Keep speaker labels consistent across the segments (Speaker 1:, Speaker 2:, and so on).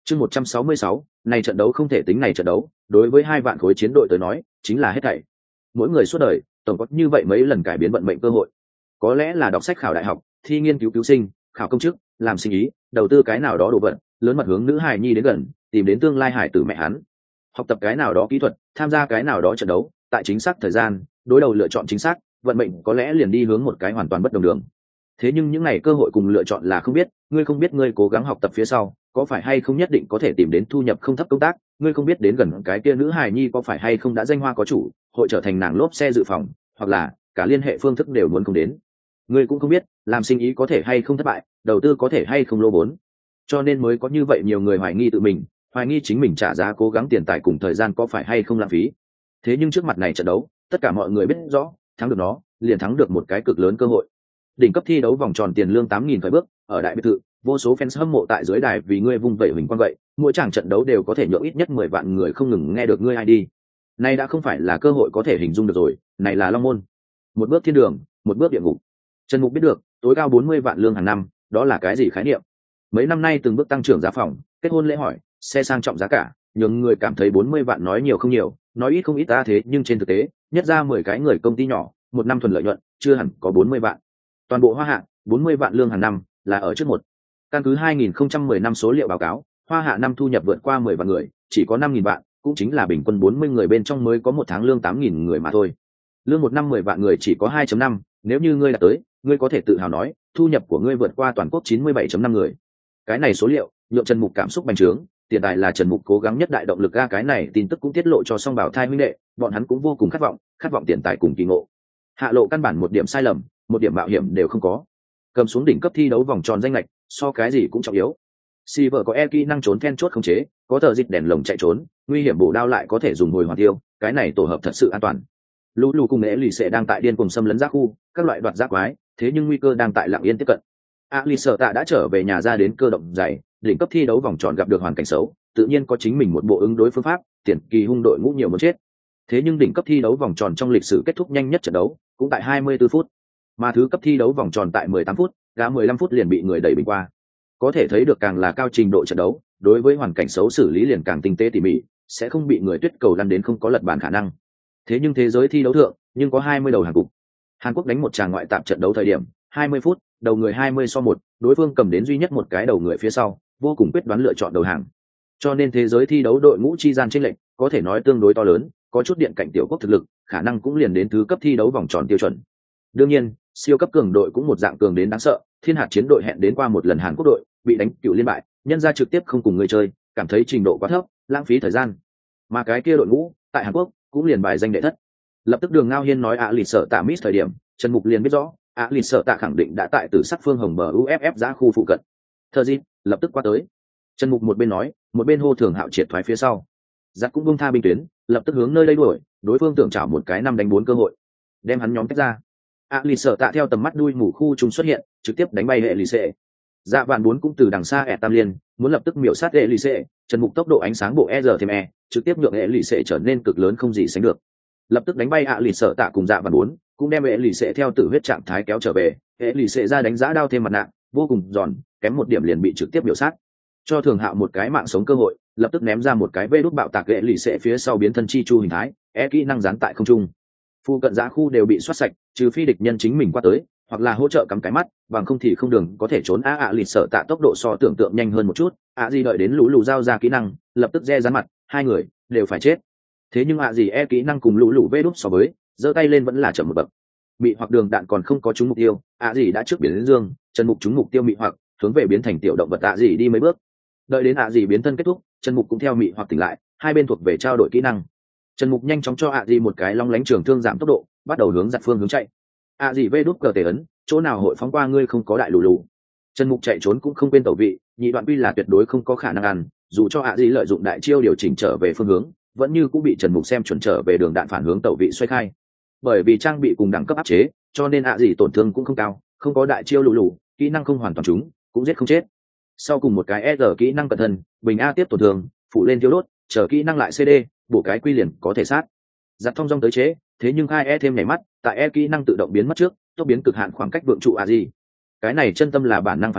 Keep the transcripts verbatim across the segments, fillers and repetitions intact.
Speaker 1: Chương một trăm sáu mươi sáu, này trận đấu không thể tính này trận đấu, đối với hai vạn khối chiến đội tới nói, chính là hết thảy. Mỗi người suốt đời, tổng có như vậy mấy lần cải biến vận mệnh cơ hội. Có lẽ là đọc sách khảo đại học, thi nghiên cứu cứu sinh, khảo công chức, làm sinh ý, đầu tư cái nào đó đồ vật, lớn mật hướng nữ hài nhi đến gần, tìm đến tương lai hải tử mẹ hắn. Học tập cái nào đó kỹ thuật, tham gia cái nào đó trận đấu, tại chính xác thời gian, đối đầu lựa chọn chính xác, vận mệnh có lẽ liền đi hướng một cái hoàn toàn bất đồng đường. Thế nhưng những ngày cơ hội cùng lựa chọn là không biết, ngươi không biết ngươi cố gắng học tập phía sau, có phải hay không nhất định có thể tìm đến thu nhập không thấp công tác, ngươi không biết đến gần cái kia nữ hài nhi có phải hay không đã danh hoa có chủ, hội trở thành nàng lốp xe dự phòng, hoặc là cả liên hệ phương thức đều muốn không đến. Ngươi cũng không biết, làm sinh ý có thể hay không thất bại, đầu tư có thể hay không lỗ vốn. Cho nên mới có như vậy nhiều người hoài nghi tự mình, hoài nghi chính mình trả giá cố gắng tiền tài cùng thời gian có phải hay không lãng phí. Thế nhưng trước mặt này trận đấu, tất cả mọi người biết rõ, thắng được nó, liền thắng được một cái cực lớn cơ hội. Đỉnh cấp thi đấu vòng tròn tiền lương tám nghìn khởi bước, ở đại biệt thự, vô số fans hâm mộ tại dưới đài vì ngươi vung vẩy huỳnh quang vậy, mỗi chàng trận đấu đều có thể nhượng ít nhất mười vạn người không ngừng nghe được ngươi ai đi. Này đã không phải là cơ hội có thể hình dung được rồi, này là long môn. Một bước thiên đường, một bước địa ngục. Trần Mục biết được, tối cao bốn mươi vạn lương hàng năm, đó là cái gì khái niệm? Mấy năm nay từng bước tăng trưởng giá phòng, kết hôn lễ hỏi, xe sang trọng giá cả, nhường người cảm thấy bốn mươi vạn nói nhiều không nhiều, nói ít không ít ta thế, nhưng trên thực tế, nhất ra mười cái người công ty nhỏ, một năm thuần lợi nhuận, chưa hẳn có bốn mươi vạn. Toàn bộ Hoa Hạ, bốn mươi vạn lương hàng năm, là ở trước một. Căn cứ hai nghìn không trăm mười năm số liệu báo cáo, Hoa Hạ năm thu nhập vượt qua mười vạn người, chỉ có năm nghìn vạn, cũng chính là bình quân bốn mươi người bên trong mới có một tháng lương tám nghìn người mà thôi. Lương một năm mười vạn người chỉ có hai phẩy năm, nếu như ngươi đạt tới, ngươi có thể tự hào nói, thu nhập của ngươi vượt qua toàn quốc chín mươi bảy phẩy năm người. Cái này số liệu, nhượng Trần Mục cảm xúc bành trướng, tiền tài là Trần Mục cố gắng nhất đại động lực ga cái này tin tức cũng tiết lộ cho Song Bảo Thai huynh đệ, bọn hắn cũng vô cùng khát vọng, khát vọng tiền tài cùng kỳ ngộ. Hạ lộ căn bản một điểm sai lầm, một điểm mạo hiểm đều không có. Cầm xuống đỉnh cấp thi đấu vòng tròn danh lệch, so cái gì cũng trọng yếu. Silver có e kỹ năng trốn then chốt khống chế, có tờ dịch đèn lồng chạy trốn, nguy hiểm bổ đao lại có thể dùng hồi hoàn tiêu, cái này tổ hợp thật sự an toàn. Lũ lù cùng Ế lì sẽ đang tại điên cùng xâm lấn giác khu, các loại đoạt giác quái, thế nhưng nguy cơ đang tại lặng yên tiếp cận. Alistar đã trở về nhà ra đến cơ động dày, đỉnh cấp thi đấu vòng tròn gặp được hoàn cảnh xấu, tự nhiên có chính mình một bộ ứng đối phương pháp, tiền kỳ hung đội ngũ nhiều muốn chết. Thế nhưng đỉnh cấp thi đấu vòng tròn trong lịch sử kết thúc nhanh nhất trận đấu, cũng tại hai mươi tư phút. Mà thứ cấp thi đấu vòng tròn tại mười tám phút, gã mười lăm phút liền bị người đẩy bình qua. Có thể thấy được càng là cao trình độ trận đấu, đối với hoàn cảnh xấu xử lý liền càng tinh tế tỉ mỉ, sẽ không bị người tuyết cầu lăn đến không có lật bàn khả năng. Thế nhưng thế giới thi đấu thượng, nhưng có hai mươi đầu hàng cục. Hàn Quốc đánh một tràng ngoại tạp trận đấu thời điểm, hai mươi phút, đầu người hai mươi so một, đối phương cầm đến duy nhất một cái đầu người phía sau, vô cùng quyết đoán lựa chọn đầu hàng. Cho nên thế giới thi đấu đội ngũ chi gian chênh lệch, có thể nói tương đối to lớn, có chút điện cảnh tiểu quốc thực lực, khả năng cũng liền đến thứ cấp thi đấu vòng tròn tiêu chuẩn. Đương nhiên, siêu cấp cường đội cũng một dạng cường đến đáng sợ, Thiên Hạt chiến đội hẹn đến qua một lần Hàn Quốc đội, bị đánh cựu liên bại, nhân ra trực tiếp không cùng người chơi, cảm thấy trình độ quá thấp, lãng phí thời gian. Mà cái kia đội ngũ, tại Hàn Quốc, cũng liền bài danh đệ thất. Lập tức Đường Ngao Hiên nói ạ lịt sợ tạ miss thời điểm, Trần Mục liền biết rõ, ạ lịt sợ tạ khẳng định đã tại Tử Sắc Phương Hồng bờ u ép ép giá khu phụ cận. Thơ Di, lập tức qua tới. Trần Mục một bên nói, một bên hô Thường Hạo triệt thoái phía sau. Giặc cũng buông tha binh tuyến, lập tức hướng nơi đây đuổi, đối phương tưởng chảo một cái năm đánh bốn cơ hội, đem hắn nhóm tách ra. ạ lịt sợ tạ theo tầm mắt đuôi mù khu trùng xuất hiện, trực tiếp đánh bay hệ lì xệ. Dạ vạn bốn cũng từ đằng xa ẹ tam liên, muốn lập tức miểu sát hệ lì xệ. Trần Mục tốc độ ánh sáng bộ e rờ thêm e, trực tiếp nhượng hệ lì xệ trở nên cực lớn không gì sánh được. Lập tức đánh bay ạ lì sợ tạ cùng dạ vạn bốn, cũng đem hệ lì xệ theo tử huyết trạng thái kéo trở về. Hệ lì xệ ra đánh giá đao thêm mặt nạ, vô cùng giòn, kém một điểm liền bị trực tiếp miểu sát. Cho Thường Hạo một cái mạng sống cơ hội, lập tức ném ra một cái vê đút bạo tạc hệ lì xệ phía sau biến thân chi chu hình thái, e kỹ năng dán tại không trung. Phu cận giã khu đều bị soát sạch, trừ phi địch nhân chính mình qua tới, hoặc là hỗ trợ cắm cái mắt, bằng không thì không đường có thể trốn. a ạ lịt sợ tạ tốc độ so tưởng tượng nhanh hơn một chút, ạ gì đợi đến lũ lù giao ra kỹ năng, lập tức re rán mặt, hai người đều phải chết. Thế nhưng ạ gì e kỹ năng cùng lũ lù vê đút so với, giơ tay lên vẫn là chậm một bậc. Mị hoặc đường đạn còn không có trúng mục tiêu, ạ gì đã trước biển đến dương, Trần Mục trúng mục tiêu mị hoặc, hướng về biến thành tiểu động vật ạ gì đi mấy bước. Đợi đến ạ gì biến thân kết thúc, Trần Mục cũng theo mị hoặc tỉnh lại, hai bên thuộc về trao đổi kỹ năng. Trần Mục nhanh chóng cho ạ gì một cái long lánh trường thương giảm tốc độ, bắt đầu hướng giặt phương hướng chạy. ạ gì vê đút cờ tề ấn, chỗ nào hội phóng qua ngươi không có đại lù lù. Trần Mục chạy trốn cũng không quên tẩu vị, nhị đoạn quy là tuyệt đối không có khả năng ăn, dù cho ạ gì lợi dụng đại chiêu điều chỉnh trở về phương hướng, vẫn như cũng bị Trần Mục xem chuẩn trở về đường đạn phản hướng tẩu vị xoay khai. Bởi vì trang bị cùng đẳng cấp áp chế, cho nên ạ gì tổn thương cũng không cao, không có đại chiêu lù lù, kỹ năng không hoàn toàn trúng, cũng giết không chết. Sau cùng một cái e rờ kỹ năng cẩn thân, bình a tiếp tổn thương, phụ lên tiêu đốt, chờ kỹ năng lại cd, bổ cái quy liền có thể sát. Giặt thông dong tới chế, thế nhưng hai e thêm nhảy mắt, tại e kỹ năng tự động biến mất trước, tốc biến cực hạn khoảng cách vượng trụ a gì. Cái này chân tâm là bản năng phản ứng,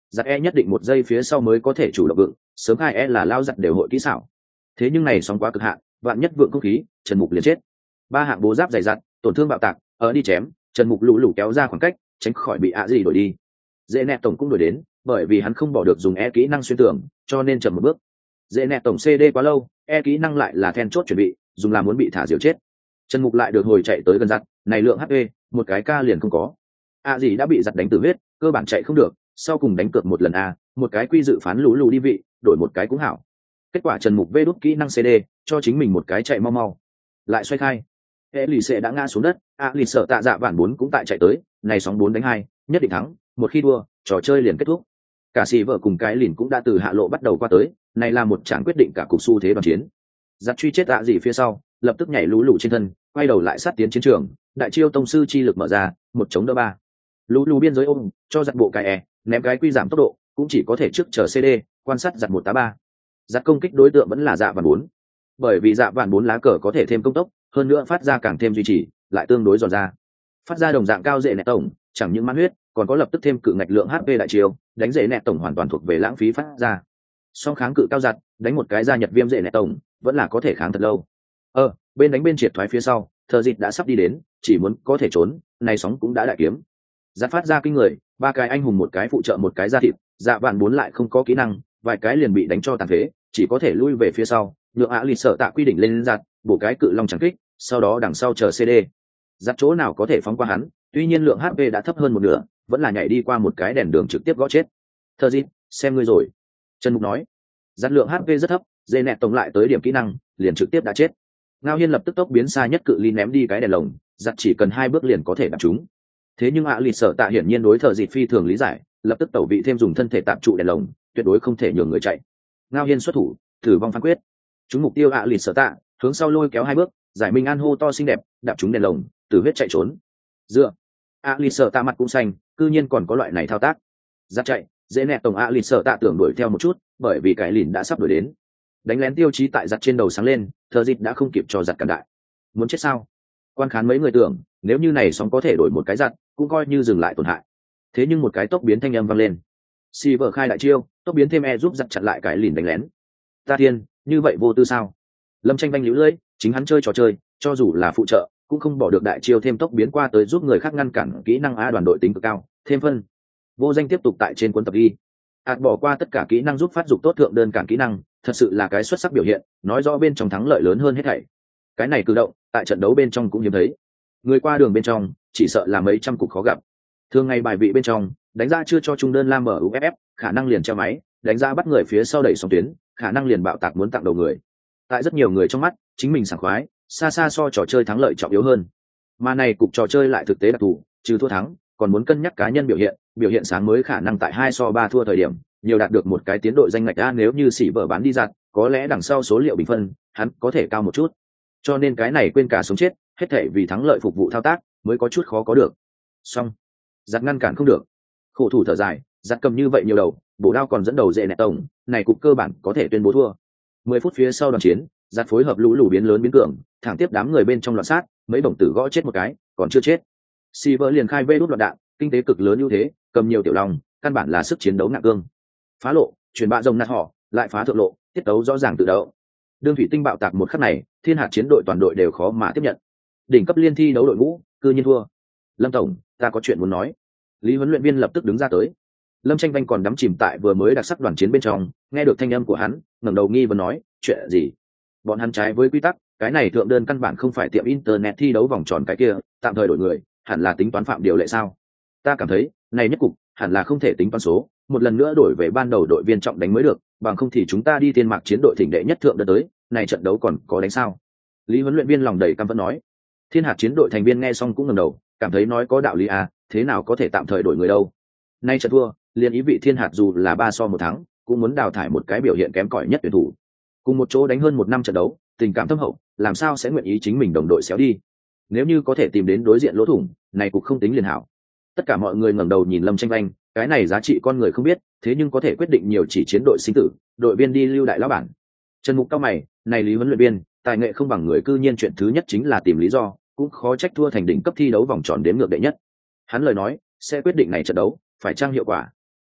Speaker 1: giặt e nhất định một giây phía sau mới có thể chủ động vựng, sớm hai e là lao giặt đều hội kỹ xảo. Thế nhưng này sóng quá cực hạn, vạn nhất vượng không khí, Trần Mục liền chết. Ba hạng bố giáp dày dặn, tổn thương bạo tạc, ở đi chém, Trần Mục lũ lũ kéo ra khoảng cách, tránh khỏi bị ạ gì đổi đi. Dễ nẹt tổng cũng đổi đến, bởi vì hắn không bỏ được dùng e kỹ năng xuyên tường, cho nên chậm một bước. Dễ nẹt tổng xê đê quá lâu, e kỹ năng lại là then chốt chuẩn bị, dùng làm muốn bị thả diều chết. Trần Mục lại được hồi chạy tới gần giặt, này lượng hát pê, một cái ca liền không có. A gì đã bị giặt đánh tử huyết, cơ bản chạy không được, sau cùng đánh cược một lần a, một cái quy dự phán lũ lù đi vị, đổi một cái cũng hảo. Kết quả Trần Mục vê đút kỹ năng xê đê, cho chính mình một cái chạy mau mau. Lại xoay khai. E lì xệ đã ngã xuống đất, a lì sợ tạ dạ bản bốn cũng tại chạy tới, này sóng bốn đánh hai, nhất định thắng, một khi thua, trò chơi liền kết thúc. Cả xì vợ cùng cái lìn cũng đã từ hạ lộ bắt đầu qua tới, này là một tràng quyết định cả cục xu thế đoàn chiến. Giặt truy chết ạ gì phía sau, lập tức nhảy lũ lù trên thân, quay đầu lại sát tiến chiến trường, đại chiêu tông sư chi lực mở ra, một chống đỡ ba. Lũ lù biên giới ôm, cho giặt bộ cái e, ném cái quy giảm tốc độ, cũng chỉ có thể trước chờ xê đê, quan sát giặt một tá ba. Giặt công kích đối tượng vẫn là dạ vạn bốn, bởi vì dạ vạn bốn lá cờ có thể thêm công tốc, hơn nữa phát ra càng thêm duy trì, lại tương đối giòn ra. Phát ra đồng dạng cao dễ nẹt tổng, chẳng những mãn huyết, còn có lập tức thêm cự ngạch lượng hát pê đại chiêu, đánh dễ nẹt tổng hoàn toàn thuộc về lãng phí phát ra. Song kháng cự cao giặt, đánh một cái gia nhật viêm dễ nẹt tổng, vẫn là có thể kháng thật lâu. Ờ, bên đánh bên triệt thoái phía sau, thờ dịt đã sắp đi đến, chỉ muốn có thể trốn, này sóng cũng đã đại kiếm. Giặt phát ra kinh người, ba cái anh hùng một cái phụ trợ một cái ra thịt, dạ vạn bốn lại không có kỹ năng, vài cái liền bị đánh cho tàn phế, chỉ có thể lui về phía sau, nhượng ạ lì sợ tạ quy định lên giặt, bổ cái cự long trắng kích, sau đó đằng sau chờ xê đê. Giặt chỗ nào có thể phóng qua hắn, tuy nhiên lượng hát pê đã thấp hơn một nửa, vẫn là nhảy đi qua một cái đèn đường trực tiếp gõ chết. Thờ dịt, xem ngươi rồi. Trần Mục nói. Giặt lượng hát pê rất thấp, dê nẹt tổng lại tới điểm kỹ năng, liền trực tiếp đã chết. Ngao Hiên lập tức tốc biến xa nhất cự ly ném đi cái đèn lồng, giặt chỉ cần hai bước liền có thể đập chúng. Thế nhưng ạ lì sợ tạ hiển nhiên đối thờ dịt phi thường lý giải, lập tức tẩu vị thêm dùng thân thể tạm trụ đèn lồng, tuyệt đối không thể nhường người chạy. Ngao Hiên xuất thủ, thử vong phán quyết. Chúng mục tiêu ạ lì sợ tạ, hướng sau lôi kéo hai bước, giải minh an hô to xinh đẹp, đạp chúng đèn lồng, tử huyết chạy trốn. Dựa, ạ lì sợ tạ mặt cũng xanh, cư nhiên còn có loại này thao tác. Giặt chạy, dễ nẹt tổng ạ lì sợ tạ tưởng đuổi theo một chút, bởi vì cái lìn đã sắp đuổi đến. Đánh lén tiêu chí tại giặt trên đầu sáng lên, thờ dịt đã không kịp cho giặt cản đại. Muốn chết sao? Quan khán mấy người tưởng, nếu như này sóng có thể đổi một cái giặt, cũng coi như dừng lại tổn hại. Thế nhưng một cái tốc biến thanh âm vang lên. Si vợ khai đại chiêu, tốc biến thêm e giúp giặt chặn lại cái lìn đánh lén. Ta thiên, như vậy vô tư sao? Lâm Tranh vanh liễu lưỡi, chính hắn chơi trò chơi, cho dù là phụ trợ, cũng không bỏ được đại chiêu thêm tốc biến qua tới giúp người khác ngăn cản kỹ năng a đoàn đội tính cực cao, thêm phân. Vô Danh tiếp tục tại trên cuốn tập ghi. Ảt bỏ qua tất cả kỹ năng giúp phát dục tốt thượng đơn cản kỹ năng, thật sự là cái xuất sắc biểu hiện, nói rõ bên trong thắng lợi lớn hơn hết thảy. Cái này cử động, tại trận đấu bên trong cũng hiếm thấy. Người qua đường bên trong, chỉ sợ là mấy trăm cục khó gặp. Thường ngày bài vị bên trong, đánh ra chưa cho trung đơn lam mở u ép ép, khả năng liền treo máy, đánh ra bắt người phía sau đẩy sóng tuyến, khả năng liền bạo tạc muốn tặng đầu người. Tại rất nhiều người trong mắt, chính mình sảng khoái, xa xa so trò chơi thắng lợi trọng yếu hơn. Mà này cục trò chơi lại thực tế đặc thù, trừ thua thắng, còn muốn cân nhắc cá nhân biểu hiện, biểu hiện sáng mới khả năng tại hai so ba thua thời điểm, nhiều đạt được một cái tiến độ danh ngạch a, nếu như xỉ vở bán đi giặt, có lẽ đằng sau số liệu bình phân, hắn có thể cao một chút. Cho nên cái này quên cả sống chết, hết thảy vì thắng lợi phục vụ thao tác, mới có chút khó có được. Xong, giặt ngăn cản không được. Khổ thủ thở dài, giặt cầm như vậy nhiều đầu, bổ đao còn dẫn đầu dễ nẹt tổng, này cục cơ bản có thể tuyên bố thua. Mười phút phía sau đoàn chiến, giặt phối hợp lũ lù biến lớn biến cường, thẳng tiếp đám người bên trong loạn sát, mấy bổng tử gõ chết một cái, còn chưa chết. Silver liền khai vê đút loạn đạn, kinh tế cực lớn ưu thế, cầm nhiều tiểu long, căn bản là sức chiến đấu nặng cương. Phá lộ, chuyển bạ rồng nạt họ, lại phá thượng lộ, tiết tấu rõ ràng tự đấu. Đương thủy tinh bạo tạc một khắc này, thiên hạt chiến đội toàn đội đều khó mà tiếp nhận. Đỉnh cấp liên thi đấu đội ngũ, cư nhiên thua. Lâm tổng, ta có chuyện muốn nói. Lý huấn luyện viên lập tức đứng ra tới. Lâm Tranh Vanh còn đắm chìm tại vừa mới đặc sắc đoàn chiến bên trong, nghe được thanh âm của hắn, ngẩng đầu nghi vấn nói, chuyện gì? Bọn hắn trái với quy tắc, cái này thượng đơn căn bản không phải tiệm internet thi đấu vòng tròn cái kia, tạm thời đổi người, hẳn là tính toán phạm điều lệ sao? Ta cảm thấy, này nhất cục, hẳn là không thể tính toán số, một lần nữa đổi về ban đầu đội viên trọng đánh mới được, bằng không thì chúng ta đi tiên mạc chiến đội thỉnh đệ nhất thượng đơn tới, này trận đấu còn có đánh sao? Lý huấn luyện viên lòng đầy căm phẫn nói. Thiên hạt chiến đội thành viên nghe xong cũng ngẩng đầu, cảm thấy nói có đạo lý à, thế nào có thể tạm thời đổi người đâu? Nay trận thua, liền ý vị thiên hạt dù là ba so một thắng, cũng muốn đào thải một cái biểu hiện kém cỏi nhất tuyển thủ. Cùng một chỗ đánh hơn một năm trận đấu, tình cảm thâm hậu, làm sao sẽ nguyện ý chính mình đồng đội xéo đi? Nếu như có thể tìm đến đối diện lỗ thủng, này cũng không tính liền hảo. Tất cả mọi người ngẩng đầu nhìn Lâm Tranh Vanh, cái này giá trị con người không biết, thế nhưng có thể quyết định nhiều chỉ chiến đội sinh tử, đội viên đi lưu đại lão bản. Trần Mục cao mày, này Lý huấn luyện viên, tài nghệ không bằng người, cư nhiên chuyện thứ nhất chính là tìm lý do, cũng khó trách thua thành đỉnh cấp thi đấu vòng tròn đến ngược đệ nhất. Hắn lời nói sẽ quyết định này trận đấu phải trang hiệu quả.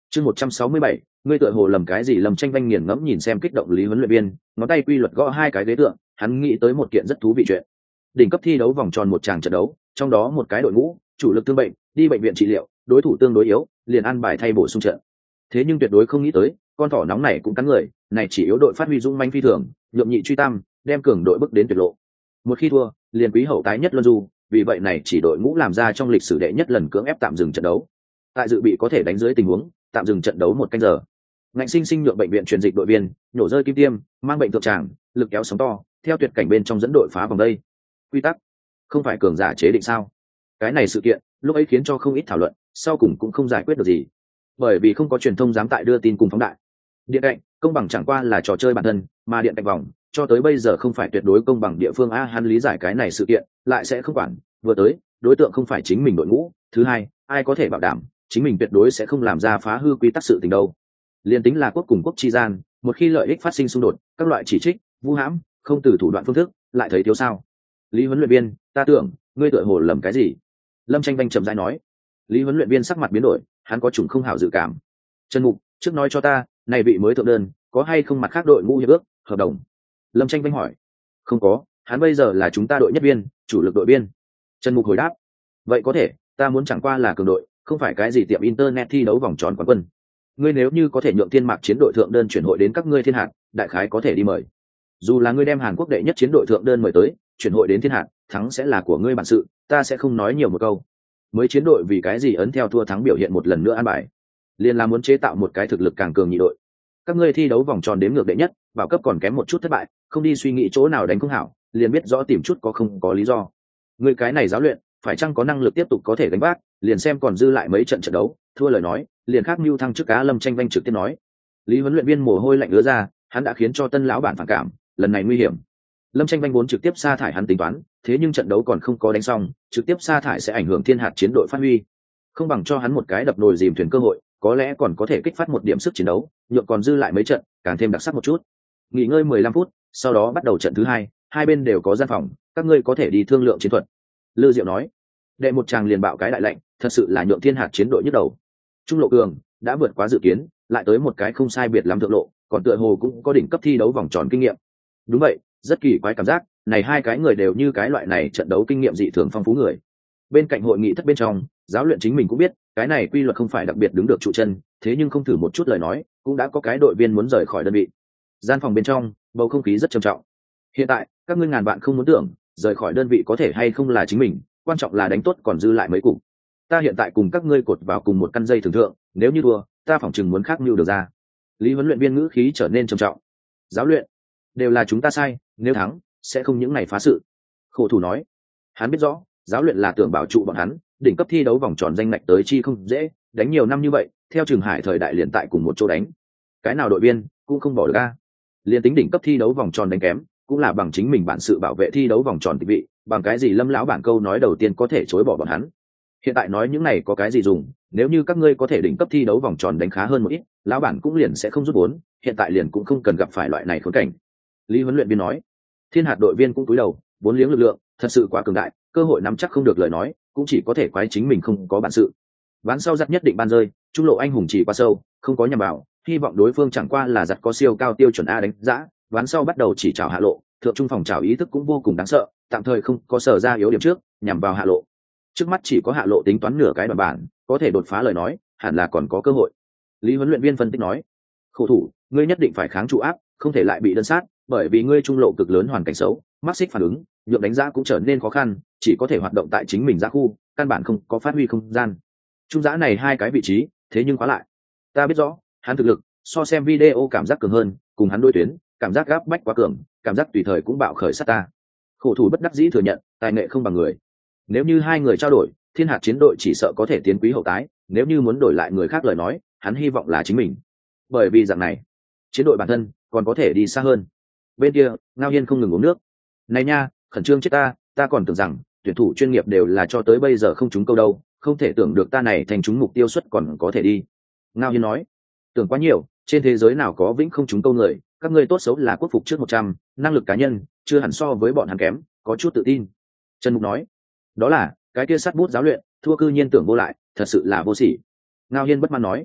Speaker 1: chương một trăm sáu mươi bảy, ngươi tựa hồ lầm cái gì? Lâm Tranh Vanh nghiền ngẫm nhìn xem kích động Lý huấn luyện viên, ngón tay quy luật gõ hai cái ghế tượng, hắn nghĩ tới một kiện rất thú vị chuyện. Đỉnh cấp thi đấu vòng tròn một tràng trận đấu, trong đó một cái đội ngũ chủ lực thương bệnh, đi bệnh viện trị liệu, đối thủ tương đối yếu, liền ăn bài thay bổ sung trận. Thế nhưng tuyệt đối không nghĩ tới, con thỏ nóng này cũng cắn người, này chỉ yếu đội phát huy dũng manh phi thường, nhượng nhị truy tam, đem cường đội bước đến tuyệt lộ. Một khi thua, liền quý hậu tái nhất luân du, vì vậy này chỉ đội ngũ làm ra trong lịch sử đệ nhất lần cưỡng ép tạm dừng trận đấu. Tại dự bị có thể đánh dưới tình huống, tạm dừng trận đấu một canh giờ. Ngạnh sinh sinh nhượng bệnh viện truyền dịch đội viên, nhổ rơi kim tiêm, mang bệnh thượng tràng, lực kéo sóng to, theo tuyệt cảnh bên trong dẫn đội phá vòng đây. Quy tắc không phải cường giả chế định sao? Cái này sự kiện lúc ấy khiến cho không ít thảo luận, sau cùng cũng không giải quyết được gì, bởi vì không có truyền thông dám tại đưa tin cùng phóng đại. Điện cạnh công bằng chẳng qua là trò chơi bản thân, mà điện cạnh vòng cho tới bây giờ không phải tuyệt đối công bằng địa phương. A hắn lý giải cái này sự kiện lại sẽ không quản, vừa tới đối tượng không phải chính mình đội ngũ, thứ hai ai có thể bảo đảm chính mình tuyệt đối sẽ không làm ra phá hư quy tắc sự tình đâu. Liên tính là quốc cùng quốc chi gian, một khi lợi ích phát sinh xung đột, các loại chỉ trích vu hãm không từ thủ đoạn phương thức lại thấy thiếu sao? Lý huấn luyện viên, ta tưởng ngươi tựa hồ lầm cái gì? Lâm Tranh Vanh trầm rãi nói. Lý huấn luyện viên sắc mặt biến đổi, hắn có chủng không hảo dự cảm. Trần Mục, trước nói cho ta, này vị mới thượng đơn có hay không mặt khác đội ngũ hiệp ước hợp đồng? Lâm Tranh Vanh hỏi. Không có, hắn bây giờ là chúng ta đội nhất viên, chủ lực đội viên. Trần Mục hồi đáp. Vậy có thể, ta muốn chẳng qua là cường đội, không phải cái gì tiệm internet thi đấu vòng tròn quán quân. Ngươi nếu như có thể nhượng thiên mạc chiến đội thượng đơn chuyển hội đến các ngươi thiên hạt, đại khái có thể đi mời. Dù là ngươi đem Hàn Quốc đệ nhất chiến đội thượng đơn mời tới, chuyển hội đến thiên hạt, thắng sẽ là của ngươi bản sự, ta sẽ không nói nhiều một câu. Mới chiến đội vì cái gì ấn theo thua thắng biểu hiện một lần nữa an bài, liền là muốn chế tạo một cái thực lực càng cường nhị đội. Các ngươi thi đấu vòng tròn đếm ngược đệ nhất, vào cấp còn kém một chút thất bại, không đi suy nghĩ chỗ nào đánh không hảo, liền biết rõ tìm chút có không có lý do. Ngươi cái này giáo luyện, phải chăng có năng lực tiếp tục có thể đánh vác, liền xem còn dư lại mấy trận trận đấu, thua lời nói, liền khác mưu thăng trước cá. Lâm Tranh Vanh trực tiếp nói. Lý huấn luyện viên mồ hôi lạnh ứa ra, hắn đã khiến cho tân lão bản phản cảm, lần này nguy hiểm. Lâm Tranh Vanh vốn trực tiếp sa thải hắn tính toán, thế nhưng trận đấu còn không có đánh xong, trực tiếp sa thải sẽ ảnh hưởng thiên hạt chiến đội phát huy, không bằng cho hắn một cái đập nồi dìm thuyền cơ hội, có lẽ còn có thể kích phát một điểm sức chiến đấu, nhượng còn dư lại mấy trận càng thêm đặc sắc một chút. Nghỉ ngơi mười lăm phút, sau đó bắt đầu trận thứ hai, hai bên đều có gian phòng, các ngươi có thể đi thương lượng chiến thuật. Lư Diệu nói. Đệ một tràng liền bạo cái đại lạnh, thật sự là nhượng thiên hạt chiến đội nhức đầu. Trung lộ cường đã vượt quá dự kiến, lại tới một cái không sai biệt lắm thượng lộ, còn tựa hồ cũng có đỉnh cấp thi đấu vòng tròn kinh nghiệm. Đúng vậy, rất kỳ quái cảm giác, này hai cái người đều như cái loại này trận đấu kinh nghiệm dị thường phong phú người. Bên cạnh hội nghị thất bên trong, giáo luyện chính mình cũng biết, cái này quy luật không phải đặc biệt đứng được trụ chân, thế nhưng không thử một chút lời nói, cũng đã có cái đội viên muốn rời khỏi đơn vị. Gian phòng bên trong, bầu không khí rất trầm trọng. Hiện tại, các ngươi ngàn bạn không muốn tưởng, rời khỏi đơn vị có thể hay không là chính mình, quan trọng là đánh tốt còn dư lại mấy cục. Ta hiện tại cùng các ngươi cột vào cùng một căn dây thường thượng, nếu như thua, ta phỏng chừng muốn khác mưu được ra. Lý huấn luyện viên ngữ khí trở nên trầm trọng. Giáo luyện, đều là chúng ta sai, nếu thắng sẽ không những ngày phá sự. Khổ thủ nói. Hắn biết rõ, giáo luyện là tưởng bảo trụ bọn hắn, đỉnh cấp thi đấu vòng tròn danh ngạch tới chi không dễ, đánh nhiều năm như vậy, theo Trường Hải thời đại liền tại cùng một chỗ đánh, cái nào đội viên cũng không bỏ được a. Liên tính đỉnh cấp thi đấu vòng tròn đánh kém, cũng là bằng chính mình bản sự bảo vệ thi đấu vòng tròn tịch vị, bằng cái gì Lâm lão bản câu nói đầu tiên có thể chối bỏ bọn hắn. Hiện tại nói những này có cái gì dùng, nếu như các ngươi có thể đỉnh cấp thi đấu vòng tròn đánh khá hơn một ít, lão bản cũng liền sẽ không rút vốn, hiện tại liền cũng không cần gặp phải loại này khốn cảnh. Lý huấn luyện viên nói. Thiên hạt đội viên cũng cúi đầu, vốn liếng lực lượng thật sự quá cường đại, cơ hội nắm chắc không được lời nói, cũng chỉ có thể quái chính mình không có bản sự. Ván sau giật nhất định ban rơi, trung lộ anh hùng chỉ qua sâu, không có nhằm vào, hy vọng đối phương chẳng qua là giật có siêu cao tiêu chuẩn a đánh giá. Ván sau bắt đầu chỉ chào hạ lộ, thượng trung phòng chào ý thức cũng vô cùng đáng sợ, tạm thời không có sở ra yếu điểm trước, nhằm vào hạ lộ. Trước mắt chỉ có hạ lộ tính toán nửa cái đoạn bản, có thể đột phá lời nói, hẳn là còn có cơ hội. Lý huấn luyện viên phân tích nói. Khổ thủ, ngươi nhất định phải kháng trụ áp, không thể lại bị đơn sát, bởi vì ngươi trung lộ cực lớn hoàn cảnh xấu, mắc xích phản ứng, nhượng đánh giá cũng trở nên khó khăn, chỉ có thể hoạt động tại chính mình ra khu, căn bản không có phát huy không gian. Trung giã này hai cái vị trí, thế nhưng khóa lại. Ta biết rõ, hắn thực lực, so xem video cảm giác cường hơn, cùng hắn đối tuyến, cảm giác gáp bách quá cường, cảm giác tùy thời cũng bạo khởi sát ta. Khổ thủ bất đắc dĩ thừa nhận, tài nghệ không bằng người. Nếu như hai người trao đổi, thiên hạt chiến đội chỉ sợ có thể tiến quý hậu tái, nếu như muốn đổi lại người khác lời nói, hắn hy vọng là chính mình. Bởi vì dạng này, chiến đội bản thân còn có thể đi xa hơn. Bên kia, Ngao Hiên không ngừng uống nước. Này nha, khẩn trương chết ta, ta còn tưởng rằng tuyển thủ chuyên nghiệp đều là cho tới bây giờ không trúng câu đâu, không thể tưởng được ta này thành trúng mục tiêu suất còn có thể đi. Ngao Hiên nói, tưởng quá nhiều, trên thế giới nào có vĩnh không trúng câu người, các ngươi tốt xấu là quốc phục trước một trăm, năng lực cá nhân chưa hẳn so với bọn hắn kém, có chút tự tin. Trần Mục nói, đó là cái kia sắt bút giáo luyện, thua cư nhiên tưởng vô lại, thật sự là vô sỉ. Ngao Hiên bất mãn nói,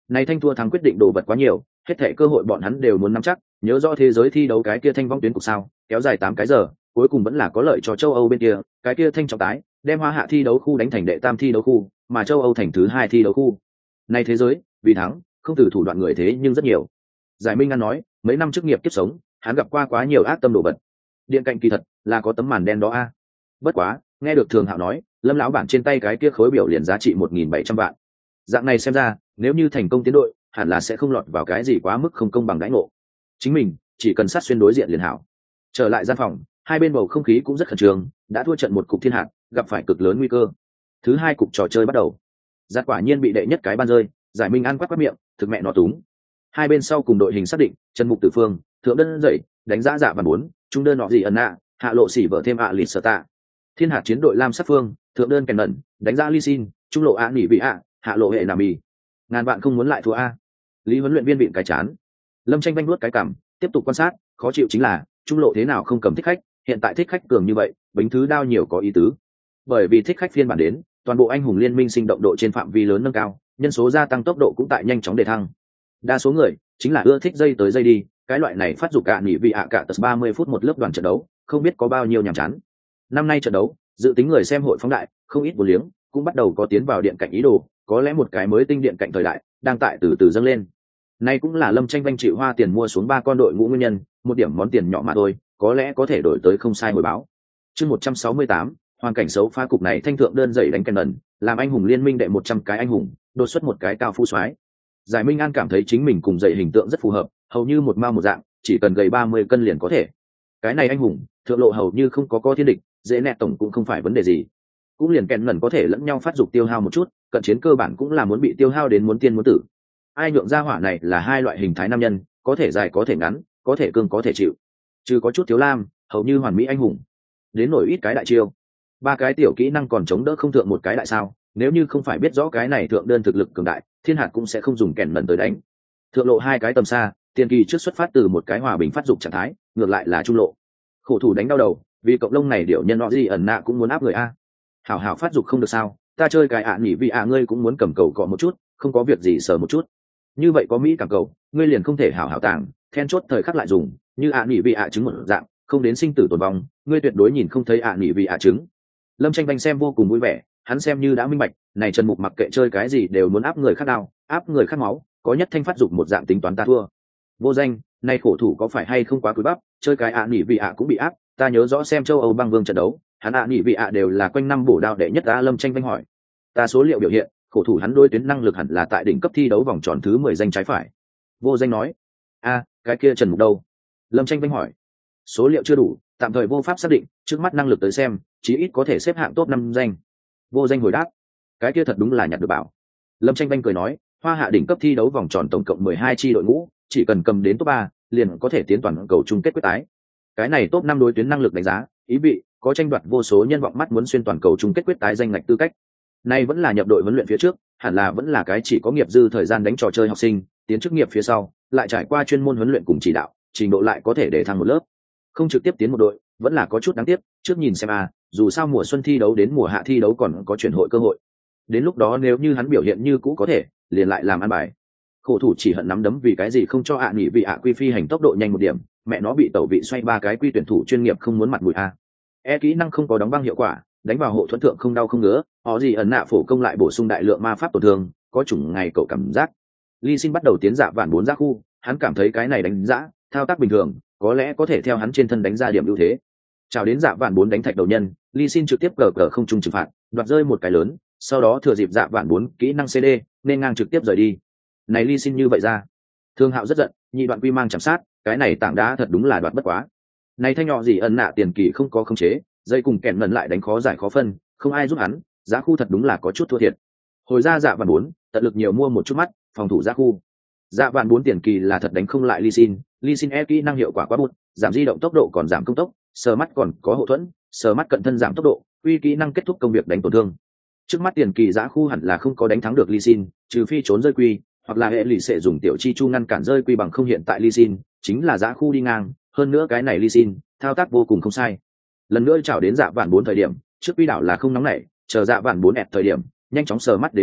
Speaker 1: Này thanh thua thắng quyết định đồ vật quá nhiều, hết thảy cơ hội bọn hắn đều muốn nắm chắc, nhớ rõ thế giới thi đấu cái kia thanh vong tuyến cục sao, kéo dài tám cái giờ, cuối cùng vẫn là có lợi cho châu Âu bên kia, cái kia thanh trọng tái, đem Hoa Hạ thi đấu khu đánh thành đệ tam thi đấu khu, mà châu Âu thành thứ hai thi đấu khu. Này thế giới, vì thắng, không từ thủ đoạn người thế nhưng rất nhiều. Giải Minh An nói, mấy năm chức nghiệp kiếp sống, hắn gặp qua quá nhiều ác tâm đồ vật. Điện cạnh kỳ thật là có tấm màn đen đó a. Bất quá, nghe được Thường Hạo nói, Lâm lão bản trên tay cái kia khối biểu liền giá trị một nghìn bảy trăm vạn. Dạng này xem ra, nếu như thành công tiến đội, hẳn là sẽ không lọt vào cái gì quá mức không công bằng đãi ngộ. Chính mình chỉ cần sát xuyên đối diện liền hảo. Trở lại gian phòng, hai bên bầu không khí cũng rất khẩn trương, đã thua trận một cục thiên hạt, gặp phải cực lớn nguy cơ. Thứ hai cục trò chơi bắt đầu. Giặt quả nhiên bị đệ nhất cái ban rơi, Giải Minh An quát quát miệng, thực mẹ nó túng. Hai bên sau cùng đội hình xác định, Trần Mục Tử Phương, thượng đơn dậy, đánh giá dạ và bốn, trung đơn nọ gì ẩn nạ, hạ lộ xỉ vợ thêm ạ lịt sở tạ. Thiên hạt chiến đội lam sắc phương, thượng đơn kèn nẩn, đánh giá ly xin, trung lộ ạ nỉ vị ạ, hạ lộ hệ nà mì. Ngàn bạn không muốn lại thua a. Lý huấn luyện viên vịn cái chán. Lâm Tranh vanh nuốt cái cằm, tiếp tục quan sát, khó chịu chính là trung lộ thế nào không cầm thích khách, hiện tại thích khách cường như vậy, bính thứ đao nhiều có ý tứ. Bởi vì thích khách phiên bản đến, toàn bộ anh hùng liên minh sinh động độ trên phạm vi lớn nâng cao, nhân số gia tăng, tốc độ cũng tại nhanh chóng đề thăng. Đa số người chính là ưa thích dây tới dây đi, cái loại này phát dục cả nghỉ vị ạ cả tật ba mươi phút một lớp đoàn trận đấu, không biết có bao nhiêu nhàm chán. Năm nay trận đấu, dự tính người xem hội phóng đại, không ít vô liếng, cũng bắt đầu có tiến vào điện cạnh ý đồ, có lẽ một cái mới tinh điện cạnh thời đại đang tại từ từ dâng lên. Nay cũng là Lâm Tranh vanh chịu hoa tiền mua xuống ba con đội ngũ nguyên nhân, một điểm món tiền nhỏ mà thôi, có lẽ có thể đổi tới không sai hồi báo. Chương một trăm sáu mươi tám, hoàn cảnh xấu phá cục này thanh thượng đơn dậy đánh kèn ẩn, làm anh hùng liên minh đệ một trăm cái anh hùng, đột xuất một cái cao phú soái. Giải Minh An cảm thấy chính mình cùng dậy hình tượng rất phù hợp, hầu như một mao một dạng, chỉ cần gầy ba mươi cân liền có thể. Cái này anh hùng, thượng lộ hầu như không có có thiên địch, dễ nẹt tổng cũng không phải vấn đề gì. Cũng liền kèn ẩn có thể lẫn nhau phát dục tiêu hao một chút, cận chiến cơ bản cũng là muốn bị tiêu hao đến muốn tiên muốn tử. Ai nhượng ra hỏa này là hai loại hình thái nam nhân, có thể dài có thể ngắn, có thể cương có thể chịu. Trừ có chút thiếu lam, hầu như hoàn mỹ anh hùng. Đến nổi ít cái đại chiêu, ba cái tiểu kỹ năng còn chống đỡ không thượng một cái đại sao, nếu như không phải biết rõ cái này thượng đơn thực lực cường đại, thiên hạt cũng sẽ không dùng kèn lần tới đánh. Thượng lộ hai cái tầm xa, tiền kỳ trước xuất phát từ một cái hòa bình phát dục trạng thái, ngược lại là trung lộ khổ thủ đánh đau đầu, vì cộng lông này điệu nhân nọ gì ẩn nạ cũng muốn áp người a. Hảo hảo phát dục không được sao, ta chơi cái ạ à nghỉ vì ạ ngươi cũng muốn cầm cầu cọ một chút, không có việc gì sờ một chút. Như vậy có mỹ cảm cầu, ngươi liền không thể hảo hảo tàng, then chốt thời khắc lại dùng, như ạ à nghỉ vì ạ chứng một dạng, không đến sinh tử tồn vong, ngươi tuyệt đối nhìn không thấy ạ à nghỉ vì ạ chứng. Lâm Tranh vanh xem vô cùng vui vẻ, hắn xem như đã minh bạch, này Trần Mục mặc kệ chơi cái gì đều muốn áp người khác đau, áp người khác máu, có nhất thanh phát dục một dạng tính toán ta thua. Vô danh, này khổ thủ có phải hay không quá cúi bắp, chơi cái ạ à nghỉ vì ạ cũng bị áp, ta nhớ rõ xem châu Âu băng vương trận đấu, hắn ạ à nghỉ vì ạ đều là quanh năm bổ đao đệ nhất. Ta Lâm Tranh vanh hỏi, ta số liệu biểu hiện, khổ thủ hắn đôi tuyến năng lực hẳn là tại đỉnh cấp thi đấu vòng tròn thứ mười danh trái phải. Vô danh nói, a, cái kia Trần Mục đâu? Lâm Tranh vanh hỏi, số liệu chưa đủ, tạm thời vô pháp xác định, trước mắt năng lực tới xem, chí ít có thể xếp hạng top năm danh. Vô danh hồi đáp, cái kia thật đúng là nhặt được bảo. Lâm Tranh vanh cười nói, Hoa Hạ đỉnh cấp thi đấu vòng tròn tổng cộng mười hai chi đội ngũ, chỉ cần cầm đến top ba, liền có thể tiến toàn cầu chung kết quyết tái. Cái này top năm đối tuyến năng lực đánh giá, ý vị có tranh đoạt vô số nhân vọng mắt muốn xuyên toàn cầu chung kết quyết tái danh ngạch tư cách. Nay vẫn là nhập đội huấn luyện phía trước, hẳn là vẫn là cái chỉ có nghiệp dư thời gian đánh trò chơi học sinh, tiến chức nghiệp phía sau, lại trải qua chuyên môn huấn luyện cùng chỉ đạo, trình độ lại có thể để thăng một lớp. Không trực tiếp tiến một đội, vẫn là có chút đáng tiếc, trước nhìn xem a, dù sao mùa xuân thi đấu đến mùa hạ thi đấu còn có chuyển hội cơ hội. Đến lúc đó nếu như hắn biểu hiện như cũ có thể, liền lại làm ăn bài. Khổ thủ chỉ hận nắm đấm vì cái gì không cho ạ à nghỉ vì ạ quy phi hành tốc độ nhanh một điểm, mẹ nó bị tẩu vị xoay ba cái quy tuyển thủ chuyên nghiệp không muốn mặt mũi a. E kỹ năng không có đóng băng hiệu quả, đánh vào hộ thuẫn thượng không đau không ngứa, họ gì ẩn nạ phổ công lại bổ sung đại lượng ma pháp tổn thương, có chủng ngày cậu cảm giác. Ly Xin bắt đầu tiến dạ vạn bốn ra khu, hắn cảm thấy cái này đánh giá thao tác bình thường, có lẽ có thể theo hắn trên thân đánh ra điểm ưu thế. Chào đến dạ vạn bốn đánh thạch đầu nhân, Ly Xin trực tiếp cờ cờ không trung trừng phạt, đoạt rơi một cái lớn, sau đó thừa dịp dạ vạn bốn kỹ năng xê đê, nên ngang trực tiếp rời đi. Này Ly Xin như vậy ra, Thương Hạo rất giận, nhị đoạn quy mang chạm sát, cái này tảng đá thật đúng là đoạt bất quá. Này thanh nhỏ gì ẩn nạ tiền kỳ không có khống chế, dây cùng kẹn lần lại đánh khó giải khó phân, không ai giúp hắn, giá khu thật đúng là có chút thua thiệt. Hồi ra dạ vạn bốn, tận lực nhiều mua một chút mắt, phòng thủ giá khu. Dạ vạn bốn tiền kỳ là thật đánh không lại Ly Xin, Ly Xin e kỹ năng hiệu quả quá bút, giảm di động tốc độ còn giảm công tốc, sờ mắt còn có hậu thuẫn, sờ mắt cận thân giảm tốc độ, uy kỹ năng kết thúc công việc đánh tổn thương. Trước mắt tiền kỳ giá khu hẳn là không có đánh thắng được Ly Xin, trừ phi trốn rơi quy, hoặc là hệ lụy sẽ dùng tiểu chi chu ngăn cản rơi quy bằng không hiện tại Ly Xin, chính là giá khu đi ngang, hơn nữa cái này Ly Xin, thao tác vô cùng không sai. Lần nữa chào đến dạ vạn bốn thời điểm, trước quy đảo là không nóng nảy, chờ dạ vạn bốn ẹt thời điểm, nhanh chóng sờ mắt đến bên cạnh,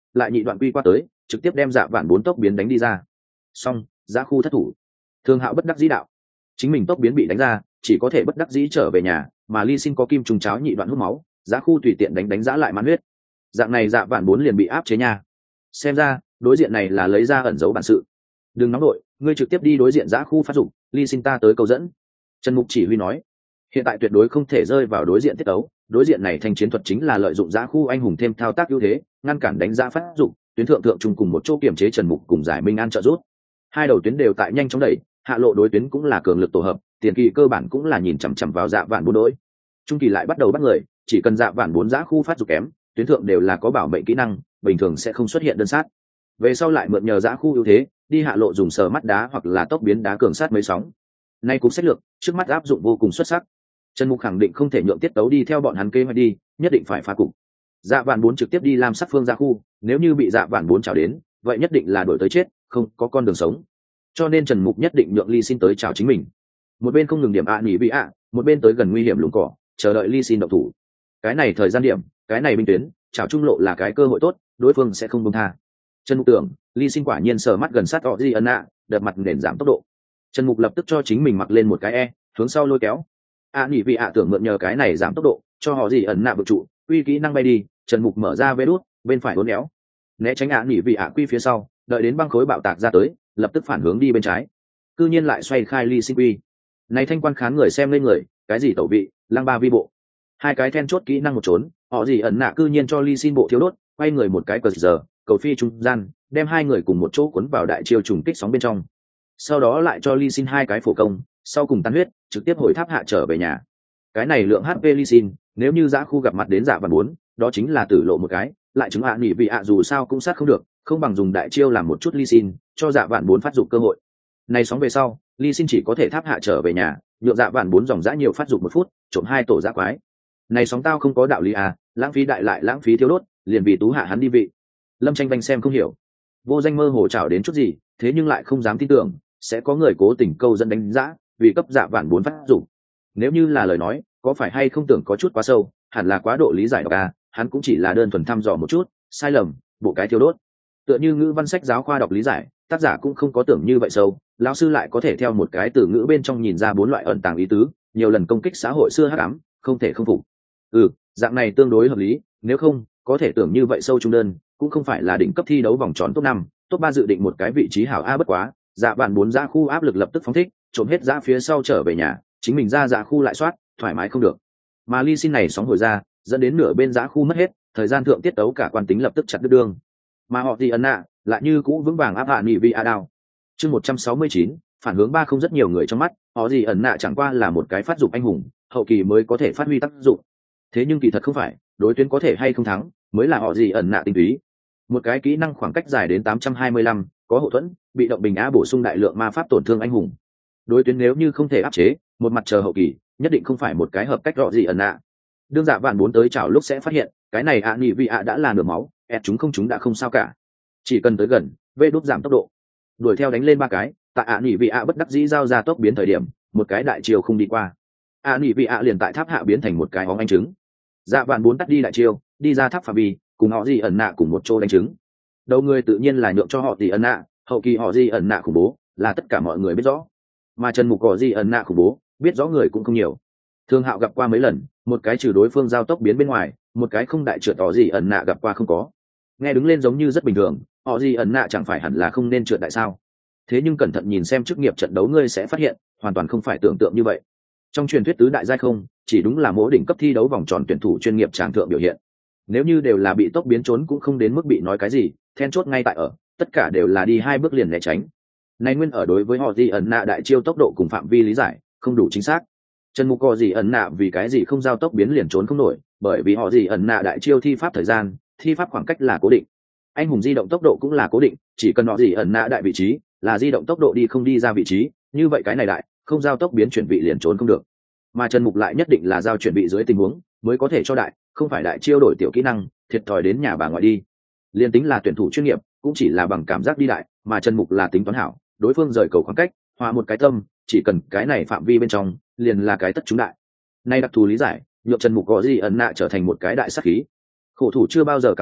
Speaker 1: lại nhị đoạn quy qua tới trực tiếp đem dạ vạn bốn tốc biến đánh đi ra. Xong, giã khu thất thủ. Thương Hạo bất đắc dĩ đạo, chính mình tốc biến bị đánh ra, chỉ có thể bất đắc dĩ trở về nhà, mà Ly Sin có kim trùng cháo nhị đoạn hút máu, giã khu tùy tiện đánh đánh giã lại mãn huyết. Dạng này dạ vạn bốn liền bị áp chế nha. Xem ra đối diện này là lấy ra ẩn giấu bản sự. Đừng nóng đội, ngươi trực tiếp đi đối diện giã khu phát dụng, Ly Sin ta tới câu dẫn. Trần Mục chỉ huy nói, hiện tại tuyệt đối không thể rơi vào đối diện tiết tấu, đối diện này thành chiến thuật chính là lợi dụng giã khu anh hùng thêm thao tác ưu thế, ngăn cản đánh giã phát dụng, tuyến thượng thượng trùng cùng một chỗ kiểm chế Trần Mục cùng giải Minh An trợ rút. Hai đầu tuyến đều tại nhanh chóng đẩy, hạ lộ đối tuyến cũng là cường lực tổ hợp, tiền kỳ cơ bản cũng là nhìn chằm chằm vào dạ vạn bốn đối. Trung kỳ lại bắt đầu bắt người, chỉ cần dạ vạn bốn giã khu phát dục kém, tuyến thượng đều là có bảo mệnh kỹ năng, bình thường sẽ không xuất hiện đơn sát. Về sau lại mượn nhờ giã khu ưu thế, đi hạ lộ dùng sờ mắt đá hoặc là tốc biến đá cường sát mấy sóng. Nay cục sách lược, trước mắt áp dụng vô cùng xuất sắc. Trần Mục khẳng định không thể nhượng tiết tấu đi theo bọn hắn kế hoạch đi, nhất định phải phá cục. Dạ vạn bốn trực tiếp đi làm sát phương giã khu, nếu như bị dạ vạn bốn chào đến, vậy nhất định là đổi tới chết, không có con đường sống. Cho nên Trần Mục nhất định nhượng Ly Sin tới chào chính mình. Một bên không ngừng điểm ạ nghỉ bị ạ, một bên tới gần nguy hiểm lùm cỏ, chờ đợi Ly Sin động thủ. Cái này thời gian điểm, cái này binh tuyến, chào trung lộ là cái cơ hội tốt, đối phương sẽ không buông tha. Trần Mục tưởng, Ly Sin quả nhiên sờ mắt gần sát họ Di ân ạ, đợt mặt nền giảm tốc độ. Trần Mục lập tức cho chính mình mặc lên một cái e, hướng sau lôi kéo. ạ nghỉ bị ạ tưởng mượn nhờ cái này giảm tốc độ, cho họ Di ẩn nạ vực trụ, uy kỹ năng bay đi. Trần Mục mở ra vê đút, bên phải uốn éo, né tránh ạ nghỉ bị ạ quy phía sau, đợi đến băng khối bạo tạc ra tới, lập tức phản hướng đi bên trái. Cư nhiên lại xoay khai Ly Sin quy. Này thanh quan khán người xem lên người, cái gì tẩu vị, lăng ba vi bộ. Hai cái then chốt kỹ năng một trốn, họ gì ẩn nạ cư nhiên cho Ly Sin bộ thiếu đốt, quay người một cái cờ giờ, cầu phi trung gian, đem hai người cùng một chỗ cuốn vào đại chiêu trùng kích sóng bên trong. Sau đó lại cho Ly Sin hai cái phổ công, sau cùng tan huyết, trực tiếp hồi tháp hạ trở về nhà. Cái này lượng hát pê Ly Sin, nếu như giã khu gặp mặt đến dạ vạn bốn, đó chính là tử lộ một cái, lại chứng ạ nghỉ vì ạ dù sao cũng sát không được, không bằng dùng đại chiêu làm một chút Ly Sin, cho dạ vạn bốn phát dụng cơ hội. Này sóng về sau, Ly Sin chỉ có thể tháp hạ trở về nhà, nhượng dạ vạn bốn dòng dã nhiều phát dụng một phút, trộm hai tổ dã quái. Này sóng tao không có đạo lý à, lãng phí đại lại lãng phí thiếu đốt, liền vì tú hạ hắn đi vị. Lâm Tranh Vanh xem không hiểu, vô danh mơ hồ chảo đến chút gì, thế nhưng lại không dám tin tưởng, sẽ có người cố tình câu dẫn đánh giá, vì cấp dạ vạn bốn phát dụng. Nếu như là lời nói, có phải hay không tưởng có chút quá sâu, hẳn là quá độ lý giải độc à, hắn cũng chỉ là đơn thuần thăm dò một chút, sai lầm, bộ cái thiếu đốt. Tựa như ngữ văn sách giáo khoa đọc lý giải, tác giả cũng không có tưởng như vậy sâu, lão sư lại có thể theo một cái từ ngữ bên trong nhìn ra bốn loại ẩn tàng ý tứ, nhiều lần công kích xã hội xưa hắc ám, không thể không phục. Ừ, dạng này tương đối hợp lý, nếu không, có thể tưởng như vậy sâu trung đơn, cũng không phải là đỉnh cấp thi đấu vòng tròn top năm, top ba dự định một cái vị trí hảo a bất quá, dạ bạn bốn ra khu áp lực lập tức phóng thích, trộm hết ra phía sau trở về nhà, chính mình ra dạ khu lại soát, thoải mái không được. Mà Ly Sin này sóng hồi ra, dẫn đến nửa bên giã khu mất hết, thời gian thượng tiết tấu cả quan tính lập tức chặt đứt đường. Mà họ thì ấn nạ lại như cũ vững vàng áp hạ nghị vị a đao. Chương một trăm sáu mươi chín, phản hướng ba không rất nhiều người trong mắt, họ gì ẩn nạ chẳng qua là một cái phát dụng anh hùng, hậu kỳ mới có thể phát huy tác dụng. Thế nhưng kỳ thật không phải, đối tuyến có thể hay không thắng, mới là họ gì ẩn nạ tinh túy. Một cái kỹ năng khoảng cách dài đến tám trăm hai mươi lăm, có hậu thuẫn, bị động bình á bổ sung đại lượng ma pháp tổn thương anh hùng. Đối tuyến nếu như không thể áp chế, một mặt chờ hậu kỳ, nhất định không phải một cái hợp cách rõ gì ẩn nạ. Đương dạ vạn bốn tới chảo lúc sẽ phát hiện, cái này ạ nhị vị ạ đã là nửa máu, ẹt chúng không chúng đã không sao cả. Chỉ cần tới gần, vê đúp giảm tốc độ, đuổi theo đánh lên ba cái, tại ạ nhị vị ạ bất đắc dĩ giao ra tốc biến thời điểm, một cái đại chiêu không đi qua. ạ nhị vị ạ liền tại tháp hạ biến thành một cái óng anh trứng. Dạ vạn bốn tắt đi đại chiêu, đi ra tháp phạm vi, cùng họ gì ẩn nạ cùng một chỗ đánh trứng. Đầu người tự nhiên là nhượng cho họ gì ẩn nạ, hậu kỳ họ gì ẩn nạ khủng bố, là tất cả mọi người biết rõ. Mà Trần Mục họ gì ẩn nạ khủng bố, biết rõ người cũng không nhiều. Thương Hạo gặp qua mấy lần, một cái trừ đối phương giao tốc biến bên ngoài, một cái không đại trượt họ gì ẩn nạ gặp qua không có. Nghe đứng lên giống như rất bình thường, họ gì ẩn nạ chẳng phải hẳn là không nên trượt đại sao? Thế nhưng cẩn thận nhìn xem chức nghiệp trận đấu ngươi sẽ phát hiện, hoàn toàn không phải tưởng tượng như vậy. Trong truyền thuyết tứ đại giai không, chỉ đúng là mỗi đỉnh cấp thi đấu vòng tròn tuyển thủ chuyên nghiệp tràng thượng biểu hiện. Nếu như đều là bị tốc biến trốn cũng không đến mức bị nói cái gì, then chốt ngay tại ở, tất cả đều là đi hai bước liền né tránh. Này nguyên ở đối với họ gì ẩn nạ đại chiêu tốc độ cùng phạm vi lý giải, không đủ chính xác. Trần Mục có gì ẩn nạ vì cái gì không giao tốc biến liền trốn không nổi, bởi vì họ gì ẩn nạ đại chiêu thi pháp thời gian, thi pháp khoảng cách là cố định. Anh hùng di động tốc độ cũng là cố định, chỉ cần họ gì ẩn nạ đại vị trí, là di động tốc độ đi không đi ra vị trí, như vậy cái này đại, không giao tốc biến chuyển vị liền trốn không được. Mà Trần Mục lại nhất định là giao chuyển vị dưới tình huống, mới có thể cho đại, không phải đại chiêu đổi tiểu kỹ năng, thiệt thòi đến nhà bà ngoại đi. Liên tính là tuyển thủ chuyên nghiệp, cũng chỉ là bằng cảm giác đi đại, mà Trần Mục là tính toán hảo, đối phương rời cầu khoảng cách, hòa một cái tâm, chỉ cần cái này phạm vi bên trong, liền là cái tất chúng đại. Nay đặc thù lý giải, nhượng Trần Mục có gì ẩn nạ trở thành một cái đại sát khí. Khổ thủ chưa bao giờ cảm giác,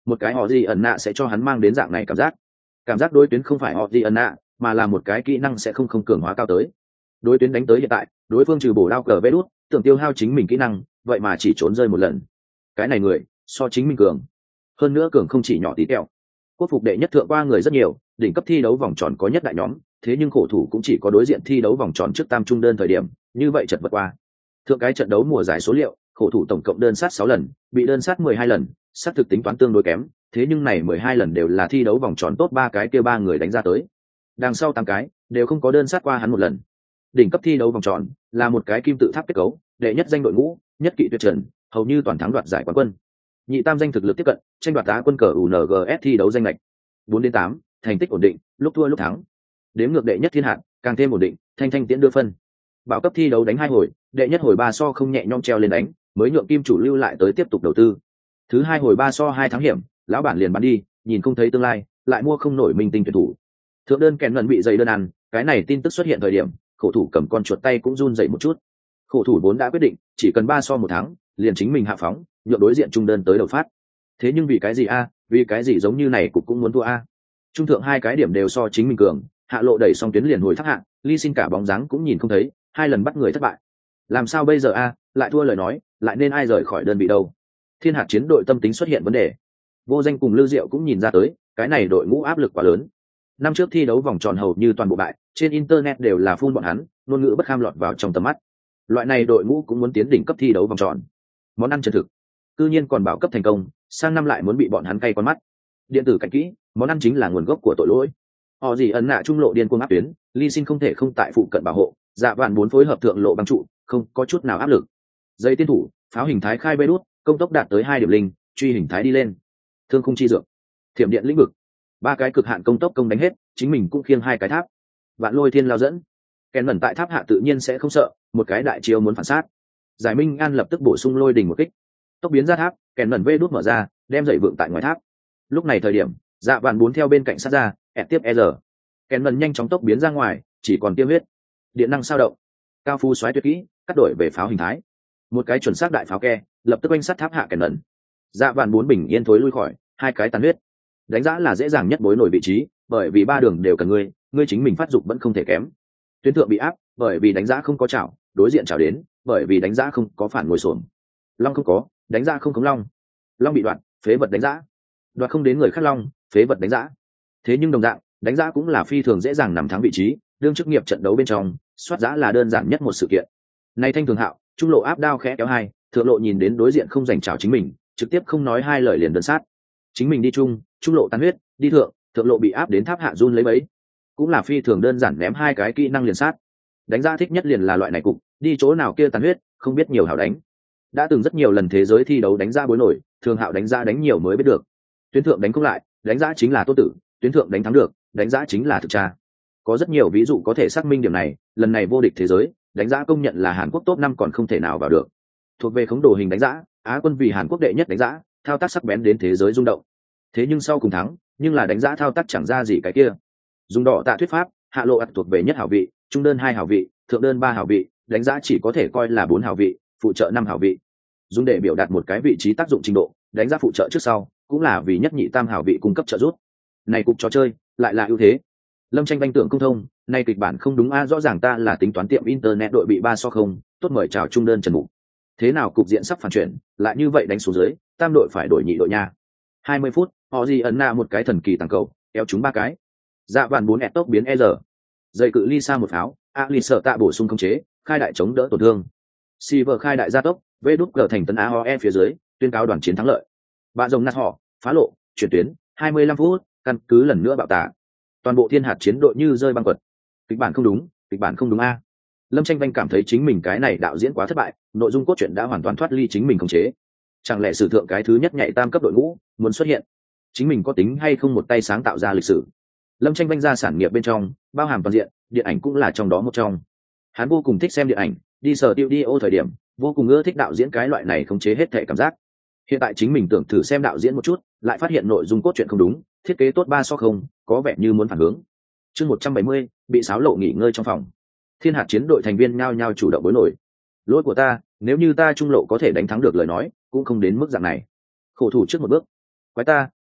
Speaker 1: một cái họ gì ẩn nạ sẽ cho hắn mang đến dạng này cảm giác. Cảm giác đối tuyến không phải họ gì ẩn nạ, mà là một cái kỹ năng sẽ không không cường hóa cao tới. Đối tuyến đánh tới hiện tại, đối phương trừ bổ đao cờ vẽ đút, tưởng tiêu hao chính mình kỹ năng, vậy mà chỉ trốn rơi một lần. Cái này người, so chính mình cường. Hơn nữa cường không chỉ nhỏ tí tẹo. Quốc phục đệ nhất thượng qua người rất nhiều, đỉnh cấp thi đấu vòng tròn có nhất đại nhóm, thế nhưng khổ thủ cũng chỉ có đối diện thi đấu vòng tròn trước tam trung đơn thời điểm, như vậy chật vật qua. Thượng cái trận đấu mùa giải số liệu, khổ thủ tổng cộng đơn sát sáu lần, bị đơn sát mười hai lần, sát thực tính toán tương đối kém, thế nhưng này mười hai lần đều là thi đấu vòng tròn top ba cái kia ba người đánh ra tới. Đằng sau tám cái đều không có đơn sát qua hắn một lần. Đỉnh cấp thi đấu vòng tròn là một cái kim tự tháp kết cấu, đệ nhất danh đội ngũ, nhất kỵ tuyệt trần, hầu như toàn thắng đoạt giải quán quân. Nhị tam danh thực lực tiếp cận, tranh đoạt Á quân cờ u en giê ét thi đấu danh lệch. bốn đến tám, thành tích ổn định, lúc thua lúc thắng. Đếm ngược đệ nhất thiên hạ, càng thêm ổn định, thanh thanh tiễn đưa phân. Bảo cấp thi đấu đánh hai hồi, đệ nhất hồi ba so không nhẹ nhõm treo lên đánh, mới nhượng kim chủ lưu lại tới tiếp tục đầu tư. Thứ hai hồi ba so hai thắng hiểm, lão bản liền bán đi, nhìn không thấy tương lai, lại mua không nổi minh tinh tuyển thủ. Thượng đơn kèn lần bị dày đơn ăn, cái này tin tức xuất hiện thời điểm, khổ thủ cầm con chuột tay cũng run dậy một chút. Khổ thủ vốn đã quyết định, chỉ cần ba so một thắng, liền chính mình hạ phóng, nhượng đối diện trung đơn tới đầu phát. Thế nhưng vì cái gì a? Vì cái gì giống như này cục cũng muốn thua a? Trung thượng hai cái điểm đều so chính mình cường, hạ lộ đẩy xong tuyến liền hồi thác hạng, ly xin cả bóng dáng cũng nhìn không thấy, hai lần bắt người thất bại. Làm sao bây giờ a? Lại thua lời nói, lại nên ai rời khỏi đơn vị đâu? Thiên hạt chiến đội tâm tính xuất hiện vấn đề. Vô Danh cùng Lưu Diệu cũng nhìn ra tới, cái này đội ngũ áp lực quá lớn. Năm trước thi đấu vòng tròn hầu như toàn bộ bại, trên internet đều là phun bọn hắn, ngôn ngữ bất kham lọt vào trong tầm mắt. Loại này đội ngũ cũng muốn tiến đỉnh cấp thi đấu vòng tròn. Món ăn chân thực, cư nhiên còn bảo cấp thành công, sang năm lại muốn bị bọn hắn cay con mắt. Điện tử cảnh kỹ, món ăn chính là nguồn gốc của tội lỗi. Họ gì ẩn nạ trung lộ điên cuồng áp tuyến, Ly Sin không thể không tại phụ cận bảo hộ, dạ vạn bốn phối hợp thượng lộ băng trụ, không có chút nào áp lực. Dây tiên thủ, pháo hình thái khai bê đút, công tốc đạt tới hai điểm linh, truy hình thái đi lên. Thương khung chi dược, thiểm điện lĩnh vực, ba cái cực hạn công tốc công đánh hết, chính mình cũng khiêng hai cái tháp. Vạn lôi thiên lao dẫn, kèn lần tại tháp hạ tự nhiên sẽ không sợ, một cái đại chiêu muốn phản sát. Giải Minh An lập tức bổ sung lôi đỉnh một kích, tốc biến ra tháp, kèn lần vê đút mở ra, đem dậy vượng tại ngoài tháp. Lúc này thời điểm, dạ vạn bốn theo bên cạnh sát ra, ẹt tiếp r, kèn lần nhanh chóng tốc biến ra ngoài, chỉ còn tiêu huyết, điện năng sao động, cao phu xoáy tuyệt kỹ, cắt đổi về pháo hình thái, một cái chuẩn xác đại pháo ke, lập tức oanh sát tháp hạ kèn lần. Dạ vạn bốn bình yên thối lui khỏi, hai cái tàn huyết. Đánh giá là dễ dàng nhất bối nổi vị trí, bởi vì ba đường đều cần ngươi, ngươi chính mình phát dục vẫn không thể kém. Tuyến thượng bị áp, bởi vì đánh giá không có chảo, đối diện chảo đến, bởi vì đánh giá không có phản ngồi xổm. Long không có, đánh giá không khống long. Long bị đoạn, phế vật đánh giá. Đoạt không đến người khác long, phế vật đánh giá. Thế nhưng đồng dạng, đánh giá cũng là phi thường dễ dàng nằm thắng vị trí, đương chức nghiệp trận đấu bên trong, soát giá là đơn giản nhất một sự kiện. Này Thanh Thường Hạo, trung lộ áp đao khẽ kéo hai, thượng lộ nhìn đến đối diện không giành chảo chính mình, trực tiếp không nói hai lời liền đơn sát. Chính mình đi trung, trung lộ tan huyết, đi thượng, thượng lộ bị áp đến tháp hạ run lấy bấy. Cũng là phi thường đơn giản ném hai cái kỹ năng liền sát. Đánh giá thích nhất liền là loại này cục, đi chỗ nào kia tàn huyết, không biết nhiều hảo đánh. Đã từng rất nhiều lần thế giới thi đấu đánh giá bối nổi, Thường Hạo đánh giá đánh nhiều mới biết được. Tuyến thượng đánh không lại, đánh giá chính là tốt tử, tuyến thượng đánh thắng được, đánh giá chính là thực tra. Có rất nhiều ví dụ có thể xác minh điểm này, lần này vô địch thế giới, đánh giá công nhận là Hàn Quốc top năm còn không thể nào vào được. Thuộc về khống đồ hình đánh giá, Á quân vì Hàn Quốc đệ nhất đánh giá, thao tác sắc bén đến thế giới rung động. Thế nhưng sau cùng thắng, nhưng là đánh giá thao tác chẳng ra gì cái kia. Dùng đỏ tạ thuyết pháp, hạ lộ ắt thuộc về nhất hảo vị, trung đơn hai hảo vị, thượng đơn ba hảo vị, đánh giá chỉ có thể coi là bốn hảo vị, phụ trợ năm hảo vị. Dùng để biểu đạt một cái vị trí tác dụng trình độ, đánh giá phụ trợ trước sau, cũng là vì nhất nhị tam hảo vị cung cấp trợ giúp. Này cục trò chơi, lại là ưu thế. Lâm Tranh Vanh tưởng không thông, nay kịch bản không đúng a, rõ ràng ta là tính toán tiệm internet đội bị ba so không, tốt mời chào trung đơn Trần Mục. Thế nào cục diện sắp phản chuyển, lại như vậy đánh xuống dưới, tam đội phải đổi nhị đội nha. hai mươi phút, họ gì ẩn na một cái thần kỳ tăng cầu, kéo chúng ba cái. Dạ vạn bốn ẹt tốc biến e rờ. Dây cự ly xa một pháo, a lì sợ tạ bổ sung khống chế, khai đại chống đỡ tổn thương. Silver khai đại gia tốc, vê đút cờ thành tấn a o e phía dưới, tuyên cáo đoàn chiến thắng lợi. Bạ rồng nạt họ, phá lộ, chuyển tuyến, hai mươi lăm phút, căn cứ lần nữa bạo tả. Toàn bộ thiên hạt chiến đội như rơi băng quật. Kịch bản không đúng, kịch bản không đúng a. Lâm Tranh Vanh cảm thấy chính mình cái này đạo diễn quá thất bại, nội dung cốt truyện đã hoàn toàn thoát ly chính mình khống chế. Chẳng lẽ sử thượng cái thứ nhất nhảy tam cấp đội ngũ muốn xuất hiện, chính mình có tính hay không một tay sáng tạo ra lịch sử. Lâm Tranh Vanh ra sản nghiệp bên trong, bao hàm toàn diện, điện ảnh cũng là trong đó một trong. Hắn vô cùng thích xem điện ảnh, đi sở tiêu đi ô thời điểm, vô cùng ưa thích đạo diễn cái loại này khống chế hết thể cảm giác. Hiện tại chính mình tưởng thử xem đạo diễn một chút, lại phát hiện nội dung cốt truyện không đúng, thiết kế tốt ba so không, có vẻ như muốn phản hướng. Chương một trăm bảy mươi, bị xáo lộ nghỉ ngơi trong phòng. Thiên hạt chiến đội thành viên nhao nhao chủ động bối nổi. Lỗi của ta, nếu như ta trung lộ có thể đánh thắng được lời nói, cũng không đến mức dạng này. Khổ thủ trước một bước. Quái ta,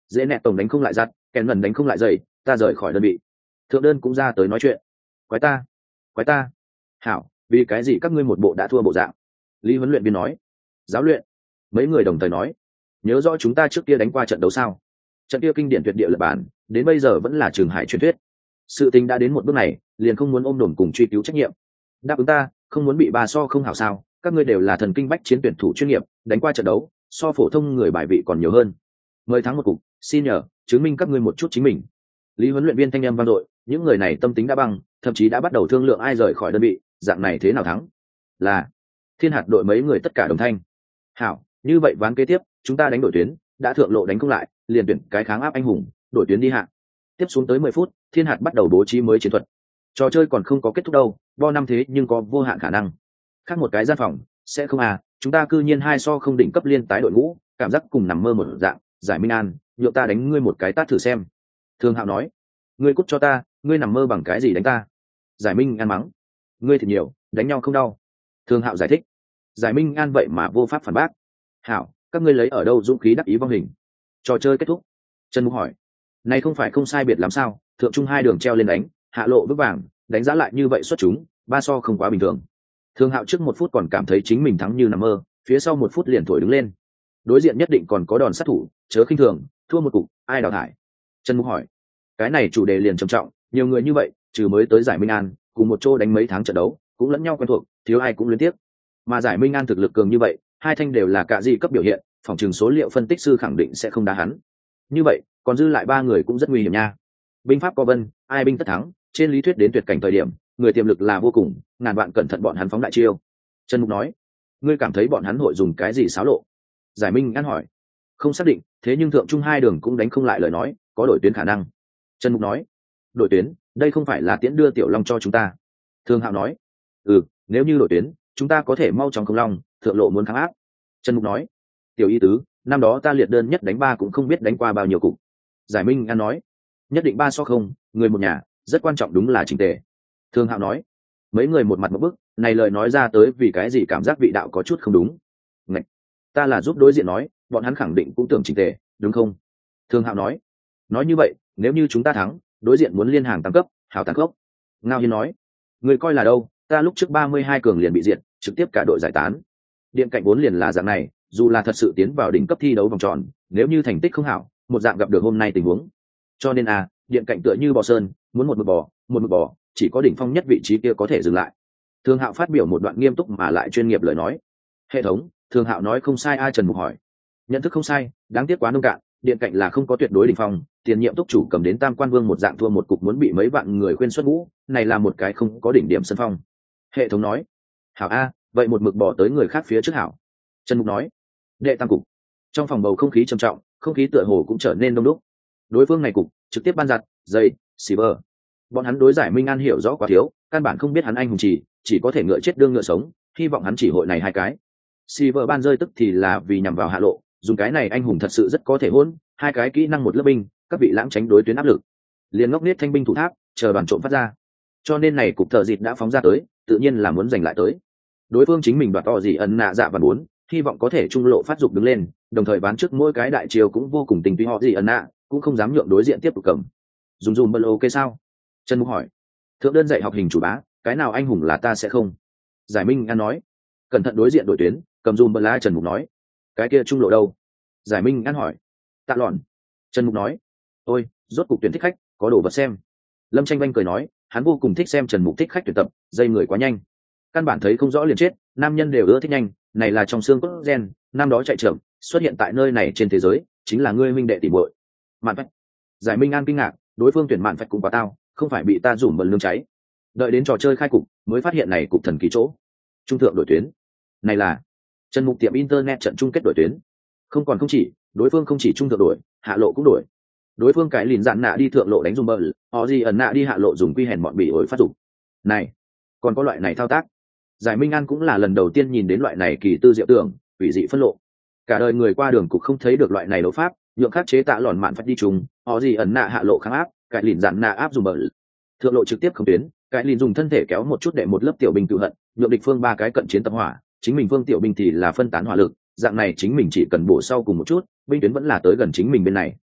Speaker 1: dễ nẹt tổng đánh không lại giặt, kèn lần đánh không lại dày, ta rời khỏi đơn vị. Thượng đơn cũng ra tới nói chuyện. Quái ta, quái ta. Hảo, vì cái gì các ngươi một bộ đã thua bộ dạng? Lý huấn luyện viên nói. Giáo luyện. Mấy người đồng thời nói. Nhớ rõ chúng ta trước kia đánh qua trận đấu sao? Trận kia kinh điển tuyệt địa lập bản, đến bây giờ vẫn là trường hải truyền thuyết. Sự tình đã đến một bước này, liền không muốn ôm đồn cùng truy cứu trách nhiệm. Đáp ứng ta, không muốn bị bà so không hảo sao? Các ngươi đều là thần kinh bách chiến tuyển thủ chuyên nghiệp, đánh qua trận đấu, so phổ thông người bài vị còn nhiều hơn. Mời thắng một cục, xin nhờ, chứng minh các ngươi một chút chính mình. Lý huấn luyện viên thanh âm vang dội, những người này tâm tính đã băng, thậm chí đã bắt đầu thương lượng ai rời khỏi đơn vị, dạng này thế nào thắng? Là Thiên hạt đội mấy người tất cả đồng thanh. Hảo, như vậy ván kế tiếp, chúng ta đánh đội tuyến, đã thượng lộ đánh không lại, liền tuyển cái kháng áp anh hùng, đội tuyến đi hạ. Tiếp xuống tới mười phút, Thiên hạt bắt đầu bố trí mới chiến thuật. Trò chơi còn không có kết thúc đâu, bo năm thế nhưng có vô hạn khả năng. Khác một cái gian phòng, sẽ không à, chúng ta cư nhiên hai so không đỉnh cấp liên tái đội ngũ, cảm giác cùng nằm mơ một dạng. Giải Minh An, nhượng ta đánh ngươi một cái tát thử xem. Thương Hạo nói, ngươi cút cho ta, ngươi nằm mơ bằng cái gì đánh ta? Giải Minh An mắng, ngươi thì nhiều, đánh nhau không đau. Thương Hạo giải thích. Giải Minh An vậy mà vô pháp phản bác. Hảo, các ngươi lấy ở đâu dũng khí đắc ý vong hình? Trò chơi kết thúc. Trần Mục hỏi, này không phải không sai biệt làm sao? Thượng trung hai đường treo lên đánh, hạ lộ vững vàng, đánh giá lại như vậy xuất chúng, ba so không quá bình thường. Thương Hạo trước một phút còn cảm thấy chính mình thắng như nằm mơ, phía sau một phút liền thổi đứng lên. Đối diện nhất định còn có đòn sát thủ, chớ khinh thường, thua một cục, ai đào thải? Trần Mục hỏi. Cái này chủ đề liền trầm trọng, nhiều người như vậy, trừ mới tới Giải Minh An, cùng một chỗ đánh mấy tháng trận đấu, cũng lẫn nhau quen thuộc, thiếu ai cũng liên tiếp. Mà Giải Minh An thực lực cường như vậy, hai thanh đều là cả gì cấp biểu hiện, phòng trường số liệu phân tích sư khẳng định sẽ không đá hắn. Như vậy, còn dư lại ba người cũng rất nguy hiểm nha. Binh pháp có vân, ai binh tất thắng, trên lý thuyết đến tuyệt cảnh thời điểm, người tiềm lực là vô cùng, ngàn vạn cẩn thận bọn hắn phóng đại chiêu. Trần Mục nói, ngươi cảm thấy bọn hắn hội dùng cái gì xáo lộ? Giải Minh An hỏi. Không xác định, thế nhưng thượng trung hai đường cũng đánh không lại lời nói, có đổi tuyến khả năng. Trần Mục nói, đổi tuyến, đây không phải là tiễn đưa Tiểu Long cho chúng ta. Thương Hạo nói, ừ, nếu như đổi tuyến, chúng ta có thể mau chóng không long, thượng lộ muốn kháng áp. Trần Mục nói, Tiểu y tứ, năm đó ta liệt đơn nhất đánh ba cũng không biết đánh qua bao nhiêu cục. Giải Minh An nói, nhất định ba so không, người một nhà, rất quan trọng đúng là chỉnh tề. Thương Hạo nói, mấy người một mặt một bức, này lời nói ra tới vì cái gì cảm giác vị đạo có chút không đúng. Ngạch, ta là giúp đối diện nói, bọn hắn khẳng định cũng tưởng chỉnh tề, đúng không? Thương Hạo nói, nói như vậy, nếu như chúng ta thắng, đối diện muốn liên hàng tăng cấp, hảo tàn gốc. Ngao Hiên nói, người coi là đâu, ta lúc trước ba mươi hai cường liền bị diệt, trực tiếp cả đội giải tán. Điện cạnh vốn liền là dạng này, dù là thật sự tiến vào đỉnh cấp thi đấu vòng tròn, nếu như thành tích không hảo, một dạng gặp được hôm nay tình huống. Cho nên à, điện cạnh tựa như bò sơn, muốn một mực bò, một mực bò, chỉ có đỉnh phong nhất vị trí kia có thể dừng lại. Thương Hạo phát biểu một đoạn nghiêm túc mà lại chuyên nghiệp lời nói. Hệ thống, Thương Hạo nói không sai. Ai? Trần Mục hỏi. Nhận thức không sai, đáng tiếc quá nông cạn, điện cạnh là không có tuyệt đối đỉnh phong, tiền nhiệm túc chủ cầm đến tam quan vương một dạng thua một cục muốn bị mấy vạn người khuyên xuất ngũ, này là một cái không có đỉnh điểm sân phong. Hệ thống nói. Hảo a, vậy một mực bỏ tới người khác phía trước hảo. Trần Mục nói. Đệ tam cục. Trong phòng bầu không khí trầm trọng, không khí tựa hồ cũng trở nên đông đúc. Đối phương này cục trực tiếp ban giặt, dây, xì bờ. Bọn hắn đối Giải Minh An hiểu rõ quá thiếu, căn bản không biết hắn anh hùng chỉ, chỉ có thể ngựa chết đương ngựa sống, hy vọng hắn chỉ hội này hai cái. Xì bờ ban rơi tức thì là vì nhằm vào hạ lộ, dùng cái này anh hùng thật sự rất có thể hôn, hai cái kỹ năng một lớp binh, các vị lãng tránh đối tuyến áp lực. Liền ngốc nết thanh binh thủ tháp, chờ đoàn trộm phát ra. Cho nên này cục thợ dịt đã phóng ra tới, tự nhiên là muốn giành lại tới. Đối phương chính mình đoạt to gì ẩn nạ dạ và muốn, hy vọng có thể trung lộ phát dục đứng lên, đồng thời bán trước mỗi cái đại chiều cũng vô cùng tình tuy họ gì ẩn nạ, cũng không dám nhượng đối diện tiếp tục cầm. Dùng dùng bật ok sao? Trần Mục hỏi. Thượng đơn dạy học hình chủ bá, cái nào anh hùng là ta sẽ không? Giải Minh An nói. Cẩn thận đối diện đội tuyến, cầm dùm bật lá. Trần Mục nói. Cái kia trung lộ đâu? Giải Minh An hỏi. Tạ lọn. Trần Mục nói. Ôi, rốt cục tuyển thích khách, có đồ vật xem. Lâm Tranh Vanh cười nói, hắn vô cùng thích xem Trần Mục thích khách tuyển tập, dây người quá nhanh. Căn bản thấy không rõ liền chết, nam nhân đều ưa thích nhanh, này là trong xương cốt gen, năm đó chạy trưởng, xuất hiện tại nơi này trên thế giới, chính là ngươi minh đệ tỷ muội. Mạn Phách. Giải Minh An kinh ngạc, đối phương tuyển Mạn Phách cũng quá tao, không phải bị ta dùm bần lương cháy. Đợi đến trò chơi khai cục, mới phát hiện này cục thần kỳ chỗ. Trung thượng đội tuyến. Này là Trần Mục tiệm internet trận chung kết đội tuyến. Không còn không chỉ, đối phương không chỉ trung thượng đổi, hạ lộ cũng đổi. Đối phương cái lìn dạn nạ đi thượng lộ đánh dùm bờ, họ gì ẩn nạ đi hạ lộ dùng quy hèn bọn bị ổi phát dục. Này, còn có loại này thao tác. Giải Minh An cũng là lần đầu tiên nhìn đến loại này kỳ tư diệu tưởng, quỷ dị phân lộ. Cả đời người qua đường cục không thấy được loại này đấu pháp, nhượng khắc chế tạ lòn mạn phát đi trùng, họ gì ẩn nạ hạ lộ kháng áp, cái lìn dạn nạ áp dùng bờ. Thượng lộ trực tiếp không tuyến, cái lìn dùng thân thể kéo một chút để một lớp tiểu binh tự hận, nhượng địch phương ba cái cận chiến tập hỏa, chính mình phương tiểu binh thì là phân tán hỏa lực, dạng này chính mình chỉ cần bổ sau cùng một chút, binh tuyến vẫn là tới gần chính mình bên này.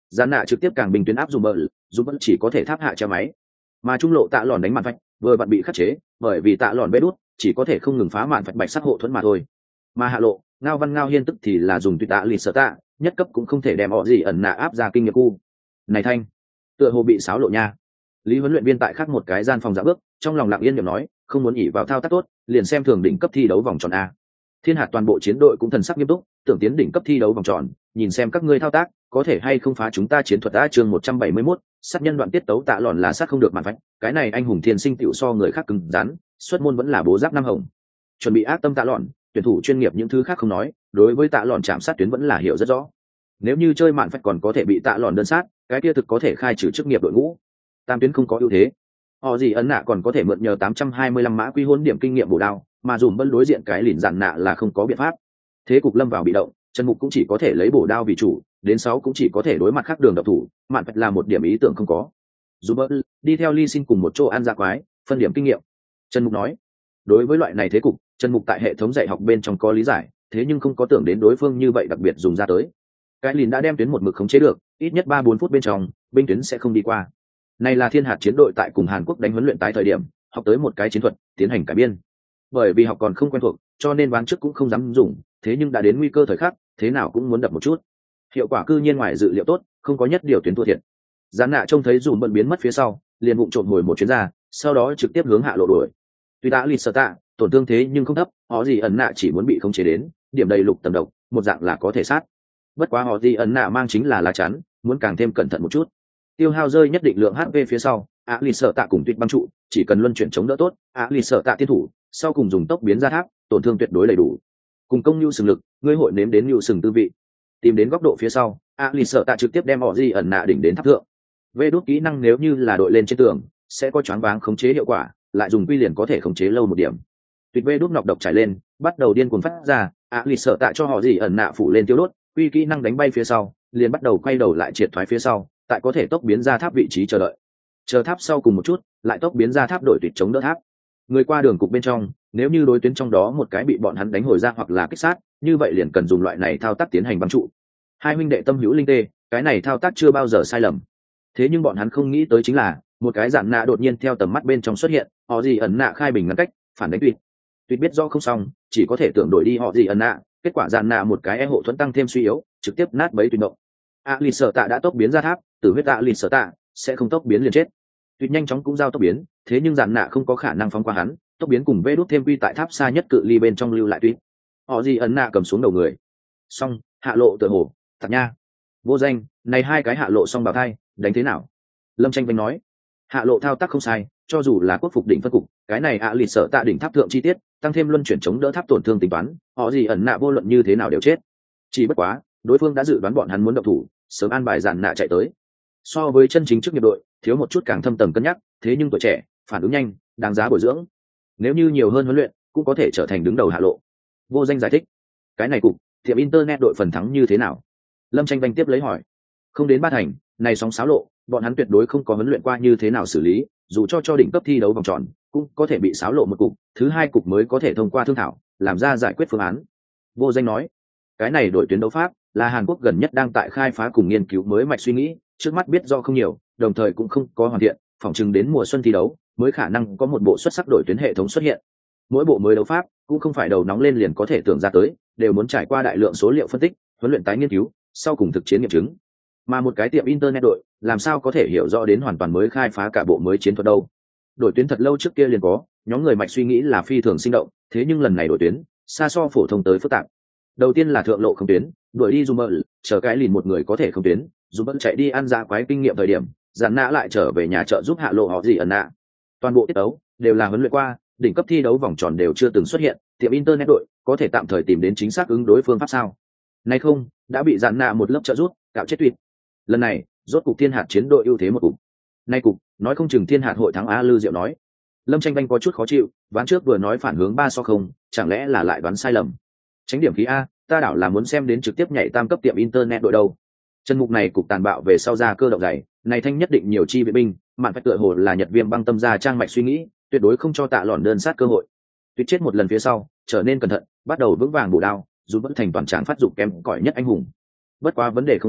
Speaker 1: Giàn nạ trực tiếp càng bình tuyến áp dùng bờ, dù vẫn chỉ có thể tháp hạ treo máy, mà trung lộ tạ lòn đánh mạn vạch vừa vặn bị khắc chế, bởi vì tạ lòn bê đút chỉ có thể không ngừng phá mạn vạch bạch sắc hộ thuẫn mà thôi. Mà hạ lộ ngao văn ngao hiên tức thì là dùng tuyệt tạ lì sợ tạ nhất cấp cũng không thể đem họ gì ẩn nạ áp ra kinh nghiệm cu. Này thanh, tựa hồ bị xáo lộ nha. Lý huấn luyện viên tại khác một cái gian phòng dạ bước, trong lòng lặng yên nhầm nói, không muốn ỉ vào thao tác tốt, liền xem thường đỉnh cấp thi đấu vòng tròn a. Thiên hạt toàn bộ chiến đội cũng thần sắc nghiêm túc, tưởng tiến đỉnh cấp thi đấu vòng tròn, nhìn xem các ngươi thao tác có thể hay không phá chúng ta chiến thuật. A chương một trăm bảy mươi mốt, sát nhân đoạn tiết tấu tạ lòn là sát không được màn vạch, cái này anh hùng thiên sinh tiểu so người khác cứng rắn, xuất môn vẫn là bố giáp năm hồng. Chuẩn bị ác tâm tạ lòn, tuyển thủ chuyên nghiệp những thứ khác không nói, đối với tạ lòn chạm sát tuyến vẫn là hiểu rất rõ. Nếu như chơi mạn vạch còn có thể bị tạ lòn đơn sát, cái kia thực có thể khai trừ chức nghiệp đội ngũ. Tam tuyến không có ưu thế, họ gì ấn nạ còn có thể mượn nhờ tám trăm hai mươi lăm mã quy hôn điểm kinh nghiệm bổ đao, mà dùng bân đối diện cái lìn dạn nạ là không có biện pháp. Thế cục lâm vào bị động, Trần Mục cũng chỉ có thể lấy bổ đao vì chủ, đến sáu cũng chỉ có thể đối mặt khác đường độc thủ, mạn vạch là một điểm ý tưởng không có. Dù bân đi theo Ly Xin cùng một chỗ ăn dạ quái, phân điểm kinh nghiệm. Trần Mục nói, đối với loại này thế cục, Trần Mục tại hệ thống dạy học bên trong có lý giải, thế nhưng không có tưởng đến đối phương như vậy đặc biệt dùng ra tới. Cái lìn đã đem tuyến một mực khống chế được, ít nhất ba bốn phút bên trong, binh tuyến sẽ không đi qua. Này là Thiên hạt chiến đội tại cùng Hàn Quốc đánh huấn luyện tái thời điểm, học tới một cái chiến thuật, tiến hành cải biên. Bởi vì học còn không quen thuộc, cho nên ván trước cũng không dám dùng, thế nhưng đã đến nguy cơ thời khắc, thế nào cũng muốn đập một chút. Hiệu quả cư nhiên ngoài dự liệu tốt, không có nhất điều tuyến thua thiệt. Gián nạ trông thấy dùm bận biến mất phía sau, liền vụng trộm hồi một chuyến ra, sau đó trực tiếp hướng hạ lộ đuổi. Tuy đã lì sợ tạ, tổn thương thế nhưng không thấp, họ gì ẩn nạ chỉ muốn bị khống chế đến, điểm đầy lục tầm độc, một dạng là có thể sát. Bất quá họ gì ẩn nạ mang chính là lá chắn, muốn càng thêm cẩn thận một chút. Tiêu hao rơi nhất định lượng hát pê phía sau, á lì sợ tạ cùng tuyệt băng trụ, chỉ cần luân chuyển chống đỡ tốt, á lì sợ tạ tiên thủ, sau cùng dùng tốc biến ra tháp, tổn thương tuyệt đối đầy đủ. Cùng công nhu sừng lực, ngươi hội nếm đến nhu sừng tư vị. Tìm đến góc độ phía sau, á lì sợ tạ trực tiếp đem họ gì ẩn nạ đỉnh đến tháp thượng. Vê đốt kỹ năng nếu như là đội lên trên tường, sẽ có choáng váng khống chế hiệu quả, lại dùng quy liền có thể khống chế lâu một điểm. Tuyệt vê đốt nọc độc trải lên, bắt đầu điên cuồng phát ra, á lì sợ tạ cho họ gì ẩn nạ phủ lên tiêu đốt, quy kỹ năng đánh bay phía sau, liền bắt đầu quay đầu lại triệt thoái phía sau, tại có thể tốc biến ra tháp vị trí chờ đợi. Chờ tháp sau cùng một chút, lại tốc biến ra tháp đổi tuyệt chống đỡ tháp. Người qua đường cục bên trong, nếu như đối tuyến trong đó một cái bị bọn hắn đánh hồi ra hoặc là kích sát, như vậy liền cần dùng loại này thao tác tiến hành băng trụ. Hai huynh đệ tâm hữu linh tê, cái này thao tác chưa bao giờ sai lầm. Thế nhưng bọn hắn không nghĩ tới chính là, một cái dạn nạ đột nhiên theo tầm mắt bên trong xuất hiện, họ gì ẩn nạ khai bình ngăn cách, phản đánh tuyệt. Tuyệt biết rõ không xong, chỉ có thể tưởng đổi đi họ gì ẩn nạ, kết quả dạn nạ một cái e hộ thuẫn tăng thêm suy yếu, trực tiếp nát bấy tuyệt động. A lì sở tạ đã tốc biến ra tháp, tử huyết A lì sở tạ sẽ không tốc biến liền chết. Tuyệt nhanh chóng cũng giao tốc biến, thế nhưng dạn nạ không có khả năng phóng qua hắn, tốc biến cùng vê đốt thêm quy tại tháp xa nhất cự ly bên trong lưu lại tuyệt. Họ gì ẩn nạ cầm xuống đầu người. Xong, hạ lộ tựa hồ, thật nha. Vô danh, này hai cái hạ lộ xong bảo thai, đánh thế nào? Lâm Tranh Vinh nói, hạ lộ thao tác không sai, cho dù là quốc phục đỉnh phân cục, cái này A lì sở tạ đỉnh tháp thượng chi tiết, tăng thêm luân chuyển chống đỡ tháp tổn thương tính toán, họ gì ẩn nạ vô luận như thế nào đều chết. Chỉ bất quá, đối phương đã dự đoán bọn hắn muốn động thủ, sớm an bài dàn nạ chạy tới. So với chân chính trước nghiệp đội, thiếu một chút càng thâm tầng cân nhắc, thế nhưng tuổi trẻ, phản ứng nhanh, đáng giá bồi dưỡng. Nếu như nhiều hơn huấn luyện, cũng có thể trở thành đứng đầu hạ lộ. Vô danh giải thích, cái này cục tiệm internet đội phần thắng như thế nào? Lâm Tranh Vanh tiếp lấy hỏi. Không đến ba thành, này sóng xáo lộ, bọn hắn tuyệt đối không có huấn luyện qua như thế nào xử lý, dù cho cho đỉnh cấp thi đấu vòng tròn, cũng có thể bị xáo lộ một cục, thứ hai cục mới có thể thông qua thương thảo, làm ra giải quyết phương án. Vô danh nói, cái này đội tuyến đấu pháp là Hàn Quốc gần nhất đang tại khai phá cùng nghiên cứu mới mạch suy nghĩ, trước mắt biết do không nhiều, đồng thời cũng không có hoàn thiện, phỏng chừng đến mùa xuân thi đấu mới khả năng có một bộ xuất sắc đội tuyến hệ thống xuất hiện. Mỗi bộ mới đấu pháp cũng không phải đầu nóng lên liền có thể tưởng ra tới, đều muốn trải qua đại lượng số liệu phân tích, huấn luyện tái nghiên cứu, sau cùng thực chiến nghiệm chứng. Mà một cái tiệm internet đội làm sao có thể hiểu rõ đến hoàn toàn mới khai phá cả bộ mới chiến thuật đâu? Đội tuyến thật lâu trước kia liền có, nhóm người mạch suy nghĩ là phi thường sinh động, thế nhưng lần này đội tuyến xa so phổ thông tới phức tạp. Đầu tiên là thượng lộ không tuyến, đuổi đi Zoomer, chờ cái lìn một người có thể không tuyến, Zoomer chạy đi ăn ra quái kinh nghiệm thời điểm, dàn nã lại trở về nhà chợ giúp hạ lộ họ gì ẩn nạ. Toàn bộ tiết đấu đều là huấn luyện qua, đỉnh cấp thi đấu vòng tròn đều chưa từng xuất hiện, tiệm internet đội có thể tạm thời tìm đến chính xác ứng đối phương pháp sao? Nay không, đã bị dàn nạ một lớp trợ giúp, cạo chết tuyệt. Lần này, rốt cục Thiên hạt chiến đội ưu thế một cục. Nay cục, nói không chừng Thiên hạt hội thắng A Lư Diệu nói. Lâm Tranh Vanh có chút khó chịu, ván trước vừa nói phản hướng ba so không, chẳng lẽ là lại đoán sai lầm? Tránh điểm khí a, ta đảo là muốn xem đến trực tiếp nhảy tam cấp tiệm internet đội đâu. Chân mục này cục tàn bạo về sau ra cơ động dày, này thanh nhất định nhiều chi vệ binh, mạn phải tựa hồ là Nhật Viêm băng tâm ra trang mạch suy nghĩ, tuyệt đối không cho tạ lòn đơn sát cơ hội. Tuyệt chết một lần phía sau, trở nên cẩn thận, bắt đầu vững vàng bổ đao, dù vẫn thành toàn trạng phát dụng kém cỏi nhất anh hùng. Bất quá vấn đề không lớn,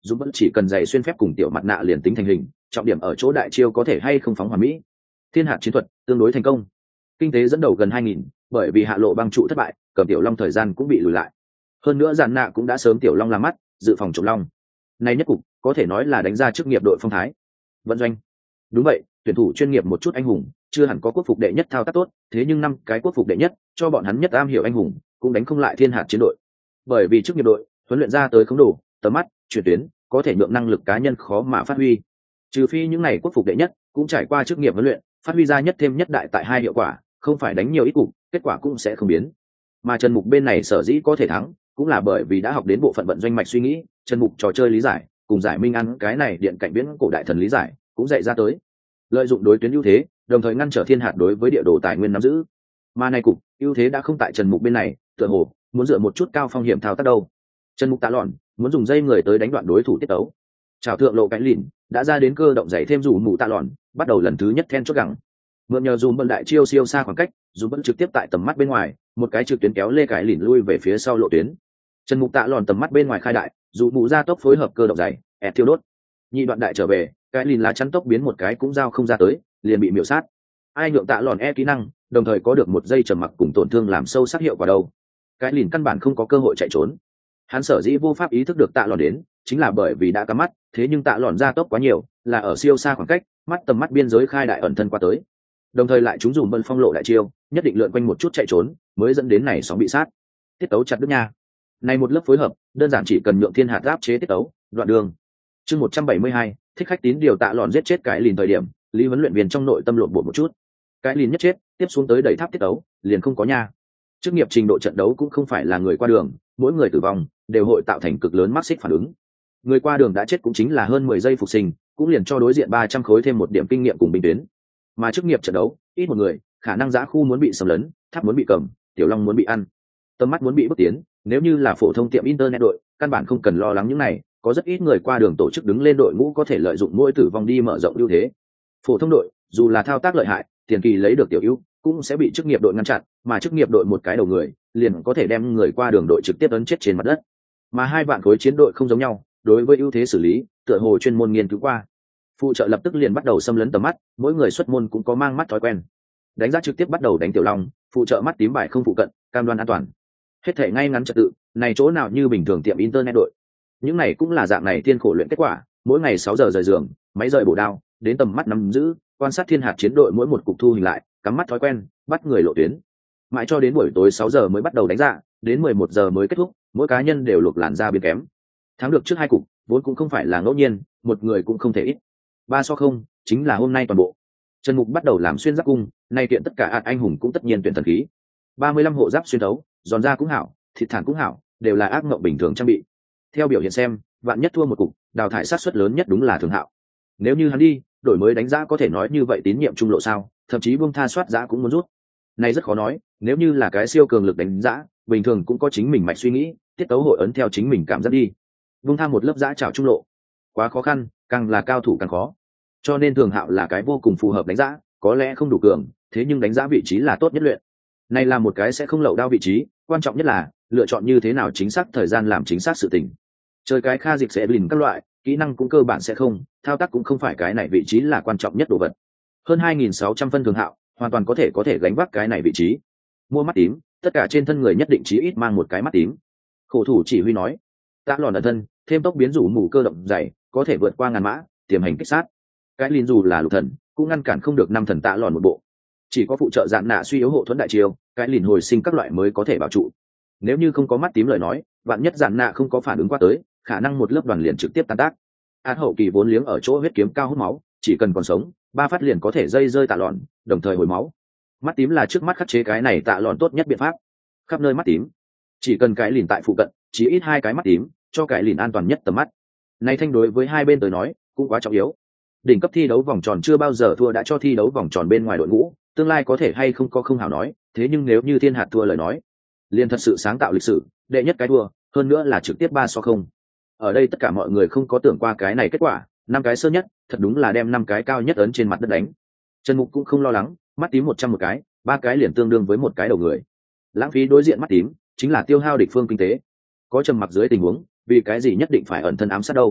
Speaker 1: dù vẫn chỉ cần giày xuyên phép cùng tiểu mặt nạ liền tính thành hình, trọng điểm ở chỗ đại chiêu có thể hay không phóng hoàn mỹ. Thiên hạt chiến thuật tương đối thành công, kinh tế dẫn đầu gần hai nghìn, bởi vì hạ lộ băng trụ thất bại, cầm tiểu long thời gian cũng bị lùi lại. Hơn nữa giàn nạ cũng đã sớm tiểu long làm mắt, dự phòng trộm long. Nay nhất cục có thể nói là đánh ra chức nghiệp đội phong thái. Vận doanh, đúng vậy, tuyển thủ chuyên nghiệp một chút anh hùng, chưa hẳn có quốc phục đệ nhất thao tác tốt, thế nhưng năm cái quốc phục đệ nhất, cho bọn hắn nhất am hiểu anh hùng, cũng đánh không lại thiên hạt chiến đội. Bởi vì chức nghiệp đội huấn luyện ra tới không đủ, tầm mắt, chuyển tuyến, có thể nhượng năng lực cá nhân khó mà phát huy. Trừ phi những này quốc phục đệ nhất cũng trải qua chức nghiệp huấn luyện, phát huy ra nhất thêm nhất đại tại hai hiệu quả, không phải đánh nhiều ít cục, kết quả cũng sẽ không biến. Mà Trần Mục bên này sở dĩ có thể thắng, cũng là bởi vì đã học đến bộ phận vận doanh mạch suy nghĩ, Trần Mục trò chơi lý giải, cùng giải Minh ăn cái này điện cạnh biến cổ đại thần lý giải, cũng dạy ra tới. Lợi dụng đối tuyến ưu thế, đồng thời ngăn trở thiên hạt đối với địa đồ tài nguyên nắm giữ. Mà này cục, ưu thế đã không tại Trần Mục bên này, tựa hồ muốn dựa một chút cao phong hiểm thao tác đâu. Trần Mục tạ lọn, muốn dùng dây người tới đánh đoạn đối thủ tiết tấu. Chào thượng lộ cái lìn, đã ra đến cơ động dày thêm rủ mù tạ lọn, bắt đầu lần thứ nhất then chốt gẳng. Mượn nhờ dùm bận đại chiêu siêu xa khoảng cách, dùm bận trực tiếp tại tầm mắt bên ngoài, một cái trực tuyến kéo lê cái lìn lui về phía sau lộ tuyến. Trần Mục tạ lọn tầm mắt bên ngoài khai đại, dù mù ra tốc phối hợp cơ động dày, ẹt thiêu đốt. Nhị đoạn đại trở về, cái lìn lá chắn tốc biến một cái cũng giao không ra tới, liền bị miểu sát. Ai nhượng tạ lọn e kỹ năng, đồng thời có được một giây trầm mặc cùng tổn thương làm sâu sắc hiệu quả đâu. Cái lìn căn bản không có cơ hội chạy trốn. Hắn sở dĩ vô pháp ý thức được tạ lọn đến, chính là bởi vì đã cắm mắt, thế nhưng tạ lọn ra tốc quá nhiều, là ở siêu xa khoảng cách, mắt tầm mắt biên giới khai đại ẩn thân qua tới. Đồng thời lại chúng dùng bân phong lộ đại chiêu, nhất định lượn quanh một chút chạy trốn, mới dẫn đến này sóng bị sát. Tiết tấu chặt đứt nha. Này một lớp phối hợp, đơn giản chỉ cần nhượng thiên hạt áp chế tiết tấu, đoạn đường. Chương một trăm bảy mươi hai, thích khách tín điều tạ lọn giết chết cái lìn thời điểm, lý huấn luyện viên trong nội tâm lộn bộ một chút. Cái lìn nhất chết, tiếp xuống tới đẩy tháp tiết tấu, liền không có nha. Chức nghiệp trình độ trận đấu cũng không phải là người qua đường, mỗi người tử vong đều hội tạo thành cực lớn mắc xích phản ứng. Người qua đường đã chết cũng chính là hơn mười giây phục sinh, cũng liền cho đối diện ba trăm khối thêm một điểm kinh nghiệm cùng bình tuyến. Mà chức nghiệp trận đấu, ít một người, khả năng giã khu muốn bị xâm lấn, tháp muốn bị cầm, tiểu long muốn bị ăn, tầm mắt muốn bị bước tiến. Nếu như là phổ thông tiệm internet đội, căn bản không cần lo lắng những này, có rất ít người qua đường tổ chức đứng lên đội ngũ có thể lợi dụng mỗi tử vong đi mở rộng ưu thế. Phổ thông đội, dù là thao tác lợi hại, tiền kỳ lấy được tiểu ưu, cũng sẽ bị chức nghiệp đội ngăn chặn, mà chức nghiệp đội một cái đầu người, liền có thể đem người qua đường đội trực tiếp ấn chết trên mặt đất. Mà hai vạn khối chiến đội không giống nhau, đối với ưu thế xử lý, tựa hồ chuyên môn nghiên cứu qua. Phụ trợ lập tức liền bắt đầu xâm lấn tầm mắt, mỗi người xuất môn cũng có mang mắt thói quen. Đánh giá trực tiếp bắt đầu đánh tiểu long, phụ trợ mắt tím bài không phụ cận, cam đoan an toàn. Hết thể ngay ngắn trật tự, này chỗ nào như bình thường tiệm internet đội. Những này cũng là dạng này tiên khổ luyện kết quả, mỗi ngày sáu giờ rời giường, máy rời bổ đao, đến tầm mắt nắm giữ, quan sát thiên hạt chiến đội mỗi một cục thu hình lại, cắm mắt thói quen, bắt người lộ tuyến. Mãi cho đến buổi tối sáu giờ mới bắt đầu đánh dạ, đến mười một giờ mới kết thúc, mỗi cá nhân đều luộc làn da biến kém. Thắng được trước hai cục, vốn cũng không phải là ngẫu nhiên, một người cũng không thể ít. Ba so không, chính là hôm nay toàn bộ. Trần Mục bắt đầu làm xuyên giáp cung, nay kiện tất cả ạt anh hùng cũng tất nhiên tuyển thần khí. ba mươi lăm hộ giáp xuyên đấu, giòn da cũng hảo, thịt thản cũng hảo, đều là ác mộng bình thường trang bị. Theo biểu hiện xem, vạn nhất thua một cục, đào thải sát suất lớn nhất đúng là Thường Hạo. Nếu như hắn đi, đổi mới đánh giá có thể nói như vậy tín nhiệm trung lộ sao, thậm chí buông tha soát giá cũng muốn rút. Này rất khó nói, nếu như là cái siêu cường lực đánh giá, bình thường cũng có chính mình mạch suy nghĩ, tiết tấu hội ấn theo chính mình cảm giác đi. Buông tha một lớp giá trào trung lộ, quá khó khăn, càng là cao thủ càng khó. Cho nên Thường Hạo là cái vô cùng phù hợp đánh giá, có lẽ không đủ cường, thế nhưng đánh giá vị trí là tốt nhất luyện. Này là một cái sẽ không lậu đao vị trí, quan trọng nhất là lựa chọn như thế nào chính xác thời gian làm chính xác sự tình. Chơi cái kha dịch sẽ lìn các loại, kỹ năng cũng cơ bản sẽ không, thao tác cũng không phải cái này vị trí là quan trọng nhất đồ vật. Hơn hai nghìn sáu trăm phân Thường Hạo, hoàn toàn có thể có thể gánh vác cái này vị trí. Mua mắt tím, tất cả trên thân người nhất định chí ít mang một cái mắt tím. Khổ thủ chỉ huy nói, tạ lòn ẩn thân, thêm tốc biến rủ mù cơ động dày, có thể vượt qua ngàn mã, tiềm hành kích sát. Cái lìn dù là lục thần, cũng ngăn cản không được năm thần tạ lòn một bộ. Chỉ có phụ trợ dạn nạ suy yếu hộ thuẫn đại chiêu, cái lìn hồi sinh các loại mới có thể bảo trụ. Nếu như không có mắt tím lời nói, vạn nhất dạn nạ không có phản ứng qua tới, khả năng một lớp đoàn liền trực tiếp tan tác. Át hậu kỳ vốn liếng ở chỗ huyết kiếm cao hút máu, chỉ cần còn sống, ba phát liền có thể dây rơi tạ lòn, đồng thời hồi máu. Mắt tím là trước mắt khắc chế cái này tạ lòn tốt nhất biện pháp. Khắp nơi mắt tím, chỉ cần cái lìn tại phụ cận, chỉ ít hai cái mắt tím, cho cái lìn an toàn nhất tầm mắt. Này thanh đối với hai bên tới nói, cũng quá trọng yếu. Đỉnh cấp thi đấu vòng tròn chưa bao giờ thua đã cho thi đấu vòng tròn bên ngoài đội ngũ, tương lai có thể hay không có không hảo nói, thế nhưng nếu như thiên hạt thua lời nói, liền thật sự sáng tạo lịch sử, đệ nhất cái thua, hơn nữa là trực tiếp ba so không. Ở đây tất cả mọi người không có tưởng qua cái này kết quả, năm cái sơ nhất, thật đúng là đem năm cái cao nhất ấn trên mặt đất đánh. Trần Mục cũng không lo lắng, mắt tím một trăm một cái, ba cái liền tương đương với một cái đầu người. Lãng phí đối diện mắt tím, chính là tiêu hao địch phương kinh tế. Có trầm mặc dưới tình huống, vì cái gì nhất định phải ẩn thân ám sát đâu?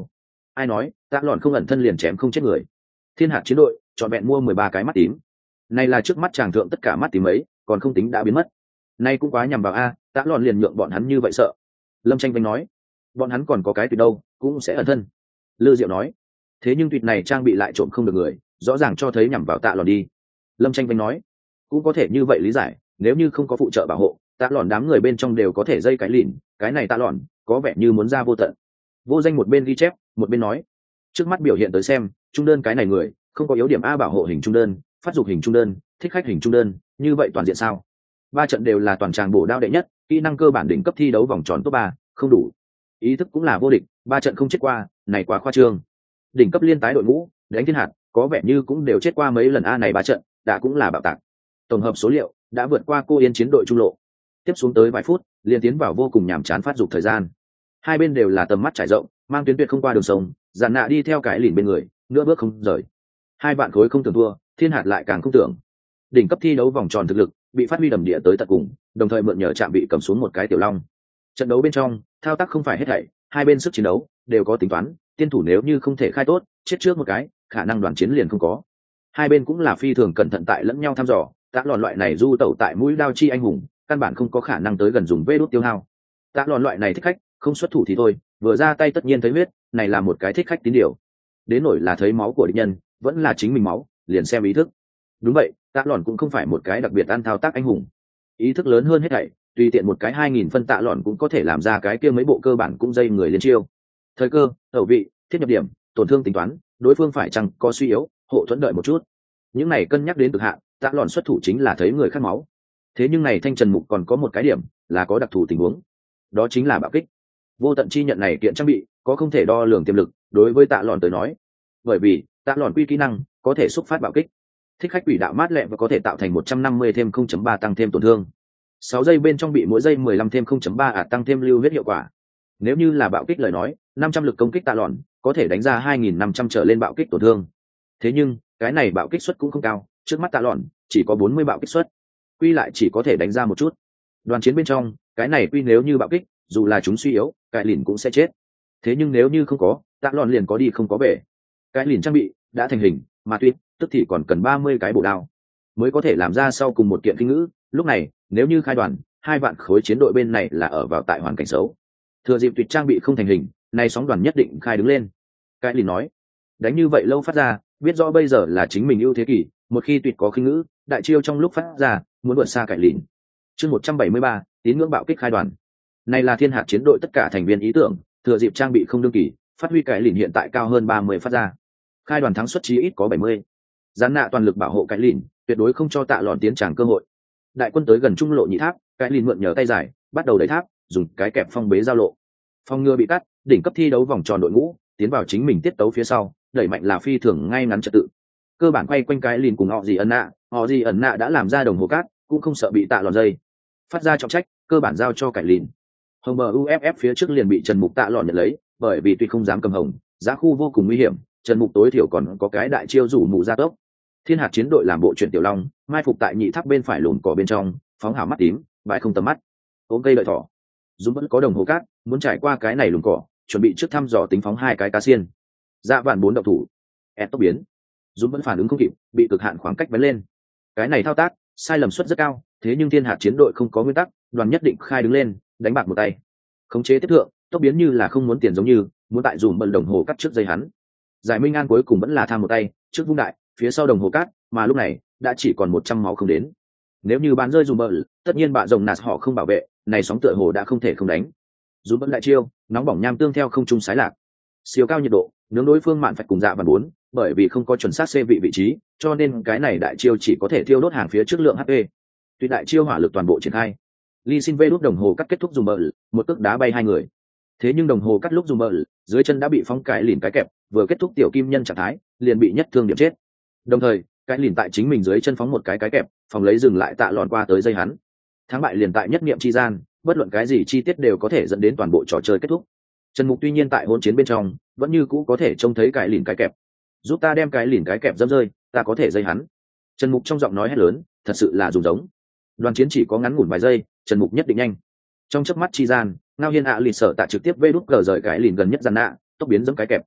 Speaker 1: ai nói tạ lòn không ẩn thân liền chém không chết người. Thiên hạt chiến đội chọn vẹn mua mười ba cái mắt tím, này là trước mắt chàng thượng tất cả mắt tím ấy, còn không tính đã biến mất. Nay cũng quá nhằm vào a, tạ lòn liền nhượng bọn hắn như vậy sợ. Lâm Tranh Vinh nói, bọn hắn còn có cái tuyệt đâu cũng sẽ ẩn thân. Lư Diệu nói, thế nhưng tuyệt này trang bị lại trộm không được người, rõ ràng cho thấy nhằm vào tạ lòn đi. Lâm Tranh Vinh nói, cũng có thể như vậy lý giải, nếu như không có phụ trợ bảo hộ, tạ lòn đám người bên trong đều có thể dây cái lìn, cái này tạ lòn có vẻ như muốn ra vô tận. Vô Danh một bên ghi chép một bên nói, trước mắt biểu hiện tới xem trung đơn cái này người không có yếu điểm a, bảo hộ hình trung đơn, phát dục hình trung đơn, thích khách hình trung đơn, như vậy toàn diện sao? Ba trận đều là toàn tràng bổ đao đệ nhất, kỹ năng cơ bản đỉnh cấp thi đấu vòng tròn top ba không đủ, ý thức cũng là vô địch, ba trận không chết qua, này quá khoa trương. Đỉnh cấp liên tái đội ngũ đánh thiên hạt có vẻ như cũng đều chết qua mấy lần a, này ba trận đã cũng là bạo tạc. Tổng hợp số liệu đã vượt qua cô Yên chiến đội trung lộ, tiếp xuống tới vài phút liền tiến vào vô cùng nhàm chán phát dục thời gian. Hai bên đều là tầm mắt trải rộng, mang tuyến tuyệt không qua đường sông, dàn nạ đi theo cái lìn bên người nửa bước không rời. Hai vạn khối không tưởng thua, thiên hạt lại càng không tưởng. Đỉnh cấp thi đấu vòng tròn thực lực bị phát huy đầm địa tới tận cùng, đồng thời mượn nhờ chạm bị cầm xuống một cái tiểu long. Trận đấu bên trong thao tác không phải hết thảy, hai bên sức chiến đấu đều có tính toán, tiên thủ nếu như không thể khai tốt, chết trước một cái khả năng đoàn chiến liền không có. Hai bên cũng là phi thường cẩn thận tại lẫn nhau thăm dò, tạ lòn loại này du tẩu tại mũi đao chi anh hùng căn bản không có khả năng tới gần dùng vê đốt tiêu hao. Tạ lòn loại này thích khách không xuất thủ thì thôi, vừa ra tay tất nhiên thấy huyết, này là một cái thích khách tín điều. Đến nổi là thấy máu của địch nhân vẫn là chính mình máu, liền xem ý thức. Đúng vậy, tạ lòn cũng không phải một cái đặc biệt ăn thao tác anh hùng, ý thức lớn hơn hết thảy, tùy tiện một cái hai nghìn phân tạ lòn cũng có thể làm ra cái kia mấy bộ cơ bản cũng dây người liên chiêu. Thời cơ, tẩu vị, thiết nhập điểm, tổn thương tính toán, đối phương phải chăng có suy yếu, hộ thuẫn đợi một chút. Những này cân nhắc đến cực hạn, tạ lòn xuất thủ chính là thấy người khát máu. Thế nhưng này Thanh Trần Mục còn có một cái điểm là có đặc thù tình huống, đó chính là bạo kích. Vô tận chi nhận này kiện trang bị có không thể đo lường tiềm lực đối với tạ lòn tới nói, bởi vì tạ lòn quy kỹ năng có thể xúc phát bạo kích. Thích khách quỷ đạo mát lẹ và có thể tạo thành một trăm năm mươi thêm không chấm ba tăng thêm tổn thương, sáu giây bên trong bị mỗi giây mười lăm thêm không chấm ba ạt tăng thêm lưu huyết hiệu quả. Nếu như là bạo kích lời nói, năm trăm lực công kích tạ lòn có thể đánh ra hai nghìn năm trăm trở lên bạo kích tổn thương. Thế nhưng cái này bạo kích suất cũng không cao, trước mắt tạ lòn chỉ có bốn mươi bạo kích suất, quy lại chỉ có thể đánh ra một chút. Đoàn chiến bên trong cái này quy nếu như bạo kích, dù là chúng suy yếu, cái lìn cũng sẽ chết. Thế nhưng nếu như không có, tạ lòn liền có đi không có về. Cái lìn trang bị đã thành hình, mà tuyệt tức thì còn cần ba mươi cái bổ đao mới có thể làm ra sau cùng một kiện kinh ngữ. Lúc này nếu như khai đoàn, hai vạn khối chiến đội bên này là ở vào tại hoàn cảnh xấu. Thừa dịp tuyệt trang bị không thành hình, nay sóng đoàn nhất định khai đứng lên. Cái lìn nói, đánh như vậy lâu phát ra, biết rõ bây giờ là chính mình ưu thế kỷ, một khi tuyệt có khinh ngữ, đại chiêu trong lúc phát ra muốn vượt xa cải lìn. Chương một trăm bảy mươi ba, tín ngưỡng bạo kích khai đoàn. Này là thiên hạt chiến đội tất cả thành viên ý tưởng, thừa dịp trang bị không đương kỳ, phát huy cải lìn hiện tại cao hơn ba mươi phát ra. Khai đoàn thắng suất chí ít có bảy mươi. Gián nạ toàn lực bảo hộ cải lìn, tuyệt đối không cho tạ lòn tiến tràng cơ hội. Đại quân tới gần trung lộ nhị tháp, cải lìn mượn nhờ tay dài, bắt đầu đẩy tháp, dùng cái kẹp phong bế giao lộ. Phong ngừa bị cắt, đỉnh cấp thi đấu vòng tròn đội ngũ, tiến vào chính mình tiết tấu phía sau, đẩy mạnh là phi thường ngay ngắn trật tự. Cơ bản quay quanh cái lìn cùng họ gì ẩn nạ, họ gì ẩn nạ đã làm ra đồng hồ cát, cũng không sợ bị tạ lòn dây. Phát ra trọng trách, cơ bản giao cho cải lìn. Hồng bờ u ép ép phía trước liền bị Trần Mục tạ lòn nhận lấy, bởi vì tuy không dám cầm hồng, giá khu vô cùng nguy hiểm, Trần Mục tối thiểu còn có cái đại chiêu rủ mù gia tốc. Thiên hạt chiến đội làm bộ chuyện tiểu long, mai phục tại nhị tháp bên phải lùn cỏ bên trong, phóng hào mắt tím, bại không tầm mắt. Ôm cây đợi thỏ. Dũng vẫn có đồng hồ cát, muốn trải qua cái này lùn cỏ, chuẩn bị trước thăm dò tính phóng hai cái cá xiên. Dạ vạn bốn động thủ, ép tốc biến. Dũng vẫn phản ứng không kịp, bị cực hạn khoảng cách bén lên. Cái này thao tác, sai lầm suất rất cao, thế nhưng thiên hạt chiến đội không có nguyên tắc, đoàn nhất định khai đứng lên, đánh bạc một tay. Khống chế tiếp thượng, tốc biến như là không muốn tiền giống như, muốn tại dùm bận đồng hồ cắt trước dây hắn. Giải Minh An cuối cùng vẫn là tham một tay, trước vung đại, phía sau đồng hồ cát, mà lúc này đã chỉ còn một trăm máu không đến. Nếu như bán rơi dùm bận, tất nhiên bạn rồng nạt họ không bảo vệ, này sóng tựa hồ đã không thể không đánh. Dùm bận đại chiêu, nóng bỏng nham tương theo không trung sái lạc. Siêu cao nhiệt độ, nướng đối phương mạn phải cùng dạ và bốn, bởi vì không có chuẩn xác xê vị vị trí, cho nên cái này đại chiêu chỉ có thể thiêu đốt hàng phía trước lượng hát pê. Tuy đại chiêu hỏa lực toàn bộ triển khai, Ly Xin vê đốt đồng hồ cắt kết thúc dùm bận, một cước đá bay hai người. Thế nhưng đồng hồ cắt lúc dùm bận, dưới chân đã bị phóng cái lìn cái kẹp, vừa kết thúc tiểu kim nhân trạng thái, liền bị nhất thương điểm chết. Đồng thời, cái lìn tại chính mình dưới chân phóng một cái cái kẹp, phòng lấy dừng lại tạ lòn qua tới dây hắn. Thắng bại liền tại nhất niệm chi gian, bất luận cái gì chi tiết đều có thể dẫn đến toàn bộ trò chơi kết thúc. Trần Mục tuy nhiên tại hỗn chiến bên trong, vẫn như cũ có thể trông thấy cái lìn cái kẹp. Giúp ta đem cái lìn cái kẹp dẫm rơi, ta có thể dây hắn. Trần Mục trong giọng nói hét lớn, thật sự là dùng giống. Đoàn chiến chỉ có ngắn ngủn vài giây, Trần Mục nhất định nhanh. Trong chớp mắt chi gian, Ngao Hiên ạ à lì sợ tạ trực tiếp vê đút cờ rời cái lìn gần nhất gian nạ, tốc biến dẫm cái kẹp.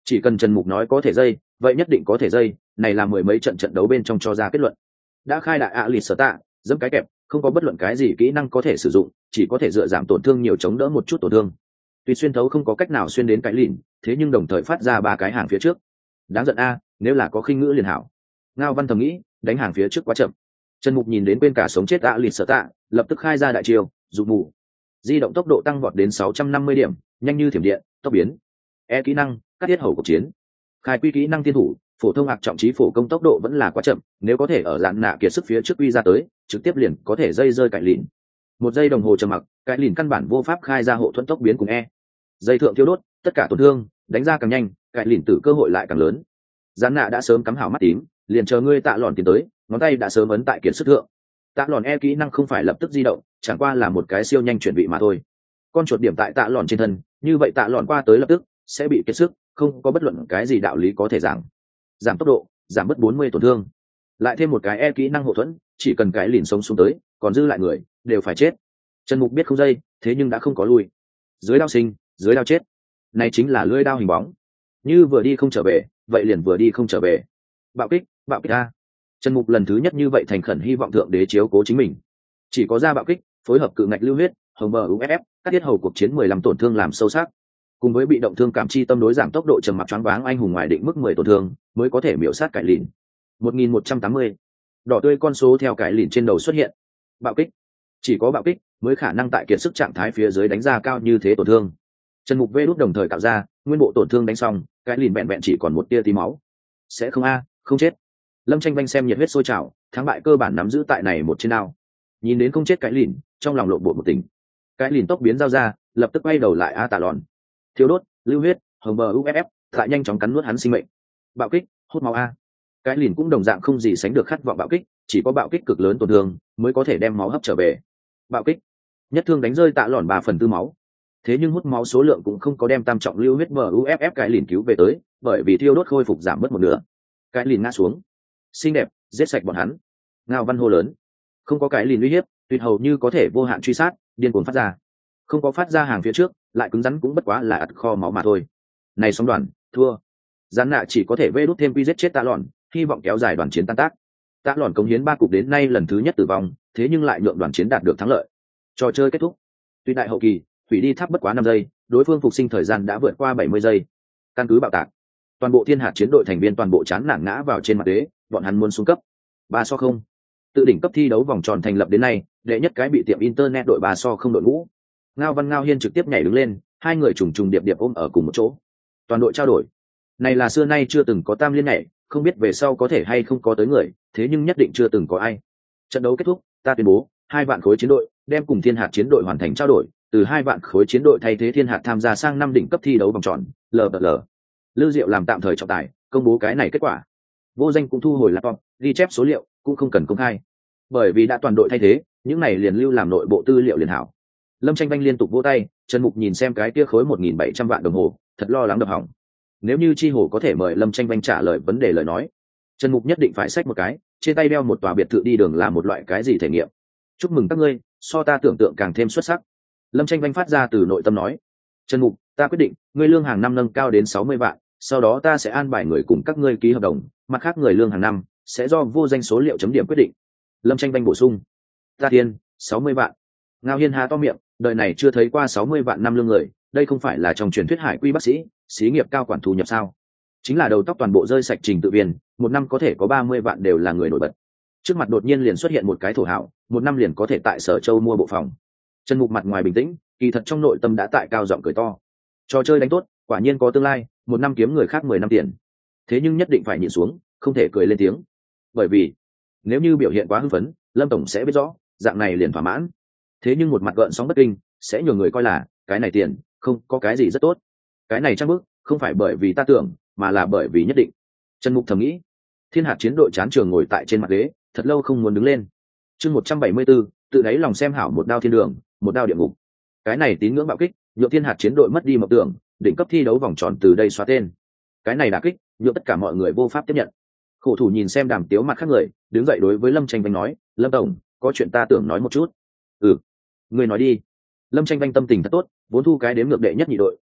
Speaker 1: Chỉ cần Trần Mục nói có thể dây, vậy nhất định có thể dây, này là mười mấy trận trận đấu bên trong cho ra kết luận. Đã khai đại ạ lịt sở tạ, dẫm cái kẹp, không có bất luận cái gì kỹ năng có thể sử dụng, chỉ có thể dựa giảm tổn thương nhiều chống đỡ một chút tổn thương. Tuy xuyên thấu không có cách nào xuyên đến cái lìn, thế nhưng đồng thời phát ra ba cái hàng phía trước. Đáng giận a, nếu là có khinh ngữ liền hảo. Ngao Văn thầm nghĩ, đánh hàng phía trước quá chậm. Trần Mục nhìn đến bên cả sống chết ạ lịt sở tạ, lập tức khai ra đại chiêu, dục mù. Di động tốc độ tăng vọt đến sáu trăm năm mươi điểm, nhanh như thiểm điện, tốc biến. E kỹ năng, cắt tiết hầu cuộc chiến. Khai quy kỹ năng tiên thủ, phổ thông hạc trọng trí phổ công tốc độ vẫn là quá chậm, nếu có thể ở dạn nạ kiệt sức phía trước quy ra tới, trực tiếp liền có thể dây rơi cải lìn. Một giây đồng hồ trầm mặc, cải lìn căn bản vô pháp khai ra hộ thuẫn tốc biến cùng e. Dây thượng tiêu đốt, tất cả tổn thương, đánh ra càng nhanh, cải lìn tử cơ hội lại càng lớn. Dạn nạ đã sớm cắm hảo mắt tím, liền chờ ngươi tạ lòn tiến tới, ngón tay đã sớm ấn tại kiệt sức thượng. Tạ lòn e kỹ năng không phải lập tức di động, chẳng qua là một cái siêu nhanh chuyển vị mà thôi. Con chuột điểm tại tạ lòn trên thân, như vậy tạ lòn qua tới lập tức sẽ bị kiệt sức, không có bất luận cái gì đạo lý có thể giảng. Giảm tốc độ, giảm mất bốn mươi tổn thương, lại thêm một cái e kỹ năng hộ thuẫn, chỉ cần cái lìn sống xuống tới, còn dư lại người đều phải chết. Trần Mục biết không dây, thế nhưng đã không có lui. Dưới đao sinh, dưới đao chết, này chính là lưỡi đao hình bóng. Như vừa đi không trở về, vậy liền vừa đi không trở về. Bạo kích, bạo kích a. Trần Mục lần thứ nhất như vậy thành khẩn hy vọng thượng đế chiếu cố chính mình. Chỉ có ra bạo kích, phối hợp cự ngạch lưu huyết, hồng bờ u ép ép, cắt tiết hầu cuộc chiến mười lăm tổn thương làm sâu sắc. Cùng với bị động thương cảm chi tâm đối giảm tốc độ trầm mặc choáng váng anh hùng ngoài định mức mười tổn thương, mới có thể miểu sát cải lìn. một nghìn một trăm tám mươi. Đỏ tươi con số theo cải lìn trên đầu xuất hiện. Bạo kích. Chỉ có bạo kích mới khả năng tại kiệt sức trạng thái phía dưới đánh ra cao như thế tổn thương. Trần Mục vê đút đồng thời tạo ra, nguyên bộ tổn thương đánh xong, cải lìn vẹn vẹn chỉ còn một tia tí máu. Sẽ không a, không chết. Lâm Tranh Banh xem nhiệt huyết sôi trào, thắng bại cơ bản nắm giữ tại này một trên đao. Nhìn đến không chết cải lìn, trong lòng lộn bộ một tình. Cải lìn tốc biến giao ra, lập tức quay đầu lại a tạ lòn. Thiếu đốt, lưu huyết, hồng bờ u ép ép, lại nhanh chóng cắn nuốt hắn sinh mệnh. Bạo kích, hút máu a. Cái lìn cũng đồng dạng không gì sánh được khát vọng bạo kích, chỉ có bạo kích cực lớn tổn thương mới có thể đem máu hấp trở về. Bạo kích, nhất thương đánh rơi tạ lòn ba phần tư máu. Thế nhưng hút máu số lượng cũng không có đem tam trọng lưu huyết bờ u ép ép cái lìn cứu về tới, bởi vì thiêu đốt khôi phục giảm mất một nửa. Cái lìn ngã xuống. Xinh đẹp, giết sạch bọn hắn. Ngao Văn hô lớn. Không có cái lìn uy hiếp, tuyệt hầu như có thể vô hạn truy sát, điên cuồng phát ra. Không có phát ra hàng phía trước, lại cứng rắn cũng bất quá là ắt kho máu mà thôi. Này sóng đoàn, thua. Gián nạ chỉ có thể vê đút thêm quy giết chết tạ lòn, hy vọng kéo dài đoàn chiến tan tác. Tạ lòn cống hiến ba cục đến nay lần thứ nhất tử vong, thế nhưng lại nhượng đoàn chiến đạt được thắng lợi. Trò chơi kết thúc. Tuy đại hậu kỳ, hủy đi tháp bất quá năm giây, đối phương phục sinh thời gian đã vượt qua bảy mươi giây. Căn cứ bạo tạc, toàn bộ thiên hạt chiến đội thành viên toàn bộ chán nản ngã vào trên mặt đế, bọn hắn muốn xuống cấp. Ba so không. Tự đỉnh cấp thi đấu vòng tròn thành lập đến nay, đệ nhất cái bị tiệm internet đội ba so không đội ngũ. Ngao Văn Ngao Hiên trực tiếp nhảy đứng lên, hai người trùng trùng điệp điệp ôm ở cùng một chỗ. Toàn đội trao đổi. Này là xưa nay chưa từng có tam liên nhảy, không biết về sau có thể hay không có tới người, thế nhưng nhất định chưa từng có ai. Trận đấu kết thúc, ta tuyên bố, hai vạn khối chiến đội đem cùng thiên hạt chiến đội hoàn thành trao đổi, từ hai vạn khối chiến đội thay thế thiên hạt tham gia sang năm đỉnh cấp thi đấu vòng tròn, lờ bờ lờ. Lưu Diệu làm tạm thời trọng tài, công bố cái này kết quả. Vô Danh cũng thu hồi laptop, ghi chép số liệu, cũng không cần công khai. Bởi vì đã toàn đội thay thế, những này liền lưu làm nội bộ tư liệu liền hảo. Lâm Tranh Banh liên tục vỗ tay, Trần Mục nhìn xem cái kia khối một nghìn bảy trăm vạn đồng hồ, thật lo lắng đập hỏng. Nếu như Chi Hồ có thể mời Lâm Tranh Banh trả lời vấn đề lời nói, Trần Mục nhất định phải xách một cái, trên tay đeo một tòa biệt thự đi đường là một loại cái gì thể nghiệm. Chúc mừng các ngươi, so ta tưởng tượng càng thêm xuất sắc. Lâm Tranh Banh phát ra từ nội tâm nói. Trần Mục, ta quyết định, ngươi lương hàng năm nâng cao đến sáu mươi vạn, sau đó ta sẽ an bài người cùng các ngươi ký hợp đồng, mặt khác người lương hàng năm sẽ do Vô Danh số liệu chấm điểm quyết định. Lâm Tranh Banh bổ sung. Ta thiên, sáu mươi vạn. Ngao Hiên há to miệng, đời này chưa thấy qua sáu mươi vạn năm lương người, đây không phải là trong truyền thuyết hải quy bác sĩ, xí nghiệp cao quản thu nhập sao? Chính là đầu tóc toàn bộ rơi sạch trình tự viên, một năm có thể có ba mươi vạn đều là người nổi bật. Trước mặt đột nhiên liền xuất hiện một cái thổ hảo, một năm liền có thể tại Sở Châu mua bộ phòng. Trần Mục mặt ngoài bình tĩnh, kỳ thật trong nội tâm đã tại cao giọng cười to. Trò chơi đánh tốt, quả nhiên có tương lai, một năm kiếm người khác mười năm tiền. Thế nhưng nhất định phải nhịn xuống, không thể cười lên tiếng. Bởi vì, nếu như biểu hiện quá hưng phấn, Lâm tổng sẽ biết rõ, dạng này liền thỏa mãn. Thế nhưng một mặt gợn sóng bất kinh, sẽ nhường người coi là, cái này tiền, không có cái gì rất tốt. Cái này chắc bước, không phải bởi vì ta tưởng, mà là bởi vì nhất định. Trần Mục thầm nghĩ. Thiên hạt chiến đội chán trường ngồi tại trên mặt ghế, thật lâu không muốn đứng lên. Chương một trăm bảy mươi 174, tự đáy lòng xem hảo một đao thiên đường, một đao địa ngục. Cái này tín ngưỡng bạo kích, nhượng thiên hạt chiến đội mất đi mộng tưởng, đỉnh cấp thi đấu vòng tròn từ đây xóa tên. Cái này đả kích, nhượng tất cả mọi người vô pháp tiếp nhận. Khổ thủ nhìn xem Đàm Tiếu mặt khác người, đứng dậy đối với Lâm Tranh Vanh nói, Lâm tổng, có chuyện ta tưởng nói một chút. Ừ, người nói đi. Lâm Tranh Vanh tâm tình thật tốt, vốn thu cái đếm ngược đệ nhất nhị đội,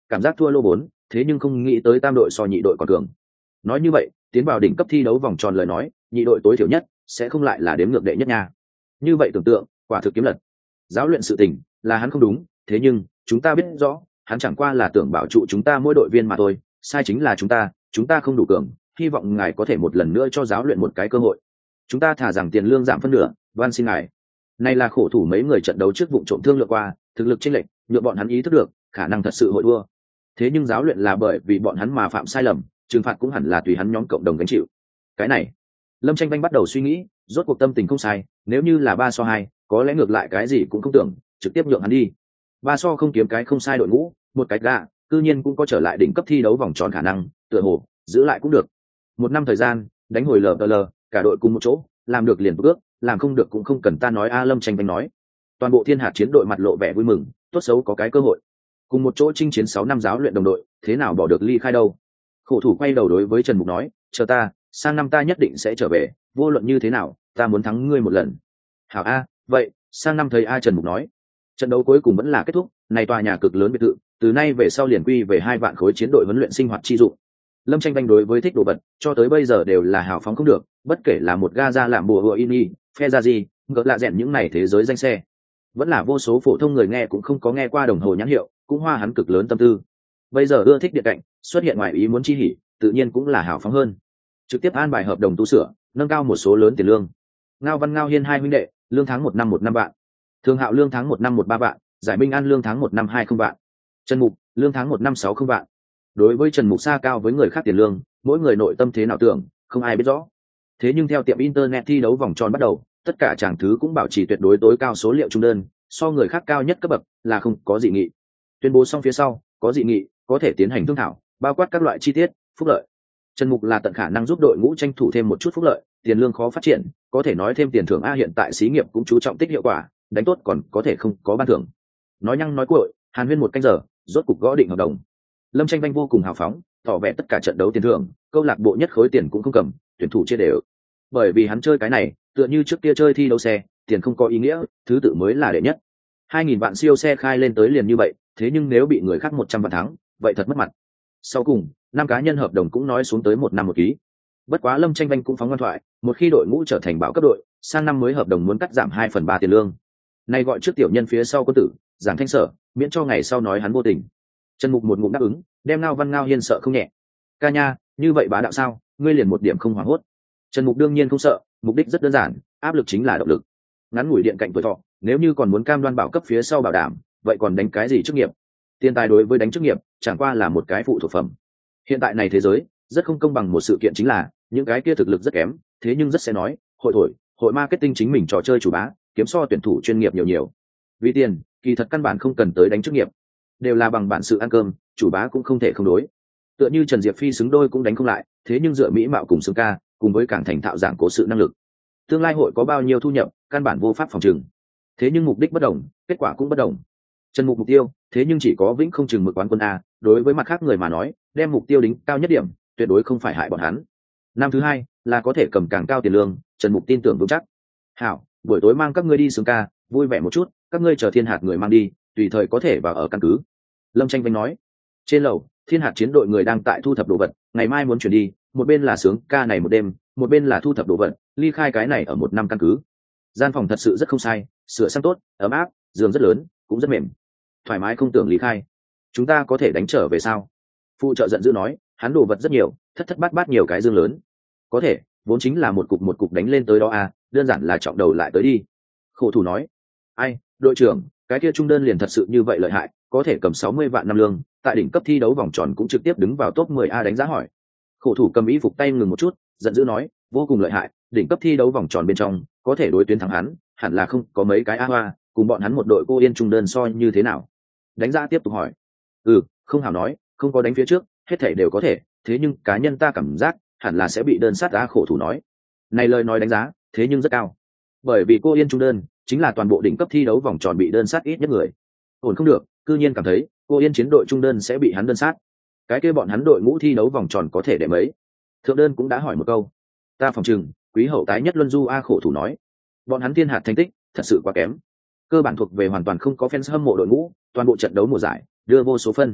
Speaker 1: cảm giác thua lô bốn, thế nhưng không nghĩ tới tam đội so nhị đội còn cường. Nói như vậy, tiến vào đỉnh cấp thi đấu vòng tròn lời nói, nhị đội tối thiểu nhất sẽ không lại là đếm ngược đệ nhất nha. Như vậy tưởng tượng, quả thực kiếm lật. Giáo luyện sự tình là hắn không đúng, thế nhưng chúng ta biết rõ, hắn chẳng qua là tưởng bảo trụ chúng ta mỗi đội viên mà thôi, sai chính là chúng ta, chúng ta không đủ cường, hy vọng ngài có thể một lần nữa cho giáo luyện một cái cơ hội. Chúng ta thả rằng tiền lương giảm phân nửa, van xin ngài. Này là khổ thủ mấy người trận đấu trước vụ trộm thương lượng qua, thực lực chênh lệch, nhựa bọn hắn ý thức được, khả năng thật sự hội đua. Thế nhưng giáo luyện là bởi vì bọn hắn mà phạm sai lầm, trừng phạt cũng hẳn là tùy hắn nhóm cộng đồng gánh chịu. Cái này, Lâm Tranh Banh bắt đầu suy nghĩ, rốt cuộc tâm tình không sai, nếu như là ba so hai, có lẽ ngược lại cái gì cũng không tưởng, trực tiếp nhượng hắn đi. Ba so không kiếm cái không sai đội ngũ, một cái gạ, cư nhiên cũng có trở lại đỉnh cấp thi đấu vòng tròn khả năng, tựa hồ giữ lại cũng được. Một năm thời gian, đánh hồi lờ lờ, cả đội cùng một chỗ, làm được liền bước, làm không được cũng không cần ta nói a Lâm Tranh Banh nói. Toàn bộ Thiên Hạt chiến đội mặt lộ vẻ vui mừng, tốt xấu có cái cơ hội. Cùng một chỗ chinh chiến sáu năm giáo luyện đồng đội, thế nào bỏ được ly khai đâu. Khổ thủ quay đầu đối với Trần Mục nói, chờ ta, sang năm ta nhất định sẽ trở về, vô luận như thế nào, ta muốn thắng ngươi một lần. Hảo a, vậy, sang năm thấy a Trần Mục nói. Trận đấu cuối cùng vẫn là kết thúc, này tòa nhà cực lớn biệt thự, từ nay về sau liền quy về hai vạn khối chiến đội huấn luyện sinh hoạt chi dụng. Lâm Tranh Banh đối với thích đồ vật, cho tới bây giờ đều là hào phóng không được, bất kể là một Gaza làm bùa hựa ini, Ferrari, ngỡ lạ rèn những này thế giới danh xe. Vẫn là vô số phổ thông người nghe cũng không có nghe qua đồng hồ nhãn hiệu, cũng hoa hắn cực lớn tâm tư. Bây giờ ưa thích điện cạnh, xuất hiện ngoài ý muốn chi hỉ, tự nhiên cũng là hào phóng hơn. Trực tiếp an bài hợp đồng tu sửa, nâng cao một số lớn tiền lương. Ngao Văn Ngao Hiên hai huynh đệ, lương tháng một năm một năm vạn. Thường Hạo lương tháng một năm một ba vạn, Giải Minh An lương tháng một năm hai không vạn. Trần Mục, lương tháng một năm sáu không vạn. Đối với Trần Mục xa cao với người khác tiền lương, mỗi người nội tâm thế nào tưởng, không ai biết rõ. Thế nhưng theo tiệm internet thi đấu vòng tròn bắt đầu, tất cả chàng thứ cũng bảo trì tuyệt đối tối cao số liệu trung đơn, so người khác cao nhất cấp bậc là không có dị nghị. Tuyên bố xong phía sau, có dị nghị, có thể tiến hành thương thảo, bao quát các loại chi tiết, phúc lợi. Trần Mục là tận khả năng giúp đội ngũ tranh thủ thêm một chút phúc lợi, tiền lương khó phát triển, có thể nói thêm tiền thưởng a hiện tại xí nghiệp cũng chú trọng tích hiệu quả, đánh tốt còn có thể không có ban thưởng. Nói nhăng nói cuội, Hàn Huyên một canh giờ, rốt cục gõ định hợp đồng. Lâm Tranh Banh vô cùng hào phóng, tỏ vẻ tất cả trận đấu tiền thưởng, câu lạc bộ nhất khối tiền cũng không cầm, tuyển thủ chia đều. Bởi vì hắn chơi cái này, tựa như trước kia chơi thi đấu xe, tiền không có ý nghĩa, thứ tự mới là đệ nhất. Hai nghìn vạn siêu xe khai lên tới liền như vậy, thế nhưng nếu bị người khác một trăm vạn thắng, vậy thật mất mặt. Sau cùng, năm cá nhân hợp đồng cũng nói xuống tới một năm một ký. Bất quá Lâm Tranh Banh cũng phóng ngoan thoại, một khi đội ngũ trở thành bảo cấp đội, sang năm mới hợp đồng muốn cắt giảm hai phần ba tiền lương. Nay gọi trước tiểu nhân phía sau quân tử, giảng thanh sở, miễn cho ngày sau nói hắn vô tình. Trần Mục một ngụm đáp ứng, đem Ngao Văn Ngao Hiên sợ không nhẹ. Ca nha, như vậy bá đạo sao, ngươi liền một điểm không hoảng hốt. Trần Mục đương nhiên không sợ, mục đích rất đơn giản, áp lực chính là động lực. Ngắn ngủi điện cạnh tuổi thọ, nếu như còn muốn cam đoan bảo cấp phía sau bảo đảm, vậy còn đánh cái gì chức nghiệp? Tiền tài đối với đánh chức nghiệp, chẳng qua là một cái phụ thuộc phẩm. Hiện tại này thế giới, rất không công bằng một sự kiện chính là, những cái kia thực lực rất kém, thế nhưng rất sẽ nói, hội thổi, hội marketing chính mình trò chơi chủ bá, kiếm so tuyển thủ chuyên nghiệp nhiều nhiều. Vì tiền, kỳ thật căn bản không cần tới đánh chức nghiệp, đều là bằng bản sự ăn cơm, chủ bá cũng không thể không đối. Tựa như Trần Diệp Phi xứng đôi cũng đánh không lại, thế nhưng dựa mỹ mạo cùng xương ca, cùng với cảng thành thạo giảng cố sự năng lực, tương lai hội có bao nhiêu thu nhập, căn bản vô pháp phòng trừng. Thế nhưng mục đích bất đồng, kết quả cũng bất đồng. Trần Mục mục tiêu, thế nhưng chỉ có vĩnh không chừng mực quán quân a, đối với mặt khác người mà nói, đem mục tiêu đính cao nhất điểm, tuyệt đối không phải hại bọn hắn. Năm thứ hai là có thể cầm càng cao tiền lương, Trần Mục tin tưởng vững chắc. Hảo, buổi tối mang các ngươi đi xương ca, vui vẻ một chút, các ngươi chờ Thiên Hạt người mang đi, tùy thời có thể vào ở căn cứ. Lâm Tranh Vinh nói. Trên lầu, Thiên Hạt chiến đội người đang tại thu thập đồ vật, ngày mai muốn chuyển đi, một bên là sướng ca này một đêm, một bên là thu thập đồ vật, ly khai cái này ở một năm căn cứ. Gian phòng thật sự rất không sai, sửa sang tốt, ấm áp, giường rất lớn, cũng rất mềm, thoải mái không tưởng ly khai. Chúng ta có thể đánh trở về sao? Phụ trợ giận dữ nói, hắn đồ vật rất nhiều, thất thất bát bát nhiều cái dương lớn. Có thể, vốn chính là một cục một cục đánh lên tới đó à, đơn giản là trọng đầu lại tới đi. Khổ thủ nói, ai, đội trưởng, cái kia trung đơn liền thật sự như vậy lợi hại, có thể cầm sáu mươi vạn năm lương, tại đỉnh cấp thi đấu vòng tròn cũng trực tiếp đứng vào top mười a đánh giá hỏi. Khổ thủ cầm y phục tay ngừng một chút, giận dữ nói, vô cùng lợi hại, đỉnh cấp thi đấu vòng tròn bên trong, có thể đối tuyến thắng hắn, hẳn là không có mấy cái a hoa, cùng bọn hắn một đội cô yên trung đơn so như thế nào? Đánh giá tiếp tục hỏi. Ừ, không hảo nói, không có đánh phía trước, hết thảy đều có thể, thế nhưng cá nhân ta cảm giác, hẳn là sẽ bị đơn sát á. Khổ thủ nói. Này lời nói đánh giá, thế nhưng rất cao. Bởi vì cô yên trung đơn, chính là toàn bộ đỉnh cấp thi đấu vòng tròn bị đơn sát ít nhất người. Ổn không được, cư nhiên cảm thấy, cô yên chiến đội trung đơn sẽ bị hắn đơn sát. Cái kia bọn hắn đội ngũ thi đấu vòng tròn có thể để mấy. Thượng đơn cũng đã hỏi một câu. Ta phòng trừng, quý hậu tái nhất luân du a. Khổ thủ nói. Bọn hắn Thiên Hạt thành tích, thật sự quá kém. Cơ bản thuộc về hoàn toàn không có fans hâm mộ đội ngũ, toàn bộ trận đấu mùa giải, đưa vô số phân.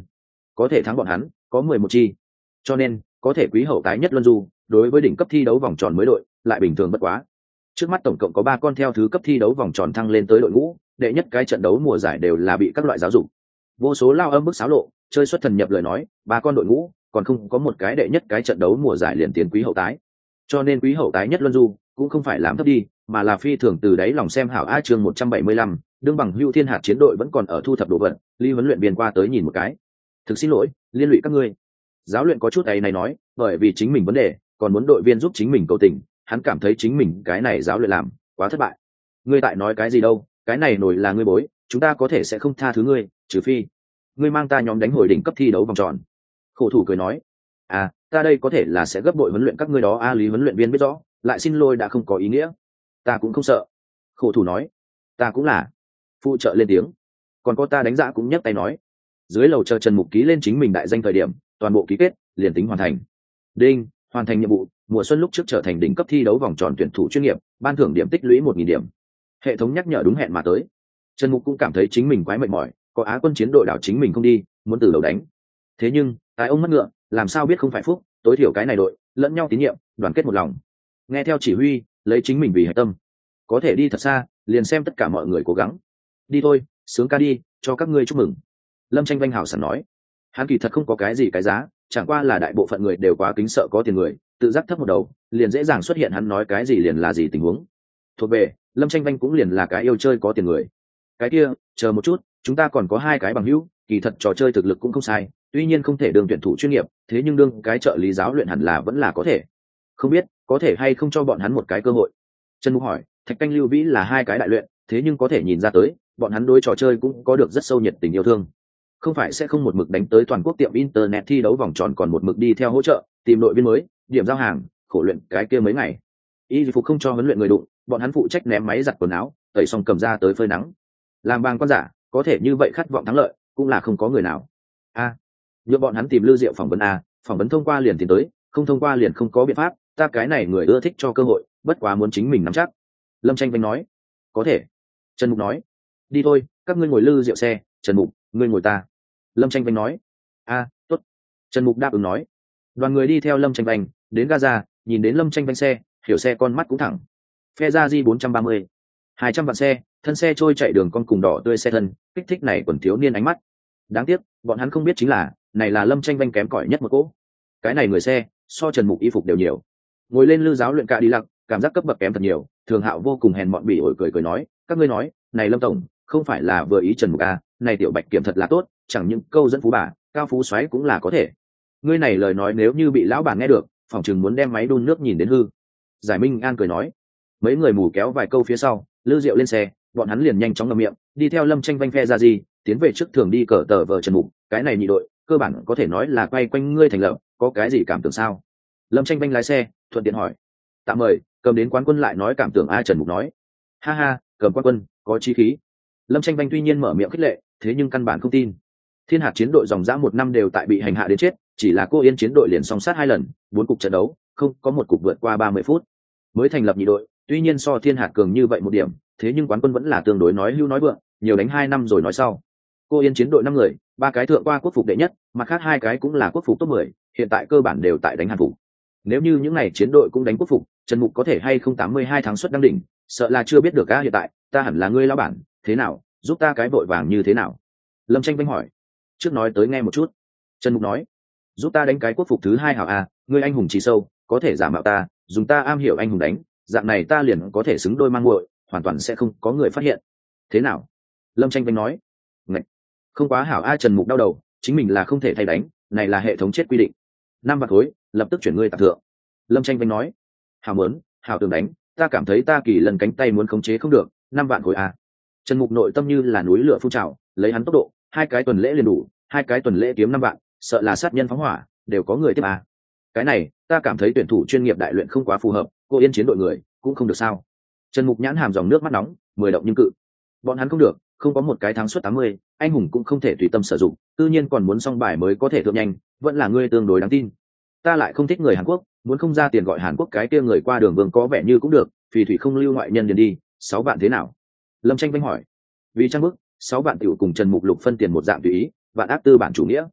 Speaker 1: có thể thắng bọn hắn có mười một chi, cho nên có thể quý hậu tái nhất luân du đối với đỉnh cấp thi đấu vòng tròn mới đội lại bình thường bất quá. Trước mắt tổng cộng có ba con theo thứ cấp thi đấu vòng tròn thăng lên tới đội ngũ, đệ nhất cái trận đấu mùa giải đều là bị các loại giáo dục vô số lao âm bức xáo lộ chơi xuất thần nhập lời nói ba con đội ngũ còn không có một cái đệ nhất cái trận đấu mùa giải liền tiến quý hậu tái, cho nên quý hậu tái nhất luân du cũng không phải làm thấp đi mà là phi thường từ đáy lòng xem hảo. A chương một trăm bảy mươi lăm, đương bằng hưu thiên hạt chiến đội vẫn còn ở thu thập đồ vật, Ly huấn luyện viên qua tới nhìn một cái. Thực xin lỗi, liên lụy các ngươi. Giáo luyện có chút ấy này nói, bởi vì chính mình vấn đề, còn muốn đội viên giúp chính mình cầu tình, hắn cảm thấy chính mình cái này giáo luyện làm quá thất bại. Ngươi tại nói cái gì đâu, cái này nổi là ngươi bối, chúng ta có thể sẽ không tha thứ ngươi, trừ phi ngươi mang ta nhóm đánh hồi đỉnh cấp thi đấu vòng tròn. Khổ thủ cười nói, à, ta đây có thể là sẽ gấp đội huấn luyện các ngươi đó. A Lý huấn luyện viên biết rõ, lại xin lỗi đã không có ý nghĩa. Ta cũng không sợ. Khổ thủ nói, ta cũng là. Phụ trợ lên tiếng, còn có ta đánh giá cũng nhấc tay nói. Dưới lầu chờ Trần Mục ký lên chính mình đại danh thời điểm, toàn bộ ký kết liền tính hoàn thành. Đinh, hoàn thành nhiệm vụ, mùa xuân lúc trước trở thành đỉnh cấp thi đấu vòng tròn tuyển thủ chuyên nghiệp, ban thưởng điểm tích lũy một nghìn điểm. Hệ thống nhắc nhở đúng hẹn mà tới. Trần Mục cũng cảm thấy chính mình quái mệt mỏi, có Á quân chiến đội đảo chính mình không đi, muốn từ đầu đánh. Thế nhưng, tài ông mất ngựa, làm sao biết không phải phúc, tối thiểu cái này đội, lẫn nhau tín nhiệm, đoàn kết một lòng. Nghe theo chỉ huy, lấy chính mình vì hệ tâm. Có thể đi thật xa, liền xem tất cả mọi người cố gắng. Đi thôi, sướng ca đi, cho các ngươi chúc mừng. Lâm Tranh Vanh hào sảng nói, hắn kỳ thật không có cái gì cái giá, chẳng qua là đại bộ phận người đều quá kính sợ có tiền người, tự giác thấp một đầu, liền dễ dàng xuất hiện hắn nói cái gì liền là gì tình huống. Thuộc về, Lâm Tranh Vanh cũng liền là cái yêu chơi có tiền người. Cái kia, chờ một chút, chúng ta còn có hai cái bằng hữu, kỳ thật trò chơi thực lực cũng không sai, tuy nhiên không thể đương tuyển thủ chuyên nghiệp, thế nhưng đương cái trợ lý giáo luyện hẳn là vẫn là có thể. Không biết, có thể hay không cho bọn hắn một cái cơ hội. Trần Mục hỏi, Thạch Canh Lưu Vĩ là hai cái đại luyện, thế nhưng có thể nhìn ra tới, bọn hắn đối trò chơi cũng có được rất sâu nhiệt tình yêu thương. Không phải sẽ không một mực đánh tới toàn quốc tiệm internet thi đấu vòng tròn, còn một mực đi theo hỗ trợ, tìm đội viên mới, điểm giao hàng, khổ luyện cái kia mấy ngày. Y phục không cho huấn luyện người đụng, bọn hắn phụ trách ném máy giặt quần áo, tẩy xong cầm ra tới phơi nắng. Làm bang quan giả, có thể như vậy khát vọng thắng lợi, cũng là không có người nào. A, à, nhờ bọn hắn tìm Lưu Diệu phỏng vấn a, phỏng vấn thông qua liền tìm tới, không thông qua liền không có biện pháp, ta cái này người ưa thích cho cơ hội, bất quá muốn chính mình nắm chắc. Lâm Tranh Vanh nói, có thể. Trần Mục nói, đi thôi, các ngươi ngồi Lưu Diệu xe. Trần Mục, ngươi ngồi ta. Lâm Tranh Vanh nói, a, tốt. Trần Mục đáp ứng nói. Đoàn người đi theo Lâm Tranh Vanh đến Gaza, nhìn đến Lâm Tranh Vanh xe, hiểu xe con mắt cũng thẳng. Phe ra di bốn trăm ba mươi, hai trăm vạn xe, thân xe trôi chạy đường con cùng đỏ tươi xe thân, kích thích này quần thiếu niên ánh mắt. Đáng tiếc, bọn hắn không biết chính là, này là Lâm Tranh Vanh kém cỏi nhất một cỗ. Cái này người xe, so Trần Mục y phục đều nhiều. Ngồi lên lư giáo luyện cạ đi lặc, cảm giác cấp bậc kém thật nhiều. Thường Hạo vô cùng hèn mọn bỉ ổi cười cười nói, các ngươi nói, này Lâm tổng, không phải là vừa ý Trần Mục à, này tiểu Bạch Kiểm thật là tốt, chẳng những câu dẫn phú bà, cao phú xoáy cũng là có thể. Ngươi này lời nói nếu như bị lão bản nghe được, phỏng chừng muốn đem máy đun nước nhìn đến hư. Giải Minh An cười nói, mấy người mù kéo vài câu phía sau, Lư Diệu lên xe, bọn hắn liền nhanh chóng ngậm miệng, đi theo Lâm Tranh Vanh phe ra gì, tiến về trước thường đi cờ tờ vờ Trần Mục, cái này nhị đội, cơ bản có thể nói là quay quanh ngươi thành lập, có cái gì cảm tưởng sao? Lâm Tranh Vanh lái xe, thuận tiện hỏi. Tạm mời, cầm đến quán quân lại nói cảm tưởng ai? Trần Mục nói. Ha ha, cầm quán quân, có chí khí. Lâm Tranh Vanh tuy nhiên mở miệng khích lệ, thế nhưng căn bản không tin. Thiên hạt chiến đội dòng dã một năm đều tại bị hành hạ đến chết, chỉ là cô Yên chiến đội liền song sát hai lần, bốn cục trận đấu, không có một cục vượt qua ba mươi phút. Mới thành lập nhị đội, tuy nhiên so Thiên hạt cường như vậy một điểm, thế nhưng quán quân vẫn là tương đối nói hưu nói vượng, nhiều đánh hai năm rồi nói sau. Cô Yên chiến đội năm người, ba cái thượng qua quốc phục đệ nhất, mặt khác hai cái cũng là quốc phục top mười, hiện tại cơ bản đều tại đánh hàn phục. Nếu như những này chiến đội cũng đánh quốc phục, Trần Mục có thể hay không tám mươi hai tháng suất đăng đỉnh, sợ là chưa biết được a. Hiện tại ta hẳn là ngươi lão bản, thế nào, giúp ta cái vội vàng như thế nào? Lâm Tranh Vanh hỏi. Trước nói tới nghe một chút. Trần Mục nói, giúp ta đánh cái quốc phục thứ hai hảo a, ngươi anh hùng trí sâu, có thể giả mạo ta, dùng ta am hiểu anh hùng đánh, dạng này ta liền có thể xứng đôi mang nguội, hoàn toàn sẽ không có người phát hiện. Thế nào? Lâm Tranh Vanh nói. Ngậy, không quá hảo a. Trần Mục đau đầu, chính mình là không thể thay đánh, này là hệ thống chết quy định. Năm vạn khối, lập tức chuyển ngươi tặng thượng. Lâm Tranh Vanh nói. Hảo muốn, hảo tưởng đánh, ta cảm thấy ta kỳ lần cánh tay muốn khống chế không được, năm vạn khối a. Trần Mục nội tâm như là núi lửa phun trào, lấy hắn tốc độ, hai cái tuần lễ liền đủ, hai cái tuần lễ kiếm năm vạn, sợ là sát nhân phóng hỏa, đều có người tiếp à. Cái này, ta cảm thấy tuyển thủ chuyên nghiệp đại luyện không quá phù hợp, cô Yên chiến đội người, cũng không được sao. Trần Mục nhãn hàm dòng nước mắt nóng, mười động nhưng cự. Bọn hắn không được, không có một cái thắng suất tám mươi, anh hùng cũng không thể tùy tâm sử dụng, tự nhiên còn muốn xong bài mới có thể thượng nhanh, vẫn là ngươi tương đối đáng tin. Ta lại không thích người Hàn Quốc, muốn không ra tiền gọi Hàn Quốc cái kia người qua đường vương có vẻ như cũng được, phì thủy không lưu ngoại nhân liền đi, sáu vạn thế nào? Lâm Tranh Vanh hỏi. Vì trang bức, sáu vạn tiểu cùng Trần Mục Lục phân tiền một dạng tùy ý, vạn ác tư bản chủ nghĩa.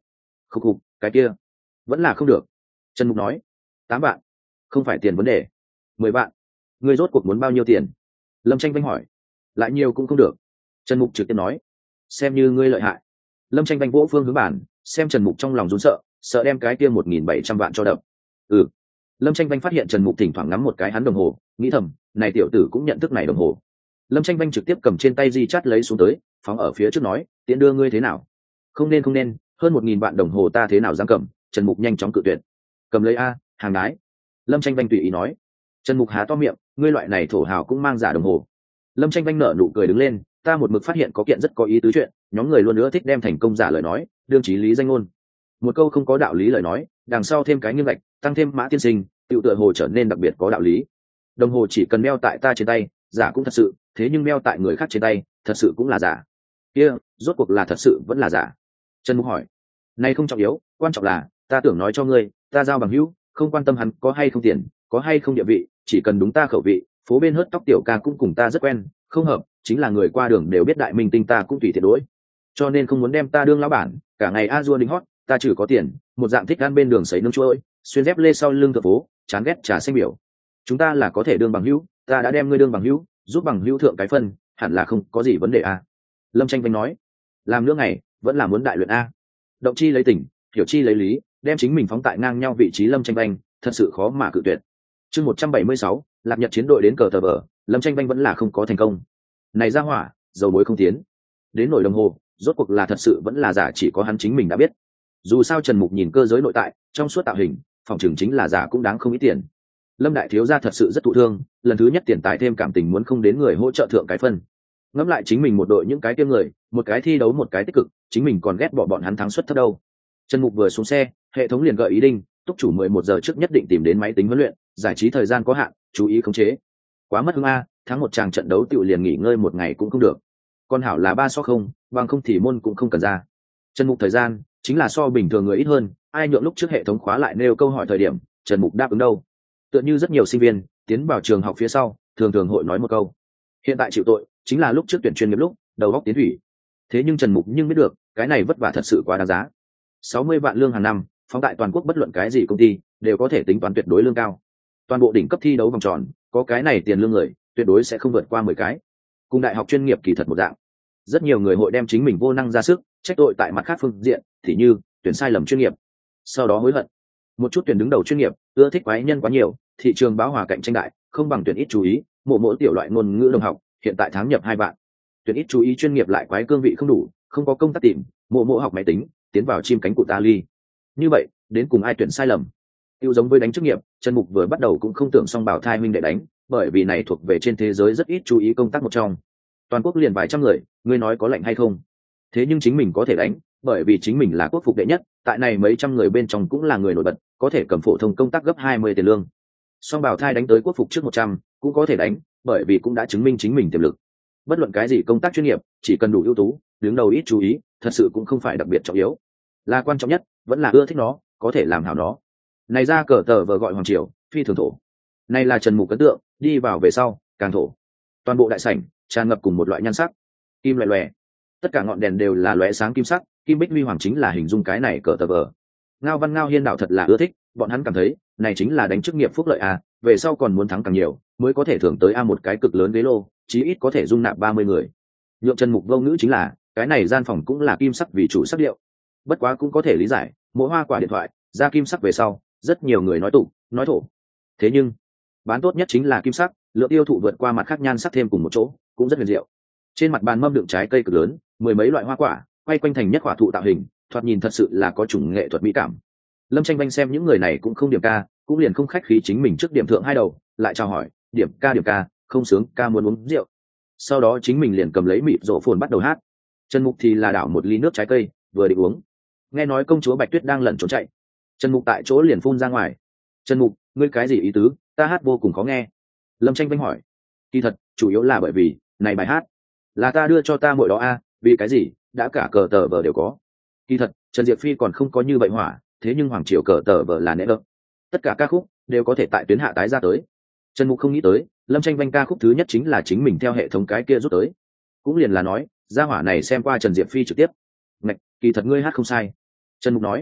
Speaker 1: khúc khục cái kia vẫn là không được. Trần Mục nói. Tám vạn. Không phải tiền vấn đề. Mười vạn. Ngươi rốt cuộc muốn bao nhiêu tiền? Lâm Tranh Vanh hỏi. Lại nhiều cũng không được. Trần Mục trực tiếp nói. Xem như ngươi lợi hại. Lâm Tranh Vanh vỗ phương hướng bản, xem Trần Mục trong lòng run sợ, sợ đem cái kia một nghìn bảy trăm vạn cho đập. Ừ. Lâm Tranh Vanh phát hiện Trần Mục thỉnh thoảng ngắm một cái hắn đồng hồ, nghĩ thầm, này tiểu tử cũng nhận thức này đồng hồ. Lâm Tranh Vanh trực tiếp cầm trên tay di chát lấy xuống tới, phóng ở phía trước nói, tiện đưa ngươi thế nào? Không nên không nên, hơn một nghìn vạn đồng hồ ta thế nào dám cầm? Trần Mục nhanh chóng cự tuyệt. Cầm lấy a, hàng đái. Lâm Tranh Vanh tùy ý nói. Trần Mục há to miệng, ngươi loại này thổ hào cũng mang giả đồng hồ. Lâm Tranh Vanh nở nụ cười đứng lên, ta một mực phát hiện có kiện rất có ý tứ chuyện, nhóm người luôn nữa thích đem thành công giả lời nói, đương chí lý danh ngôn. Một câu không có đạo lý lời nói, đằng sau thêm cái nghiêng gạch, tăng thêm mã tiên sinh, tự tựa hồ trở nên đặc biệt có đạo lý. Đồng hồ chỉ cần đeo tại ta trên tay, giả cũng thật sự, thế nhưng đeo tại người khác trên tay, thật sự cũng là giả. Kia, rốt cuộc là thật sự vẫn là giả? Trần Mục hỏi. Này không trọng yếu, quan trọng là, ta tưởng nói cho ngươi, ta giao bằng hữu, không quan tâm hắn có hay không tiền, có hay không địa vị, chỉ cần đúng ta khẩu vị, phố bên hớt tóc tiểu ca cũng cùng ta rất quen, không hợp, chính là người qua đường đều biết đại minh tinh ta cũng tùy tiện đối. Cho nên không muốn đem ta đương lão bản, cả ngày a dua đính hót, ta chỉ có tiền, một dạng thích ăn bên đường sấy nướng chuối, xuyên dép lê sau lưng thượng phố, chán ghét trà xanh biểu. Chúng ta là có thể đương bằng hữu, ta đã đem ngươi đương bằng hữu, giúp bằng hữu thượng cái phân, hẳn là không có gì vấn đề a. Lâm Tranh Vanh nói. Làm nước này, vẫn là muốn đại luyện a. Động chi lấy tình, hiểu chi lấy lý, đem chính mình phóng tại ngang nhau vị trí Lâm Tranh Vanh, thật sự khó mà cự tuyệt. Chương một trăm bảy mươi sáu, Lạc Nhật chiến đội đến cờ tờ vở, Lâm Tranh Vanh vẫn là không có thành công. Này ra hỏa, dầu muối không tiến. Đến nổi đồng hồ, rốt cuộc là thật sự vẫn là giả chỉ có hắn chính mình đã biết. Dù sao Trần Mục nhìn cơ giới nội tại, trong suốt tạo hình, phòng trường chính là giả cũng đáng không ít tiền. Lâm đại thiếu gia thật sự rất thụ thương, lần thứ nhất tiền tài thêm cảm tình muốn không đến người hỗ trợ thượng cái phân. Ngẫm lại chính mình một đội những cái tiêm người, một cái thi đấu một cái tích cực, chính mình còn ghét bỏ bọn hắn thắng suất thấp đâu. Trần Mục vừa xuống xe, hệ thống liền gợi ý đinh, túc chủ mười một giờ trước nhất định tìm đến máy tính huấn luyện, giải trí thời gian có hạn, chú ý khống chế. Quá mất hứng a, thắng một tràng trận đấu tiểu liền nghỉ ngơi một ngày cũng không được. Con hảo là ba so không, bằng không thì môn cũng không cần ra. Trần Mục thời gian chính là so bình thường người ít hơn, ai nhượng lúc trước hệ thống khóa lại nêu câu hỏi thời điểm, Trần Mục đáp ứng đâu. Tựa như rất nhiều sinh viên tiến vào trường học phía sau, thường thường hội nói một câu, hiện tại chịu tội chính là lúc trước tuyển chuyên nghiệp lúc đầu góc tiến thủy. Thế nhưng Trần Mục nhưng biết được cái này vất vả thật sự quá đáng giá. Sáu mươi vạn lương hàng năm, phóng tại toàn quốc bất luận cái gì công ty đều có thể tính toán tuyệt đối lương cao. Toàn bộ đỉnh cấp thi đấu vòng tròn có cái này tiền lương người tuyệt đối sẽ không vượt qua mười cái. Cùng đại học chuyên nghiệp kỳ thật một dạng, rất nhiều người hội đem chính mình vô năng ra sức trách tội tại mặt khác phương diện, thì như tuyển sai lầm chuyên nghiệp, sau đó hối hận. Một chút tuyển đứng đầu chuyên nghiệp ưa thích quái nhân quá nhiều, thị trường bão hòa cạnh tranh đại, không bằng tuyển ít chú ý, mộ mỗi tiểu loại ngôn ngữ đồng học hiện tại tháng nhập hai bạn. Tuyển ít chú ý chuyên nghiệp lại quái cương vị không đủ, không có công tác tìm, mộ mộ học máy tính tiến vào chim cánh cụt ali. Như vậy đến cùng ai tuyển sai lầm? Tiêu giống với đánh chức nghiệp, Trần Mục vừa bắt đầu cũng không tưởng song bảo thai minh đệ đánh, bởi vì này thuộc về trên thế giới rất ít chú ý công tác một trong. Toàn quốc liền vài trăm người, ngươi nói có lạnh hay không? Thế nhưng chính mình có thể đánh, bởi vì chính mình là quốc phục đệ nhất, tại này mấy trăm người bên trong cũng là người nổi bật, có thể cầm phổ thông công tác gấp hai mươi tiền lương. Song bảo thai đánh tới quốc phục trước một trăm, cũng có thể đánh, bởi vì cũng đã chứng minh chính mình tiềm lực. Bất luận cái gì công tác chuyên nghiệp, chỉ cần đủ ưu tú, đứng đầu ít chú ý, thật sự cũng không phải đặc biệt trọng yếu. Là quan trọng nhất, vẫn là ưa thích nó, có thể làm hảo nó. Này ra cờ tờ vờ gọi hoàng triều, phi thường thổ. Này là Trần Mục ấn tượng, đi vào về sau, càng thổ. Toàn bộ đại sảnh tràn ngập cùng một loại nhan sắc, kim loè loè. Tất cả ngọn đèn đều là lóe sáng kim sắc, kim bích huy hoàng chính là hình dung cái này cờ tờ vờ. Ngao Văn Ngao Hiên đạo thật là ưa thích, bọn hắn cảm thấy, này chính là đánh chức nghiệp phúc lợi à, về sau còn muốn thắng càng nhiều, mới có thể thưởng tới a một cái cực lớn ghế lô, chí ít có thể dung nạp ba mươi người. Nhượng Trần Mục vô ngữ chính là, cái này gian phòng cũng là kim sắc vì chủ sắc điệu. Bất quá cũng có thể lý giải, mỗi hoa quả điện thoại ra kim sắc về sau, rất nhiều người nói tụ, nói thổ. Thế nhưng, bán tốt nhất chính là kim sắc, lượng tiêu thụ vượt qua mặt khác nhan sắc thêm cùng một chỗ, cũng rất huyền diệu. Trên mặt bàn mâm đựng trái cây cực lớn, mười mấy loại hoa quả, quay quanh thành nhất quả thụ tạo hình, thoạt nhìn thật sự là có chủng nghệ thuật mỹ cảm. Lâm Tranh Vanh xem những người này cũng không điểm ca, cũng liền không khách khí chính mình trước điểm thượng hai đầu, lại chào hỏi, điểm ca điểm ca, không sướng ca muốn uống rượu. Sau đó chính mình liền cầm lấy mịt rổ phồn bắt đầu hát. Trần Mục thì là đảo một ly nước trái cây, vừa định uống. Nghe nói công chúa Bạch Tuyết đang lẩn trốn chạy. Trần Mục tại chỗ liền phun ra ngoài. Trần Mục, ngươi cái gì ý tứ, ta hát vô cùng khó nghe. Lâm Tranh Vanh hỏi. Kỳ thật, chủ yếu là bởi vì, này bài hát, là ta đưa cho ta mỗi đó a, vì cái gì, đã cả cờ tờ vờ đều có. Kỳ thật, Trần Diệp Phi còn không có như vậy hỏa, thế nhưng hoàng triều cờ tờ vờ là nễ ơ. Tất cả ca khúc đều có thể tại tuyến hạ tái ra tới. Trần Mục không nghĩ tới, Lâm Tranh Vanh ca khúc thứ nhất chính là chính mình theo hệ thống cái kia rút tới. Cũng liền là nói, gia hỏa này xem qua Trần Diệp Phi trực tiếp. Ngạch, kỳ thật ngươi hát không sai. Trần Mục nói,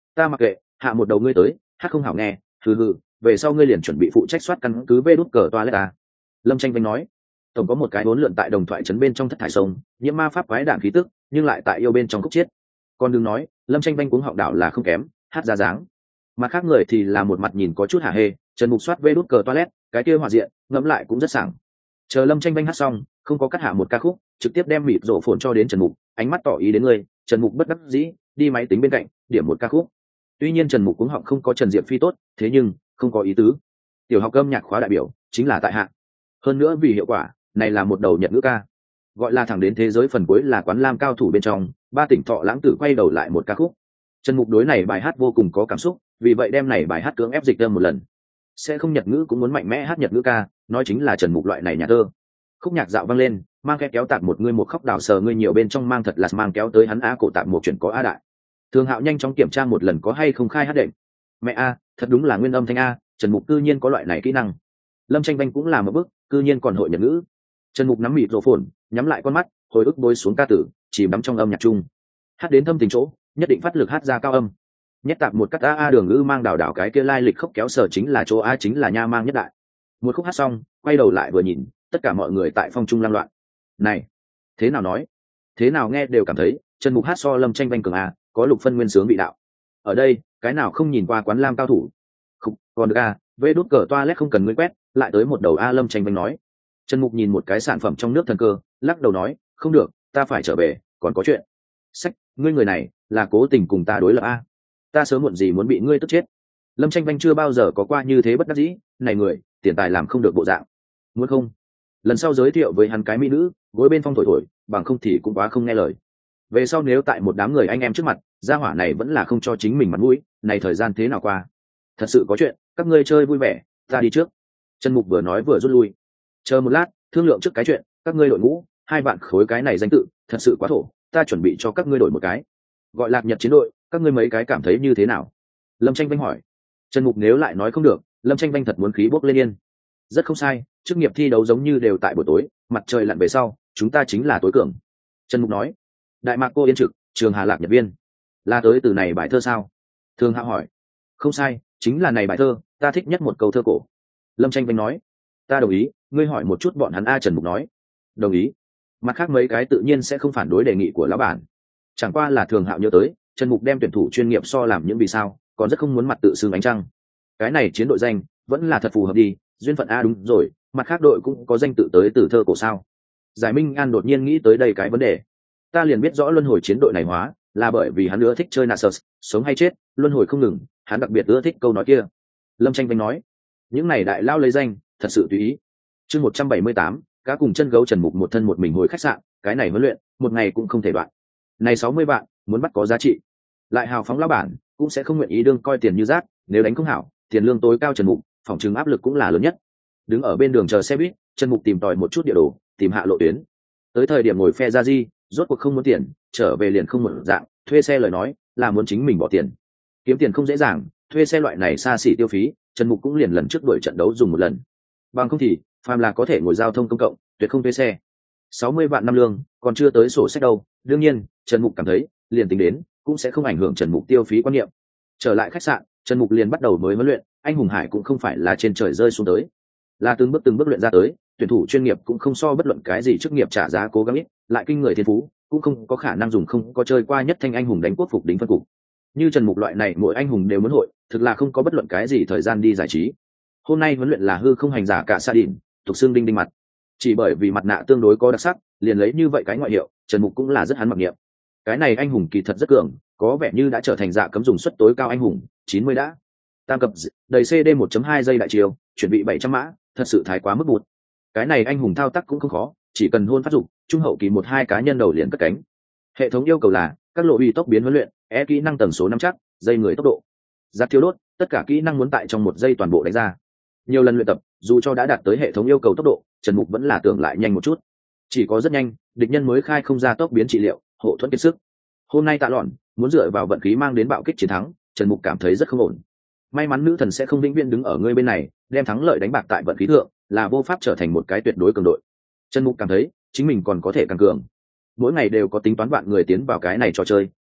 Speaker 1: ta mặc kệ, hạ một đầu ngươi tới, hát không hảo nghe, hừ hừ, về sau ngươi liền chuẩn bị phụ trách soát căn cứ vê đút cờ toilet ta. Lâm Tranh Vinh nói. Tổng có một cái bốn lượn tại đồng thoại trấn bên trong thất thải sông, nhiễm ma pháp quái đạn khí tức, nhưng lại tại yêu bên trong khúc chiết. Còn đừng nói, Lâm Tranh Vinh cuống họng đảo là không kém, hát ra dáng. Mặt khác người thì là một mặt nhìn có chút hả hê, Trần Mục soát vê đút cờ toilet, cái kia hòa diện, ngẫm lại cũng rất sảng. Chờ Lâm Tranh Vinh hát xong, không có cắt hạ một ca khúc, trực tiếp đem mịt rổ phồn cho đến Trần Mục, ánh mắt tỏ ý đến người, Trần Mục bất đắc dĩ, đi máy tính bên cạnh, điểm một ca khúc. Tuy nhiên Trần Mục cuống họng không có Trần Diệp Phi tốt, thế nhưng không có ý tứ. Tiểu học âm nhạc khóa đại biểu chính là tại hạ. Hơn nữa vì hiệu quả, này là một đầu nhật ngữ ca, gọi là thẳng đến thế giới phần cuối là quán lam cao thủ bên trong, ba tỉnh thọ lãng tử quay đầu lại một ca khúc. Trần Mục đối này bài hát vô cùng có cảm xúc, vì vậy đem này bài hát cưỡng ép dịch âm một lần. Sẽ không nhật ngữ cũng muốn mạnh mẽ hát nhật ngữ ca, nói chính là Trần Mục loại này nhà thơ. Khúc nhạc dạo vang lên, mang kéo kéo tạp một ngươi một khóc đào sờ ngươi nhiều bên trong mang thật là mang kéo tới hắn a cổ tạp một chuyện có a đại. Thường Hạo nhanh chóng kiểm tra một lần có hay không khai hát đệm. Mẹ a, thật đúng là nguyên âm thanh a, Trần Mục cư nhiên có loại này kỹ năng. Lâm Tranh Vinh cũng làm một bước, cư nhiên còn hội nhật ngữ. Trần Mục nắm mịt rổ phồn, nhắm lại con mắt, hồi ức bôi xuống ca tử, chìm đắm trong âm nhạc chung. Hát đến thâm tình chỗ, nhất định phát lực hát ra cao âm. Nhét tạp một cắt a a đường ngữ mang đảo đảo cái kia lai lịch khốc kéo sở chính là chỗ a chính là nha mang nhất đại. Một khúc hát xong, quay đầu lại vừa nhìn, tất cả mọi người tại phong trung lang loạn. Này, thế nào nói? Thế nào nghe đều cảm thấy, Trần Mục hát so Lâm Tranh Vinh cường a, có lục phân nguyên sướng vị đạo. Ở đây, cái nào không nhìn qua quán lam cao thủ? Không, còn được a, vê đút cờ toilet không cần ngươi quét, lại tới một đầu a Lâm Tranh Vinh nói. Trần Mục nhìn một cái sản phẩm trong nước thần cơ, lắc đầu nói, không được, ta phải trở về, còn có chuyện. Sách, ngươi người này là cố tình cùng ta đối lập a. Ta sớm muộn gì muốn bị ngươi tức chết. Lâm Tranh Vinh chưa bao giờ có qua như thế bất đắc dĩ, này người, tiền tài làm không được bộ dạng. Muốn không? Lần sau giới thiệu với hắn cái mỹ nữ, gối bên phong thổi thổi, bằng không thì cũng quá không nghe lời. Về sau nếu tại một đám người anh em trước mặt, gia hỏa này vẫn là không cho chính mình mặt mũi, này thời gian thế nào qua? Thật sự có chuyện, các ngươi chơi vui vẻ, ta đi trước. Trần Mục vừa nói vừa rút lui. Chờ một lát, thương lượng trước cái chuyện, các ngươi đội ngũ, hai bạn khối cái này danh tự, thật sự quá thổ, ta chuẩn bị cho các ngươi đổi một cái. Gọi Lạc Nhật chiến đội, các ngươi mấy cái cảm thấy như thế nào? Lâm Tranh Vinh hỏi. Trần Mục nếu lại nói không được, Lâm Tranh Vinh thật muốn khí bốc lên yên. Rất không sai, chức nghiệp thi đấu giống như đều tại buổi tối, mặt trời lặn về sau, chúng ta chính là tối cường. Trần Mục nói. Đại mạc cô yên trực, trường Hà Lạc Nhật viên. Là tới từ này bài thơ sao? Thường Hạ hỏi. Không sai, chính là này bài thơ, ta thích nhất một câu thơ cổ. Lâm Tranh Vinh nói. Ta đồng ý, ngươi hỏi một chút bọn hắn a. Trần Mục nói. Đồng ý. Mặt khác mấy cái tự nhiên sẽ không phản đối đề nghị của lão bản. Chẳng qua là Thường Hạo nhớ tới, Trần Mục đem tuyển thủ chuyên nghiệp so làm những vì sao, còn rất không muốn mặt tự xưng ánh trăng. Cái này chiến đội danh vẫn là thật phù hợp đi, duyên phận a. Đúng rồi, mặt khác đội cũng có danh tự tới từ thơ cổ sao? Giải Minh An đột nhiên nghĩ tới đây cái vấn đề. Ta liền biết rõ luân hồi chiến đội này hóa là bởi vì hắn ưa thích chơi Nasus, sống hay chết, luân hồi không ngừng, hắn đặc biệt ưa thích câu nói kia. Lâm Tranh Vinh nói, những này đại lao lấy danh, thật sự tùy ý. Chương một trăm bảy mươi tám, cá cùng chân gấu. Trần Mục một thân một mình hồi khách sạn, cái này huấn luyện, một ngày cũng không thể đoạn. Này sáu mươi vạn, muốn bắt có giá trị. Lại hào phóng lão bản, cũng sẽ không nguyện ý đương coi tiền như rác, nếu đánh không hảo, tiền lương tối cao Trần Mục, phòng trừng áp lực cũng là lớn nhất. Đứng ở bên đường chờ xe buýt, Trần Mục tìm tòi một chút địa đồ, tìm hạ lộ tuyến. Tới thời điểm ngồi phe ra di, rốt cuộc không muốn tiền, trở về liền không một dạng, thuê xe lời nói, là muốn chính mình bỏ tiền. Kiếm tiền không dễ dàng, thuê xe loại này xa xỉ tiêu phí, Trần Mục cũng liền lần trước đuổi trận đấu dùng một lần. Bằng không thì, phàm là có thể ngồi giao thông công cộng, tuyệt không thuê xe. sáu mươi vạn năm lương, còn chưa tới sổ sách đâu, đương nhiên, Trần Mục cảm thấy, liền tính đến, cũng sẽ không ảnh hưởng Trần Mục tiêu phí quan niệm. Trở lại khách sạn, Trần Mục liền bắt đầu mới huấn luyện, anh hùng hải cũng không phải là trên trời rơi xuống tới, là từng bước từng bước luyện ra tới, tuyển thủ chuyên nghiệp cũng không so bất luận cái gì chức nghiệp trả giá cố gắng ít, lại kinh người thiên phú, cũng không có khả năng dùng không có chơi qua nhất thanh anh hùng đánh quốc phục đính phân cục. Như Trần Mục loại này mỗi anh hùng đều muốn hội, thực là không có bất luận cái gì thời gian đi giải trí. Hôm nay huấn luyện là hư không hành giả cả sa đỉnh, tục xương đinh đinh mặt. Chỉ bởi vì mặt nạ tương đối có đặc sắc, liền lấy như vậy cái ngoại hiệu, Trần Mục cũng là rất hắn mặc niệm. Cái này anh hùng kỳ thật rất cường, có vẻ như đã trở thành dạ cấm dùng suất tối cao anh hùng, chín mươi đã. Tam cập đầy xê đê một chấm hai giây đại chiều, chuẩn bị bảy trăm mã, thật sự thái quá mức bụt. Cái này anh hùng thao tác cũng không khó, chỉ cần hôn phát dục, trung hậu kỳ một hai cá nhân đầu liền cất cánh. Hệ thống yêu cầu là các lộ uy tốc biến huấn luyện, e kỹ năng tần số năm chắc, dây người tốc độ, giáp thiếu đốt, tất cả kỹ năng muốn tại trong một giây toàn bộ đánh ra. Nhiều lần luyện tập, dù cho đã đạt tới hệ thống yêu cầu tốc độ, Trần Mục vẫn là tưởng lại nhanh một chút. Chỉ có rất nhanh, địch nhân mới khai không ra tốc biến trị liệu, hộ thuẫn kiệt sức. Hôm nay Tạ Lọn muốn dựa vào vận khí mang đến bạo kích chiến thắng, Trần Mục cảm thấy rất không ổn. May mắn nữ thần sẽ không vĩnh viễn đứng ở ngươi bên này, đem thắng lợi đánh bạc tại vận khí thượng, là vô pháp trở thành một cái tuyệt đối cường đội. Trần Mục cảm thấy chính mình còn có thể càng cường. Mỗi ngày đều có tính toán bạn người tiến vào cái này trò chơi,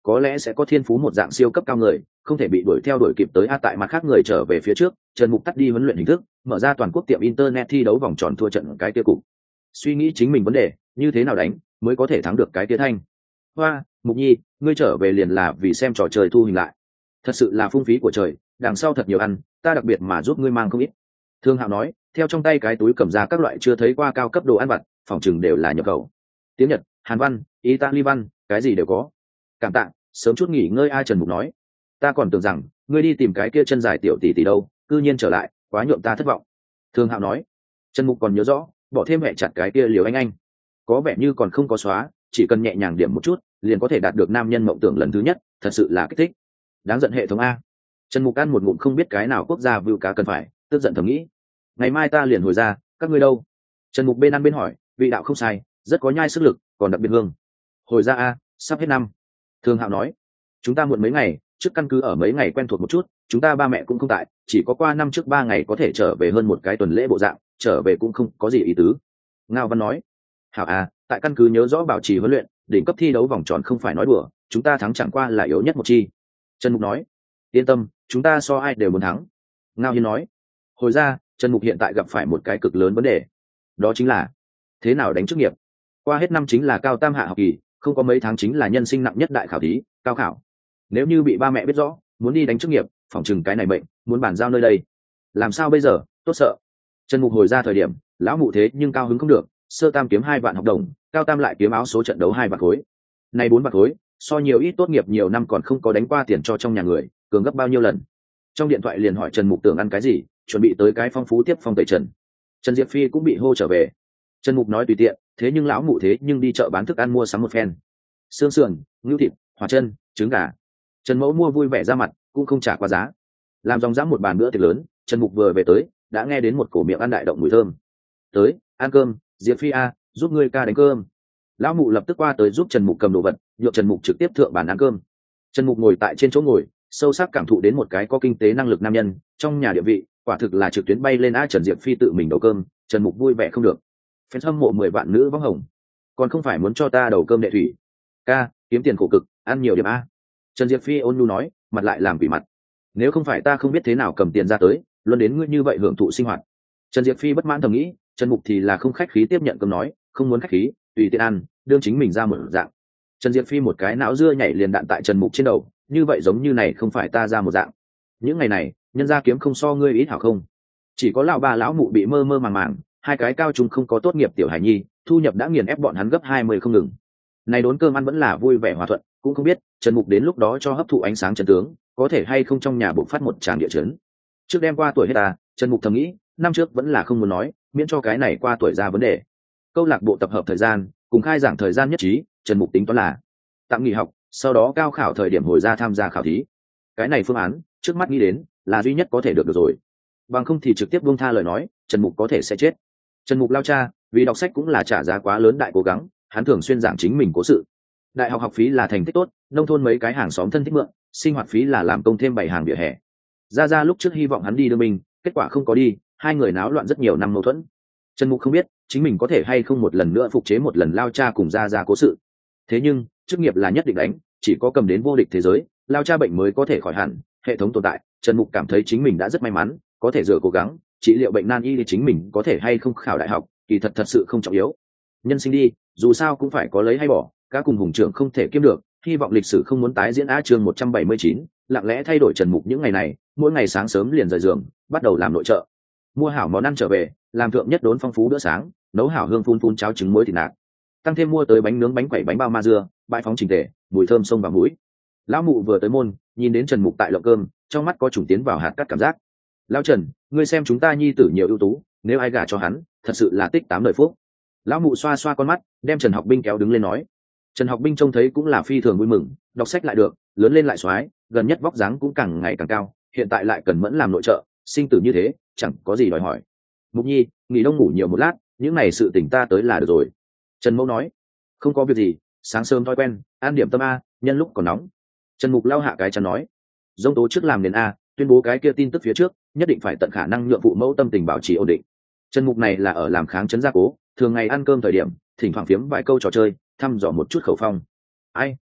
Speaker 1: có lẽ sẽ có thiên phú một dạng siêu cấp cao người không thể bị đuổi theo đuổi kịp tới a. Tại mặt khác người trở về phía trước, Trần Mục tắt đi huấn luyện hình thức, mở ra toàn quốc tiệm internet thi đấu vòng tròn thua trận cái kia cục, suy nghĩ chính mình vấn đề như thế nào đánh mới có thể thắng được cái kia thanh. Hoa, Mục Nhi, ngươi trở về liền là vì xem trò chơi thu hình lại, thật sự là phung phí của trời, đằng sau thật nhiều ăn, ta đặc biệt mà giúp ngươi mang không ít. Thương Hạo nói, theo trong tay cái túi cầm ra các loại chưa thấy qua cao cấp đồ ăn vặt, phòng chừng đều là nhập khẩu. Tiếng Nhật, Hàn văn, Italy văn, cái gì đều có. Cảm tạ, sớm chút nghỉ ngơi. Ai? Trần Mục nói, ta còn tưởng rằng ngươi đi tìm cái kia chân dài tiểu tỷ tỷ đâu, cư nhiên trở lại, quá nhuộm ta thất vọng. Thương Hạo nói, Trần Mục còn nhớ rõ, bỏ thêm mẹ chặt cái kia Liều Anh Anh, có vẻ như còn không có xóa, chỉ cần nhẹ nhàng điểm một chút, liền có thể đạt được nam nhân mộng tưởng lần thứ nhất, thật sự là kích thích. Đáng giận hệ thống a. Trần Mục ăn một ngụm không biết cái nào quốc gia view cá cần phải, tức giận thầm nghĩ, ngày mai ta liền hồi ra, các ngươi đâu? Trần Mục bên ăn bên hỏi, vị đạo không sai, rất có nhai sức lực, còn đặc biệt hương. Hồi ra a, sắp hết năm. Thương Hạo nói, chúng ta muộn mấy ngày, trước căn cứ ở mấy ngày quen thuộc một chút, chúng ta ba mẹ cũng không tại, chỉ có qua năm trước ba ngày có thể trở về hơn một cái tuần lễ bộ dạng, trở về cũng không có gì ý tứ. Ngao Văn nói, hảo à, tại căn cứ nhớ rõ bảo trì huấn luyện, đỉnh cấp thi đấu vòng tròn không phải nói đùa, chúng ta thắng chẳng qua là yếu nhất một chi. Trần Mục nói, yên tâm, chúng ta so ai đều muốn thắng. Ngao Hiên nói, hồi ra, Trần Mục hiện tại gặp phải một cái cực lớn vấn đề, đó chính là thế nào đánh chức nghiệp. Qua hết năm chính là cao tam hạ học kỳ, không có mấy tháng chính là nhân sinh nặng nhất đại khảo thí, cao khảo. Nếu như bị ba mẹ biết rõ muốn đi đánh chức nghiệp, phỏng chừng cái này bệnh muốn bàn giao nơi đây, làm sao bây giờ? Tốt sợ. Trần Mục hồi ra thời điểm, lão mụ thế nhưng cao hứng không được, sơ tam kiếm hai vạn học đồng, cao tam lại kiếm áo số trận đấu hai vạn khối, nay bốn vạn khối so nhiều ít tốt nghiệp nhiều năm còn không có đánh qua tiền cho trong nhà người, cường gấp bao nhiêu lần. Trong điện thoại liền hỏi Trần Mục tưởng ăn cái gì, chuẩn bị tới cái phong phú tiếp phong tẩy trần. Trần Diệp Phi cũng bị hô trở về. Trần Mục nói tùy tiện, thế nhưng lão mụ thế nhưng đi chợ bán thức ăn mua sắm một phen, xương sườn, ngưu thịt, hỏa chân, trứng gà. Trần Mẫu mua vui vẻ ra mặt, cũng không trả quá giá, làm dòng dã một bàn bữa tiệc lớn. Trần Mục vừa về tới, đã nghe đến một cổ miệng ăn đại động mùi thơm. Tới, ăn cơm, Diệp Phi a, giúp ngươi ca đánh cơm. Lão mụ lập tức qua tới giúp Trần Mục cầm đồ vật, nhượng Trần Mục trực tiếp thượng bàn ăn cơm. Trần Mục ngồi tại trên chỗ ngồi, sâu sắc cảm thụ đến một cái có kinh tế năng lực nam nhân, trong nhà địa vị, quả thực là trực tuyến bay lên. A. Trần Diệp Phi tự mình đầu cơm, Trần Mục vui vẻ không được. Fans hâm mộ mười vạn nữ võng hồng, còn không phải muốn cho ta đầu cơm đệ thủy. Ca, kiếm tiền khổ cực, ăn nhiều điểm a. Trần Diệp Phi ôn nhu nói, mặt lại làm quỷ mặt. Nếu không phải ta không biết thế nào cầm tiền ra tới, luôn đến ngươi như vậy hưởng thụ sinh hoạt. Trần Diệp Phi bất mãn thầm nghĩ, Trần Mục thì là không khách khí tiếp nhận cơm nói, không muốn khách khí, tùy tiện ăn, đương chính mình ra một dạng. Trần Diệp Phi một cái não dưa nhảy liền đạn tại Trần Mục trên đầu, như vậy giống như này không phải ta ra một dạng. Những ngày này, nhân gia kiếm không so ngươi ít hảo không? Chỉ có lão ba lão mụ bị mơ mơ màng màng, hai cái cao trung không có tốt nghiệp tiểu hải nhi, thu nhập đã nghiền ép bọn hắn gấp hai mươi không ngừng. Này đốn cơm ăn vẫn là vui vẻ hòa thuận, cũng không biết Trần Mục đến lúc đó cho hấp thụ ánh sáng chân tướng, có thể hay không trong nhà bộc phát một tràng địa chấn. Trước đêm qua tuổi hết ta, Trần Mục thầm nghĩ, năm trước vẫn là không muốn nói, miễn cho cái này qua tuổi ra vấn đề. Câu lạc bộ tập hợp thời gian, cùng khai giảng thời gian nhất trí, Trần Mục tính toán là tạm nghỉ học, sau đó cao khảo thời điểm hồi ra tham gia khảo thí. Cái này phương án, trước mắt nghĩ đến là duy nhất có thể được được rồi. Bằng không thì trực tiếp buông tha lời nói, Trần Mục có thể sẽ chết. Trần Mục lao cha, vì đọc sách cũng là trả giá quá lớn đại cố gắng, hắn thường xuyên giảng chính mình cố sự. Đại học học phí là thành tích tốt, nông thôn mấy cái hàng xóm thân thích mượn, sinh hoạt phí là làm công thêm bảy hàng vỉa hè. Ra Ra lúc trước hy vọng hắn đi đưa mình, kết quả không có đi, hai người náo loạn rất nhiều năm mâu thuẫn. Trần Mục không biết chính mình có thể hay không một lần nữa phục chế một lần lao cha cùng Ra Ra cố sự. Thế nhưng chức nghiệp là nhất định đánh, chỉ có cầm đến vô địch thế giới, lao cha bệnh mới có thể khỏi hẳn. Hệ thống tồn tại, Trần Mục cảm thấy chính mình đã rất may mắn, có thể dựa cố gắng trị liệu bệnh nan y thì chính mình có thể hay không khảo đại học, kỳ thật thật sự không trọng yếu. Nhân sinh đi, dù sao cũng phải có lấy hay bỏ, các cùng hùng trưởng không thể kiêm được, hy vọng lịch sử không muốn tái diễn. Á chương một trăm bảy mươi chín, lặng lẽ thay đổi Trần Mục những ngày này, mỗi ngày sáng sớm liền rời giường, bắt đầu làm nội trợ, mua hảo món ăn trở về, làm thượng nhất đốn phong phú bữa sáng, nấu hảo hương phun phun cháo trứng muối thịt nạc, tăng thêm mua tới bánh nướng bánh quẩy bánh bao ma dưa, bãi phóng chỉnh tề, mùi thơm sông vào mũi. Lão mụ vừa tới môn, nhìn đến Trần Mục tại lộng cơm, trong mắt có trùng tiến vào hạt cắt cảm giác. Lão Trần, ngươi xem chúng ta nhi tử nhiều ưu tú, nếu ai gả cho hắn, thật sự là tích tám đời phúc. Lão mụ xoa xoa con mắt, đem Trần Học Binh kéo đứng lên nói. Trần Học Binh trông thấy cũng là phi thường vui mừng, đọc sách lại được, lớn lên lại xoái, gần nhất vóc dáng cũng càng ngày càng cao, hiện tại lại cần mẫn làm nội trợ, sinh tử như thế, chẳng có gì đòi hỏi. Mục Nhi, nghỉ đông ngủ nhiều một lát, những này sự tỉnh ta tới là được rồi. Trần Mẫu nói. Không có việc gì, sáng sớm thói quen, ăn điểm tâm a, nhân lúc còn nóng. Trần Mục lao hạ cái chắn nói. Dông tố trước làm nền a, tuyên bố cái kia tin tức phía trước, nhất định phải tận khả năng nhượng phụ mẫu tâm tình bảo trì ổn định. Trần Mục này là ở làm kháng chấn gia cố, thường ngày ăn cơm thời điểm, thỉnh thoảng phiếm vài câu trò chơi, thăm dò một chút khẩu phong. Ai, ba,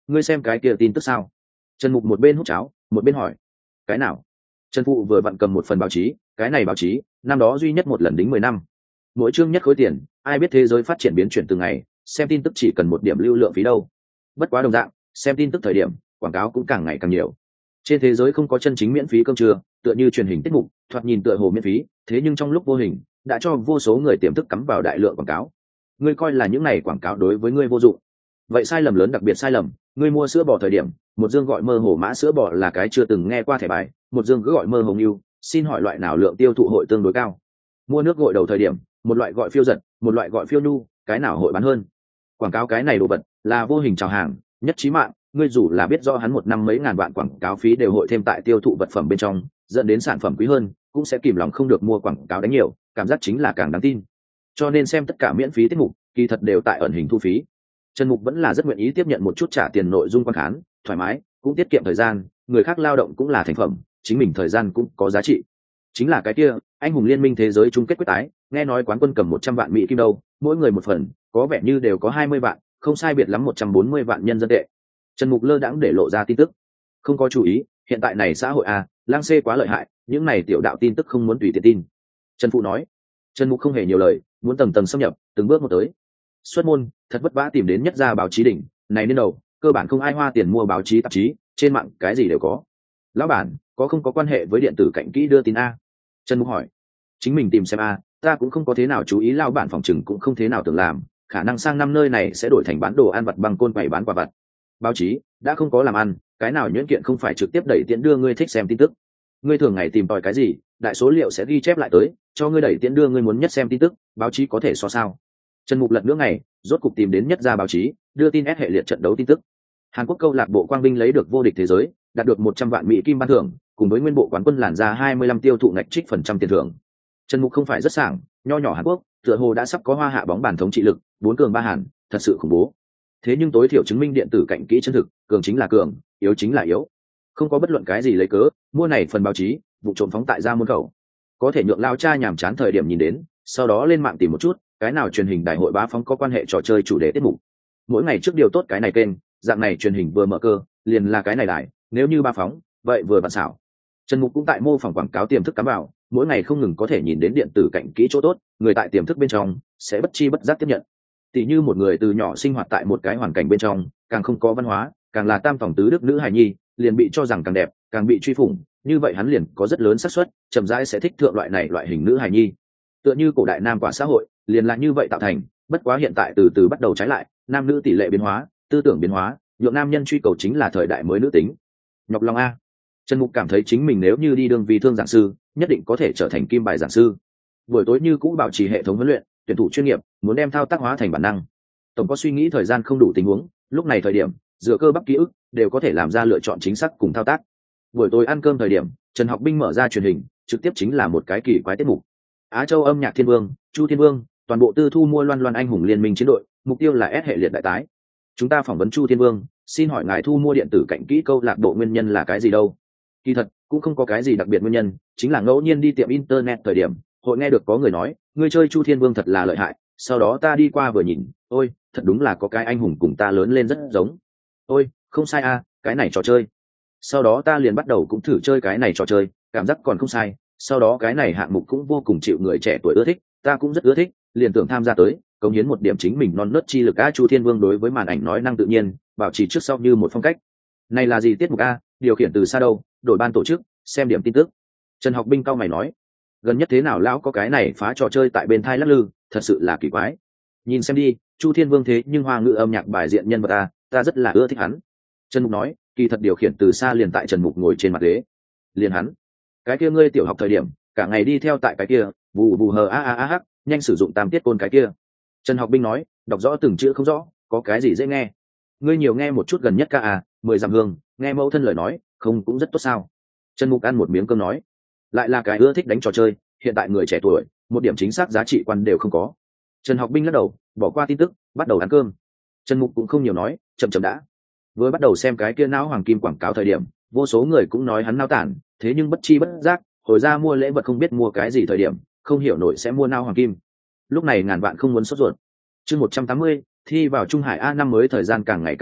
Speaker 1: ngươi xem cái kia tin tức sao? Trần Mục một bên hút cháo một bên hỏi. Cái nào? Trần Phụ vừa vặn cầm một phần báo chí, cái này báo chí năm đó duy nhất một lần đính mười năm, mỗi chương nhất khối tiền, ai biết thế giới phát triển biến chuyển từng ngày, xem tin tức chỉ cần một điểm lưu lượng phí đâu. Bất quá đồng dạng, xem tin tức thời điểm quảng cáo cũng càng ngày càng nhiều. Trên thế giới không có chân chính miễn phí cơm trưa, tựa như truyền hình tiết mục thoạt nhìn tựa hồ miễn phí, thế nhưng trong lúc vô hình đã cho vô số người tiềm thức cắm vào đại lượng quảng cáo. Ngươi coi là những này quảng cáo đối với ngươi vô dụng, vậy sai lầm lớn, đặc biệt sai lầm. Ngươi mua sữa bò thời điểm, một dương gọi mơ hồ mã sữa bò là cái chưa từng nghe qua thẻ bài, một dương cứ gọi mơ hồng yêu, xin hỏi loại nào lượng tiêu thụ hội tương đối cao? Mua nước gội đầu thời điểm, một loại gọi phiêu giật, một loại gọi phiêu nhu, cái nào hội bán hơn? Quảng cáo cái này đồ vật là vô hình chào hàng, nhất trí mạng. Ngươi dù là biết rõ hắn một năm mấy ngàn vạn quảng cáo phí đều hội thêm tại tiêu thụ vật phẩm bên trong, dẫn đến sản phẩm quý hơn, cũng sẽ kìm lòng không được mua quảng cáo đánh nhiều, cảm giác chính là càng đáng tin. Cho nên xem tất cả miễn phí tiết mục kỳ thật đều tại ẩn hình thu phí. Trần Mục vẫn là rất nguyện ý tiếp nhận một chút trả tiền nội dung quan khán, thoải mái, cũng tiết kiệm thời gian, người khác lao động cũng là thành phẩm, chính mình thời gian cũng có giá trị. Chính là cái kia anh hùng liên minh thế giới chung kết quyết tái, nghe nói quán quân cầm một trăm vạn mỹ kim đâu, mỗi người một phần, có vẻ như đều có hai mươi vạn, không sai biệt lắm một trăm bốn mươi vạn nhân dân tệ. Trần Mục lơ đãng để lộ ra tin tức, không có chú ý, hiện tại này xã hội à, lang xê quá lợi hại, những này tiểu đạo tin tức không muốn tùy tiện tin. Trần Phụ nói. Trần Mục không hề nhiều lời, muốn tầng tầng xâm nhập, từng bước một tới. Xuất môn, thật vất vả tìm đến nhất gia báo chí đỉnh, này nên đầu, cơ bản không ai hoa tiền mua báo chí tạp chí, trên mạng cái gì đều có. Lão bản, có không có quan hệ với điện tử cạnh kỹ đưa tin a? Trần Mục hỏi. Chính mình tìm xem a, ta cũng không có thế nào chú ý, lão bản phòng chừng cũng không thế nào tưởng làm, khả năng sang năm nơi này sẽ đổi thành bán đồ ăn vặt bằng côn quầy bán quà vặt. Báo chí đã không có làm ăn, cái nào nhuyễn kiện không phải trực tiếp đẩy tiện đưa ngươi thích xem tin tức. Ngươi thường ngày tìm tòi cái gì, đại số liệu sẽ ghi chép lại tới, cho ngươi đẩy tiện đưa ngươi muốn nhất xem tin tức, báo chí có thể so sao? Trần Mục lật nữa ngày, rốt cục tìm đến nhất gia báo chí, đưa tin S hệ liệt trận đấu tin tức. Hàn Quốc câu lạc bộ Quang Vinh lấy được vô địch thế giới, đạt được một trăm vạn mỹ kim ban thưởng, cùng với nguyên bộ quán quân làn ra hai mươi lăm tiêu thụ ngạch trích phần trăm tiền thưởng. Trần Mục không phải rất sảng, nho nhỏ Hàn Quốc, tựa hồ đã sắp có hoa hạ bóng bàn thống trị lực, bốn cường ba Hàn, thật sự khủng bố. Thế nhưng tối thiểu chứng minh điện tử cạnh kỹ chân thực, cường chính là cường, yếu chính là yếu. Không có bất luận cái gì lấy cớ, mua này phần báo chí, vụ trộm phóng tại ra môn khẩu. Có thể nhượng lao cha nhàm chán thời điểm nhìn đến, sau đó lên mạng tìm một chút, cái nào truyền hình đại hội bá phóng có quan hệ trò chơi chủ đề tiết mục. Mỗi ngày trước điều tốt cái này kênh, dạng này truyền hình vừa mở cơ, liền là cái này đài, nếu như ba phóng, vậy vừa vặn xảo. Trần Mục cũng tại mô phỏng quảng cáo tiềm thức cắm vào, mỗi ngày không ngừng có thể nhìn đến điện tử cạnh kỹ chỗ tốt, người tại tiềm thức bên trong sẽ bất chi bất giác tiếp nhận. Tỷ như một người từ nhỏ sinh hoạt tại một cái hoàn cảnh bên trong, càng không có văn hóa, càng là tam phòng tứ đức nữ hài nhi, liền bị cho rằng càng đẹp, càng bị truy phủng, như vậy hắn liền có rất lớn xác suất chậm rãi sẽ thích thượng loại này loại hình nữ hài nhi. Tựa như cổ đại nam quả xã hội, liền là như vậy tạo thành, bất quá hiện tại từ từ bắt đầu trái lại, nam nữ tỷ lệ biến hóa, tư tưởng biến hóa, nhượng nam nhân truy cầu chính là thời đại mới nữ tính. Nhọc lòng a. Trần Mục cảm thấy chính mình nếu như đi đương vi thương giảng sư, nhất định có thể trở thành kim bài giảng sư. Buổi tối như cũ bảo trì hệ thống huấn luyện, tuyển thủ chuyên nghiệp, muốn đem thao tác hóa thành bản năng. Tổng có suy nghĩ thời gian không đủ tình huống, lúc này thời điểm, dựa cơ bắp ký ức, đều có thể làm ra lựa chọn chính xác cùng thao tác. Buổi tối ăn cơm thời điểm, Trần Học Binh mở ra truyền hình, trực tiếp chính là một cái kỳ quái tiết mục. Á Châu âm nhạc thiên vương, Chu Thiên Vương, toàn bộ tư thu mua loan loan anh hùng liên minh chiến đội, mục tiêu là S hệ liệt đại tái. Chúng ta phỏng vấn Chu Thiên Vương, xin hỏi ngài thu mua điện tử cạnh kỹ câu lạc bộ nguyên nhân là cái gì đâu? Kỳ thật, cũng không có cái gì đặc biệt nguyên nhân, chính là ngẫu nhiên đi tiệm internet thời điểm, hội nghe được có người nói, ngươi chơi Chu Thiên Vương thật là lợi hại, sau đó ta đi qua vừa nhìn, ôi, thật đúng là có cái anh hùng cùng ta lớn lên rất giống. Ôi, không sai a, cái này trò chơi. Sau đó ta liền bắt đầu cũng thử chơi cái này trò chơi, cảm giác còn không sai, sau đó cái này hạng mục cũng vô cùng chịu người trẻ tuổi ưa thích, ta cũng rất ưa thích, liền tưởng tham gia tới, cống hiến một điểm chính mình non nớt chi lực. A Chu Thiên Vương đối với màn ảnh nói năng tự nhiên, bảo trì trước sau như một phong cách. Này là gì tiết mục a, điều khiển từ xa đâu, đổi ban tổ chức, xem điểm tin tức. Trần Học Binh cao mày nói, gần nhất thế nào lão có cái này phá trò chơi tại bên thai lắc lư, thật sự là kỳ quái. Nhìn xem đi, Chu Thiên Vương thế nhưng hoa ngữ âm nhạc bài diện nhân vật ta, ta rất là ưa thích hắn. Trần Mục nói, kỳ thật điều khiển từ xa liền tại Trần Mục ngồi trên mặt ghế. Liền hắn, cái kia ngươi tiểu học thời điểm, cả ngày đi theo tại cái kia, bù bù hờ a a a hắc, nhanh sử dụng tam tiết côn cái kia. Trần Học Binh nói, đọc rõ từng chữ không rõ, có cái gì dễ nghe. Ngươi nhiều nghe một chút gần nhất ca à, mười dặm hương, nghe mẫu thân lời nói, không cũng rất tốt sao? Trần Mục ăn một miếng cơm nói, lại là cái ưa thích đánh trò chơi, hiện tại người trẻ tuổi, một điểm chính xác giá trị quan đều không có. Trần Học Binh lắc đầu, bỏ qua tin tức, bắt đầu ăn cơm. Trần Mục cũng không nhiều nói, chậm chậm đã. Vừa bắt đầu xem cái kia não hoàng kim quảng cáo thời điểm, vô số người cũng nói hắn nao tản, thế nhưng bất chi bất giác, hồi ra mua lễ vật không biết mua cái gì thời điểm, không hiểu nổi sẽ mua não hoàng kim. Lúc này ngàn vạn không muốn sốt ruột. Chương một trăm tám mươi, thi vào Trung Hải A, năm mới thời gian càng ngày càng gần,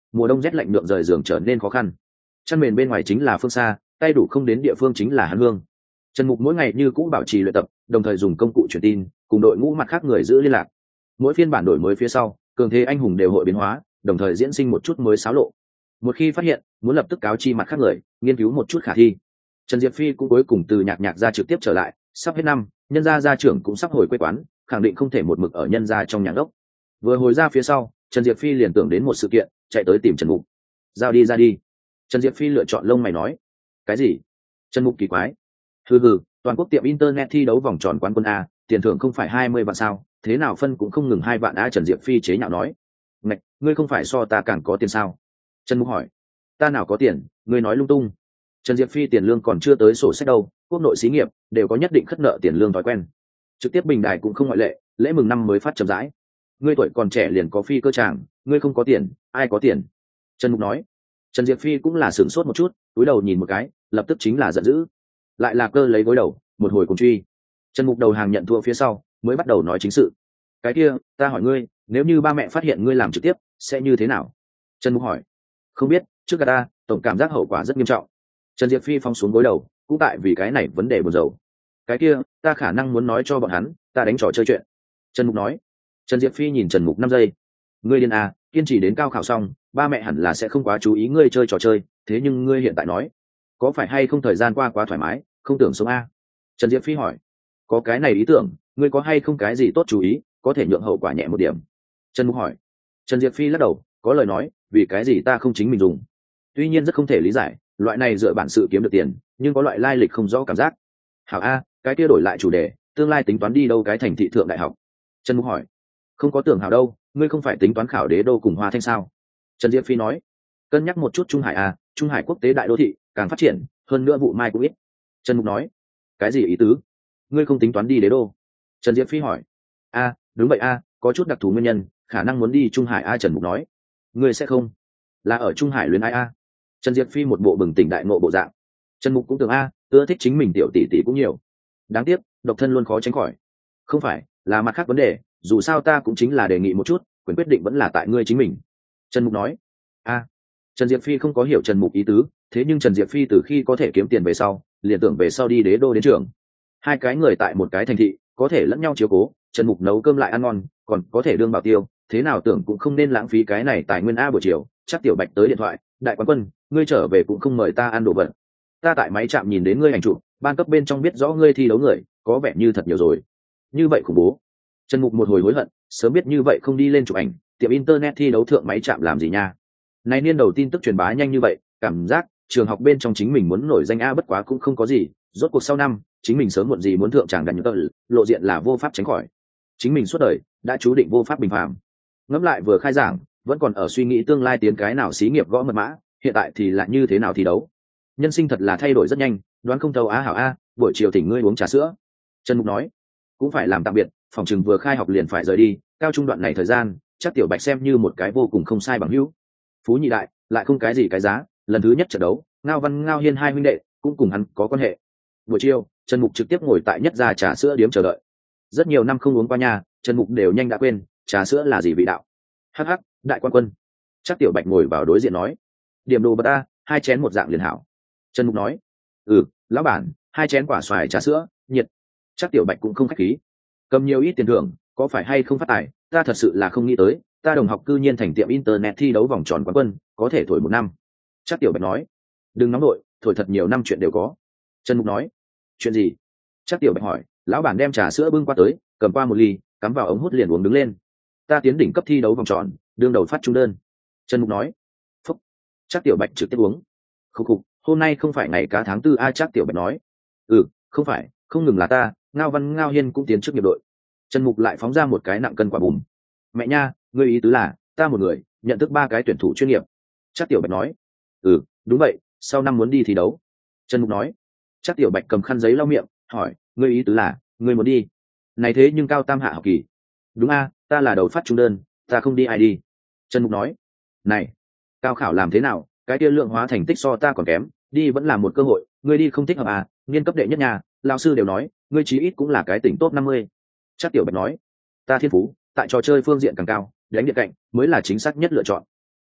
Speaker 1: mùa đông rét lạnh nhượng rời giường trở nên khó khăn. Chăn mền bên ngoài chính là phương xa, tay đủ không đến địa phương chính là hắn hương. Trần Mục mỗi ngày như cũ bảo trì luyện tập, đồng thời dùng công cụ truyền tin cùng đội ngũ mặt khác người giữ liên lạc. Mỗi phiên bản đổi mới phía sau, cường thế anh hùng đều hội biến hóa, đồng thời diễn sinh một chút mới xáo lộ. Một khi phát hiện, muốn lập tức cáo chi mặt khác người, nghiên cứu một chút khả thi. Trần Diệp Phi cũng cuối cùng từ nhạc nhạc ra trực tiếp trở lại, sắp hết năm, nhân gia gia trưởng cũng sắp hồi quê quán, khẳng định không thể một mực ở nhân gia trong nhà ốc. Vừa hồi ra phía sau, Trần Diệp Phi liền tưởng đến một sự kiện, chạy tới tìm Trần Mục. Giao đi ra đi. Trần Diệp Phi lựa chọn lông mày nói. Cái gì? Trần Mục kỳ quái. Hừ hừ, toàn quốc tiệm internet thi đấu vòng tròn quán quân a, tiền thưởng không phải hai mươi vạn sao, thế nào phân cũng không ngừng hai vạn a. Trần Diệp Phi chế nhạo nói. Ngạch, ngươi không phải so ta càng có tiền sao? Trần Mục hỏi. Ta nào có tiền, ngươi nói lung tung. Trần Diệp Phi tiền lương còn chưa tới sổ sách đâu, quốc nội xí nghiệp đều có nhất định khất nợ tiền lương thói quen. Trực tiếp bình đài cũng không ngoại lệ, lễ mừng năm mới phát chậm rãi. Ngươi tuổi còn trẻ liền có phi cơ tràng, ngươi không có tiền, ai có tiền? Trần Mục nói. Trần Diệp Phi cũng là sửng sốt một chút, cúi đầu nhìn một cái, lập tức chính là giận dữ. Lại là cơ lấy gối đầu, một hồi cùng truy. Trần Mục đầu hàng nhận thua phía sau, mới bắt đầu nói chính sự. Cái kia, ta hỏi ngươi, nếu như ba mẹ phát hiện ngươi làm trực tiếp, sẽ như thế nào? Trần Mục hỏi. Không biết, trước cả ta, tổng cảm giác hậu quả rất nghiêm trọng. Trần Diệp Phi phóng xuống gối đầu, cũng tại vì cái này vấn đề buồn rầu. Cái kia, ta khả năng muốn nói cho bọn hắn, ta đánh trò chơi chuyện. Trần Mục nói. Trần Diệp Phi nhìn Trần Mục năm giây. Ngươi điên à, kiên trì đến cao khảo xong, ba mẹ hẳn là sẽ không quá chú ý ngươi chơi trò chơi, thế nhưng ngươi hiện tại nói, có phải hay không thời gian qua quá thoải mái, không tưởng sống a? Trần Diệp Phi hỏi. Có cái này ý tưởng, ngươi có hay không cái gì tốt chú ý, có thể nhượng hậu quả nhẹ một điểm? Trần Mục hỏi. Trần Diệp Phi lắc đầu, có lời nói, vì cái gì ta không chính mình dùng? Tuy nhiên rất không thể lý giải, loại này dựa bản sự kiếm được tiền, nhưng có loại lai lịch không rõ cảm giác. Hảo a, cái kia đổi lại chủ đề, tương lai tính toán đi đâu cái thành thị thượng đại học? Trần Mục hỏi. Không có tưởng hảo đâu, ngươi không phải tính toán khảo đế đô cùng Hoa Thanh sao? Trần Diệp Phi nói. Cân nhắc một chút Trung Hải a, Trung Hải quốc tế đại đô thị càng phát triển, hơn nữa vụ mai cũng ít. Trần Mục nói. Cái gì ý tứ? Ngươi không tính toán đi đế đô? Trần Diệp Phi hỏi. A, đúng vậy a, có chút đặc thù nguyên nhân, khả năng muốn đi Trung Hải a. Trần Mục nói. Ngươi sẽ không? Là ở Trung Hải luyến ai a? Trần Diệp Phi một bộ bừng tỉnh đại ngộ bộ dạng. Trần Mục cũng tưởng a, ưa thích chính mình tiểu tỷ tỷ cũng nhiều. Đáng tiếc, độc thân luôn khó tránh khỏi. Không phải, là mặt khác vấn đề, dù sao ta cũng chính là đề nghị một chút, quyền quyết định vẫn là tại ngươi chính mình. Trần Mục nói. A. Trần Diệp Phi không có hiểu Trần Mục ý tứ, thế nhưng Trần Diệp Phi từ khi có thể kiếm tiền về sau, liền tưởng về sau đi đế đô đến trường. Hai cái người tại một cái thành thị, có thể lẫn nhau chiếu cố, Trần Mục nấu cơm lại ăn ngon, còn có thể đương bảo tiêu, thế nào tưởng cũng không nên lãng phí cái này tài nguyên a. Buổi chiều, chắc Tiểu Bạch tới điện thoại, đại quán quân, ngươi trở về cũng không mời ta ăn đồ vật. Ta tại máy trạm nhìn đến ngươi ảnh chụp, ban cấp bên trong biết rõ ngươi thi đấu người, có vẻ như thật nhiều rồi. Như vậy khủng bố. Trần Mục một hồi hối hận, sớm biết như vậy không đi lên chụp ảnh, tiệm internet thi đấu thượng máy chạm làm gì nha. Này niên đầu tin tức truyền bá nhanh như vậy, cảm giác trường học bên trong chính mình muốn nổi danh a. Bất quá cũng không có gì, rốt cuộc sau năm, chính mình sớm muộn gì muốn thượng tràng đàn tợ, lộ diện là vô pháp tránh khỏi. Chính mình suốt đời đã chú định vô pháp bình phàm. Ngẫm lại vừa khai giảng, vẫn còn ở suy nghĩ tương lai tiến cái nào xí nghiệp gõ mật mã, hiện tại thì là như thế nào thi đấu. Nhân sinh thật là thay đổi rất nhanh, đoán không thấu á. Hảo a, buổi chiều thỉnh ngươi uống trà sữa. Trần Mục nói. Cũng phải làm tạm biệt, phòng trường vừa khai học liền phải rời đi, cao trung đoạn này thời gian, chắc Tiểu Bạch xem như một cái vô cùng không sai bằng hữu. Phú nhị đại, lại không cái gì cái giá, lần thứ nhất trận đấu, Ngao Văn Ngao Hiên hai huynh đệ cũng cùng hắn có quan hệ. Buổi chiều, Trần Mục trực tiếp ngồi tại nhất gia trà sữa điếm chờ đợi. Rất nhiều năm không uống qua nhà, Trần Mục đều nhanh đã quên trà sữa là gì vị đạo. Hắc hắc, đại quan quân. Chắc Tiểu Bạch ngồi vào đối diện nói. Điểm đồ bật ta, hai chén một dạng liền hảo. Trần Mục nói. Ừ, lão bản, hai chén quả xoài trà sữa, nhiệt. Chắc Tiểu Bạch cũng không khách khí. Cầm nhiều ít tiền thưởng, có phải hay không phát tài, ta thật sự là không nghĩ tới, ta đồng học cư nhiên thành tiệm internet thi đấu vòng tròn quán quân, có thể thổi một năm. Chắc Tiểu Bạch nói. Đừng nóng đội, thổi thật nhiều năm chuyện đều có. Trần Mục nói. Chuyện gì? Chắc Tiểu Bạch hỏi. Lão bản đem trà sữa bưng qua tới, cầm qua một ly, cắm vào ống hút liền uống đứng lên. Ta tiến đỉnh cấp thi đấu vòng tròn, đương đầu phát trung đơn. Trần Mục nói. Phúc. Chắc Tiểu Bạch trực tiếp uống. Khúc khục, hôm nay không phải ngày cá tháng tư a. Chắc Tiểu Bạch nói. Ừ, không phải, không ngừng là ta, Ngao Văn Ngao Hiên cũng tiến trước nghiệp đội. Trần Mục lại phóng ra một cái nặng cân quả bùm. Mẹ nha, ngươi ý tứ là ta một người nhận thức ba cái tuyển thủ chuyên nghiệp? Chắc Tiểu Bạch nói. Ừ, đúng vậy, sau năm muốn đi thi đấu. Trần Mục nói. Chắc Tiểu Bạch cầm khăn giấy lau miệng, hỏi, ngươi ý tứ là ngươi muốn đi? Này thế nhưng cao tam hạ học kỳ. Đúng a, ta là đầu phát trung đơn, ta không đi ai đi. Trần Mục nói. Này, cao khảo làm thế nào, cái kia lượng hóa thành tích so ta còn kém, đi vẫn là một cơ hội, ngươi đi không thích hợp à? Niên cấp đệ nhất nhà, lão sư đều nói ngươi chí ít cũng là cái tỉnh top năm mươi. Chắc Tiểu Bạch nói. Ta thiên phú tại trò chơi phương diện càng cao, đánh điện cạnh mới là chính xác nhất lựa chọn.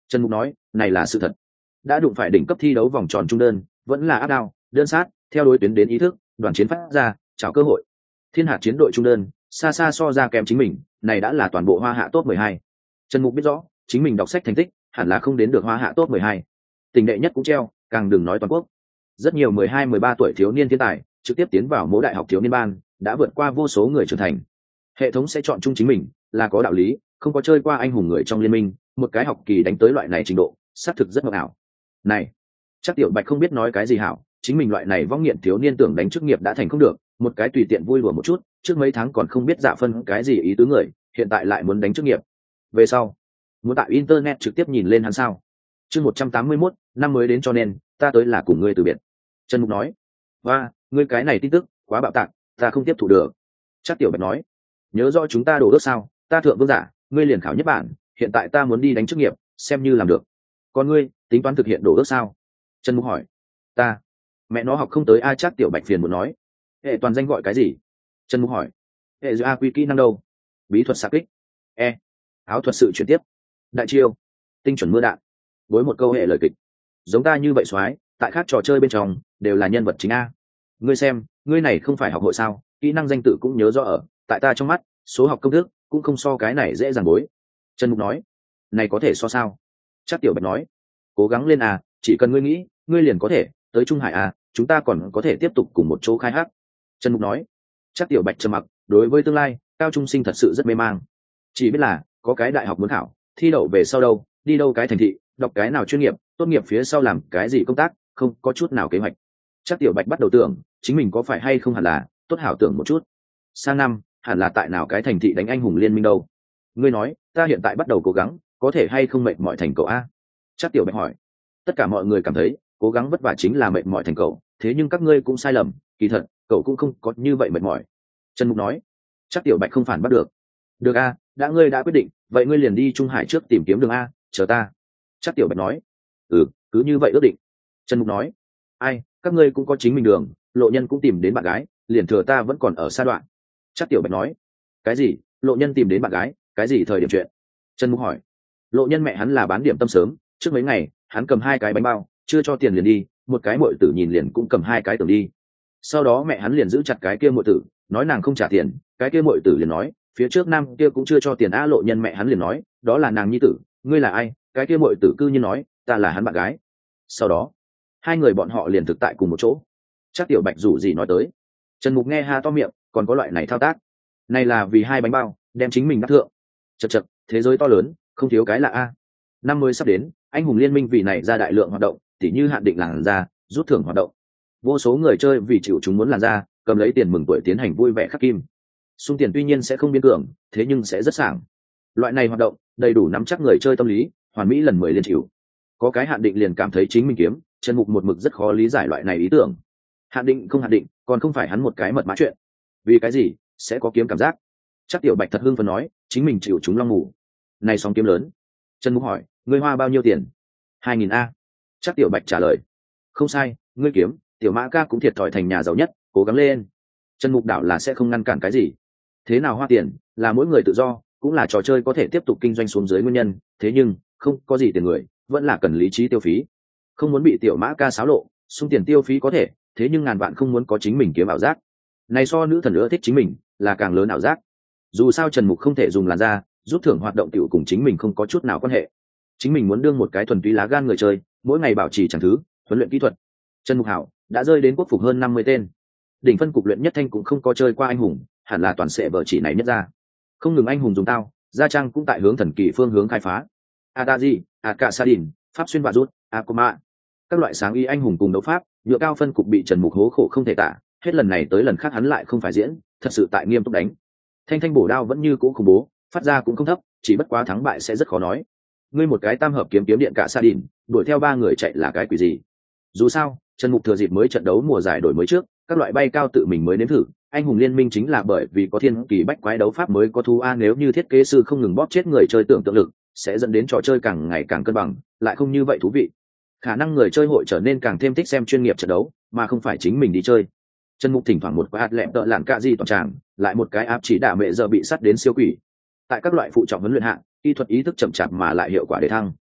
Speaker 1: Trần Mục nói, này là sự thật. Đã đụng phải đỉnh cấp thi đấu vòng tròn trung đơn, vẫn là áp đao, đơn sát, theo đối tuyến đến ý thức, đoàn chiến phát ra, chào cơ hội. Thiên Hạt chiến đội trung đơn, xa xa so ra kém chính mình, này đã là toàn bộ Hoa Hạ top mười hai. Trần Mục biết rõ, chính mình đọc sách thành tích, hẳn là không đến được Hoa Hạ top mười hai. Tình đệ nhất cũng treo, càng đừng nói toàn quốc. Rất nhiều mười hai mười ba tuổi thiếu niên thiên tài, trực tiếp tiến vào mỗi đại học thiếu niên ban, đã vượt qua vô số người trưởng thành. Hệ thống sẽ chọn chung chính mình, là có đạo lý, không có chơi qua anh hùng người trong liên minh, một cái học kỳ đánh tới loại này trình độ, xác thực rất mộng ảo. Này, chắc Tiểu Bạch không biết nói cái gì hảo, chính mình loại này vong nghiện thiếu niên tưởng đánh chức nghiệp đã thành không được, một cái tùy tiện vui đùa một chút, trước mấy tháng còn không biết dạ phân cái gì ý tứ người, hiện tại lại muốn đánh chức nghiệp. Về sau, muốn tại internet trực tiếp nhìn lên hắn sao? Chương một trăm tám mươi mốt, năm mới đến cho nên, ta tới là cùng ngươi từ biệt. Trần Mục nói, và, ngươi cái này tin tức, quá bạo tạc, ta không tiếp thu được. Chắc Tiểu Bạch nói, nhớ rõ chúng ta đổ ước sao, ta thượng vương giả, ngươi liền khảo nhất bản, hiện tại ta muốn đi đánh chức nghiệp, xem như làm được. Còn ngươi, tính toán thực hiện đổ ước sao? Trần Mục hỏi, ta, mẹ nó học không tới a. Chắc Tiểu Bạch phiền muốn nói, hệ toàn danh gọi cái gì? Trần Mục hỏi, hệ giữa a quy kỹ năng đâu? Bí thuật xạ kích, e, áo thuật sự chuyển tiếp, đại chiêu, tinh chuẩn mưa đạn, với một câu hệ lời kịch. Giống ta như vậy soái, tại các trò chơi bên trong đều là nhân vật chính a. Ngươi xem, ngươi này không phải học hội sao? Kỹ năng danh tự cũng nhớ rõ ở, tại ta trong mắt, số học công thức cũng không so cái này dễ dàng bối. Trần Mục nói, này có thể so sao? Chắc Tiểu Bạch nói, cố gắng lên à, chỉ cần ngươi nghĩ, ngươi liền có thể tới Trung Hải à, chúng ta còn có thể tiếp tục cùng một chỗ khai thác. Trần Mục nói, chắc Tiểu Bạch trầm mặc, đối với tương lai cao trung sinh thật sự rất mê mang, chỉ biết là có cái đại học muốn khảo, thi đậu về sau đâu, đi đâu cái thành thị, đọc cái nào chuyên nghiệp, tốt nghiệp phía sau làm cái gì công tác, không có chút nào kế hoạch. Chắc Tiểu Bạch bắt đầu tưởng, chính mình có phải hay không hẳn là tốt hảo tưởng một chút, sang năm hẳn là tại nào cái thành thị đánh anh hùng liên minh đâu. Ngươi nói, ta hiện tại bắt đầu cố gắng, có thể hay không mệt mỏi thành cậu a? Chắc Tiểu Bạch hỏi. Tất cả mọi người cảm thấy cố gắng vất vả chính là mệt mỏi thành cậu, thế nhưng các ngươi cũng sai lầm, kỳ thật cậu cũng không có như vậy mệt mỏi. Trần Mục nói. Chắc Tiểu Bạch không phản bắt được. Được a, đã ngươi đã quyết định, vậy ngươi liền đi Trung Hải trước tìm kiếm đường a, chờ ta. Chắc Tiểu Bạch nói. Ừ, cứ như vậy ước định. Trần Mục nói. Ai, các ngươi cũng có chính mình đường, Lộ Nhân cũng tìm đến bạn gái, liền thừa ta vẫn còn ở xa đoạn. Chắc Tiểu Bạch nói. Cái gì? Lộ Nhân tìm đến bạn gái, cái gì thời điểm chuyện? Trần Mục hỏi. Lộ Nhân mẹ hắn là bán điểm tâm sớm, trước mấy ngày hắn cầm hai cái bánh bao, chưa cho tiền liền đi, một cái muội tử nhìn liền cũng cầm hai cái tưởng đi. Sau đó mẹ hắn liền giữ chặt cái kia muội tử, nói nàng không trả tiền, cái kia muội tử liền nói, phía trước năm kia cũng chưa cho tiền a. Lộ Nhân mẹ hắn liền nói, đó là nàng nhi tử, ngươi là ai? Cái kia muội tử cư nhiên nói, ta là hắn bạn gái. Sau đó hai người bọn họ liền thực tại cùng một chỗ. Chắc Tiểu Bạch rủ gì nói tới. Trần Mục nghe ha to miệng, còn có loại này thao tác, này là vì hai bánh bao đem chính mình đắc thượng. Chật chật, thế giới to lớn, không thiếu cái lạ a. Năm mới sắp đến, anh hùng liên minh vì này ra đại lượng hoạt động, tỉ như hạn định làn ra, rút thưởng hoạt động. Vô số người chơi vì chịu chúng muốn làn ra, cầm lấy tiền mừng tuổi tiến hành vui vẻ khắc kim. Xung tiền tuy nhiên sẽ không biến cường, thế nhưng sẽ rất sảng. Loại này hoạt động đầy đủ nắm chắc người chơi tâm lý, hoàn mỹ lần mười liên chịu. Có cái hạn định liền cảm thấy chính mình kiếm, Trần Mục một mực rất khó lý giải loại này ý tưởng. Hạn định không hạn định, còn không phải hắn một cái mật mã chuyện. Vì cái gì sẽ có kiếm cảm giác? Chắc Tiểu Bạch thật hưng phấn nói, chính mình chịu chúng long ngủ. Này sóng kiếm lớn. Trần Mục hỏi, ngươi hoa bao nhiêu tiền? Hai nghìn a. Chắc Tiểu Bạch trả lời. Không sai, ngươi kiếm, Tiểu Mã ca cũng thiệt thòi thành nhà giàu nhất, cố gắng lên. Trần Mục đảo là sẽ không ngăn cản cái gì. Thế nào hoa tiền, là mỗi người tự do, cũng là trò chơi có thể tiếp tục kinh doanh xuống dưới nguyên nhân, thế nhưng không có gì tiền người, vẫn là cần lý trí tiêu phí. Không muốn bị Tiểu Mã ca xáo lộ, xung tiền tiêu phí có thể, thế nhưng ngàn vạn không muốn có chính mình kiếm ảo giác. Này so nữ thần nữa thích chính mình, là càng lớn ảo giác. Dù sao Trần Mục không thể dùng làn da, rút thưởng hoạt động tiểu cùng chính mình không có chút nào quan hệ. Chính mình muốn đương một cái thuần túy lá gan người chơi, mỗi ngày bảo trì chẳng thứ, huấn luyện kỹ thuật. Trần Mục hảo đã rơi đến quốc phục hơn năm mươi tên. Đỉnh phân cục luyện nhất thanh cũng không có chơi qua anh hùng, hẳn là toàn sẽ vợ chỉ này nhất ra. Không ngừng anh hùng dùng tao, gia trang cũng tại hướng thần kỳ phương hướng khai phá. Atazi, Akasadin, pháp xuyên và rút, Akuma. Các loại sáng y anh hùng cùng đấu pháp, nhựa cao phân cục bị Trần Mục hố khổ không thể tả, hết lần này tới lần khác hắn lại không phải diễn, thật sự tại nghiêm túc đánh. Thanh thanh bổ đao vẫn như cũ khủng bố, phát ra cũng không thấp, chỉ bất quá thắng bại sẽ rất khó nói. Ngươi một cái tam hợp kiếm kiếm điện cả sa đỉnh, đuổi theo ba người chạy là cái quỷ gì? Dù sao, Trần Mục thừa dịp mới trận đấu mùa giải đổi mới trước, các loại bay cao tự mình mới nếm thử, anh hùng liên minh chính là bởi vì có thiên kỳ bách quái đấu pháp mới có thu a. Nếu như thiết kế sư không ngừng bóp chết người chơi tưởng tượng lực, sẽ dẫn đến trò chơi càng ngày càng cân bằng, lại không như vậy thú vị. Khả năng người chơi hội trở nên càng thêm thích xem chuyên nghiệp trận đấu, mà không phải chính mình đi chơi. Trần Mục thỉnh thoảng một cái hạt lẹm tợ lạn cạ gì toàn tràng, lại một cái áp chỉ đả mẹ giờ bị sắt đến siêu quỷ. Tại các loại phụ trọng huấn luyện hạng, kỹ thuật ý thức chậm chạp mà lại hiệu quả để thăng.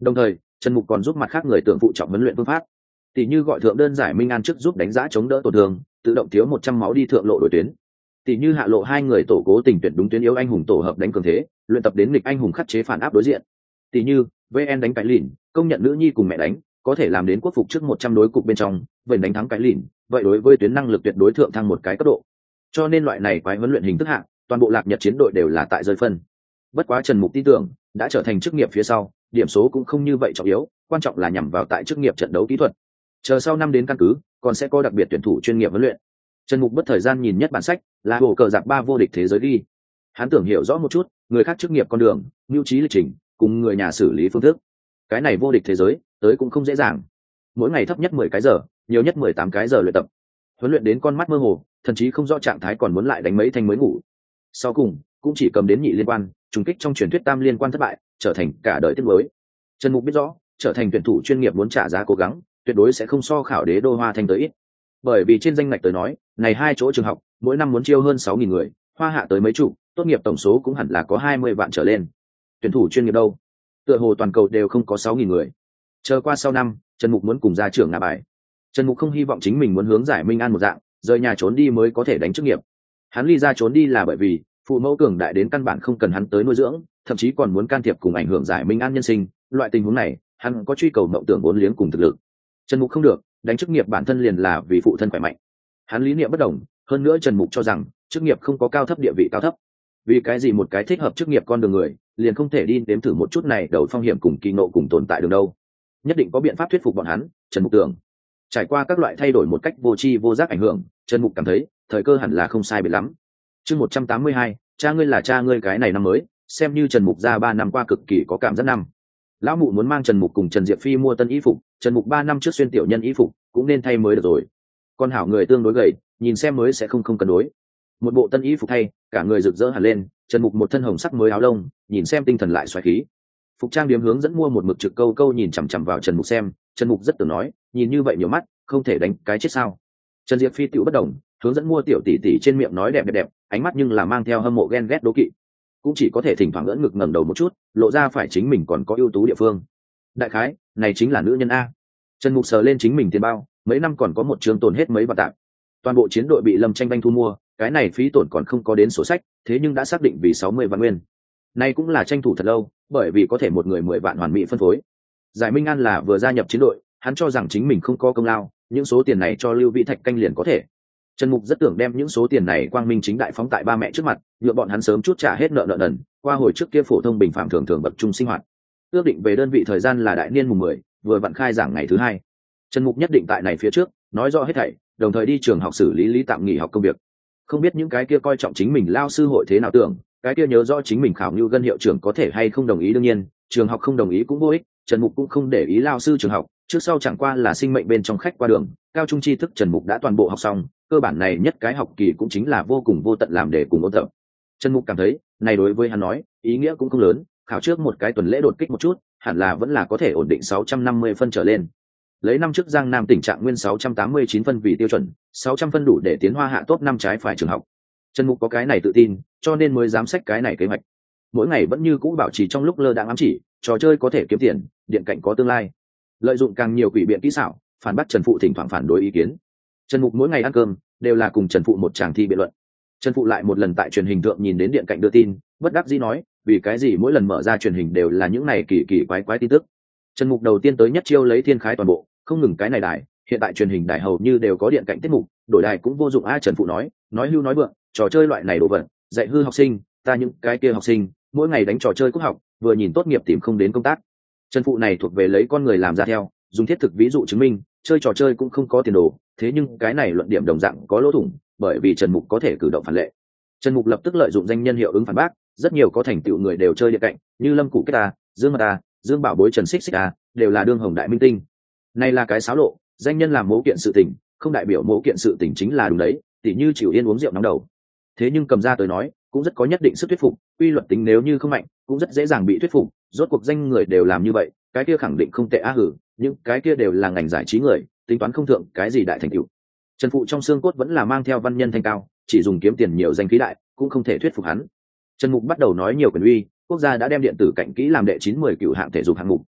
Speaker 1: Đồng thời Trần Mục còn giúp mặt khác người tưởng phụ trọng huấn luyện phương pháp, tỷ như gọi thượng đơn giải Minh An trước giúp đánh giá chống đỡ tổn thương, tự động thiếu một trăm máu đi thượng lộ đổi tuyến, tỷ như hạ lộ hai người tổ cố tình tuyển đúng tuyến yếu anh hùng tổ hợp đánh cường thế, luyện tập đến nghịch anh hùng khắc chế phản áp đối diện, tỷ như vn đánh cái lìn công nhận nữ nhi cùng mẹ đánh có thể làm đến quốc phục trước một trăm đối cục bên trong vậy đánh thắng cái lìn, vậy đối với tuyến năng lực tuyệt đối thượng thăng một cái cấp độ. Cho nên loại này quái huấn luyện hình thức hạng toàn bộ lạc nhật chiến đội đều là tại rơi phân. Bất quá Trần Mục tin tưởng đã trở thành chức nghiệp phía sau, điểm số cũng không như vậy trọng yếu, quan trọng là nhằm vào tại chức nghiệp trận đấu kỹ thuật. Chờ sau năm đến căn cứ còn sẽ có đặc biệt tuyển thủ chuyên nghiệp huấn luyện. Trần Mục bất thời gian nhìn nhất bản sách là bộ cờ giặc ba vô địch thế giới ghi, hắn tưởng hiểu rõ một chút người khác chức nghiệp con đường, mưu trí lịch trình cùng người nhà xử lý phương thức. Cái này vô địch thế giới tới cũng không dễ dàng, mỗi ngày thấp nhất mười cái giờ, nhiều nhất mười tám cái giờ luyện tập, huấn luyện đến con mắt mơ hồ, thậm chí không rõ trạng thái còn muốn lại đánh mấy thanh mới ngủ. Sau cùng cũng chỉ cầm đến nhị liên quan, trùng kích trong truyền thuyết tam liên quan thất bại, trở thành cả đời tiếc mới. Trần Mục biết rõ trở thành tuyển thủ chuyên nghiệp muốn trả giá cố gắng tuyệt đối sẽ không so khảo đế đô Hoa Thanh tới ít, bởi vì trên danh ngạch tới nói này hai chỗ trường học mỗi năm muốn chiêu hơn sáu nghìn người, Hoa Hạ tới mấy chục, tốt nghiệp tổng số cũng hẳn là có hai mươi vạn trở lên. Tuyển thủ chuyên nghiệp đâu, tựa hồ toàn cầu đều không có sáu nghìn người. Chờ qua sau năm Trần Mục muốn cùng ra trưởng ngã bài. Trần Mục không hy vọng chính mình muốn hướng giải Minh An một dạng rời nhà trốn đi mới có thể đánh chức nghiệp. Hắn ly ra trốn đi là bởi vì phụ mẫu cường đại đến căn bản không cần hắn tới nuôi dưỡng, thậm chí còn muốn can thiệp cùng ảnh hưởng giải Minh An nhân sinh. Loại tình huống này hắn có truy cầu mộng tưởng vốn liếng cùng thực lực. Trần Mục không được, đánh chức nghiệp bản thân liền là vì phụ thân khỏe mạnh. Hắn lý niệm bất đồng, hơn nữa Trần Mục cho rằng chức nghiệp không có cao thấp địa vị cao thấp. Vì cái gì một cái thích hợp chức nghiệp con đường người liền không thể đi đếm thử một chút này đầu phong hiểm cùng kỳ nộ cùng tồn tại đường đâu? Nhất định có biện pháp thuyết phục bọn hắn. Trần Mục tưởng trải qua các loại thay đổi một cách vô tri vô giác ảnh hưởng, Trần Mục cảm thấy thời cơ hẳn là không sai biệt lắm. Chương một trăm tám mươi hai, cha ngươi là cha ngươi cái này năm mới, xem như Trần Mục ra ba năm qua cực kỳ có cảm giác năm. Lão mụ muốn mang Trần Mục cùng Trần Diệp Phi mua tân y phục, Trần Mục ba năm trước xuyên tiểu nhân y phục cũng nên thay mới được rồi. Con hảo người tương đối gầy, nhìn xem mới sẽ không không cân đối. Một bộ tân y phục thay, cả người rực rỡ hẳn lên, Trần Mục một thân hồng sắc mới áo lông, nhìn xem tinh thần lại xoáy khí. Phục trang điểm hướng dẫn mua một mực trực câu câu nhìn chằm chằm vào Trần Mục xem, Trần Mục rất tưởng nói, nhìn như vậy nhiều mắt, không thể đánh cái chết sao? Trần Diệp Phi tiểu bất đồng, hướng dẫn mua tiểu tỷ tỷ trên miệng nói đẹp đẹp đẹp, ánh mắt nhưng là mang theo hâm mộ ghen ghét đố kỵ, cũng chỉ có thể thỉnh thoảng ngỡ ngực ngẩng đầu một chút, lộ ra phải chính mình còn có ưu tú địa phương. Đại khái, này chính là nữ nhân a. Trần Mục sờ lên chính mình tiền bao, mấy năm còn có một trường tồn hết mấy vạn tạm. Toàn bộ chiến đội bị Lâm Tranh Banh thu mua, cái này phí tổn còn không có đến sổ sách, thế nhưng đã xác định vì sáu mươi vạn nguyên. Này cũng là tranh thủ thật lâu, bởi vì có thể một người mười vạn hoàn mỹ phân phối. Giải Minh An là vừa gia nhập chiến đội, hắn cho rằng chính mình không có công lao, những số tiền này cho Lưu Vĩ Thạch canh liền có thể. Trần Mục rất tưởng đem những số tiền này quang minh chính đại phóng tại ba mẹ trước mặt, nhựa bọn hắn sớm chút trả hết nợ nợ nần, qua hồi trước kia phổ thông bình phạm thường thường bậc trung sinh hoạt. Ước định về đơn vị thời gian là đại niên mùng mười, vừa vặn khai giảng ngày thứ hai. Trần Mục nhất định tại này phía trước, nói rõ hết thảy, đồng thời đi trường học xử lý lý tạm nghỉ học công việc. Không biết những cái kia coi trọng chính mình lao sư hội thế nào tưởng, cái kia nhớ rõ chính mình khảo như gân hiệu trưởng có thể hay không đồng ý, đương nhiên, trường học không đồng ý cũng vô ích, Trần Mục cũng không để ý lao sư trường học, trước sau chẳng qua là sinh mệnh bên trong khách qua đường, cao trung tri thức Trần Mục đã toàn bộ học xong, cơ bản này nhất cái học kỳ cũng chính là vô cùng vô tận làm để cùng ôn tập. Trần Mục cảm thấy, này đối với hắn nói, ý nghĩa cũng không lớn, khảo trước một cái tuần lễ đột kích một chút, hẳn là vẫn là có thể ổn định sáu trăm năm mươi phân trở lên. Lấy năm trước Giang Nam tình trạng nguyên sáu trăm tám mươi chín phân vì tiêu chuẩn, sáu trăm phân đủ để tiến Hoa Hạ top năm trái phải trường học. Trần Mục có cái này tự tin, cho nên mới dám xách cái này kế hoạch. Mỗi ngày vẫn như cũ bảo trì trong lúc lơ đãng ám chỉ, trò chơi có thể kiếm tiền, điện cạnh có tương lai. Lợi dụng càng nhiều quỷ biện kỹ xảo, phản bác Trần Phụ thỉnh thoảng phản đối ý kiến. Trần Mục mỗi ngày ăn cơm đều là cùng Trần Phụ một tràng thi biện luận. Trần Phụ lại một lần tại truyền hình thượng nhìn đến điện cạnh đưa tin, bất đắc dĩ nói, vì cái gì mỗi lần mở ra truyền hình đều là những này kỳ kỳ quái quái tin tức. Trần Mục đầu tiên tới nhất chiêu lấy thiên khái toàn bộ, không ngừng cái này đài, hiện tại truyền hình đài hầu như đều có điện cạnh tiết mục, đổi đài cũng vô dụng a. Trần Phụ nói, nói hưu nói vượng, trò chơi loại này đồ vật, dạy hư học sinh, ta những cái kia học sinh, mỗi ngày đánh trò chơi cúp học, vừa nhìn tốt nghiệp tìm không đến công tác. Trần Phụ này thuộc về lấy con người làm ra theo, dùng thiết thực ví dụ chứng minh, chơi trò chơi cũng không có tiền đồ, thế nhưng cái này luận điểm đồng dạng có lỗ thủng, bởi vì Trần Mục có thể cử động phản lệ. Trần Mục lập tức lợi dụng danh nhân hiệu ứng phản bác, rất nhiều có thành tựu người đều chơi điện cạnh, như Lâm Cụ Kết ta, Dương Mật ta, Dương Bảo Bối, Trần Xích Xích ta, đều là đương hồng đại minh tinh. Này là cái xáo lộ, danh nhân làm mẫu kiện sự tình, không đại biểu mẫu kiện sự tình chính là đúng đấy, tỉ như chịu yên uống rượu nóng đầu. Thế nhưng cầm ra tới nói, cũng rất có nhất định sức thuyết phục, quy luật tính nếu như không mạnh, cũng rất dễ dàng bị thuyết phục, rốt cuộc danh người đều làm như vậy, cái kia khẳng định không tệ á hử, nhưng cái kia đều là ngành giải trí người, tính toán không thượng cái gì đại thành tựu. Trần Phụ trong xương cốt vẫn là mang theo văn nhân thanh cao, chỉ dùng kiếm tiền nhiều danh khí đại, cũng không thể thuyết phục hắn. Trần Mục bắt đầu nói nhiều quyền uy, quốc gia đã đem điện tử cạnh kỹ làm đệ chín mười cựu hạng thể dục hạng mục,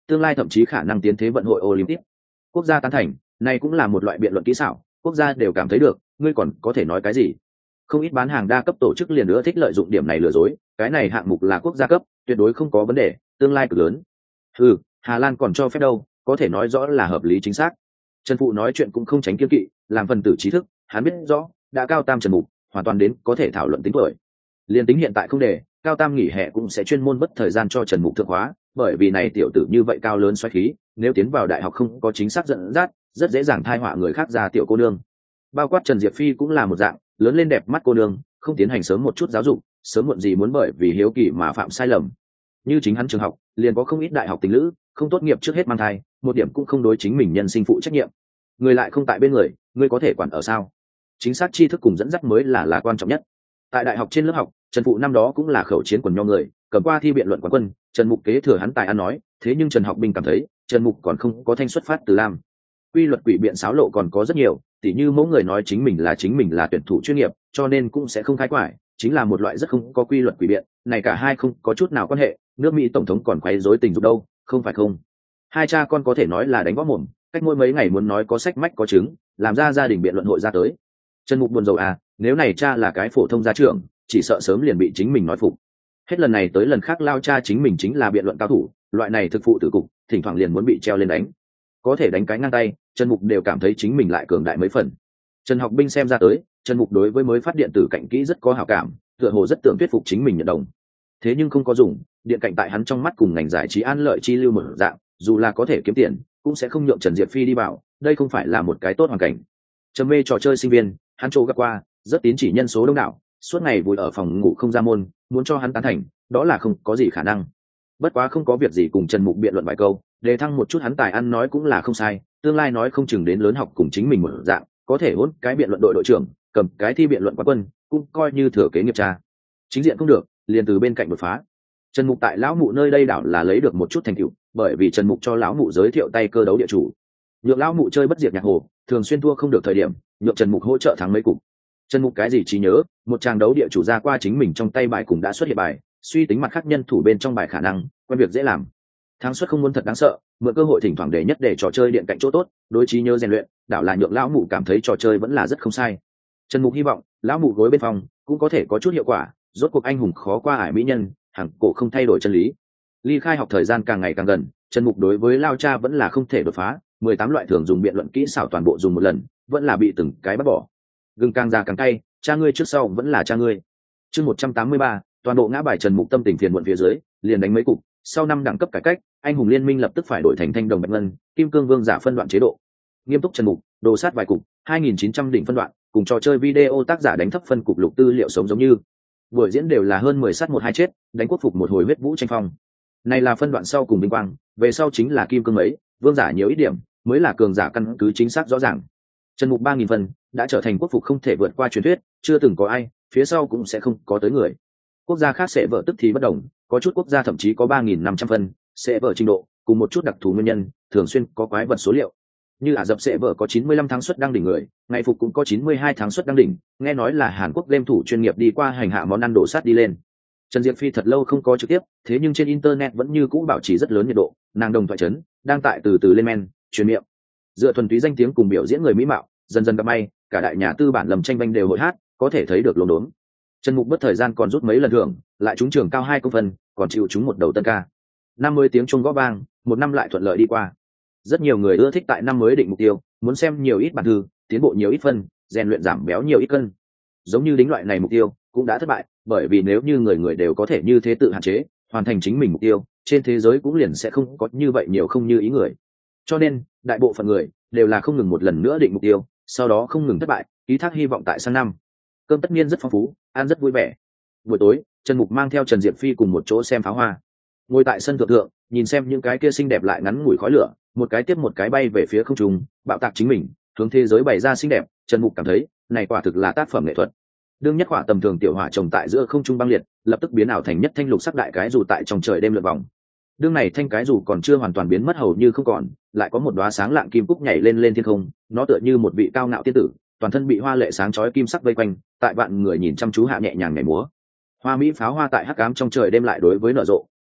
Speaker 1: tương lai thậm chí khả năng tiến thế vận hội Olympic. Quốc gia tán thành, này cũng là một loại biện luận kỹ xảo, quốc gia đều cảm thấy được, ngươi còn có thể nói cái gì? Không ít bán hàng đa cấp tổ chức liền nữa thích lợi dụng điểm này lừa dối, cái này hạng mục là quốc gia cấp, tuyệt đối không có vấn đề, tương lai cực lớn. Ừ, Hà Lan còn cho phép đâu, có thể nói rõ là hợp lý chính xác. Trần Phụ nói chuyện cũng không tránh kiêng kỵ, làm phần tử trí thức, hắn biết rõ, đã cao tam Trần Mục, hoàn toàn đến có thể thảo luận tính tuổi. Liên tính hiện tại không để, cao tam nghỉ hè cũng sẽ chuyên môn bất thời gian cho Trần Mục thượng hóa, bởi vì này tiểu tử như vậy cao lớn xoáy khí, nếu tiến vào đại học không có chính xác dẫn dắt, rất dễ dàng thai họa người khác ra tiểu cô nương. Bao quát Trần Diệp Phi cũng là một dạng, lớn lên đẹp mắt cô nương, không tiến hành sớm một chút giáo dục, sớm muộn gì muốn bởi vì hiếu kỳ mà phạm sai lầm. Như chính hắn trường học, liền có không ít đại học tình lữ, không tốt nghiệp trước hết mang thai, một điểm cũng không đối chính mình nhân sinh phụ trách nhiệm. Người lại không tại bên người, ngươi có thể quản ở sao? Chính xác tri thức cùng dẫn dắt mới là là quan trọng nhất. Tại đại học trên lớp học, Trần Phụ năm đó cũng là khẩu chiến quần nho người, cầm qua thi biện luận quán quân, Trần Mục kế thừa hắn tài ăn nói, thế nhưng Trần Học Bình cảm thấy, Trần Mục còn không có thanh xuất phát từ Lam. Quy luật quỷ biện xáo lộ còn có rất nhiều, tỉ như mỗi người nói chính mình là chính mình là tuyển thủ chuyên nghiệp, cho nên cũng sẽ không khai quải, chính là một loại rất không có quy luật quỷ biện, này cả hai không có chút nào quan hệ, nước Mỹ tổng thống còn quấy rối tình dục đâu, không phải không. Hai cha con có thể nói là đánh võ mồm, cách mỗi mấy ngày muốn nói có sách mách có chứng, làm ra gia đình biện luận hội ra tới. Trần Mục buồn rầu à, nếu này cha là cái phổ thông gia trưởng, chỉ sợ sớm liền bị chính mình nói phục. Hết lần này tới lần khác lao cha chính mình chính là biện luận cao thủ, loại này thực phụ tử cục, thỉnh thoảng liền muốn bị treo lên đánh. Có thể đánh cái ngang tay, Trần Mục đều cảm thấy chính mình lại cường đại mấy phần. Trần Học Binh xem ra tới, Trần Mục đối với mới phát điện tử cạnh kỹ rất có hảo cảm, tựa hồ rất tưởng thuyết phục chính mình nhận đồng. Thế nhưng không có dùng, điện cạnh tại hắn trong mắt cùng ngành giải trí an lợi chi lưu một dạng, dù là có thể kiếm tiền, cũng sẽ không nhượng Trần Diệp Phi đi vào, đây không phải là một cái tốt hoàn cảnh. Trầm mê trò chơi sinh viên, hắn chỗ gặp qua, rất tín chỉ nhân số đông đảo, suốt ngày vùi ở phòng ngủ không ra môn, muốn cho hắn tán thành, đó là không có gì khả năng. Bất quá không có việc gì cùng Trần Mục biện luận vài câu, đề thăng một chút hắn tài ăn nói cũng là không sai, tương lai nói không chừng đến lớn học cùng chính mình một dạng, có thể hỗn cái biện luận đội đội trưởng, cầm cái thi biện luận quán quân, cũng coi như thừa kế nghiệp cha. Chính diện không được, liền từ bên cạnh đột phá. Trần Mục tại lão mụ nơi đây đảo là lấy được một chút thành tựu, bởi vì Trần Mục cho lão mụ giới thiệu tay cơ đấu địa chủ, nhượng lão mụ chơi bất diệt nhạc hồ, thường xuyên thua không được thời điểm, nhượng Trần Mục hỗ trợ thắng mấy cục. Trần Mục cái gì trí nhớ, một tràng đấu địa chủ ra qua chính mình trong tay bài cùng đã xuất hiện bài, suy tính mặt khác nhân thủ bên trong bài khả năng, quen việc dễ làm. Thắng suất không muốn thật đáng sợ, mượn cơ hội thỉnh thoảng để nhất để trò chơi điện cạnh chỗ tốt, đối trí nhớ rèn luyện, đảo là nhượng lão mụ cảm thấy trò chơi vẫn là rất không sai. Trần Mục hy vọng, lão mụ gối bên phòng cũng có thể có chút hiệu quả, rốt cuộc anh hùng khó qua ải mỹ nhân, hàng cổ không thay đổi chân lý. Ly khai học thời gian càng ngày càng gần, Trần Mục đối với lao cha vẫn là không thể đột phá, mười tám loại thường dùng biện luận kỹ xảo toàn bộ dùng một lần, vẫn là bị từng cái bắt bỏ. Gừng càng già càng cay, cha ngươi trước sau vẫn là cha ngươi. Chương một trăm tám mươi ba, toàn bộ ngã bài. Trần Mục tâm tình phiền muộn phía dưới, liền đánh mấy cục, sau năm đẳng cấp cải cách, anh hùng liên minh lập tức phải đổi thành thanh đồng bạch ngân, kim cương vương giả phân đoạn chế độ. Nghiêm túc Trần Mục, đồ sát vài cục, hai nghìn chín trăm đỉnh phân đoạn, cùng trò chơi video tác giả đánh thấp phân cục lục tư liệu sống giống như. Buổi diễn đều là hơn mười sát một hai chết, đánh quốc phục một hồi huyết vũ tranh phong. Này là phân đoạn sau cùng vinh quang, về sau chính là kim cương mấy, vương giả nhiều ít điểm, mới là cường giả căn cứ chính xác rõ ràng. Trần Mục ba nghìn phân, đã trở thành quốc phục không thể vượt qua truyền thuyết, chưa từng có ai, phía sau cũng sẽ không có tới người. Quốc gia khác sẽ vợ tức thì bất đồng, có chút quốc gia thậm chí có ba nghìn năm trăm phân, sẽ vợ trình độ, cùng một chút đặc thù nguyên nhân, thường xuyên có quái vật số liệu. Như Ả Rập sẽ vợ có chín mươi lăm tháng suất đăng đỉnh người, ngày phục cũng có chín mươi hai tháng suất đăng đỉnh, nghe nói là Hàn Quốc game thủ chuyên nghiệp đi qua hành hạ món ăn đổ sát đi lên. Trần Diệp Phi thật lâu không có trực tiếp, thế nhưng trên internet vẫn như cũ bảo trì rất lớn nhiệt độ, nàng đồng thoại chấn, đang tại từ từ lên men, truyền miệng. Dựa thuần túy danh tiếng cùng biểu diễn người mỹ mạo, dần dần gặp may, cả đại nhà tư bản lầm tranh banh đều hội hát, có thể thấy được lồn đốn. Trần Mục bất thời gian còn rút mấy lần thưởng, lại trúng trường cao hai công phân, còn chịu trúng một đầu tân ca. Năm mươi tiếng chuông gõ vang, một năm lại thuận lợi đi qua. Rất nhiều người ưa thích tại năm mới định mục tiêu, muốn xem nhiều ít bản thư, tiến bộ nhiều ít phân, rèn luyện giảm béo nhiều ít cân. Giống như đính loại này mục tiêu cũng đã thất bại, bởi vì nếu như người người đều có thể như thế tự hạn chế, hoàn thành chính mình mục tiêu, trên thế giới cũng liền sẽ không có như vậy nhiều không như ý người. Cho nên, đại bộ phận người đều là không ngừng một lần nữa định mục tiêu, sau đó không ngừng thất bại, ký thác hy vọng tại sang năm. Cơm tất nhiên rất phong phú, ăn rất vui vẻ. Buổi tối, Trần Mục mang theo Trần Diệp Phi cùng một chỗ xem pháo hoa. Ngồi tại sân thượng thượng, nhìn xem những cái kia xinh đẹp lại ngắn ngủi khói lửa, một cái tiếp một cái bay về phía không trung, bạo tạc chính mình, hướng thế giới bày ra xinh đẹp. Trần Mục cảm thấy, này quả thực là tác phẩm nghệ thuật. Đương nhất hỏa tầm thường tiểu hỏa trồng tại giữa không trung băng liệt, lập tức biến ảo thành nhất thanh lục sắc đại cái dù tại trong trời đêm lượn vòng. Đương này thanh cái dù còn chưa hoàn toàn biến mất hầu như không còn, lại có một đóa sáng lạng kim cúc nhảy lên lên thiên không, nó tựa như một vị cao ngạo tiên tử, toàn thân bị hoa lệ sáng chói kim sắc vây quanh, tại vạn người nhìn chăm chú hạ nhẹ nhàng nhảy múa. Hoa mỹ pháo hoa tại hắc ám trong trời đêm lại đối với nở rộ,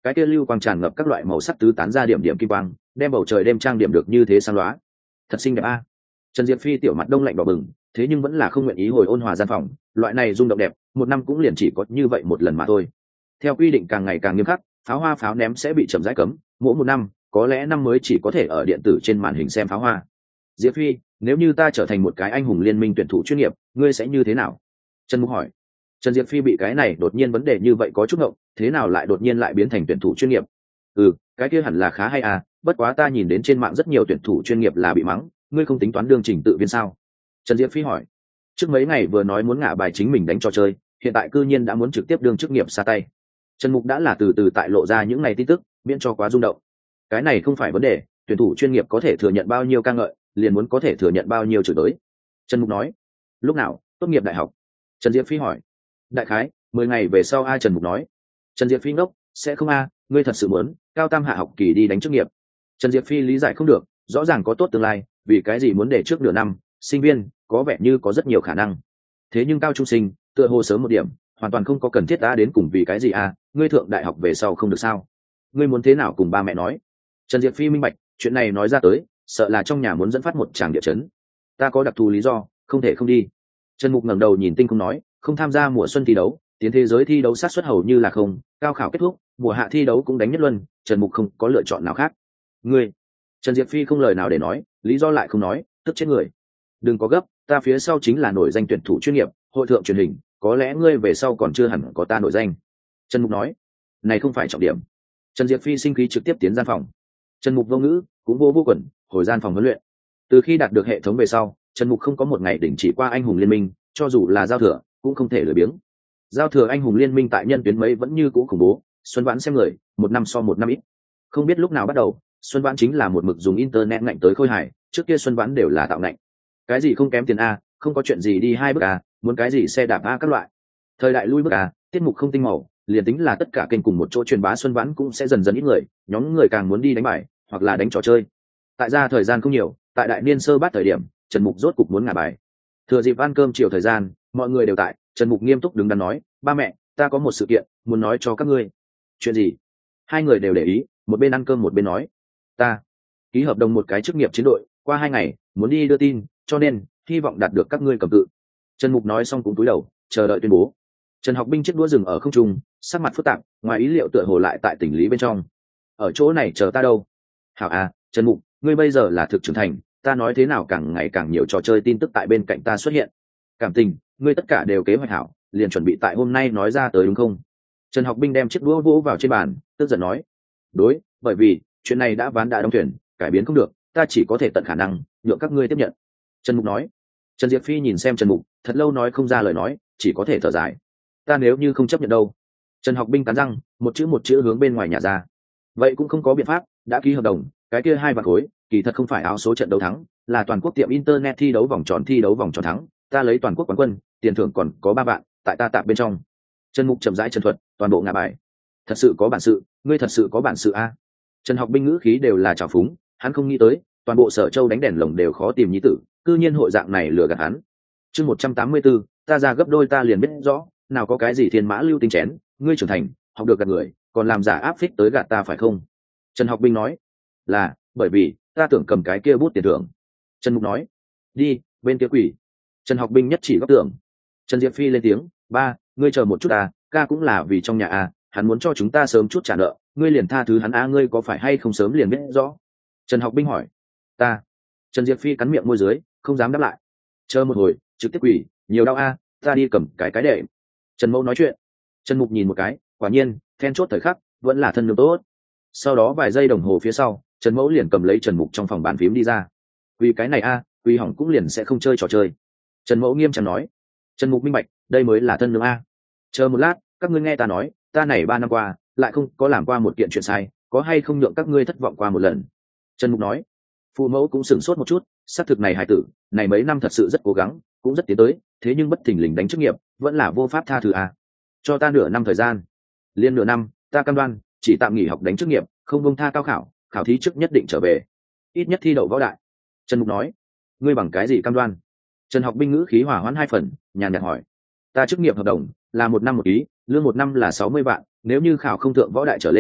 Speaker 1: cái kia lưu quang tràn ngập các loại màu sắc tứ tán ra điểm điểm kim quang, đem bầu trời đêm trang điểm được như thế sáng loá. Thật xinh đẹp a. Trần Diệp Phi tiểu mặt đông lạnh đỏ bừng, thế nhưng vẫn là không nguyện ý hồi ôn hòa gian phòng, loại này rung động đẹp, một năm cũng liền chỉ có như vậy một lần mà thôi. Theo quy định càng ngày càng nghiêm khắc, pháo hoa pháo ném sẽ bị chậm rãi cấm, mỗi một năm, có lẽ năm mới chỉ có thể ở điện tử trên màn hình xem pháo hoa. Diệp Phi, nếu như ta trở thành một cái anh hùng liên minh tuyển thủ chuyên nghiệp, ngươi sẽ như thế nào? Trần Mục hỏi. Trần Diệp Phi bị cái này đột nhiên vấn đề như vậy có chút ngộng, thế nào lại đột nhiên lại biến thành tuyển thủ chuyên nghiệp? Ừ, cái kia hẳn là khá hay à, bất quá ta nhìn đến trên mạng rất nhiều tuyển thủ chuyên nghiệp là bị mắng, ngươi không tính toán đương trình tự viên sao? Trần Diệp Phi hỏi. Trước mấy ngày vừa nói muốn ngả bài chính mình đánh trò chơi, hiện tại cư nhiên đã muốn trực tiếp đương chức nghiệp xa tay. Trần Mục đã là từ từ tại lộ ra những ngày tin tức, miễn cho quá rung động. Cái này không phải vấn đề, tuyển thủ chuyên nghiệp có thể thừa nhận bao nhiêu ca ngợi, liền muốn có thể thừa nhận bao nhiêu chửi tới. Trần Mục nói. Lúc nào tốt nghiệp đại học? Trần Diệp Phi hỏi. Đại khái mười ngày về sau. A Trần Mục nói. Trần Diệp Phi ngốc, sẽ không a, ngươi thật sự muốn cao tam hạ học kỳ đi đánh chức nghiệp? Trần Diệp Phi lý giải không được, rõ ràng có tốt tương lai, vì cái gì muốn để trước nửa năm? Sinh viên có vẻ như có rất nhiều khả năng, thế nhưng cao trung sinh tựa hồ sớm một điểm, hoàn toàn không có cần thiết ta đến cùng vì cái gì a? Ngươi thượng đại học về sau không được sao? Ngươi muốn thế nào cùng ba mẹ nói? Trần Diệp Phi minh bạch, chuyện này nói ra tới sợ là trong nhà muốn dẫn phát một tràng địa chấn. Ta có đặc thù lý do không thể không đi. Trần Mục ngẩng đầu nhìn tinh không nói, không tham gia mùa xuân thi đấu, tiến thế giới thi đấu sát suất hầu như là không, cao khảo kết thúc, mùa hạ thi đấu cũng đánh nhất luân, Trần Mục không có lựa chọn nào khác. Ngươi? Trần Diệp Phi không lời nào để nói, lý do lại không nói, tức chết người. Đừng có gấp, ta phía sau chính là nổi danh tuyển thủ chuyên nghiệp, hội thượng truyền hình, có lẽ ngươi về sau còn chưa hẳn có ta nổi danh. Trần Mục nói. Này không phải trọng điểm. Trần Diệp Phi sinh khí trực tiếp tiến gian phòng. Trần Mục vô ngữ, cũng vô vô quẩn, hồi gian phòng huấn luyện. Từ khi đạt được hệ thống về sau, Trần Mục không có một ngày đình chỉ qua anh hùng liên minh, cho dù là giao thừa cũng không thể lười biếng. Giao thừa anh hùng liên minh tại nhân tuyến mấy vẫn như cũ khủng bố, Xuân Vãn xem người một năm so một năm ít. Không biết lúc nào bắt đầu, Xuân Vãn chính là một mực dùng internet ngạnh tới khôi hài, trước kia Xuân Vãn đều là tạo ngạnh. Cái gì không kém tiền a, không có chuyện gì đi hai bước a, muốn cái gì xe đạp a các loại. Thời đại lui bước a, tiết mục không tinh màu, liền tính là tất cả kênh cùng một chỗ truyền bá Xuân Vãn cũng sẽ dần dần ít người, nhóm người càng muốn đi đánh bài hoặc là đánh trò chơi. Tại ra thời gian không nhiều, tại đại niên sơ bát thời điểm, Trần Mục rốt cục muốn ngả bài. Thừa dịp ăn cơm chiều thời gian, mọi người đều tại, Trần Mục nghiêm túc đứng đắn nói, ba mẹ, ta có một sự kiện muốn nói cho các ngươi. Chuyện gì? Hai người đều để ý, một bên ăn cơm một bên nói, ta ký hợp đồng một cái chức nghiệp chiến đội, qua hai ngày muốn đi đưa tin, cho nên hy vọng đạt được các ngươi cầm cự. Trần Mục nói xong cũng cúi đầu chờ đợi tuyên bố. Trần Học Binh chiếc đũa dừng ở không trung, sắc mặt phức tạp, ngoài ý liệu tựa hồ lại tại tỉnh lý bên trong. Ở chỗ này chờ ta đâu? Hảo à, Trần Mục, ngươi bây giờ là thực trưởng thành, ta nói thế nào càng ngày càng nhiều trò chơi tin tức tại bên cạnh ta xuất hiện. Cảm tình, ngươi tất cả đều kế hoạch hảo, liền chuẩn bị tại hôm nay nói ra tới đúng không? Trần Học Binh đem chiếc đũa vỗ vào trên bàn, tức giận nói. Đối, bởi vì chuyện này đã ván đã đóng thuyền, cải biến không được, ta chỉ có thể tận khả năng nhượng các ngươi tiếp nhận. Trần Mục nói. Trần Diệp Phi nhìn xem Trần Mục, thật lâu nói không ra lời nói, chỉ có thể thở dài. Ta nếu như không chấp nhận đâu? Trần Học Binh cắn răng, một chữ một chữ hướng bên ngoài nhà ra. Vậy cũng không có biện pháp, đã ký hợp đồng, cái kia hai vạn khối, kỳ thật không phải áo số trận đấu thắng, là toàn quốc tiệm internet thi đấu vòng tròn thi đấu vòng tròn thắng, ta lấy toàn quốc quán quân, tiền thưởng còn có ba vạn, tại ta tạm bên trong. Trần Mục chậm rãi chân thuật, toàn bộ ngả bài. Thật sự có bản sự, ngươi thật sự có bản sự a. Trần Học Binh ngữ khí đều là trào phúng, hắn không nghĩ tới, toàn bộ Sở Châu đánh đèn lồng đều khó tìm nhi tử, cư nhiên hội dạng này lừa gạt hắn. Chương một trăm tám mươi tư, ta ra gấp đôi ta liền biết rõ, nào có cái gì thiên mã lưu tinh chén, ngươi trưởng thành, học được gạt người, còn làm giả áp phích tới gạt ta phải không? Trần Học Binh nói. Là, bởi vì ta tưởng cầm cái kia bút tiền thưởng. Trần Mục nói. Đi, bên kia quỷ. Trần Học Binh nhất chỉ góc tưởng. Trần Diệp Phi lên tiếng, ba, ngươi chờ một chút à, ca cũng là vì trong nhà à, hắn muốn cho chúng ta sớm chút trả nợ, ngươi liền tha thứ hắn à, ngươi có phải hay không sớm liền biết rõ? Trần Học Binh hỏi. Ta. Trần Diệp Phi cắn miệng môi dưới, không dám đáp lại. Chờ một hồi, trực tiếp quỷ, nhiều đau a, à, ta đi cầm cái cái để. Trần Mẫu nói chuyện. Trần Mục nhìn một cái, quả nhiên, then chốt thời khắc, vẫn là thân nương tốt. Sau đó vài giây đồng hồ phía sau, Trần Mẫu liền cầm lấy Trần Mục trong phòng bàn phím đi ra. Vì cái này a, à, Quy hỏng cũng liền sẽ không chơi trò chơi. Trần Mẫu nghiêm trang nói. Trần Mục minh bạch, đây mới là thân nương a. Chờ một lát, các ngươi nghe ta nói, ta này ba năm qua, lại không có làm qua một kiện chuyện sai, có hay không nhượng các ngươi thất vọng qua một lần? Trần Mục nói. Phụ mẫu cũng sửng sốt một chút, xác thực này hài tử, này mấy năm thật sự rất cố gắng, cũng rất tiến tới, thế nhưng bất thình lình đánh chức nghiệp, vẫn là vô pháp tha thứ a. Cho ta nửa năm thời gian. Liên nửa năm, ta cam đoan, chỉ tạm nghỉ học đánh chức nghiệp, không buông tha cao khảo, khảo thí trước nhất định trở về, ít nhất thi đậu võ đại. Trần Mục nói. Ngươi bằng cái gì cam đoan? Trần Học Binh ngữ khí hỏa hoãn hai phần, nhàn nhạt hỏi. Ta chức nghiệp hợp đồng là một năm một ý, lương một năm là sáu mươi vạn, nếu như khảo không thượng võ đại trở lên,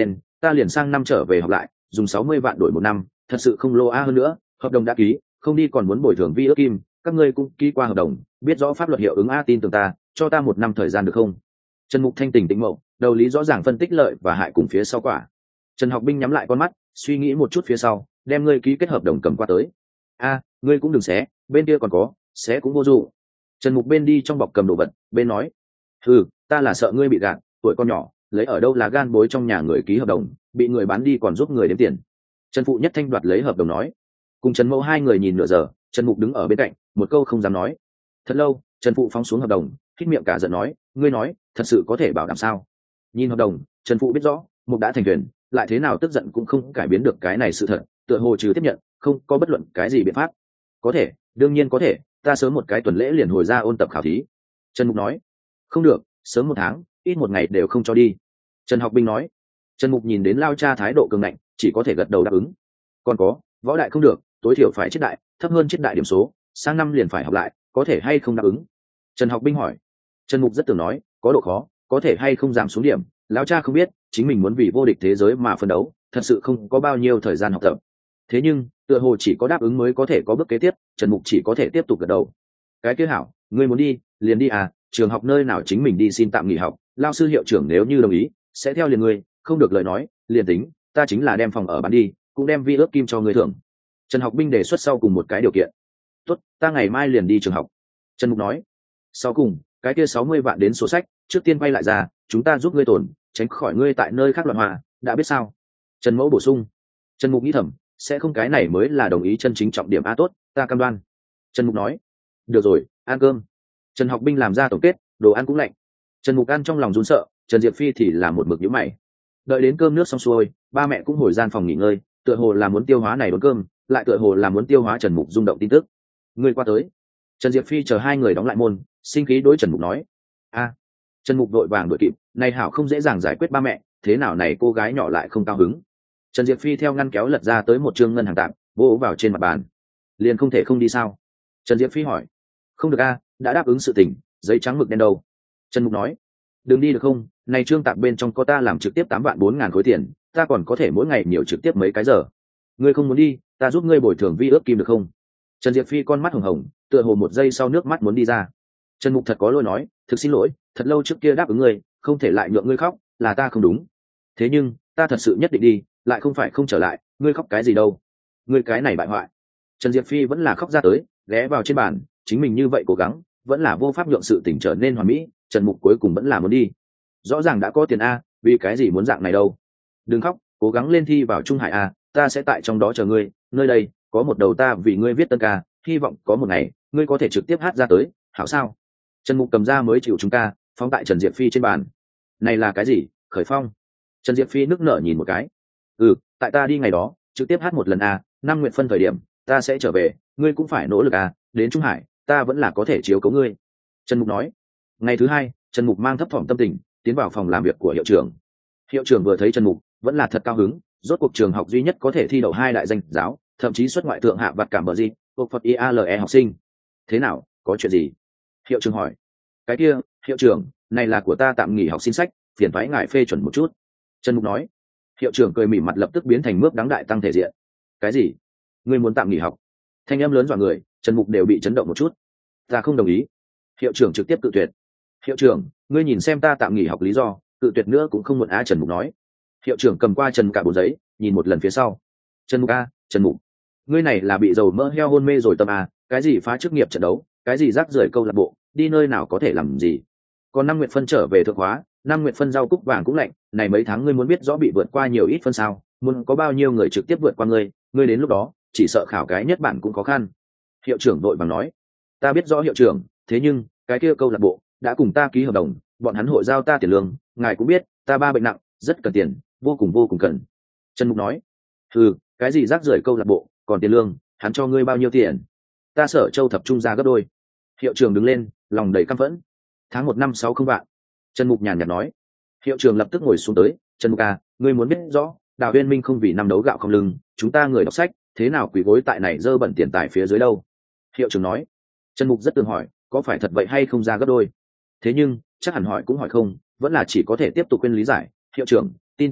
Speaker 1: ta liền sang năm trở về học lại, dùng sáu mươi vạn đổi một năm, thật sự không lô a. Hơn nữa hợp đồng đã ký, không đi còn muốn bồi thường vi ước kim, các ngươi cũng ký qua hợp đồng, biết rõ pháp luật hiệu ứng a. Tin tưởng ta, cho ta một năm thời gian được không? Trần Mục thanh tỉnh tĩnh mậu, đầu lý rõ ràng phân tích lợi và hại cùng phía sau quả. Trần Học Binh nhắm lại con mắt, suy nghĩ một chút phía sau, đem ngươi ký kết hợp đồng cầm qua tới. A, ngươi cũng đừng xé, bên kia còn có, xé cũng vô dụng. Trần Mục bên đi trong bọc cầm đồ vật, bên nói: ừ, ta là sợ ngươi bị gạt, tuổi con nhỏ, lấy ở đâu là gan bối trong nhà người ký hợp đồng, bị người bán đi còn giúp người đếm tiền. Trần Phụ Nhất Thanh đoạt lấy hợp đồng nói. Cùng Trần Mẫu hai người nhìn nửa giờ, Trần Mục đứng ở bên cạnh, một câu không dám nói. Thật lâu, Trần Phụ phóng xuống hợp đồng, khít miệng cả giận nói: ngươi nói, thật sự có thể bảo đảm sao? Nhìn hợp đồng, Trần Phụ biết rõ, Mục đã thành thuyền, lại thế nào tức giận cũng không cải biến được cái này sự thật, tựa hồ trừ tiếp nhận, không có bất luận cái gì biện pháp. Có thể, đương nhiên có thể, ta sớm một cái tuần lễ liền hồi ra ôn tập khảo thí. Trần Mục nói. Không được, sớm một tháng, ít một ngày đều không cho đi. Trần Học Binh nói. Trần Mục nhìn đến lao cha thái độ cường ngạnh, chỉ có thể gật đầu đáp ứng. Còn có, võ đại không được, tối thiểu phải chết đại, thấp hơn chết đại điểm số, sang năm liền phải học lại, có thể hay không đáp ứng? Trần Học Binh hỏi. Trần Mục rất tưởng nói, có độ khó, có thể hay không giảm xuống điểm, lão cha không biết, chính mình muốn vì vô địch thế giới mà phấn đấu, thật sự không có bao nhiêu thời gian học tập. Thế nhưng, tựa hồ chỉ có đáp ứng mới có thể có bước kế tiếp, Trần Mục chỉ có thể tiếp tục gật đầu. Cái kia hảo, ngươi muốn đi, liền đi à, trường học nơi nào chính mình đi xin tạm nghỉ học, lao sư hiệu trưởng nếu như đồng ý, sẽ theo liền ngươi, không được lời nói, liền tính, ta chính là đem phòng ở bán đi, cũng đem vi ước kim cho ngươi thưởng. Trần Học Binh đề xuất sau cùng một cái điều kiện. Tốt, ta ngày mai liền đi trường học. Trần Mục nói. Sau cùng, cái kia sáu mươi vạn đến sổ sách, trước tiên quay lại ra, chúng ta giúp ngươi tổn, tránh khỏi ngươi tại nơi khác loạn hòa, đã biết sao? Trần Mẫu bổ sung. Trần Mục nghĩ thầm, sẽ không cái này mới là đồng ý chân chính trọng điểm a. Tốt, ta cam đoan. Trần Mục nói. Được rồi, ăn cơm. Trần Học Binh làm ra tổng kết, đồ ăn cũng lạnh. Trần Mục ăn trong lòng run sợ, Trần Diệp Phi thì là một mực nhíu mày. Đợi đến cơm nước xong xuôi, ba mẹ cũng hồi gian phòng nghỉ ngơi, tựa hồ là muốn tiêu hóa này đốn cơm, lại tựa hồ là muốn tiêu hóa Trần Mục rung động tin tức. Người qua tới. Trần Diệp Phi chờ hai người đóng lại môn, sinh khí đối Trần Mục nói. A. Trần Mục đội vàng đuổi kịp, này hảo không dễ dàng giải quyết ba mẹ, thế nào này cô gái nhỏ lại không cao hứng. Trần Diệp Phi theo ngăn kéo lật ra tới một trương ngân hàng tạm, vỗ vào trên mặt bàn. Liền không thể không đi sao? Trần Diệp Phi hỏi. Không được a, đã đáp ứng sự tình, giấy trắng mực đen đâu? Trần Mục nói. Đừng đi được không, này trương tạm bên trong có ta làm trực tiếp tám vạn bốn ngàn khối tiền, ta còn có thể mỗi ngày nhiều trực tiếp mấy cái giờ. Ngươi không muốn đi, ta giúp ngươi bồi thường vi ước kim được không? Trần Diệp Phi con mắt hồng hồng, tựa hồ một giây sau nước mắt muốn đi ra. Trần Mục thật có lỗi nói, thực xin lỗi, thật lâu trước kia đáp ứng ngươi, không thể lại nhượng ngươi khóc, là ta không đúng. Thế nhưng, ta thật sự nhất định đi, lại không phải không trở lại, ngươi khóc cái gì đâu? Ngươi cái này bại hoại. Trần Diệp Phi vẫn là khóc ra tới, ghé vào trên bàn, chính mình như vậy cố gắng, vẫn là vô pháp nhượng sự tình trở nên hoàn mỹ, Trần Mục cuối cùng vẫn là muốn đi. Rõ ràng đã có tiền a, vì cái gì muốn dạng này đâu? Đừng khóc, cố gắng lên thi vào Trung Hải a, ta sẽ tại trong đó chờ ngươi, nơi đây có một đầu ta vì ngươi viết tân ca, hy vọng có một ngày ngươi có thể trực tiếp hát ra tới, hảo sao? Trần Mục cầm ra mới chịu chúng ta, phóng tại Trần Diệp Phi trên bàn. Này là cái gì? Khởi phong. Trần Diệp Phi nức nở nhìn một cái. Ừ, tại ta đi ngày đó, trực tiếp hát một lần a, năm nguyện phân thời điểm, ta sẽ trở về, ngươi cũng phải nỗ lực a, đến Trung Hải, ta vẫn là có thể chiếu cố ngươi. Trần Mục nói. Ngày thứ hai, Trần Mục mang thấp thỏm tâm tình, tiến vào phòng làm việc của hiệu trưởng. Hiệu trưởng vừa thấy Trần Mục, vẫn là thật cao hứng, rốt cuộc trường học duy nhất có thể thi đậu hai đại danh giáo, thậm chí xuất ngoại thượng hạ vặt cảm bờ gì, thuộc Phật i a lờ e học sinh. Thế nào, có chuyện gì? Hiệu trưởng hỏi. Cái kia, hiệu trưởng, này là của ta tạm nghỉ học xin sách, phiền thoái ngài phê chuẩn một chút. Trần Mục nói. Hiệu trưởng cười mỉm mặt lập tức biến thành mướp đắng đại tăng thể diện. Cái gì? Ngươi muốn tạm nghỉ học? Thanh em lớn dọa người, Trần Mục đều bị chấn động một chút. Ta không đồng ý. Hiệu trưởng trực tiếp cự tuyệt. Hiệu trưởng, ngươi nhìn xem ta tạm nghỉ học lý do, cự tuyệt nữa cũng không muộn a. Trần Mục nói. Hiệu trưởng cầm qua Trần cả bộ giấy, nhìn một lần phía sau. Trần Mục a, Trần Mục, ngươi này là bị dầu mỡ heo hôn mê rồi tâm a, cái gì phá chức nghiệp trận đấu, cái gì rác rưởi câu lạc bộ, đi nơi nào có thể làm gì? Còn năm nguyện phân trở về thượng hóa, năm nguyện phân rau cúc vàng cũng lạnh, này mấy tháng ngươi muốn biết rõ bị vượt qua nhiều ít phân sao, muốn có bao nhiêu người trực tiếp vượt qua ngươi, ngươi đến lúc đó chỉ sợ khảo cái nhất bản cũng khó khăn. Hiệu trưởng vội vàng nói. Ta biết rõ hiệu trưởng, thế nhưng cái kia câu lạc bộ đã cùng ta ký hợp đồng, bọn hắn hội giao ta tiền lương, ngài cũng biết ta ba bệnh nặng, rất cần tiền, vô cùng vô cùng cần. Trần Mục nói. Ừ, cái gì rác rưởi câu lạc bộ, còn tiền lương, hắn cho ngươi bao nhiêu tiền? Ta Sở Châu thập trung ra gấp đôi. Hiệu trưởng đứng lên, lòng đầy căm phẫn. Tháng một năm sáu không vạn. Trần Mục nhàn nhạt nói. Hiệu trưởng lập tức ngồi xuống tới. Trần Mục à, ngươi muốn biết rõ, Đào Uyên Minh không vì năm đấu gạo không lưng, chúng ta người đọc sách thế nào quỳ gối tại này dơ bẩn tiền tài phía dưới đâu? Hiệu trưởng nói. Trần Mục rất tường hỏi, có phải thật vậy hay không ra gấp đôi? Thế nhưng chắc hẳn hỏi cũng hỏi không, vẫn là chỉ có thể tiếp tục khuyên lý giải. Hiệu trưởng, tin tưởng ta,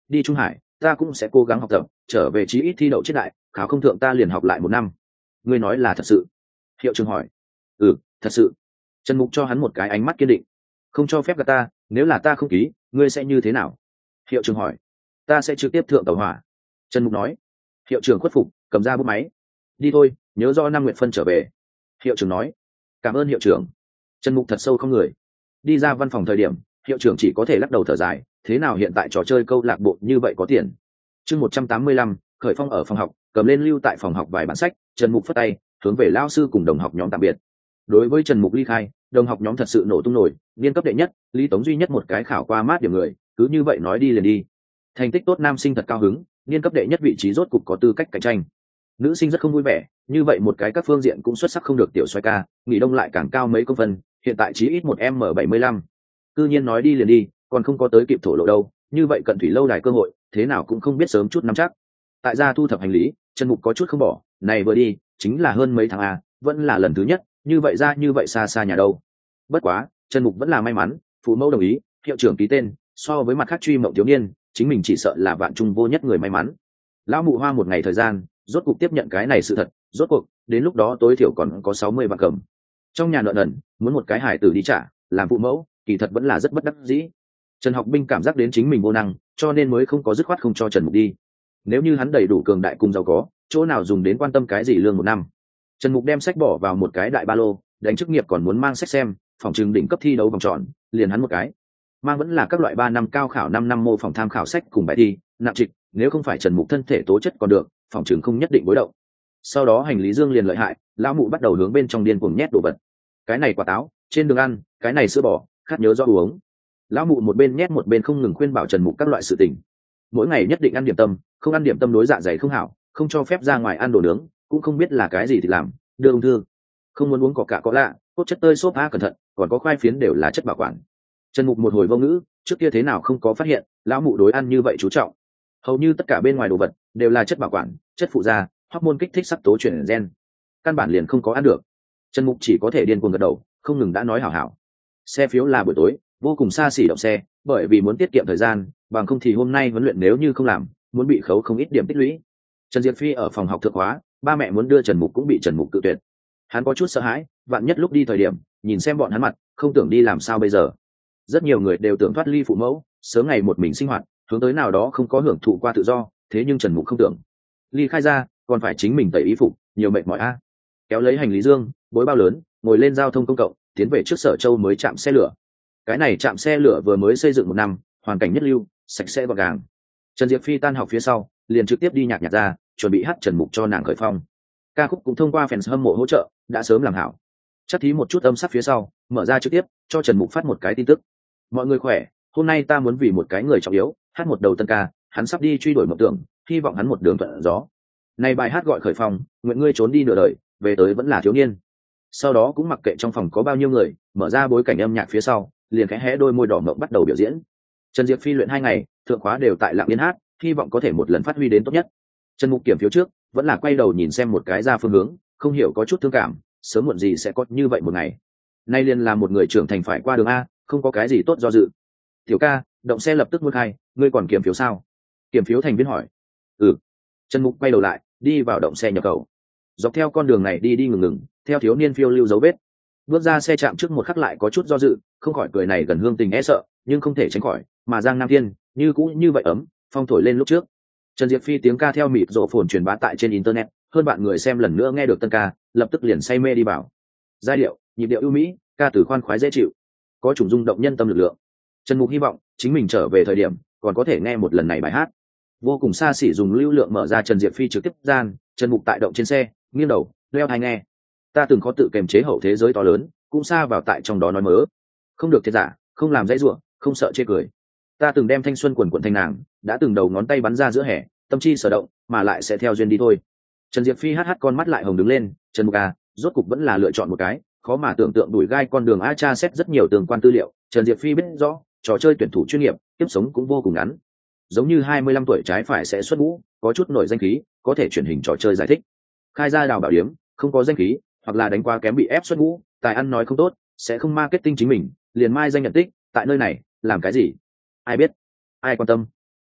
Speaker 1: đi Trung Hải ta cũng sẽ cố gắng học tập, trở về chí ít thi đậu triết đại, khảo không thượng ta liền học lại một năm. Ngươi nói là thật sự? Hiệu trưởng hỏi. Ừ, thật sự. Trần Mục cho hắn một cái ánh mắt kiên định. Không cho phép gạt ta, nếu là ta không ký, ngươi sẽ như thế nào? Hiệu trưởng hỏi. Ta sẽ trực tiếp thượng tàu hỏa. Trần Mục nói. Hiệu trưởng khuất phục, cầm ra bút máy. Đi thôi, nhớ do năm nguyện phân trở về. Hiệu trưởng nói. Cảm ơn hiệu trưởng. Trần Mục thật sâu không người. Đi ra văn phòng thời điểm, hiệu trưởng chỉ có thể lắc đầu thở dài, thế nào hiện tại trò chơi câu lạc bộ như vậy có tiền. Chương một trăm tám mươi lăm, khởi phong ở phòng học, cầm lên lưu tại phòng học vài bản sách, Trần Mục phất tay, hướng về lao sư cùng đồng học nhóm tạm biệt. Đối với Trần Mục ly khai, đồng học nhóm thật sự nổ tung nổi, niên cấp đệ nhất, Lý Tống duy nhất một cái khảo qua mát điểm người, cứ như vậy nói đi liền đi. Thành tích tốt nam sinh thật cao hứng, niên cấp đệ nhất vị trí rốt cục có tư cách cạnh tranh. Nữ sinh rất không vui vẻ, như vậy một cái các phương diện cũng xuất sắc không được tiểu xoay ca, nghỉ đông lại càng cao mấy công phân, hiện tại chí ít một m bảy mươi lăm. Cư nhiên nói đi liền đi, còn không có tới kịp thổ lộ đâu, như vậy cận thủy lâu đài cơ hội, thế nào cũng không biết sớm chút nắm chắc. Tại gia thu thập hành lý, Trần Mục có chút không bỏ, này vừa đi chính là hơn mấy tháng a, vẫn là lần thứ nhất, như vậy ra như vậy xa xa nhà đâu. Bất quá Trần Mục vẫn là may mắn, phụ mẫu đồng ý, hiệu trưởng ký tên, so với mặt khác truy mộng thiếu niên, chính mình chỉ sợ là vạn trung vô nhất người may mắn. Lão mụ hoa một ngày thời gian, rốt cuộc tiếp nhận cái này sự thật, rốt cuộc đến lúc đó tối thiểu còn có sáu mươi vạn cầm. Trong nhà nợ nần, muốn một cái hải tử đi trả, làm phụ mẫu kỳ thật vẫn là rất bất đắc dĩ. Trần Học Binh cảm giác đến chính mình vô năng, cho nên mới không có dứt khoát không cho Trần Mục đi. Nếu như hắn đầy đủ cường đại cùng giàu có, chỗ nào dùng đến quan tâm cái gì lương một năm. Trần Mục đem sách bỏ vào một cái đại ba lô, đánh chức nghiệp còn muốn mang sách xem, phòng trường đỉnh cấp thi đấu vòng tròn, liền hắn một cái. Mang vẫn là các loại ba năm cao khảo năm năm mô phỏng tham khảo sách cùng bài thi, nặng trịch, nếu không phải Trần Mục thân thể tố chất còn được, phòng trường không nhất định bối động. Sau đó hành lý dương liền lợi hại, lão mụ bắt đầu hướng bên trong điên cuồng nhét đồ vật. Cái này quả táo, trên đường ăn, cái này sữa bò, khát nhớ do uống. Lão mụ một bên nhét một bên không ngừng khuyên bảo Trần Mục các loại sự tình. Mỗi ngày nhất định ăn điểm tâm, không ăn điểm tâm đối dạ dày không hảo, không cho phép ra ngoài ăn đồ nướng, cũng không biết là cái gì thì làm, đưa ung thư. Không muốn uống có cả có lạ, cốt chất tơi xốp a cẩn thận, còn có khoai phiến đều là chất bảo quản. Trần Mục một hồi vô ngữ, trước kia thế nào không có phát hiện, lão mụ đối ăn như vậy chú trọng. Hầu như tất cả bên ngoài đồ vật đều là chất bảo quản, chất phụ gia, hormone kích thích sắc tố chuyển gen, căn bản liền không có ăn được. Trần Mục chỉ có thể điên cuồng gật đầu, không ngừng đã nói hảo hảo. Xe phiếu là buổi tối, vô cùng xa xỉ động xe, bởi vì muốn tiết kiệm thời gian, bằng không thì hôm nay huấn luyện nếu như không làm, muốn bị khấu không ít điểm tích lũy. Trần Diệp Phi ở phòng học thượng hóa, ba mẹ muốn đưa Trần Mục cũng bị Trần Mục cự tuyệt. Hắn có chút sợ hãi, vạn nhất lúc đi thời điểm, nhìn xem bọn hắn mặt, không tưởng đi làm sao bây giờ. Rất nhiều người đều tưởng thoát ly phụ mẫu, sớm ngày một mình sinh hoạt, hướng tới nào đó không có hưởng thụ qua tự do, thế nhưng Trần Mục không tưởng. Ly khai ra, còn phải chính mình tẩy y phục, nhiều mệt mỏi a. Kéo lấy hành lý dương, bối bao lớn, ngồi lên giao thông công cộng, tiến về trước Sở Châu mới chạm xe lửa. Cái này chạm xe lửa vừa mới xây dựng một năm, hoàn cảnh nhất lưu, sạch sẽ gọn gàng. Trần Diệp Phi tan học phía sau, liền trực tiếp đi nhạc nhạc ra, chuẩn bị hát Trần Mục cho nàng khởi phong. Ca khúc cũng thông qua fans hâm mộ hỗ trợ, đã sớm làm hảo. Chắc thí một chút âm sắc phía sau, mở ra trực tiếp, cho Trần Mục phát một cái tin tức. Mọi người khỏe, hôm nay ta muốn vì một cái người trọng yếu, hát một đầu tân ca, hắn sắp đi truy đuổi mộng tưởng, hy vọng hắn một đường thuận gió. Này bài hát gọi khởi phong, nguyện ngươi trốn đi nửa đời, về tới vẫn là thiếu niên. Sau đó cũng mặc kệ trong phòng có bao nhiêu người, mở ra bối cảnh âm nhạc phía sau, liền khẽ hé đôi môi đỏ mộng bắt đầu biểu diễn. Trần Diệp Phi luyện hai ngày, thượng khóa đều tại Lặng Yên hát, hy vọng có thể một lần phát huy đến tốt nhất. Trần Mục kiểm phiếu trước, vẫn là quay đầu nhìn xem một cái ra phương hướng, không hiểu có chút thương cảm, sớm muộn gì sẽ có như vậy một ngày. Nay liền là một người trưởng thành phải qua đường a, không có cái gì tốt do dự. Tiểu ca, động xe lập tức muốn khai, ngươi còn kiểm phiếu sao? Kiểm phiếu thành viên hỏi. Ừ. Trần Mục quay đầu lại, đi vào động xe nhập khẩu. Dọc theo con đường này đi đi ngừng ngừng, theo thiếu niên phiêu lưu dấu vết. Bước ra xe chạm trước một khắc lại có chút do dự, không khỏi cười này gần hương tình e sợ, nhưng không thể tránh khỏi, mà Giang Nam Thiên, như cũng như vậy ấm, phong thổi lên lúc trước. Trần Diệp Phi tiếng ca theo mịt rộ phồn truyền bá tại trên internet, hơn bạn người xem lần nữa nghe được tân ca, lập tức liền say mê đi vào. Giai điệu, nhịp điệu ưu mỹ, ca từ khoan khoái dễ chịu, có chủng rung động nhân tâm lực lượng. Trần Mục hy vọng chính mình trở về thời điểm còn có thể nghe một lần này bài hát. Vô cùng xa xỉ dùng lưu lượng mở ra Trần Diệp Phi trực tiếp gian, Trần Mục tại động trên xe, nghiêng đầu, đeo tai nghe. Ta từng có tự kềm chế hậu thế giới to lớn, cũng xa vào tại trong đó nói mớ. Không được thiệt giả, không làm dãy rủa, không sợ chê cười. Ta từng đem thanh xuân quần quần thành nàng, đã từng đầu ngón tay bắn ra giữa hè, tâm chi sở động, mà lại sẽ theo duyên đi thôi. Trần Diệp Phi hát hát con mắt lại hồng đứng lên, Trần Mục à, rốt cục vẫn là lựa chọn một cái, khó mà tưởng tượng đuổi gai con đường a cha xét rất nhiều tương quan tư liệu, Trần Diệp Phi biết rõ, trò chơi tuyển thủ chuyên nghiệp, tiếp sống cũng vô cùng ngắn. Giống như hai mươi lăm tuổi trái phải sẽ xuất ngũ, có chút nổi danh khí, có thể chuyển hình trò chơi giải thích. Khai ra đào bảo điếm, không có danh khí, hoặc là đánh qua kém bị ép xuất ngũ, tài ăn nói không tốt, sẽ không marketing chính mình, liền mai danh nhận tích, tại nơi này, làm cái gì? Ai biết? Ai quan tâm?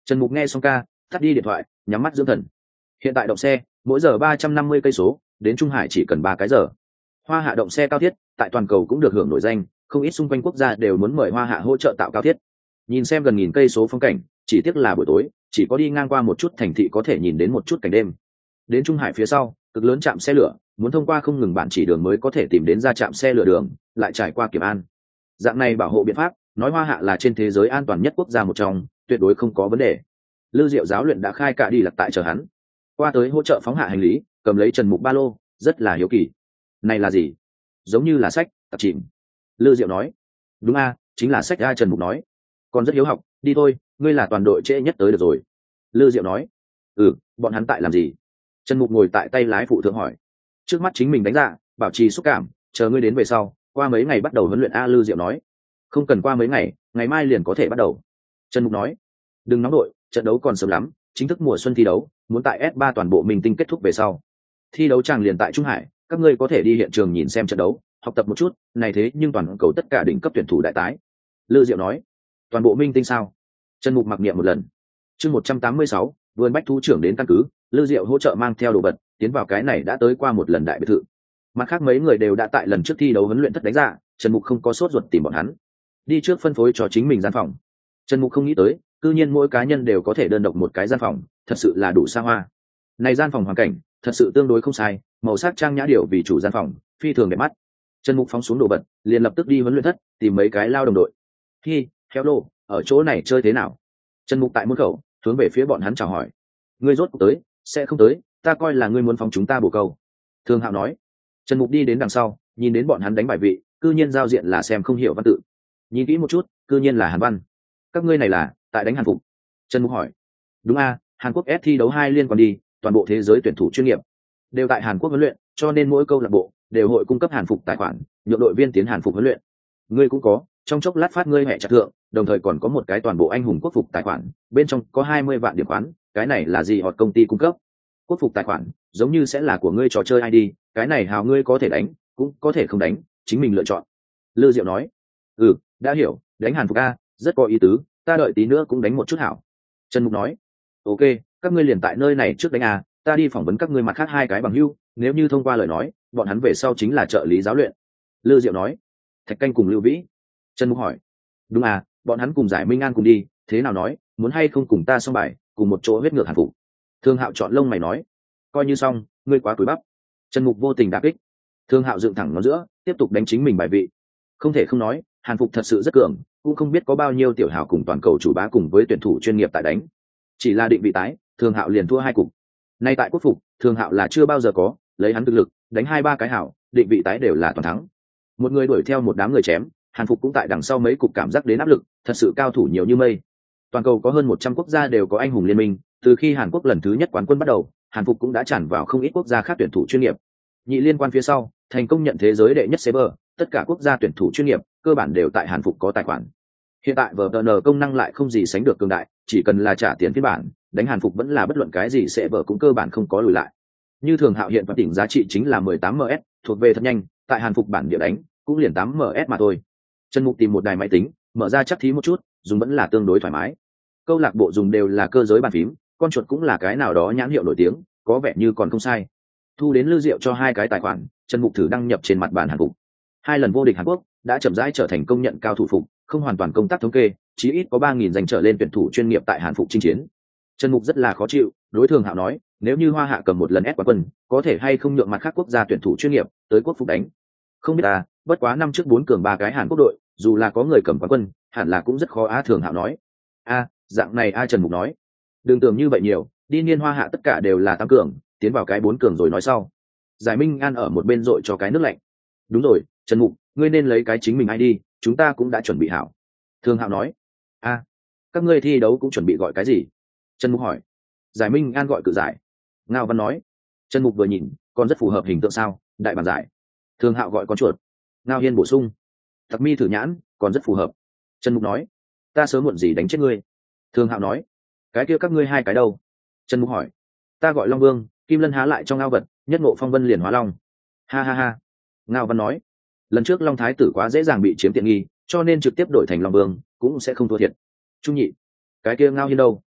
Speaker 1: Trần Mục nghe xong ca, tắt đi điện thoại, nhắm mắt dưỡng thần. Hiện tại động xe mỗi giờ ba trăm năm mươi cây số, đến Trung Hải chỉ cần ba cái giờ. Hoa Hạ động xe cao thiết tại toàn cầu cũng được hưởng nổi danh, không ít xung quanh quốc gia đều muốn mời Hoa Hạ hỗ trợ tạo cao thiết. Nhìn xem gần nghìn cây số phong cảnh, chỉ tiếc là buổi tối, chỉ có đi ngang qua một chút thành thị có thể nhìn đến một chút cảnh đêm. Đến Trung Hải phía sau, cực lớn trạm xe lửa, muốn thông qua không ngừng bản chỉ đường mới có thể tìm đến ra trạm xe lửa đường, lại trải qua kiểm an. Dạng này bảo hộ biện pháp, nói Hoa Hạ là trên thế giới an toàn nhất quốc gia một trong, tuyệt đối không có vấn đề. Lư Diệu giáo luyện đã khai cả đi lật tại chờ hắn, qua tới hỗ trợ phóng hạ hành lý, cầm lấy Trần Mục ba lô, rất là hiếu kỳ. Này là gì? Giống như là sách tập chìm. Lư Diệu nói. Đúng a, chính là sách a. Trần Mục nói. Còn rất hiếu học, đi thôi, ngươi là toàn đội trễ nhất tới được rồi. Lư Diệu nói. Ừ, bọn hắn tại làm gì? Trần Mục ngồi tại tay lái phụ thượng hỏi. Trước mắt chính mình đánh giá, bảo trì xúc cảm, chờ ngươi đến về sau, qua mấy ngày bắt đầu huấn luyện a. Lư Diệu nói. Không cần qua mấy ngày, ngày mai liền có thể bắt đầu. Trần Mục nói. Đừng nóng đội, trận đấu còn sớm lắm, chính thức mùa xuân thi đấu, muốn tại S ba toàn bộ minh tinh kết thúc về sau. Thi đấu chàng liền tại Trung Hải, các ngươi có thể đi hiện trường nhìn xem trận đấu, học tập một chút, này thế nhưng toàn cầu tất cả đỉnh cấp tuyển thủ đại tái. Lư Diệu nói. Toàn bộ minh tinh sao? Trần Mục mặc niệm một lần. Chương một trăm tám mươi sáu, vườn bách thú trưởng đến căn cứ, Lư Diệu hỗ trợ mang theo đồ vật, tiến vào cái này đã tới qua một lần đại biệt thự. Mặt khác mấy người đều đã tại lần trước thi đấu huấn luyện thất đánh ra, Trần Mục không có sốt ruột tìm bọn hắn. Đi trước phân phối cho chính mình gian phòng. Trần Mục không nghĩ tới, cư nhiên mỗi cá nhân đều có thể đơn độc một cái gian phòng, thật sự là đủ xa hoa. Này gian phòng hoàn cảnh, thật sự tương đối không sai, màu sắc trang nhã điệu vì chủ gian phòng, phi thường đẹp mắt. Trần Mục phóng xuống đồ vật, liền lập tức đi huấn luyện thất, tìm mấy cái lao đồng đội. Hi, hello, ở chỗ này chơi thế nào? Trần Mục tại môn khẩu, hướng về phía bọn hắn chào hỏi. Ngươi rốt cuộc tới, sẽ không tới, ta coi là ngươi muốn phóng chúng ta bổ câu. Thương Hạo nói. Trần Mục đi đến đằng sau, nhìn đến bọn hắn đánh bài vị, cư nhiên giao diện là xem không hiểu văn tự. Nhìn kỹ một chút, cư nhiên là Hàn văn. Các ngươi này là tại đánh Hàn Phục? Trần Mục hỏi. Đúng a, Hàn Quốc S thi đấu hai liên quan đi, toàn bộ thế giới tuyển thủ chuyên nghiệp đều tại Hàn Quốc huấn luyện, cho nên mỗi câu lạc bộ đều hội cung cấp Hàn Phục tài khoản, nhượng đội viên tiến Hàn Phục huấn luyện. Ngươi cũng có, trong chốc lát phát ngươi hệ chặt thượng, đồng thời còn có một cái toàn bộ anh hùng quốc phục tài khoản, bên trong có hai mươi vạn điểm khoán, cái này là gì hoặc công ty cung cấp? Quốc phục tài khoản, giống như sẽ là của ngươi trò chơi i đê, cái này hào ngươi có thể đánh, cũng có thể không đánh, chính mình lựa chọn. Lư Diệu nói. Ừ, đã hiểu, đánh Hàn Phục a, rất có ý tứ, ta đợi tí nữa cũng đánh một chút hảo. Trần Mục nói. Ok, các ngươi liền tại nơi này trước đánh a, ta đi phỏng vấn các ngươi mặt khác hai cái bằng hữu, nếu như thông qua lời nói, bọn hắn về sau chính là trợ lý giáo luyện. Lư Diệu nói. Thạch Canh cùng Lưu Vĩ. Trần Mục hỏi. Đúng à, bọn hắn cùng Giải Minh An cùng đi, thế nào nói, muốn hay không cùng ta xong bài, cùng một chỗ huyết ngược Hàn Phục. Thương Hạo chọn lông mày nói. Coi như xong, ngươi quá cúi bắp. Trần Mục vô tình đả kích. Thương Hạo dựng thẳng ngón giữa, tiếp tục đánh chính mình bài vị. Không thể không nói, Hàn Phục thật sự rất cường, cũng không biết có bao nhiêu tiểu hào cùng toàn cầu chủ bá cùng với tuyển thủ chuyên nghiệp tại đánh. Chỉ là định vị tái, Thương Hạo liền thua hai cục. Nay tại quốc phục, Thương Hạo là chưa bao giờ có, lấy hắn thực lực, đánh hai ba cái hảo, định vị tái đều là toàn thắng. Một người đuổi theo một đám người chém, Hàn Phục cũng tại đằng sau mấy cục cảm giác đến áp lực, thật sự cao thủ nhiều như mây. Toàn cầu có hơn một trăm quốc gia đều có anh hùng liên minh, từ khi Hàn Quốc lần thứ nhất quán quân bắt đầu, Hàn Phục cũng đã tràn vào không ít quốc gia khác tuyển thủ chuyên nghiệp. Nhị liên quan phía sau, thành công nhận thế giới đệ nhất server, tất cả quốc gia tuyển thủ chuyên nghiệp cơ bản đều tại Hàn Phục có tài khoản. Hiện tại vê tê en công năng lại không gì sánh được cường đại, chỉ cần là trả tiền phiên bản, đánh Hàn Phục vẫn là bất luận cái gì sẽ vở cũng cơ bản không có lùi lại. Như Thường Hạo hiện vật đỉnh giá trị chính là mười tám mét, thuộc về thật nhanh, tại Hàn Phục bản địa đánh cũng liền tám mét mà thôi. Trần Mục tìm một đài máy tính, mở ra chắc thí một chút, dùng vẫn là tương đối thoải mái. Câu lạc bộ dùng đều là cơ giới bàn phím, con chuột cũng là cái nào đó nhãn hiệu nổi tiếng, có vẻ như còn không sai. Thu đến Lư Diệu cho hai cái tài khoản, Trần Mục thử đăng nhập trên mặt bàn Hàn Phục. Hai lần vô địch Hàn Quốc đã chậm rãi trở thành công nhận cao thủ phục, không hoàn toàn công tác thống kê, chí ít có ba nghìn danh trở lên tuyển thủ chuyên nghiệp tại Hàn Phục chinh chiến. Trần Mục rất là khó chịu, đối Thường Hạo nói, nếu như Hoa Hạ cầm một lần ép quán quân, có thể hay không nhượng mặt khác quốc gia tuyển thủ chuyên nghiệp tới quốc phục đánh. Không biết à, bất quá năm trước bốn cường ba cái Hàn Quốc đội, dù là có người cầm quán quân, hẳn là cũng rất khó á. Thường Hạo nói. A, dạng này a. Trần Mục nói. Đừng tưởng như vậy nhiều, đi niên Hoa Hạ tất cả đều là tám cường, tiến vào cái bốn cường rồi nói sau. Giải Minh An ở một bên dội cho cái nước lạnh. Đúng rồi, Trần Mục, ngươi nên lấy cái chính mình i đê, chúng ta cũng đã chuẩn bị hảo. Thường Hạo nói. A, các ngươi thi đấu cũng chuẩn bị gọi cái gì? Trần Mục hỏi. Giải Minh An gọi cự giải. Ngao Văn nói. Trần Mục vừa nhìn, còn rất phù hợp hình tượng sao, đại bản giải. Thường Hạo gọi con chuột. Ngao Hiên bổ sung. Thật mi thử nhãn, còn rất phù hợp. Trần Mục nói. Ta sớm muộn gì đánh chết ngươi. Thường Hạo nói. Cái kia các ngươi hai cái đâu? Trần Mục hỏi. Ta gọi Long Vương, Kim Lân há lại trong ngao vật, nhất ngộ phong vân liền hóa long. Ha ha ha. Ngao Văn nói. Lần trước Long Thái tử quá dễ dàng bị chiếm tiện nghi, cho nên trực tiếp đổi thành Long Vương, cũng sẽ không thua thiệt. Trung nhị. Cái kia Ngao Hiên đâu?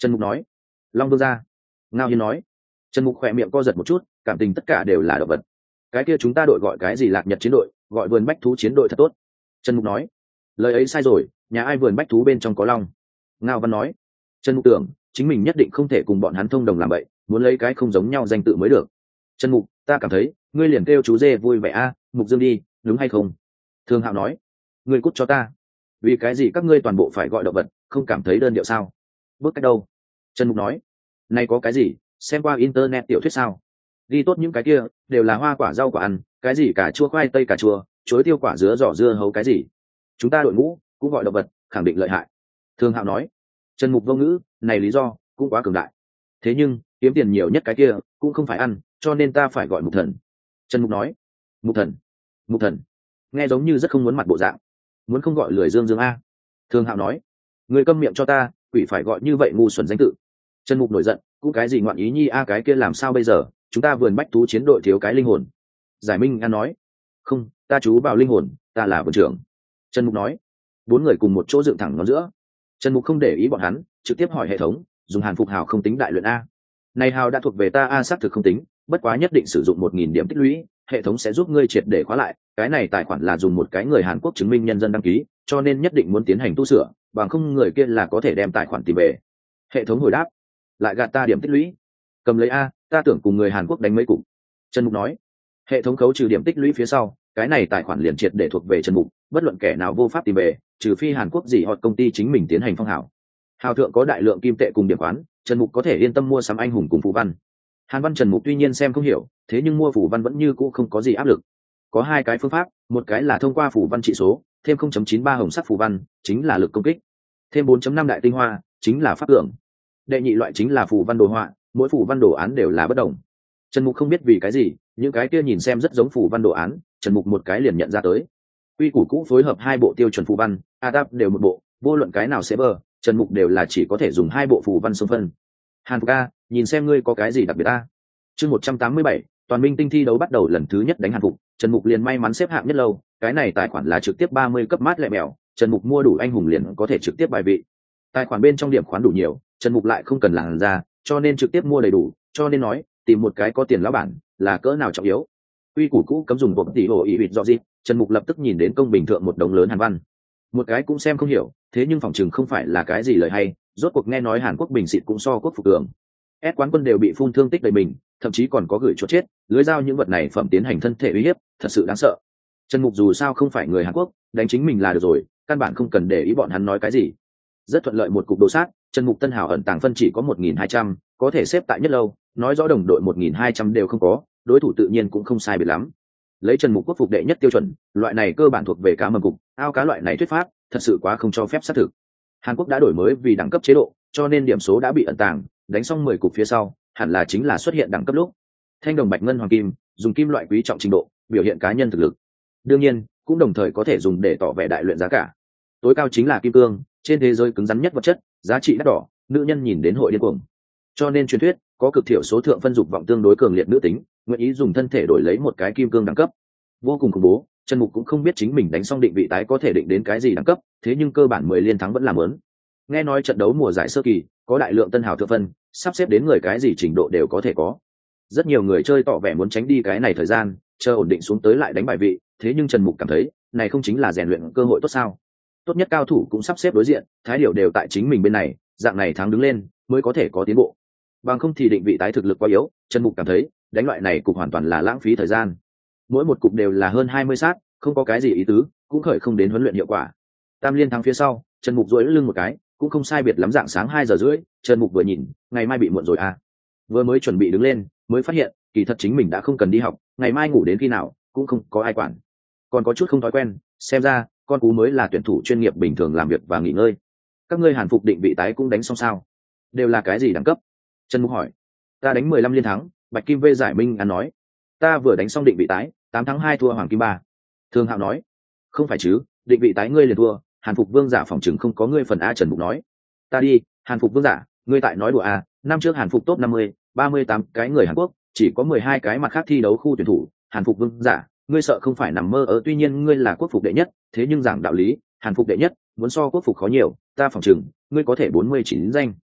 Speaker 1: Trần Mục nói. Long Vương gia. Ngao Hiên nói. Trần Mục khỏe miệng co giật một chút, cảm tình tất cả đều là động vật. Cái kia chúng ta đội gọi cái gì Lạc Nhật chiến đội, gọi vườn bách thú chiến đội thật tốt. Trần Mục nói. Lời ấy sai rồi, nhà ai vườn bách thú bên trong có long. Ngao Văn nói. Trần Mục tưởng chính mình nhất định không thể cùng bọn hắn thông đồng làm vậy, muốn lấy cái không giống nhau danh tự mới được. Trần Mục, ta cảm thấy ngươi liền kêu chú dê vui vẻ a, Mục Dương đi, đúng hay không? Thương Hạo nói. Ngươi cút cho ta. Vì cái gì các ngươi toàn bộ phải gọi động vật, không cảm thấy đơn điệu sao? Bước cách đâu? Trần Mục nói. Này có cái gì, xem qua internet tiểu thuyết sao? Đi tốt những cái kia đều là hoa quả rau quả ăn, cái gì cà chua khoai tây cà chua, chuối tiêu quả dứa giỏ dưa hấu cái gì. Chúng ta đội ngũ cũng gọi động vật, khẳng định lợi hại. Thương Hạo nói. Trần Mục vô ngữ, này lý do cũng quá cường đại. Thế nhưng kiếm tiền nhiều nhất cái kia cũng không phải ăn, cho nên ta phải gọi Mục Thần. Trần Mục nói. Mục Thần. Mục Thần. Nghe giống như rất không muốn mặt bộ dạng. Muốn không gọi lười dương dương a. Thương Hạo nói. Người câm miệng cho ta, quỷ phải gọi như vậy ngu xuẩn danh tự. Trần Mục nổi giận, cũng cái gì ngoạn ý nhi a, cái kia làm sao bây giờ, chúng ta vườn bách thú chiến đội thiếu cái linh hồn. Giải Minh An nói. Không, ta chú vào linh hồn, ta là vườn trưởng. Trần Mục nói. Bốn người cùng một chỗ dựng thẳng nó giữa. Trần Mục không để ý bọn hắn, trực tiếp hỏi hệ thống, dùng Hàn Phục hào không tính đại luyện a. Này hào đã thuộc về ta a, xác thực không tính, bất quá nhất định sử dụng một nghìn điểm tích lũy, hệ thống sẽ giúp ngươi triệt để khóa lại, cái này tài khoản là dùng một cái người Hàn Quốc chứng minh nhân dân đăng ký, cho nên nhất định muốn tiến hành tu sửa, bằng không người kia là có thể đem tài khoản tìm về. Hệ thống hồi đáp. Lại gạt ta điểm tích lũy. Cầm lấy a, ta tưởng cùng người Hàn Quốc đánh mấy cục. Trần Mục nói. Hệ thống khấu trừ điểm tích lũy phía sau, cái này tài khoản liền triệt để thuộc về Trần Mục, bất luận kẻ nào vô pháp tìm về, trừ phi Hàn Quốc gì hoặc công ty chính mình tiến hành phong hào. Hào thượng có đại lượng kim tệ cùng điểm khoán, Trần Mục có thể yên tâm mua sắm anh hùng cùng phù văn. Hàn Văn Trần Mục tuy nhiên xem không hiểu, thế nhưng mua phù văn vẫn như cũ không có gì áp lực. Có hai cái phương pháp, một cái là thông qua phù văn trị số, thêm không chấm chín ba hồng sắc phù văn, chính là lực công kích. Thêm bốn chấm năm đại tinh hoa, chính là pháp tượng. Đệ nhị loại chính là phù văn đồ họa, mỗi phù văn đồ án đều là bất đồng. Trần Mục không biết vì cái gì, những cái kia nhìn xem rất giống phù văn đồ án, Trần Mục một cái liền nhận ra tới. Quy củ cũ phối hợp hai bộ tiêu chuẩn phù văn, Adap đều một bộ, vô luận cái nào sẽ bờ, Trần Mục đều là chỉ có thể dùng hai bộ phù văn xung phân. Hàn Phục A, nhìn xem ngươi có cái gì đặc biệt a. Chương một trăm tám mươi bảy, toàn minh tinh thi đấu bắt đầu lần thứ nhất đánh Hàn Phục, Trần Mục liền may mắn xếp hạng nhất lâu, cái này tài khoản là trực tiếp ba mươi cấp mát lẹ mèo, Trần Mục mua đủ anh hùng liền có thể trực tiếp bài vị. Tài khoản bên trong điểm khoán đủ nhiều, Trần Mục lại không cần làng ra, cho nên trực tiếp mua đầy đủ, cho nên nói, tìm một cái có tiền lão bản là cỡ nào trọng yếu. Quy củ cũ cấm dùng bộ tỷ hồ ý vịt do gì, Trần Mục lập tức nhìn đến công bình thượng một đống lớn Hàn văn. Một cái cũng xem không hiểu, thế nhưng phòng chừng không phải là cái gì lời hay, rốt cuộc nghe nói Hàn Quốc bình xịt cũng so quốc phục cường. Ép quán quân đều bị phun thương tích đầy mình, thậm chí còn có gửi chuột chết, lưới dao những vật này phẩm tiến hành thân thể uy hiếp, thật sự đáng sợ. Trần Mục dù sao không phải người Hàn Quốc, đánh chính mình là được rồi, căn bản không cần để ý bọn hắn nói cái gì. Rất thuận lợi một cục đồ sát, Trần Mục Tân Hào ẩn tàng phân chỉ có một nghìn hai trăm, có thể xếp tại nhất lâu, nói rõ đồng đội một nghìn hai trăm đều không có, đối thủ tự nhiên cũng không sai biệt lắm. Lấy Trần Mục quốc phục đệ nhất tiêu chuẩn, loại này cơ bản thuộc về cá mầm cục, ao cá loại này thuyết pháp, thật sự quá không cho phép xác thực. Hàn Quốc đã đổi mới vì đẳng cấp chế độ, cho nên điểm số đã bị ẩn tàng, đánh xong mười cục phía sau, hẳn là chính là xuất hiện đẳng cấp lúc. Thanh đồng bạch ngân hoàng kim, dùng kim loại quý trọng trình độ, biểu hiện cá nhân thực lực. Đương nhiên, cũng đồng thời có thể dùng để tỏ vẻ đại luyện giá cả. Tối cao chính là kim cương, trên thế giới cứng rắn nhất vật chất, giá trị đắt đỏ, nữ nhân nhìn đến hội điên cuồng. Cho nên truyền thuyết, có cực thiểu số thượng phân dục vọng tương đối cường liệt nữ tính, nguyện ý dùng thân thể đổi lấy một cái kim cương đẳng cấp. Vô cùng khủng bố, Trần Mục cũng không biết chính mình đánh xong định vị tái có thể định đến cái gì đẳng cấp, thế nhưng cơ bản mười liên thắng vẫn làm lớn. Nghe nói trận đấu mùa giải sơ kỳ, có đại lượng tân hào thượng phân, sắp xếp đến người cái gì trình độ đều có thể có. Rất nhiều người chơi tỏ vẻ muốn tránh đi cái này thời gian, chờ ổn định xuống tới lại đánh bài vị, thế nhưng Trần Mục cảm thấy, này không chính là rèn luyện cơ hội tốt sao? Tốt nhất cao thủ cũng sắp xếp đối diện, thái điểu đều tại chính mình bên này, dạng này thắng đứng lên, mới có thể có tiến bộ. Bằng không thì định vị tái thực lực quá yếu, Trần Mục cảm thấy, đánh loại này cục hoàn toàn là lãng phí thời gian. Mỗi một cục đều là hơn hai mươi sát, không có cái gì ý tứ, cũng khởi không đến huấn luyện hiệu quả. Tam liên thắng phía sau, Trần Mục duỗi lưng một cái, cũng không sai biệt lắm, dạng sáng hai giờ rưỡi, Trần Mục vừa nhìn, ngày mai bị muộn rồi à. Vừa mới chuẩn bị đứng lên, mới phát hiện, kỳ thật chính mình đã không cần đi học, ngày mai ngủ đến khi nào, cũng không có ai quản. Còn có chút không thói quen, xem ra, con cú mới là tuyển thủ chuyên nghiệp bình thường làm việc và nghỉ ngơi. Các ngươi Hàn Phục định vị tái cũng đánh xong sao? Đều là cái gì đẳng cấp? Trần Mục hỏi. Ta đánh mười lăm liên thắng, Bạch Kim Vê Giải Minh An nói. Ta vừa đánh xong định vị tái, tám thắng hai thua Hoàng Kim ba. Thương Hạo nói. Không phải chứ, định vị tái ngươi liền thua, Hàn Phục Vương giả phòng chừng không có ngươi phần a. Trần Mục nói. Ta đi, Hàn Phục Vương giả, ngươi tại nói đùa a, năm trước Hàn Phục top năm mươi, ba mươi tám cái người Hàn Quốc, chỉ có mười hai cái mặt khác thi đấu khu tuyển thủ, Hàn Phục Vương giả, ngươi sợ không phải nằm mơ ở, tuy nhiên ngươi là quốc phục đệ nhất, thế nhưng giảng đạo lý, Hàn Phục đệ nhất, muốn so quốc phục khó nhiều, ta phòng chừng, ngươi có thể bốn mươi chín danh.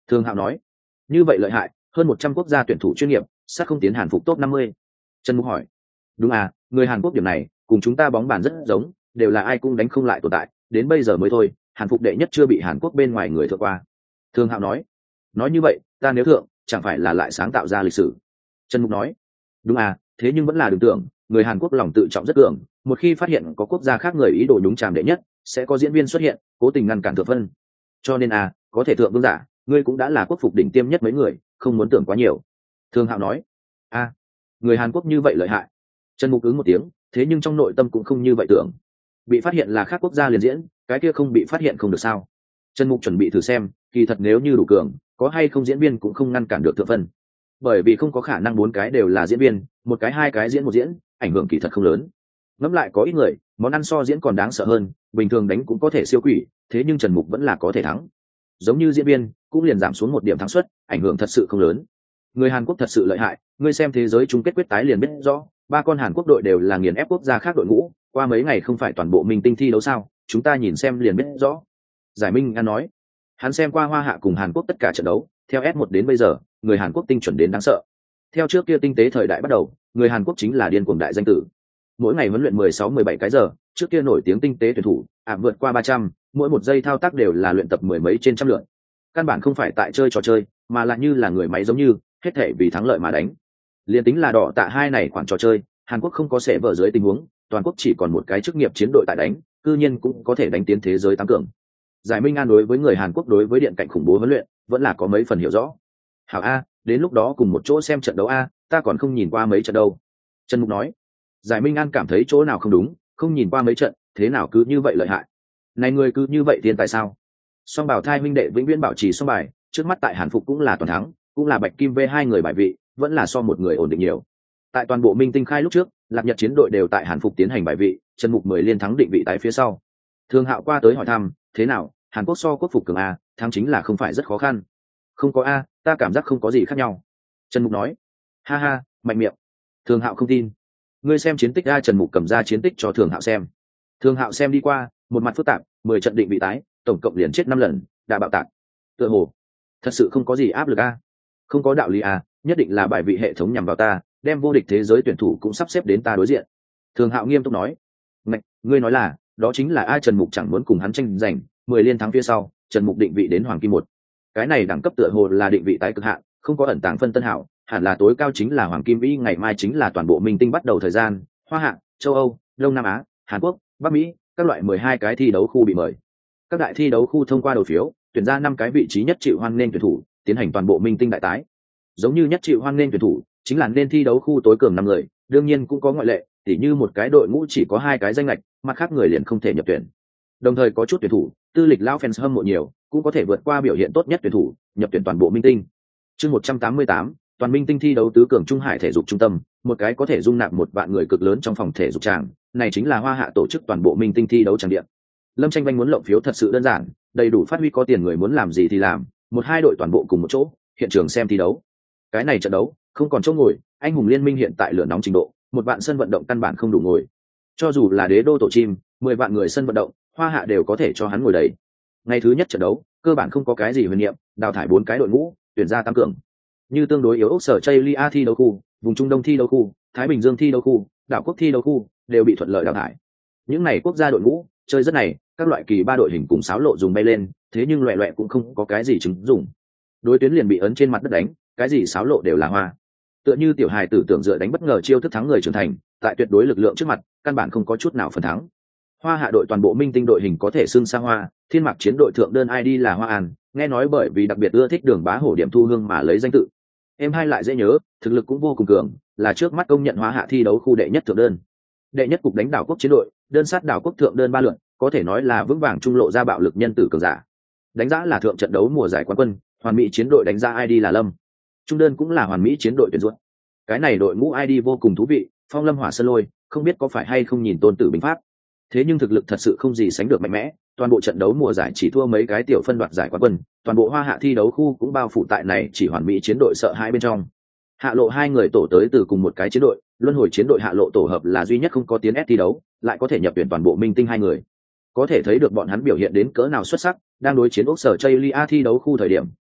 Speaker 1: Thường Hạo nói. Như vậy lợi hại, hơn một trăm quốc gia tuyển thủ chuyên nghiệp sát không tiến Hàn Phục top năm mươi. Trần Mục hỏi. Đúng à, người Hàn Quốc điểm này cùng chúng ta bóng bàn rất giống, đều là ai cũng đánh không lại tồn tại, đến bây giờ mới thôi, Hàn Phục đệ nhất chưa bị Hàn Quốc bên ngoài người thượng qua. Thường Hạo nói. Nói như vậy, ta nếu thượng, chẳng phải là lại sáng tạo ra lịch sử. Trần Mục nói. Đúng à, thế nhưng vẫn là đừng tưởng, người Hàn Quốc lòng tự trọng rất cường, một khi phát hiện có quốc gia khác người ý đồ nhúng chàm đệ nhất, sẽ có diễn viên xuất hiện, cố tình ngăn cản thượng phân. Cho nên à, có thể thượng vương giả, ngươi cũng đã là quốc phục đỉnh tiêm nhất mấy người, không muốn tưởng quá nhiều. Thường Hạo nói. A, à, người Hàn Quốc như vậy lợi hại. Trần Mục ứng một tiếng, thế nhưng trong nội tâm cũng không như vậy tưởng. Bị phát hiện là khác quốc gia liền diễn, cái kia không bị phát hiện không được sao? Trần Mục chuẩn bị thử xem, kỳ thật nếu như đủ cường, có hay không diễn viên cũng không ngăn cản được thượng phân. Bởi vì không có khả năng bốn cái đều là diễn viên, một cái hai cái diễn một diễn, ảnh hưởng kỳ thật không lớn. Ngẫm lại có ít người, món ăn so diễn còn đáng sợ hơn, bình thường đánh cũng có thể siêu quỷ, thế nhưng Trần Mục vẫn là có thể thắng. Giống như diễn viên, cũng liền giảm xuống một điểm thắng suất, ảnh hưởng thật sự không lớn. Người Hàn Quốc thật sự lợi hại, ngươi xem thế giới chung kết quyết tái liền biết rõ, ba con Hàn Quốc đội đều là nghiền ép quốc gia khác đội ngũ, qua mấy ngày không phải toàn bộ minh tinh thi đấu sao, chúng ta nhìn xem liền biết rõ. Giải Minh An nói, hắn xem qua Hoa Hạ cùng Hàn Quốc tất cả trận đấu, theo S một đến bây giờ, người Hàn Quốc tinh chuẩn đến đáng sợ. Theo trước kia tinh tế thời đại bắt đầu, người Hàn Quốc chính là điên cuồng đại danh tử. Mỗi ngày huấn luyện mười sáu mười bảy cái giờ, trước kia nổi tiếng tinh tế tuyển thủ, ảm vượt qua ba trăm, mỗi một giây thao tác đều là luyện tập mười mấy trên trăm lượt. Căn bản không phải tại chơi trò chơi, mà là như là người máy giống như, hết thể vì thắng lợi mà đánh. Liên tính là đỏ tạ hai này khoản trò chơi, Hàn Quốc không có sẽ vở dưới tình huống, toàn quốc chỉ còn một cái chức nghiệp chiến đội tại đánh, cư nhiên cũng có thể đánh tiến thế giới tám cường. Giải Minh An đối với người Hàn Quốc đối với điện cạnh khủng bố huấn luyện, vẫn là có mấy phần hiểu rõ. Hảo a, đến lúc đó cùng một chỗ xem trận đấu a, ta còn không nhìn qua mấy trận đâu. Trần Mục nói. Giải Minh An cảm thấy chỗ nào không đúng, không nhìn qua mấy trận, thế nào cứ như vậy lợi hại. Này người cứ như vậy tiền tại sao? Song Bảo Thai huynh đệ vĩnh viễn bảo trì song bài, trước mắt tại Hàn Phục cũng là toàn thắng, cũng là Bạch Kim V hai người bài vị, vẫn là so một người ổn định nhiều. Tại toàn bộ Minh Tinh khai lúc trước, Lạc Nhật chiến đội đều tại Hàn Phục tiến hành bài vị, Trần Mục mười liên thắng định vị tại phía sau. Thường Hạo qua tới hỏi thăm, thế nào, Hàn Quốc so quốc phục cường a, thắng chính là không phải rất khó khăn. Không có a, ta cảm giác không có gì khác nhau. Trần Mục nói. Ha ha, mạnh miệng. Thường Hạo không tin. Ngươi xem chiến tích a, Trần Mục cầm ra chiến tích cho Thường Hạo xem. Thường Hạo xem đi qua, một mặt phức tạp, mười trận định vị tái, tổng cộng liền chết năm lần, đã bạo tạc. Tựa hồ, thật sự không có gì áp lực a. Không có đạo lý a, nhất định là bài vị hệ thống nhằm vào ta, đem vô địch thế giới tuyển thủ cũng sắp xếp đến ta đối diện. Thường Hạo nghiêm túc nói. Ngạch, ngươi nói là, đó chính là ai? Trần Mục chẳng muốn cùng hắn tranh giành, mười liên thắng phía sau, Trần Mục định vị đến hoàng kim một. Cái này đẳng cấp tựa hồ là định vị tái cực hạn, không có ẩn tàng phân tân hảo, hẳn là tối cao chính là hoàng kim vĩ, ngày mai chính là toàn bộ minh tinh bắt đầu thời gian, Hoa Hạ, châu Âu, Đông Nam Á, Hàn Quốc, Bắc Mỹ, các loại mười hai cái thi đấu khu bị mời. Các đại thi đấu khu thông qua đầu phiếu, tuyển ra năm cái vị trí nhất chịu hoan nghênh tuyển thủ, tiến hành toàn bộ minh tinh đại tái. Giống như nhất chịu hoan nghênh tuyển thủ, chính là nên thi đấu khu tối cường năm người, đương nhiên cũng có ngoại lệ, tỉ như một cái đội ngũ chỉ có hai cái danh lệch, mặt khác người liền không thể nhập tuyển. Đồng thời có chút tuyển thủ, tư lịch lão fans hâm mộ nhiều, cũng có thể vượt qua biểu hiện tốt nhất tuyển thủ, nhập tuyển toàn bộ minh tinh. Chương một trăm tám mươi tám, toàn minh tinh thi đấu tứ cường Trung Hải thể dục trung tâm, một cái có thể dung nạp một vạn người cực lớn trong phòng thể dục tràng, này chính là Hoa Hạ tổ chức toàn bộ minh tinh thi đấu tràng điện. Lâm Tranh Vanh muốn lộng phiếu thật sự đơn giản, đầy đủ phát huy, có tiền người muốn làm gì thì làm, một hai đội toàn bộ cùng một chỗ, hiện trường xem thi đấu. Cái này trận đấu, không còn chỗ ngồi, anh hùng liên minh hiện tại lửa nóng trình độ, một vạn sân vận động căn bản không đủ ngồi. Cho dù là đế đô tổ chim, mười vạn người sân vận động, Hoa Hạ đều có thể cho hắn ngồi đầy. Ngày thứ nhất trận đấu, cơ bản không có cái gì huyền niệm, đào thải bốn cái đội ngũ, tuyển ra tam cường. Như tương đối yếu Úc Sở Chaylia thi đấu khu, vùng Trung Đông thi đấu khu, Thái Bình Dương thi đấu khu, đảo quốc thi đấu khu đều bị thuận lợi đào thải. Những này quốc gia đội ngũ chơi rất này, các loại kỳ ba đội hình cùng sáo lộ dùng bay lên, thế nhưng loẹ loẹ cũng không có cái gì chứng dùng. Đối tuyến liền bị ấn trên mặt đất đánh, cái gì sáo lộ đều là hoa. Tựa như tiểu hài tử tưởng dựa đánh bất ngờ chiêu thức thắng người trưởng thành, tại tuyệt đối lực lượng trước mặt, căn bản không có chút nào phần thắng. Hoa Hạ đội toàn bộ minh tinh đội hình có thể xưng xa hoa, thiên mạc chiến đội thượng đơn i đê là Hoa An, nghe nói bởi vì đặc biệt ưa thích Đường Bá Hổ điểm thu hương mà lấy danh tự. Em hai lại dễ nhớ, thực lực cũng vô cùng cường, là trước mắt công nhận Hoa Hạ thi đấu khu đệ nhất thượng đơn. Đệ nhất cục đánh đảo quốc chiến đội, đơn sát đảo quốc thượng đơn ba lượt, có thể nói là vững vàng trung lộ ra bạo lực nhân tử cường giả. Đánh giá là thượng trận đấu mùa giải quán quân, hoàn mỹ chiến đội đánh giá i đê là Lâm. Trung đơn cũng là hoàn mỹ chiến đội tuyển ruột. Cái này đội ngũ i đê vô cùng thú vị, phong lâm hỏa sơn lôi, không biết có phải hay không nhìn Tôn Tử binh pháp. Thế nhưng thực lực thật sự không gì sánh được mạnh mẽ, toàn bộ trận đấu mùa giải chỉ thua mấy cái tiểu phân đoạt giải quán quân, toàn bộ Hoa Hạ thi đấu khu cũng bao phủ tại này chỉ hoàn mỹ chiến đội sợ hãi bên trong. Hạ lộ hai người tổ tới từ cùng một cái chiến đội, luân hồi chiến đội hạ lộ tổ hợp là duy nhất không có tiến S thi đấu, lại có thể nhập tuyển toàn bộ minh tinh hai người. Có thể thấy được bọn hắn biểu hiện đến cỡ nào xuất sắc, đang đối chiến Úc Sở Chaylia thi đấu khu thời điểm,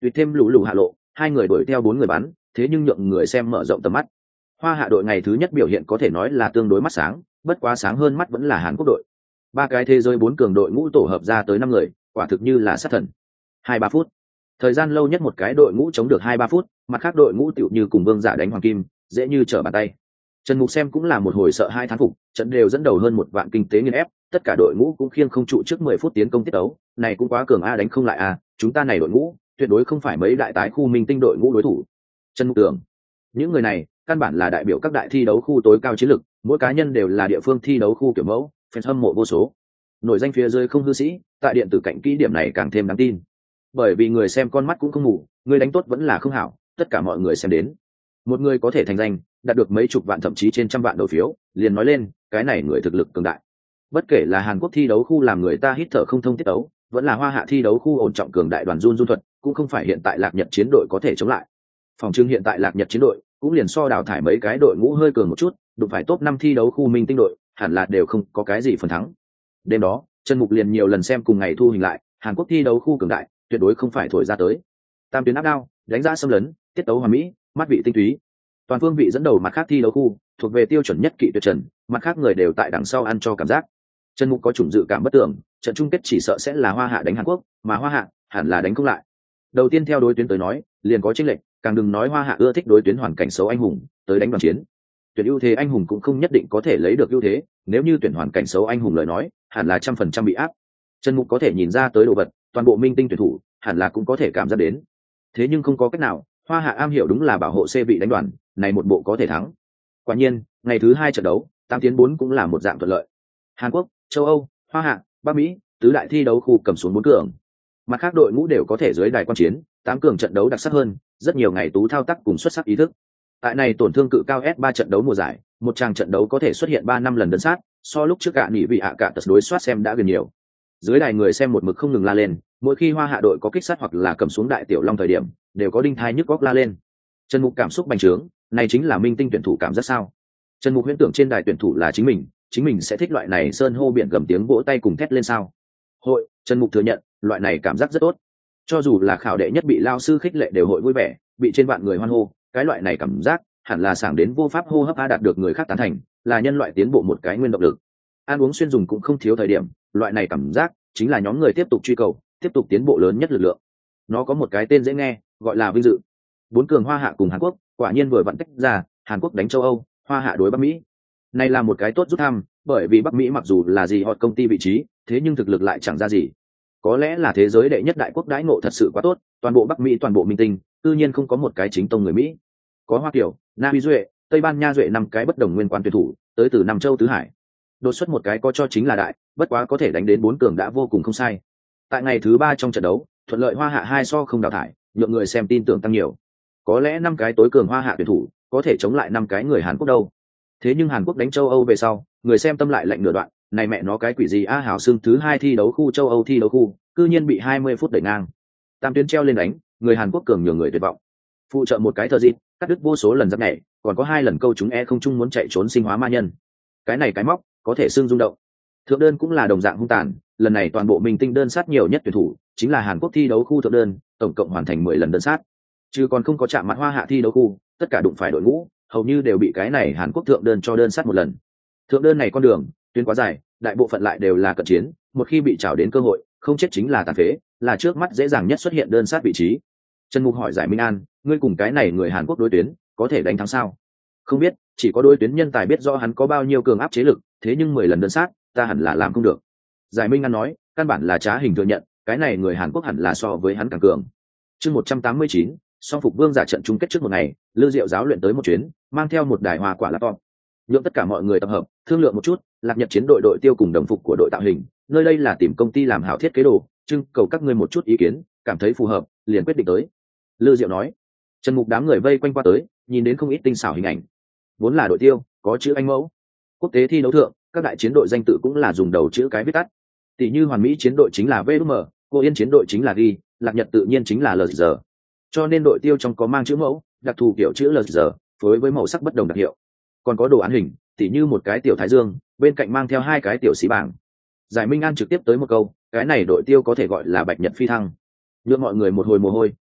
Speaker 1: tuyệt thêm lù lù hạ lộ, hai người đuổi theo bốn người bắn, thế nhưng nhượng người xem mở rộng tầm mắt. Hoa Hạ đội ngày thứ nhất biểu hiện có thể nói là tương đối mắt sáng, bất quá sáng hơn mắt vẫn là Hàn Quốc đội. Ba cái thế giới bốn cường đội ngũ tổ hợp ra tới năm người, quả thực như là sát thần. Hai ba phút, thời gian lâu nhất một cái đội ngũ chống được hai ba phút, mặt khác đội ngũ tựu như cùng Vương Giả đánh Hoàng Kim, dễ như trở bàn tay. Trần Mục xem cũng là một hồi sợ hai thán phục, trận đều dẫn đầu hơn một vạn kinh tế nghiền ép, tất cả đội ngũ cũng khiêng không trụ trước mười phút tiến công tiết đấu, này cũng quá cường a, đánh không lại a, chúng ta này đội ngũ, tuyệt đối không phải mấy đại tái khu minh tinh đội ngũ đối thủ. Trần Mục tưởng, những người này, căn bản là đại biểu các đại thi đấu khu tối cao chiến lực, mỗi cá nhân đều là địa phương thi đấu khu kiểu mẫu, fan hâm mộ vô số. Nổi danh phía dưới không hư sĩ, tại điện tử cạnh kỹ điểm này càng thêm đáng tin. Bởi vì người xem con mắt cũng không ngủ, người đánh tốt vẫn là không hảo, tất cả mọi người xem đến. Một người có thể thành danh, đạt được mấy chục vạn thậm chí trên trăm vạn đầu phiếu, liền nói lên, cái này người thực lực cường đại. Bất kể là Hàn Quốc thi đấu khu làm người ta hít thở không thông tiết đấu, vẫn là Hoa Hạ thi đấu khu ổn trọng cường đại đoàn run run thuật, cũng không phải hiện tại Lạc Nhật chiến đội có thể chống lại. Phòng trưng hiện tại Lạc Nhật chiến đội cũng liền so đào thải mấy cái đội ngũ hơi cường một chút, đụng phải top năm thi đấu khu minh tinh đội, hẳn là đều không có cái gì phần thắng. Đêm đó, Trần Mục liền nhiều lần xem cùng ngày thu hình lại, Hàn Quốc thi đấu khu cường đại, tuyệt đối không phải thổi ra tới. Tam tuyến áp đao, đánh giá xâm lấn, tiết tấu hoàn mỹ, mắt vị tinh túy. Toàn phương vị dẫn đầu mặt khác thi đấu khu, thuộc về tiêu chuẩn nhất kỵ tuyệt trần, mặt khác người đều tại đằng sau ăn cho cảm giác. Trần Mục có chủng dự cảm bất tưởng, trận chung kết chỉ sợ sẽ là Hoa Hạ đánh Hàn Quốc, mà Hoa Hạ hẳn là đánh không lại. Đầu tiên theo đối tuyến tới nói, liền có chênh lệch, càng đừng nói Hoa Hạ ưa thích đối tuyến hoàn cảnh xấu anh hùng, tới đánh đoàn chiến. Tuyển ưu thế anh hùng cũng không nhất định có thể lấy được ưu thế, nếu như tuyển hoàn cảnh xấu anh hùng lời nói, hẳn là trăm phần trăm bị áp. Trần Mục có thể nhìn ra tới đồ vật, toàn bộ minh tinh tuyển thủ, hẳn là cũng có thể cảm giác đến. Thế nhưng không có cách nào, Hoa Hạ am hiểu đúng là bảo hộ C vị đánh đoàn, này một bộ có thể thắng. Quả nhiên, ngày thứ hai trận đấu, tam tiến bốn cũng là một dạng thuận lợi. Hàn Quốc, châu Âu, Hoa Hạ, Bắc Mỹ, tứ đại thi đấu khu cầm xuống bốn cường. Mặt khác đội ngũ đều có thể dưới đài quan chiến, tám cường trận đấu đặc sắc hơn, rất nhiều ngày tú thao tác cùng xuất sắc ý thức. Tại này tổn thương cự cao S ba trận đấu mùa giải, một trang trận đấu có thể xuất hiện ba năm lần đơn sát, so lúc trước cả nghỉ vị ạ cả tật đối soát xem đã gần nhiều. Dưới đài người xem một mực không ngừng la lên, mỗi khi Hoa Hạ đội có kích sát hoặc là cầm xuống đại tiểu long thời điểm, đều có đinh thai nhức góc la lên. Trần Mục cảm xúc bành trướng, này chính là minh tinh tuyển thủ cảm giác sao? Trần Mục huyễn tưởng trên đài tuyển thủ là chính mình, chính mình sẽ thích loại này sơn hô biển gầm tiếng vỗ tay cùng thét lên sao? Hội, Trần Mục thừa nhận, loại này cảm giác rất tốt. Cho dù là khảo đệ nhất bị lao sư khích lệ đều hội vui vẻ, bị trên vạn người hoan hô, cái loại này cảm giác hẳn là sảng đến vô pháp hô hấp a, đạt được người khác tán thành, là nhân loại tiến bộ một cái nguyên động lực. Ăn uống xuyên dùng cũng không thiếu thời điểm, loại này cảm giác chính là nhóm người tiếp tục truy cầu, tiếp tục tiến bộ lớn nhất lực lượng. Nó có một cái tên dễ nghe, gọi là vinh dự. Bốn cường Hoa Hạ cùng Hàn Quốc, quả nhiên vừa vặn tách ra, Hàn Quốc đánh châu Âu, Hoa Hạ đối Bắc Mỹ. Này là một cái tốt rút thăm, bởi vì Bắc Mỹ mặc dù là gì hot công ty vị trí, thế nhưng thực lực lại chẳng ra gì. Có lẽ là thế giới đệ nhất đại quốc đãi ngộ thật sự quá tốt, toàn bộ Bắc Mỹ toàn bộ minh tinh, tự nhiên không có một cái chính tông người Mỹ. Có Hoa Kiều, Na Uy Duệ, Tây Ban Nha Duệ năm cái bất đồng nguyên quan tuyển thủ, tới từ năm châu tứ hải. Đột xuất một cái có cho chính là đại, bất quá có thể đánh đến bốn cường đã vô cùng không sai. Tại ngày thứ ba trong trận đấu, thuận lợi Hoa Hạ hai so không đào thải, nhượng người xem tin tưởng tăng nhiều. Có lẽ năm cái tối cường Hoa Hạ tuyển thủ có thể chống lại năm cái người Hàn Quốc đâu. Thế nhưng Hàn Quốc đánh châu Âu về sau, người xem tâm lại lạnh nửa đoạn, này mẹ nó cái quỷ gì a, hảo xương thứ hai thi đấu khu châu Âu thi đấu khu, cư nhiên bị hai mươi phút đẩy ngang. Tam tuyến treo lên đánh, người Hàn Quốc cường nhường người tuyệt vọng. Phụ trợ một cái thờ dịp, cắt đứt vô số lần giáp nhảy, còn có hai lần câu chúng e không chung muốn chạy trốn sinh hóa ma nhân. Cái này cái móc, có thể xương rung động. Thượng đơn cũng là đồng dạng hung tàn, lần này toàn bộ minh tinh đơn sát nhiều nhất tuyển thủ, chính là Hàn Quốc thi đấu khu thượng đơn, tổng cộng hoàn thành mười lần đơn sát. Chứ còn không có chạm mặt Hoa Hạ thi đấu khu, tất cả đụng phải đội ngũ, hầu như đều bị cái này Hàn Quốc thượng đơn cho đơn sát một lần. Thượng đơn này con đường, tuyến quá dài, đại bộ phận lại đều là cận chiến, một khi bị trảo đến cơ hội, không chết chính là tàn phế, là trước mắt dễ dàng nhất xuất hiện đơn sát vị trí. Trần Mục hỏi Giải Minh An, ngươi cùng cái này người Hàn Quốc đối tuyến, có thể đánh thắng sao? Không biết, chỉ có đối tuyến nhân tài biết rõ hắn có bao nhiêu cường áp chế lực, thế nhưng mười lần đơn sát, ta hẳn là làm không được. Giải Minh An nói, căn bản là trá hình thừa nhận, cái này người Hàn Quốc hẳn là so với hắn càng cường. Chương một trăm tám mươi chín, song phục vương giả trận chung kết trước một ngày, Lư Diệu giáo luyện tới một chuyến, mang theo một đài hoa quả laptop. Nhượng tất cả mọi người tập hợp, thương lượng một chút, Lạc Nhật chiến đội đội tiêu cùng đồng phục của đội tạo hình, nơi đây là tìm công ty làm hảo thiết kế đồ, trưng cầu các ngươi một chút ý kiến, cảm thấy phù hợp, liền quyết định tới. Lư Diệu nói. Trần Mục đám người vây quanh qua tới, nhìn đến không ít tinh xảo hình ảnh. Vốn là đội tiêu, có chữ Anh mẫu. Quốc tế thi đấu thượng, các đại chiến đội danh tự cũng là dùng đầu chữ cái viết tắt. Tỷ như Hoàn Mỹ chiến đội chính là vê đê em, Cô Yên chiến đội chính là ghi, Lạc Nhật tự nhiên chính là lờ giê. Cho nên đội tiêu trong có mang chữ mẫu, đặc thù kiểu chữ lờ giê, phối với màu sắc bất đồng đặc hiệu. Còn có đồ án hình, tỉ như một cái tiểu thái dương, bên cạnh mang theo hai cái tiểu xí bảng. Giải Minh An trực tiếp tới một câu, cái này đội tiêu có thể gọi là bạch nhật phi thăng. Nhượng mọi người một hồi mồ hôi,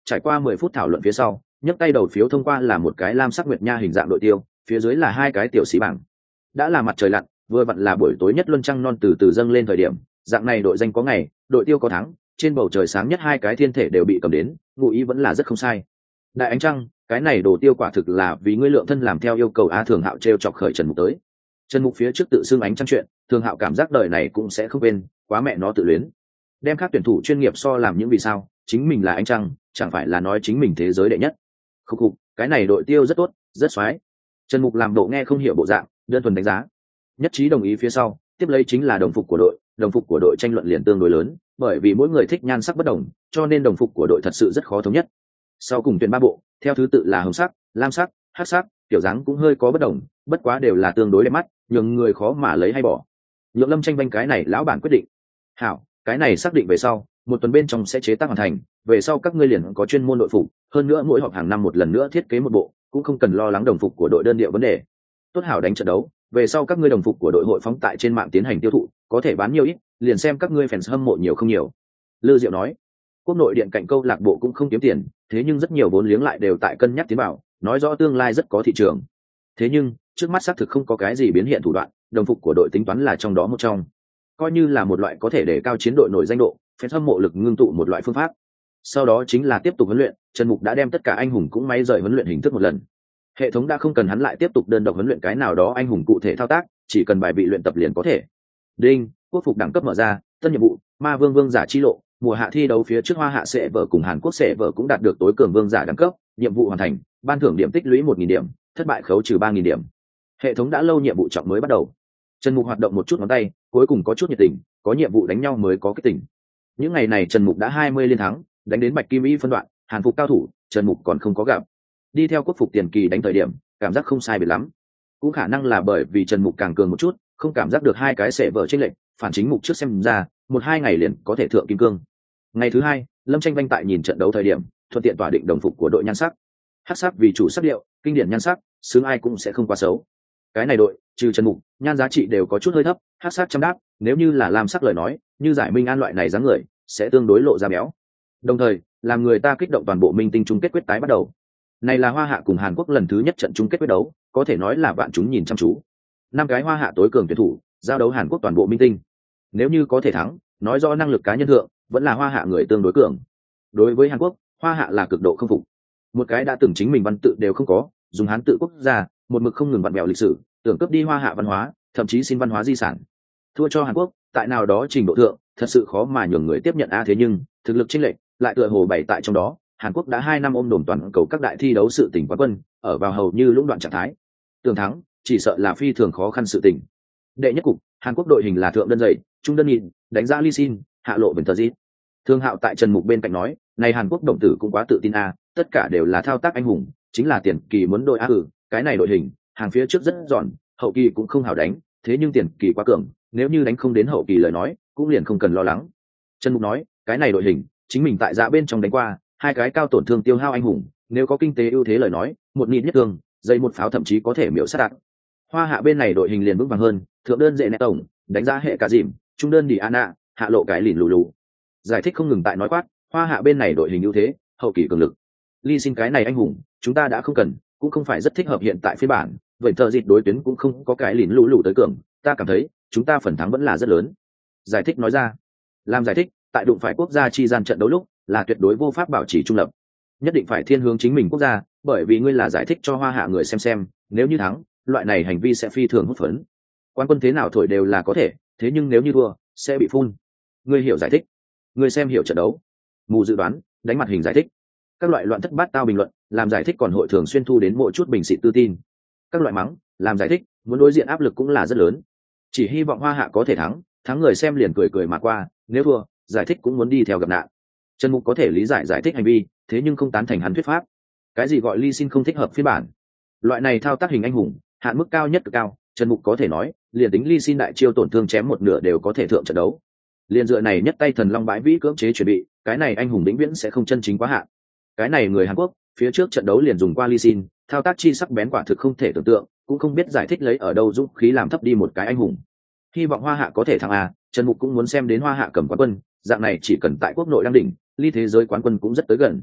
Speaker 1: Trải qua mười phút thảo luận phía sau, nhấc tay đầu phiếu thông qua là một cái lam sắc nguyệt nha hình dạng đội tiêu, phía dưới là hai cái tiểu sĩ bảng. Đã là mặt trời lặn, vừa vặn là buổi tối nhất luân trăng non từ từ dâng lên thời điểm, dạng này đội danh có ngày, đội tiêu có tháng, trên bầu trời sáng nhất hai cái thiên thể đều bị cầm đến, ngụ ý vẫn là rất không sai. Đại ánh trăng, cái này đồ tiêu quả thực là vì ngươi lượng thân làm theo yêu cầu á. Thường Hạo trêu chọc khởi Trần Mục tới. Trần Mục phía trước tự xưng ánh trăng chuyện, Thường Hạo cảm giác đời này cũng sẽ không quên, quá mẹ nó tự luyến. Đem các tuyển thủ chuyên nghiệp so làm những vì sao, chính mình là ánh trăng, chẳng phải là nói chính mình thế giới đệ nhất. Khúc khục, cái này đội tiêu rất tốt, rất xoái. Trần Mục làm độ nghe không hiểu bộ dạng, đơn thuần đánh giá. Nhất trí đồng ý phía sau, tiếp lấy chính là đồng phục của đội, đồng phục của đội tranh luận liền tương đối lớn, bởi vì mỗi người thích nhan sắc bất đồng, cho nên đồng phục của đội thật sự rất khó thống nhất. Sau cùng tuyển ba bộ, theo thứ tự là hồng sắc, lam sắc, hắc sắc, kiểu dáng cũng hơi có bất đồng, bất quá đều là tương đối đẹp mắt, nhường người khó mà lấy hay bỏ. Nhượng Lâm Tranh Banh cái này lão bản quyết định. Hảo, cái này xác định về sau, một tuần bên trong sẽ chế tác hoàn thành, về sau các ngươi liền có chuyên môn đội phục, hơn nữa mỗi họp hàng năm một lần nữa thiết kế một bộ, cũng không cần lo lắng đồng phục của đội đơn điệu vấn đề. Tốt hảo đánh trận đấu, về sau các ngươi đồng phục của đội hội phóng tại trên mạng tiến hành tiêu thụ, có thể bán nhiều ít, liền xem các ngươi fans hâm mộ nhiều không nhiều. Lư Diệu nói, quốc nội điện cạnh câu lạc bộ cũng không kiếm tiền, thế nhưng rất nhiều vốn liếng lại đều tại cân nhắc tiến bảo, nói rõ tương lai rất có thị trường. Thế nhưng trước mắt xác thực không có cái gì biến hiện thủ đoạn, đồng phục của đội tính toán là trong đó một trong, coi như là một loại có thể để cao chiến đội nổi danh độ, fans hâm mộ lực ngưng tụ một loại phương pháp. Sau đó chính là tiếp tục huấn luyện, Trần Mục đã đem tất cả anh hùng cũng máy rời huấn luyện hình thức một lần. Hệ thống đã không cần hắn lại tiếp tục đơn độc huấn luyện cái nào đó anh hùng cụ thể thao tác, chỉ cần bài bị luyện tập liền có thể. Đinh, quốc phục đẳng cấp mở ra, tân nhiệm vụ, Ma Vương Vương giả chi lộ, mùa hạ thi đấu phía trước Hoa Hạ sẽ vợ cùng Hàn Quốc sẽ vợ cũng đạt được tối cường vương giả đẳng cấp, nhiệm vụ hoàn thành, ban thưởng điểm tích lũy một nghìn điểm, thất bại khấu trừ ba nghìn điểm. Hệ thống đã lâu nhiệm vụ trọng mới bắt đầu. Trần Mục hoạt động một chút ngón tay, cuối cùng có chút nhiệt tình, có nhiệm vụ đánh nhau mới có kích tỉnh. Những ngày này Trần Mục đã hai mươi liên thắng, đánh đến bạch kim y phân đoạn, Hàn phục cao thủ, Trần Mục còn không có gặp. Đi theo quốc phục tiền kỳ đánh thời điểm, cảm giác không sai biệt lắm. Cũng khả năng là bởi vì Trần Mục càng cường một chút, không cảm giác được hai cái sẽ vợ chênh lệch, phản chính Mục trước xem ra, một hai ngày liền có thể thượng kim cương. Ngày thứ hai, Lâm Tranh Banh tại nhìn trận đấu thời điểm, thuận tiện tỏa định đồng phục của đội nhan sắc. Hắc sắc vì chủ sắc điệu, kinh điển nhan sắc, xứng ai cũng sẽ không quá xấu. Cái này đội, trừ Trần Mục, nhan giá trị đều có chút hơi thấp, hắc sắc chăm đáp, nếu như là lam sắc lời nói, như Giải Minh An loại này dáng người, sẽ tương đối lộ ra béo. Đồng thời, làm người ta kích động toàn bộ minh tinh chung kết quyết tái bắt đầu. Này là Hoa Hạ cùng Hàn Quốc lần thứ nhất trận chung kết quyết đấu, có thể nói là vạn chúng nhìn chăm chú. Năm cái Hoa Hạ tối cường tuyển thủ, giao đấu Hàn Quốc toàn bộ minh tinh. Nếu như có thể thắng, nói rõ năng lực cá nhân thượng, vẫn là Hoa Hạ người tương đối cường. Đối với Hàn Quốc, Hoa Hạ là cực độ không phục. Một cái đã từng chính mình văn tự đều không có, dùng Hán tự quốc gia, một mực không ngừng vặn vẹo lịch sử, tưởng cướp đi Hoa Hạ văn hóa, thậm chí xin văn hóa di sản. Thua cho Hàn Quốc, tại nào đó trình độ thượng, thật sự khó mà nhường người tiếp nhận a. Thế nhưng, thực lực chênh lệch lại tựa hồ bày tại trong đó. Hàn Quốc đã hai năm ôm đồn toàn cầu các đại thi đấu sự tỉnh quán quân, ở vào hầu như lũng đoạn trạng thái. Tưởng thắng, chỉ sợ là phi thường khó khăn sự tỉnh. Đệ nhất cục, Hàn Quốc đội hình là thượng đơn dày, trung đơn nhịn, đánh giá Ly Xin, hạ lộ Bình Tờ Dít. Thương Hạo tại Trần Mục bên cạnh nói, này Hàn Quốc động tử cũng quá tự tin a, tất cả đều là thao tác anh hùng, chính là tiền kỳ muốn đội a ừ, cái này đội hình, hàng phía trước rất giòn, hậu kỳ cũng không hảo đánh, thế nhưng tiền kỳ quá cường, nếu như đánh không đến hậu kỳ lời nói, cũng liền không cần lo lắng. Trần Mục nói, cái này đội hình, chính mình tại dạ bên trong đánh qua, hai cái cao tổn thương tiêu hao anh hùng, nếu có kinh tế ưu thế lời nói, một nghìn nhất thương, dây một pháo thậm chí có thể miểu sát đạt. Hoa Hạ bên này đội hình liền vững vàng hơn, thượng đơn dễ nét tổng, đánh giá hệ cả dìm, trung đơn đi Anna, hạ lộ cái lìn lù lù. Giải thích không ngừng tại nói quát, Hoa Hạ bên này đội hình ưu thế, hậu kỳ cường lực. Ly Xin cái này anh hùng, chúng ta đã không cần, cũng không phải rất thích hợp hiện tại phiên bản, vậy thợ dịt đối tuyến cũng không có cái lìn lù lù tới cường, ta cảm thấy, chúng ta phần thắng vẫn là rất lớn. Giải thích nói ra, làm giải thích, tại đụng phải quốc gia chi gian trận đấu lúc, là tuyệt đối vô pháp bảo trì trung lập, nhất định phải thiên hướng chính mình quốc gia, bởi vì ngươi là giải thích cho Hoa Hạ người xem xem, nếu như thắng, loại này hành vi sẽ phi thường hút phấn. Quan quân thế nào thổi đều là có thể, thế nhưng nếu như thua, sẽ bị phun. Ngươi hiểu giải thích, ngươi xem hiểu trận đấu, mù dự đoán, đánh mặt hình giải thích, các loại loạn thất bát tao bình luận, làm giải thích còn hội thường xuyên thu đến mỗi chút bình xịt tự tin. Các loại mắng, làm giải thích, muốn đối diện áp lực cũng là rất lớn. Chỉ hy vọng Hoa Hạ có thể thắng, thắng người xem liền cười cười mà qua, nếu thua, giải thích cũng muốn đi theo gặp nạn. Trần Mục có thể lý giải giải thích hành vi, thế nhưng không tán thành hắn thuyết pháp. Cái gì gọi Ly Xin không thích hợp phiên bản? Loại này thao tác hình anh hùng, hạn mức cao nhất cực cao, Trần Mục có thể nói, liền tính Ly Xin đại chiêu tổn thương chém một nửa đều có thể thượng trận đấu. Liên dựa này nhất tay thần long bãi vĩ cưỡng chế chuẩn bị, cái này anh hùng vĩnh viễn sẽ không chân chính quá hạn. Cái này người Hàn Quốc, phía trước trận đấu liền dùng qua Ly Xin, thao tác chi sắc bén quả thực không thể tưởng tượng, cũng không biết giải thích lấy ở đâu dũng khí làm thấp đi một cái anh hùng. Hy vọng Hoa Hạ có thể thắng a, Trần Mục cũng muốn xem đến Hoa Hạ cầm quán quân, dạng này chỉ cần tại quốc nội đang đỉnh, ly thế giới quán quân cũng rất tới gần.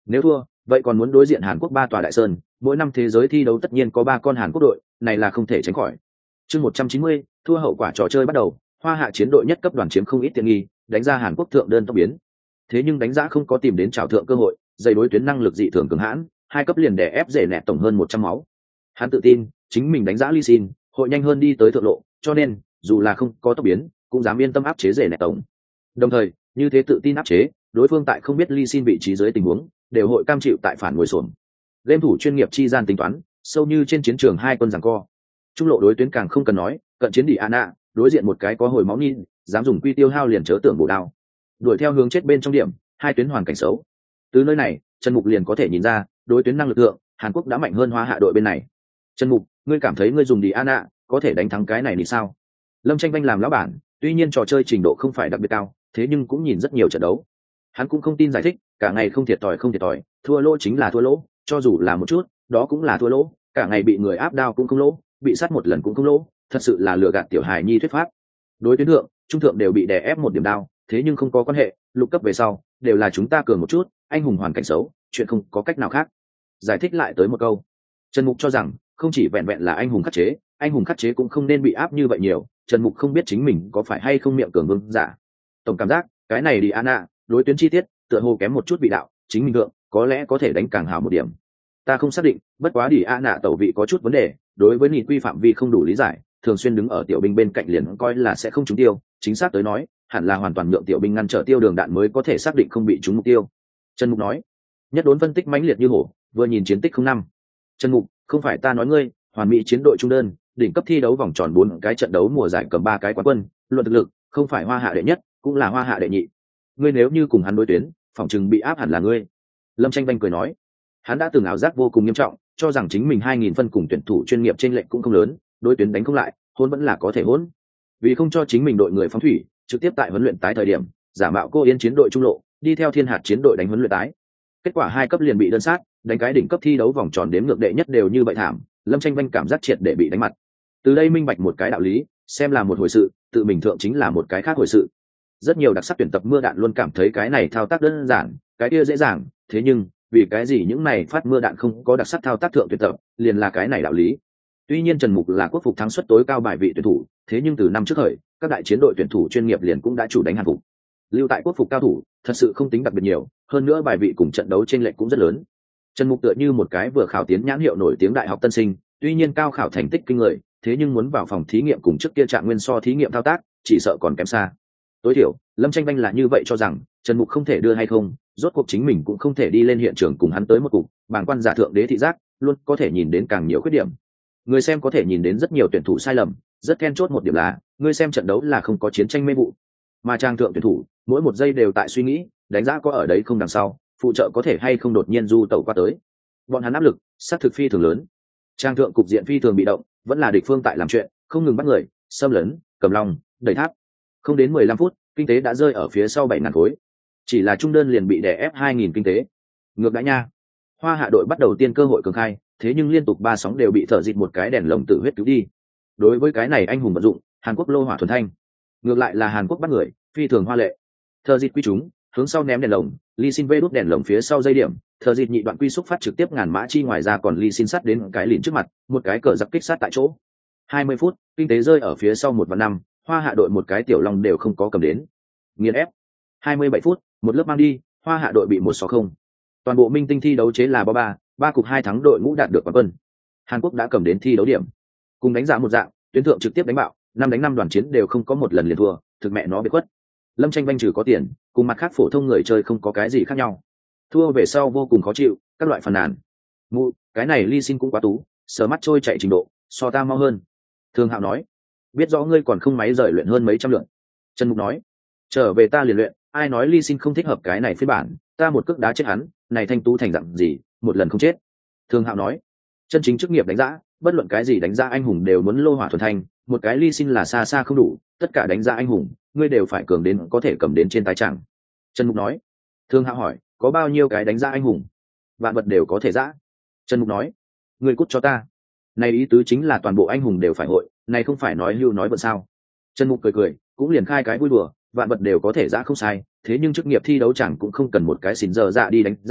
Speaker 1: Nếu thua vậy còn muốn đối diện Hàn Quốc ba tòa đại sơn, mỗi năm thế giới thi đấu tất nhiên có ba con Hàn Quốc đội, này là không thể tránh khỏi. Chương một trăm chín mươi, thua hậu quả trò chơi bắt đầu, Hoa Hạ chiến đội nhất cấp đoàn chiếm không ít tiện nghi, đánh ra Hàn Quốc thượng đơn tốc biến. Thế nhưng đánh giá không có tìm đến trảo thượng cơ hội, dây đối tuyến năng lực dị thường cường hãn, hai cấp liền đè ép rể nẹt tổng hơn một trăm máu. Hắn tự tin, chính mình đánh giá Lee Sin, hội nhanh hơn đi tới thượng lộ, cho nên, dù là không có tốc biến, cũng dám yên tâm áp chế rể nẹt tổng. Đồng thời, như thế tự tin áp chế, đối phương tại không biết Lee Sin vị trí dưới tình huống, đều hội cam chịu tại phản ngồi xổm. Game thủ chuyên nghiệp chi gian tính toán, sâu như trên chiến trường hai quân giằng co. Trung lộ đối tuyến càng không cần nói, cận chiến đi Anna, đối diện một cái có hồi máu nhìn, dám dùng quy tiêu hao liền chớ tưởng bổ đao. Đuổi theo hướng chết bên trong điểm, hai tuyến hoàn cảnh xấu. Từ nơi này, Trần Mục liền có thể nhìn ra, đối tuyến năng lực lượng, Hàn Quốc đã mạnh hơn Hoa Hạ đội bên này. Trần Mục, ngươi cảm thấy ngươi dùng đi Anna, có thể đánh thắng cái này thì sao? Lâm Tranh Vanh làm lão bản, tuy nhiên trò chơi trình độ không phải đặc biệt cao, thế nhưng cũng nhìn rất nhiều trận đấu. Hắn cũng không tin giải thích, cả ngày không thiệt thòi không thiệt thòi, thua lỗ chính là thua lỗ, cho dù là một chút, đó cũng là thua lỗ, cả ngày bị người áp đao cũng không lỗ, bị sát một lần cũng không lỗ, thật sự là lừa gạt tiểu hài nhi thuyết pháp. Đối tuyến thượng, trung thượng đều bị đè ép một điểm đao, thế nhưng không có quan hệ, lục cấp về sau, đều là chúng ta cường một chút, anh hùng hoàn cảnh xấu, chuyện không có cách nào khác. Giải thích lại tới một câu. Trần Mục cho rằng, không chỉ vẹn vẹn là anh hùng khắc chế, anh hùng khắc chế cũng không nên bị áp như vậy nhiều, Trần Mục không biết chính mình có phải hay không miệng cường vương giả. Tổng cảm giác, cái này đi Anna, đối tuyến chi tiết, tựa hồ kém một chút vị đạo, chính mình thượng, có lẽ có thể đánh càng hảo một điểm. Ta không xác định, bất quá đi Anna tẩu vị có chút vấn đề, đối với nhị quy phạm vi không đủ lý giải, thường xuyên đứng ở tiểu binh bên cạnh liền coi là sẽ không trúng tiêu, chính xác tới nói, hẳn là hoàn toàn nhượng tiểu binh ngăn trở tiêu đường đạn mới có thể xác định không bị trúng mục tiêu. Trần Mục nói. Nhất đốn phân tích mãnh liệt như hổ, vừa nhìn chiến tích không năm. Trần Mục, không phải ta nói ngươi, hoàn mỹ chiến đội trung đơn, đỉnh cấp thi đấu vòng tròn bốn cái trận đấu mùa giải cầm ba cái quán quân, luận thực lực, không phải Hoa Hạ đệ nhất, cũng là Hoa Hạ đệ nhị. Ngươi nếu như cùng hắn đối tuyến, phòng chừng bị áp hẳn là ngươi. Lâm Tranh Vanh cười nói. Hắn đã từng ảo giác vô cùng nghiêm trọng, cho rằng chính mình hai nghìn phân cùng tuyển thủ chuyên nghiệp trên lệnh cũng không lớn, đối tuyến đánh không lại, hôn vẫn là có thể hôn. Vì không cho chính mình đội người phóng thủy, trực tiếp tại huấn luyện tái thời điểm, giả mạo cô Yên chiến đội trung lộ, đi theo Thiên Hạt chiến đội đánh huấn luyện tái. Kết quả hai cấp liền bị đơn sát, đánh cái đỉnh cấp thi đấu vòng tròn đếm ngược đệ nhất đều như vậy thảm, Lâm Tranh Vanh cảm giác triệt để bị đánh mặt. Từ đây minh bạch một cái đạo lý, xem là một hồi sự, tự mình thượng chính là một cái khác hồi sự. Rất nhiều đặc sắc tuyển tập mưa đạn luôn cảm thấy cái này thao tác đơn giản, cái kia dễ dàng, thế nhưng vì cái gì những này phát mưa đạn không có đặc sắc thao tác thượng tuyển tập, liền là cái này đạo lý. Tuy nhiên Trần Mục là quốc phục thắng suất tối cao bài vị tuyển thủ, thế nhưng từ năm trước khởi, các đại chiến đội tuyển thủ chuyên nghiệp liền cũng đã chủ đánh Hàn phục. Lưu tại quốc phục cao thủ, thật sự không tính đặc biệt nhiều, hơn nữa bài vị cùng trận đấu trên lệch cũng rất lớn. Trần Mục tựa như một cái vừa khảo tiến nhãn hiệu nổi tiếng đại học tân sinh, tuy nhiên cao khảo thành tích kinh người, thế nhưng muốn vào phòng thí nghiệm cùng trước kia Trạng Nguyên so thí nghiệm thao tác, chỉ sợ còn kém xa. Tối thiểu, Lâm Tranh Vanh là như vậy cho rằng, Trần Mục không thể đưa hay không, rốt cuộc chính mình cũng không thể đi lên hiện trường cùng hắn tới một cục, bàng quan giả thượng đế thị giác, luôn có thể nhìn đến càng nhiều khuyết điểm. Người xem có thể nhìn đến rất nhiều tuyển thủ sai lầm, rất then chốt một điểm là, người xem trận đấu là không có chiến tranh mê vụ, mà trang thượng tuyển thủ, mỗi một giây đều tại suy nghĩ, đánh giá có ở đấy không đằng sau, phụ trợ có thể hay không đột nhiên du tẩu qua tới. Bọn hắn áp lực, sát thực phi thường lớn. Trang thượng cục diện phi thường bị động, vẫn là địch phương tại làm chuyện, không ngừng bắt người, xâm lấn, cầm lòng, đẩy tháp. Không đến mười lăm phút, kinh tế đã rơi ở phía sau bảy ngàn khối. Chỉ là trung đơn liền bị đè ép hai nghìn kinh tế. Ngược đãi nha. Hoa Hạ đội bắt đầu tiên cơ hội cường khai, thế nhưng liên tục ba sóng đều bị thở dịt một cái đèn lồng tự huyết cứu đi. Đối với cái này anh hùng vận dụng, Hàn Quốc lô hỏa thuần thanh. Ngược lại là Hàn Quốc bắt người, phi thường hoa lệ. Thở dịt quy chúng, hướng sau ném đèn lồng, Lee Sin vê đốt đèn lồng phía sau dây điểm, thở dịt nhị đoạn quy xúc phát trực tiếp ngàn mã chi ngoài ra còn Lee Sin sát đến cái lìn trước mặt, một cái cờ giặc kích sát tại chỗ. hai mươi phút, kinh tế rơi ở phía sau một và năm, Hoa Hạ đội một cái tiểu long đều không có cầm đến. Nghiền ép. hai mươi bảy phút, một lớp mang đi, Hoa Hạ đội bị một so không. Toàn bộ minh tinh thi đấu chế là ba ba, ba cục hai thắng đội ngũ đạt được quán quân. Hàn Quốc đã cầm đến thi đấu điểm. Cùng đánh giá một dạng, tuyến thượng trực tiếp đánh bạo, năm đánh năm đoàn chiến đều không có một lần liền thua, thực mẹ nó biệt khuất. Lâm Tranh Vanh trừ có tiền, cùng mặt khác phổ thông người chơi không có cái gì khác nhau. Thua về sau vô cùng khó chịu, các loại phàn nàn. Mụ, cái này Lee Sin cũng quá tú, sờ mắt trôi chạy trình độ, so ta mau hơn. Thường Hạo nói, biết rõ ngươi còn không máy rời luyện hơn mấy trăm lượt. Trần Mục nói, trở về ta liền luyện, ai nói Lee Sin không thích hợp cái này phiên bản, ta một cước đá chết hắn, này thanh tú thành dạng gì, một lần không chết. Thường Hạo nói, chân chính chức nghiệp đánh giá, bất luận cái gì đánh giá anh hùng đều muốn lô hỏa thuần thanh, một cái Lee Sin là xa xa không đủ, tất cả đánh giá anh hùng, ngươi đều phải cường đến có thể cầm đến trên tay chẳng. Trần Mục nói. Thường Hạo hỏi, có bao nhiêu cái đánh giá anh hùng? Vạn vật đều có thể giã. Trần Mục nói, ngươi cút cho ta. Này ý tứ chính là toàn bộ anh hùng đều phải hội, này không phải nói hưu nói vợ sao? Trần Mục cười cười, cũng liền khai cái vui đùa, vạn vật đều có thể giã không sai, thế nhưng chức nghiệp thi đấu chẳng cũng không cần một cái xỉn giờ dạ đi đánh giã,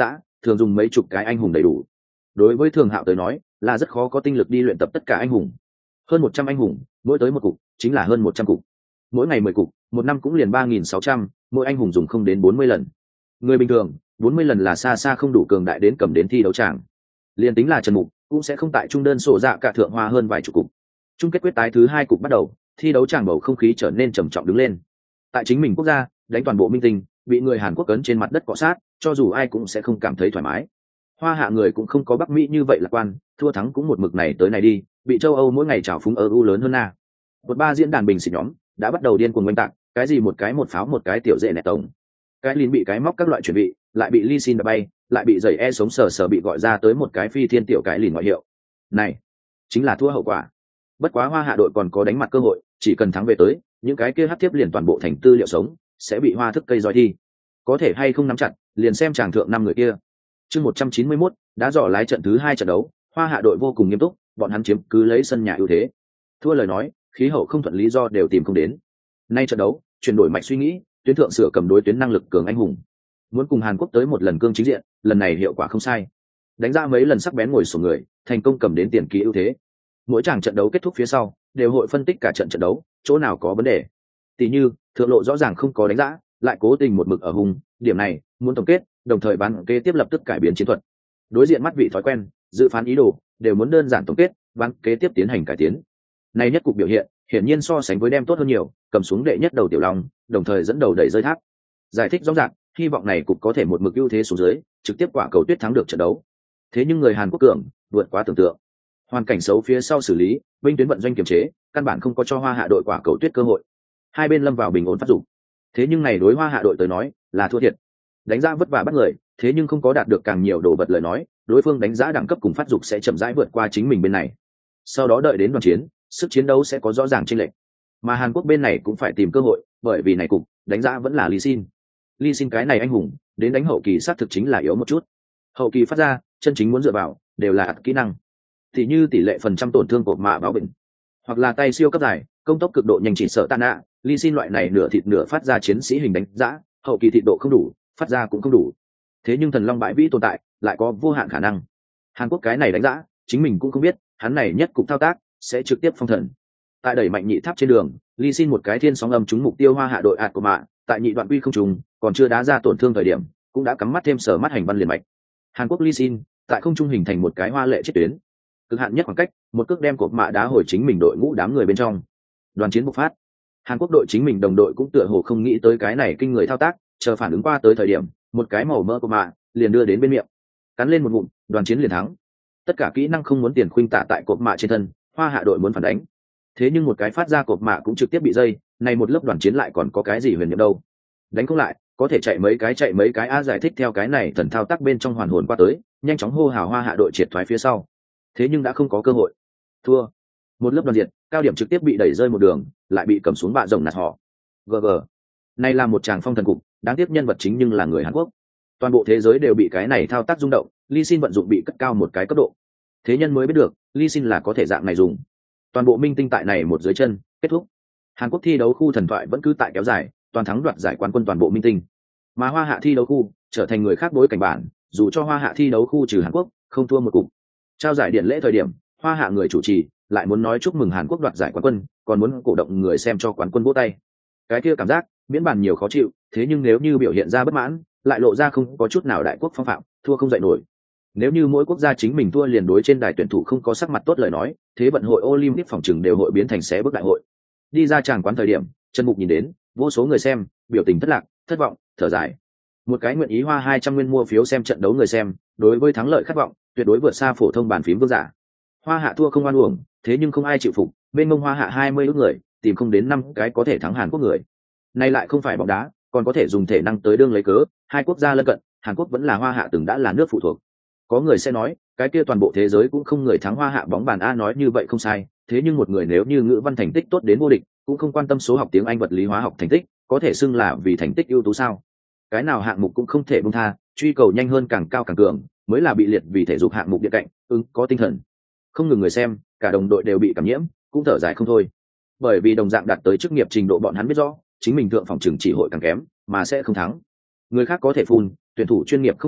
Speaker 1: thường dùng mấy chục cái anh hùng đầy đủ. Đối với Thường Hạo tới nói là rất khó có tinh lực đi luyện tập tất cả anh hùng. Hơn một trăm anh hùng, mỗi tới một cục chính là hơn một trăm cục, mỗi ngày mười cục, một năm cũng liền ba nghìn sáu trăm, mỗi anh hùng dùng không đến bốn mươi lần. Người bình thường bốn mươi lần là xa xa không đủ cường đại đến cầm đến thi đấu tràng. Liên tính là Trần Mục cũng sẽ không tại trung đơn sổ dạ cả thượng hoa hơn vài chục cục. Chung kết quyết tái thứ hai cục bắt đầu, thi đấu tràng bầu không khí trở nên trầm trọng đứng lên. Tại chính mình quốc gia, đánh toàn bộ minh tinh, bị người Hàn Quốc cấn trên mặt đất cọ sát, cho dù ai cũng sẽ không cảm thấy thoải mái. Hoa Hạ người cũng không có Bắc Mỹ như vậy lạc quan, thua thắng cũng một mực này tới này đi, bị châu Âu mỗi ngày trào phúng ở u lớn hơn na. Một ba diễn đàn bình xịt nhóm đã bắt đầu điên cuồng oanh tạc, cái gì một cái một pháo một cái tiểu dệ nẹt tổng. Cái Lin bị cái móc các loại chuẩn bị, lại bị Lee Sin đập bay, lại bị giày e sống sờ sờ bị gọi ra tới một cái phi thiên tiểu cái Lin ngoại hiệu. Này, chính là thua hậu quả. Bất quá Hoa Hạ đội còn có đánh mặt cơ hội, chỉ cần thắng về tới, những cái kia hắc tiếp liền toàn bộ thành tư liệu sống, sẽ bị Hoa thức cây roi thi. Có thể hay không nắm chặt, liền xem chàng thượng năm người kia. Chương một trăm chín mươi mốt, đã dò lái trận thứ hai trận đấu, Hoa Hạ đội vô cùng nghiêm túc, bọn hắn chiếm cứ lấy sân nhà ưu thế. Thua lời nói, khí hậu không thuận lý do đều tìm không đến. Nay trận đấu, chuyển đổi mạch suy nghĩ, tuyến thượng sửa cầm đối tuyến năng lực cường anh hùng. Muốn cùng Hàn Quốc tới một lần cương chính diện, lần này hiệu quả không sai. Đánh ra mấy lần sắc bén ngồi sổ người, thành công cầm đến tiền kỳ ưu thế. Mỗi chàng trận đấu kết thúc phía sau, đều hội phân tích cả trận trận đấu, chỗ nào có vấn đề. Tỷ như, thượng lộ rõ ràng không có đánh giá, lại cố tình một mực ở hùng, điểm này, muốn tổng kết, đồng thời bán kế tiếp lập tức cải biến chiến thuật. Đối diện mắt vị thói quen, dự phán ý đồ, đều muốn đơn giản tổng kết, bán kế tiếp tiến hành cải tiến. Này nhất cục biểu hiện, hiển nhiên so sánh với đem tốt hơn nhiều, cầm xuống đệ nhất đầu tiểu long, đồng thời dẫn đầu đẩy rơi tháp. Giải thích rõ ràng, hy vọng này cục có thể một mực ưu thế xuống dưới, trực tiếp quả cầu tuyết thắng được trận đấu. Thế nhưng người Hàn Quốc cường, vượt quá tưởng tượng. Hoàn cảnh xấu phía sau xử lý, binh tuyến vận doanh kiềm chế, căn bản không có cho Hoa Hạ đội quả cầu tuyết cơ hội. Hai bên lâm vào bình ổn phát dụng. Thế nhưng này đối Hoa Hạ đội tới nói, là thua thiệt. Đánh giá vất vả bắt người, thế nhưng không có đạt được càng nhiều đồ vật lời nói, đối phương đánh giá đẳng cấp cùng phát dục sẽ chậm rãi vượt qua chính mình bên này. Sau đó đợi đến đoàn chiến, sức chiến đấu sẽ có rõ ràng chênh lệch. Mà Hàn Quốc bên này cũng phải tìm cơ hội, bởi vì này cục, đánh giá vẫn là Lee Sin. Lee Sin cái này anh hùng, đến đánh hậu kỳ xác thực chính là yếu một chút. Hậu kỳ phát ra, chân chính muốn dựa vào, đều là kỹ năng. Thì như tỷ lệ phần trăm tổn thương cột mạ báo bệnh, hoặc là tay siêu cấp dài, công tốc cực độ nhanh chỉ sợ tạ nạ, Lee Sin loại này nửa thịt nửa phát ra chiến sĩ hình đánh giá, hậu kỳ thịt độ không đủ, phát ra cũng không đủ. Thế nhưng thần long bãi vĩ tồn tại, lại có vô hạn khả năng. Hàn Quốc cái này đánh giá, chính mình cũng không biết, hắn này nhất cục thao tác sẽ trực tiếp phong thần. Tại đẩy mạnh nhị tháp trên đường, Lee Sin một cái thiên sóng âm trúng mục tiêu Hoa Hạ đội ạt của mạ, tại nhị đoạn quy không trùng, còn chưa đá ra tổn thương thời điểm, cũng đã cắm mắt thêm sở mắt hành văn liền mạch. Hàn Quốc Lee Sin tại không trung hình thành một cái hoa lệ chết tuyến, cực hạn nhất khoảng cách, một cước đem cột mạ đá hồi chính mình đội ngũ đám người bên trong. Đoàn chiến bộc phát. Hàn Quốc đội chính mình đồng đội cũng tựa hồ không nghĩ tới cái này kinh người thao tác, chờ phản ứng qua tới thời điểm, một cái màu mỡ cột mạ liền đưa đến bên miệng, cắn lên một ngụm, đoàn chiến liền thắng. Tất cả kỹ năng không muốn tiền khuynh tạ tại cột mạ trên thân, Hoa Hạ đội muốn phản đánh. Thế nhưng một cái phát ra cột mạ cũng trực tiếp bị dây, này một lớp đoàn chiến lại còn có cái gì huyền nhiệm đâu. Đánh không lại, có thể chạy mấy cái chạy mấy cái a giải thích theo cái này thần thao tác bên trong hoàn hồn qua tới, nhanh chóng hô hào Hoa Hạ đội triệt thoái phía sau. Thế nhưng đã không có cơ hội. Thua. Một lớp đoàn diệt, cao điểm trực tiếp bị đẩy rơi một đường, lại bị cầm xuống bạ rồng nạt họ. giê giê. Này là một chàng phong thần cục, đáng tiếc nhân vật chính nhưng là người Hàn Quốc. Toàn bộ thế giới đều bị cái này thao tác rung động, Lee Sin vận dụng bị cất cao một cái cấp độ. Thế nhân mới biết được, Lee Sin là có thể dạng này dùng. Toàn bộ minh tinh tại này một dưới chân, kết thúc. Hàn Quốc thi đấu khu thần thoại vẫn cứ tại kéo dài, toàn thắng đoạt giải quán quân toàn bộ minh tinh. Mà Hoa Hạ thi đấu khu trở thành người khác bối cảnh bản, dù cho Hoa Hạ thi đấu khu trừ Hàn Quốc, không thua một cục. Trao giải điện lễ thời điểm, Hoa Hạ người chủ trì lại muốn nói chúc mừng Hàn Quốc đoạt giải quán quân, còn muốn cổ động người xem cho quán quân vỗ tay. Cái kia cảm giác, miễn bàn nhiều khó chịu, thế nhưng nếu như biểu hiện ra bất mãn, lại lộ ra không có chút nào đại quốc phong phạm, thua không dậy nổi. Nếu như mỗi quốc gia chính mình thua liền đối trên đài tuyển thủ không có sắc mặt tốt lời nói, thế vận hội Olympic phòng trừng đều hội biến thành xé bước đại hội. Đi ra tràng quán thời điểm, Trần Mục nhìn đến, vô số người xem, biểu tình thất lạc, thất vọng, thở dài. Một cái nguyện ý hoa hai trăm nguyên mua phiếu xem trận đấu người xem, đối với thắng lợi khát vọng, tuyệt đối vượt xa phổ thông bàn phím vương giả. Hoa Hạ thua không oan uổng, thế nhưng không ai chịu phục, bên mông Hoa Hạ hai mươi ước người, tìm không đến năm cái có thể thắng Hàn Quốc người. Nay lại không phải bóng đá, còn có thể dùng thể năng tới đương lấy cớ, hai quốc gia lân cận, Hàn Quốc vẫn là Hoa Hạ từng đã là nước phụ thuộc. Có người sẽ nói, cái kia toàn bộ thế giới cũng không người thắng Hoa Hạ bóng bàn a, nói như vậy không sai, thế nhưng một người nếu như ngữ văn thành tích tốt đến vô địch, cũng không quan tâm số học tiếng Anh vật lý hóa học thành tích, có thể xưng là vì thành tích ưu tú sao? Cái nào hạng mục cũng không thể buông tha, truy cầu nhanh hơn càng cao càng cường, mới là bị liệt vì thể dục hạng mục địa cạnh, ứng có tinh thần. Không ngừng người xem, cả đồng đội đều bị cảm nhiễm, cũng thở dài không thôi. Bởi vì đồng dạng đạt tới chức nghiệp trình độ bọn hắn biết rõ, chính mình thượng phòng trường chỉ hội càng kém, mà sẽ không thắng. Người khác có thể phun, tuyển thủ chuyên nghiệp không được,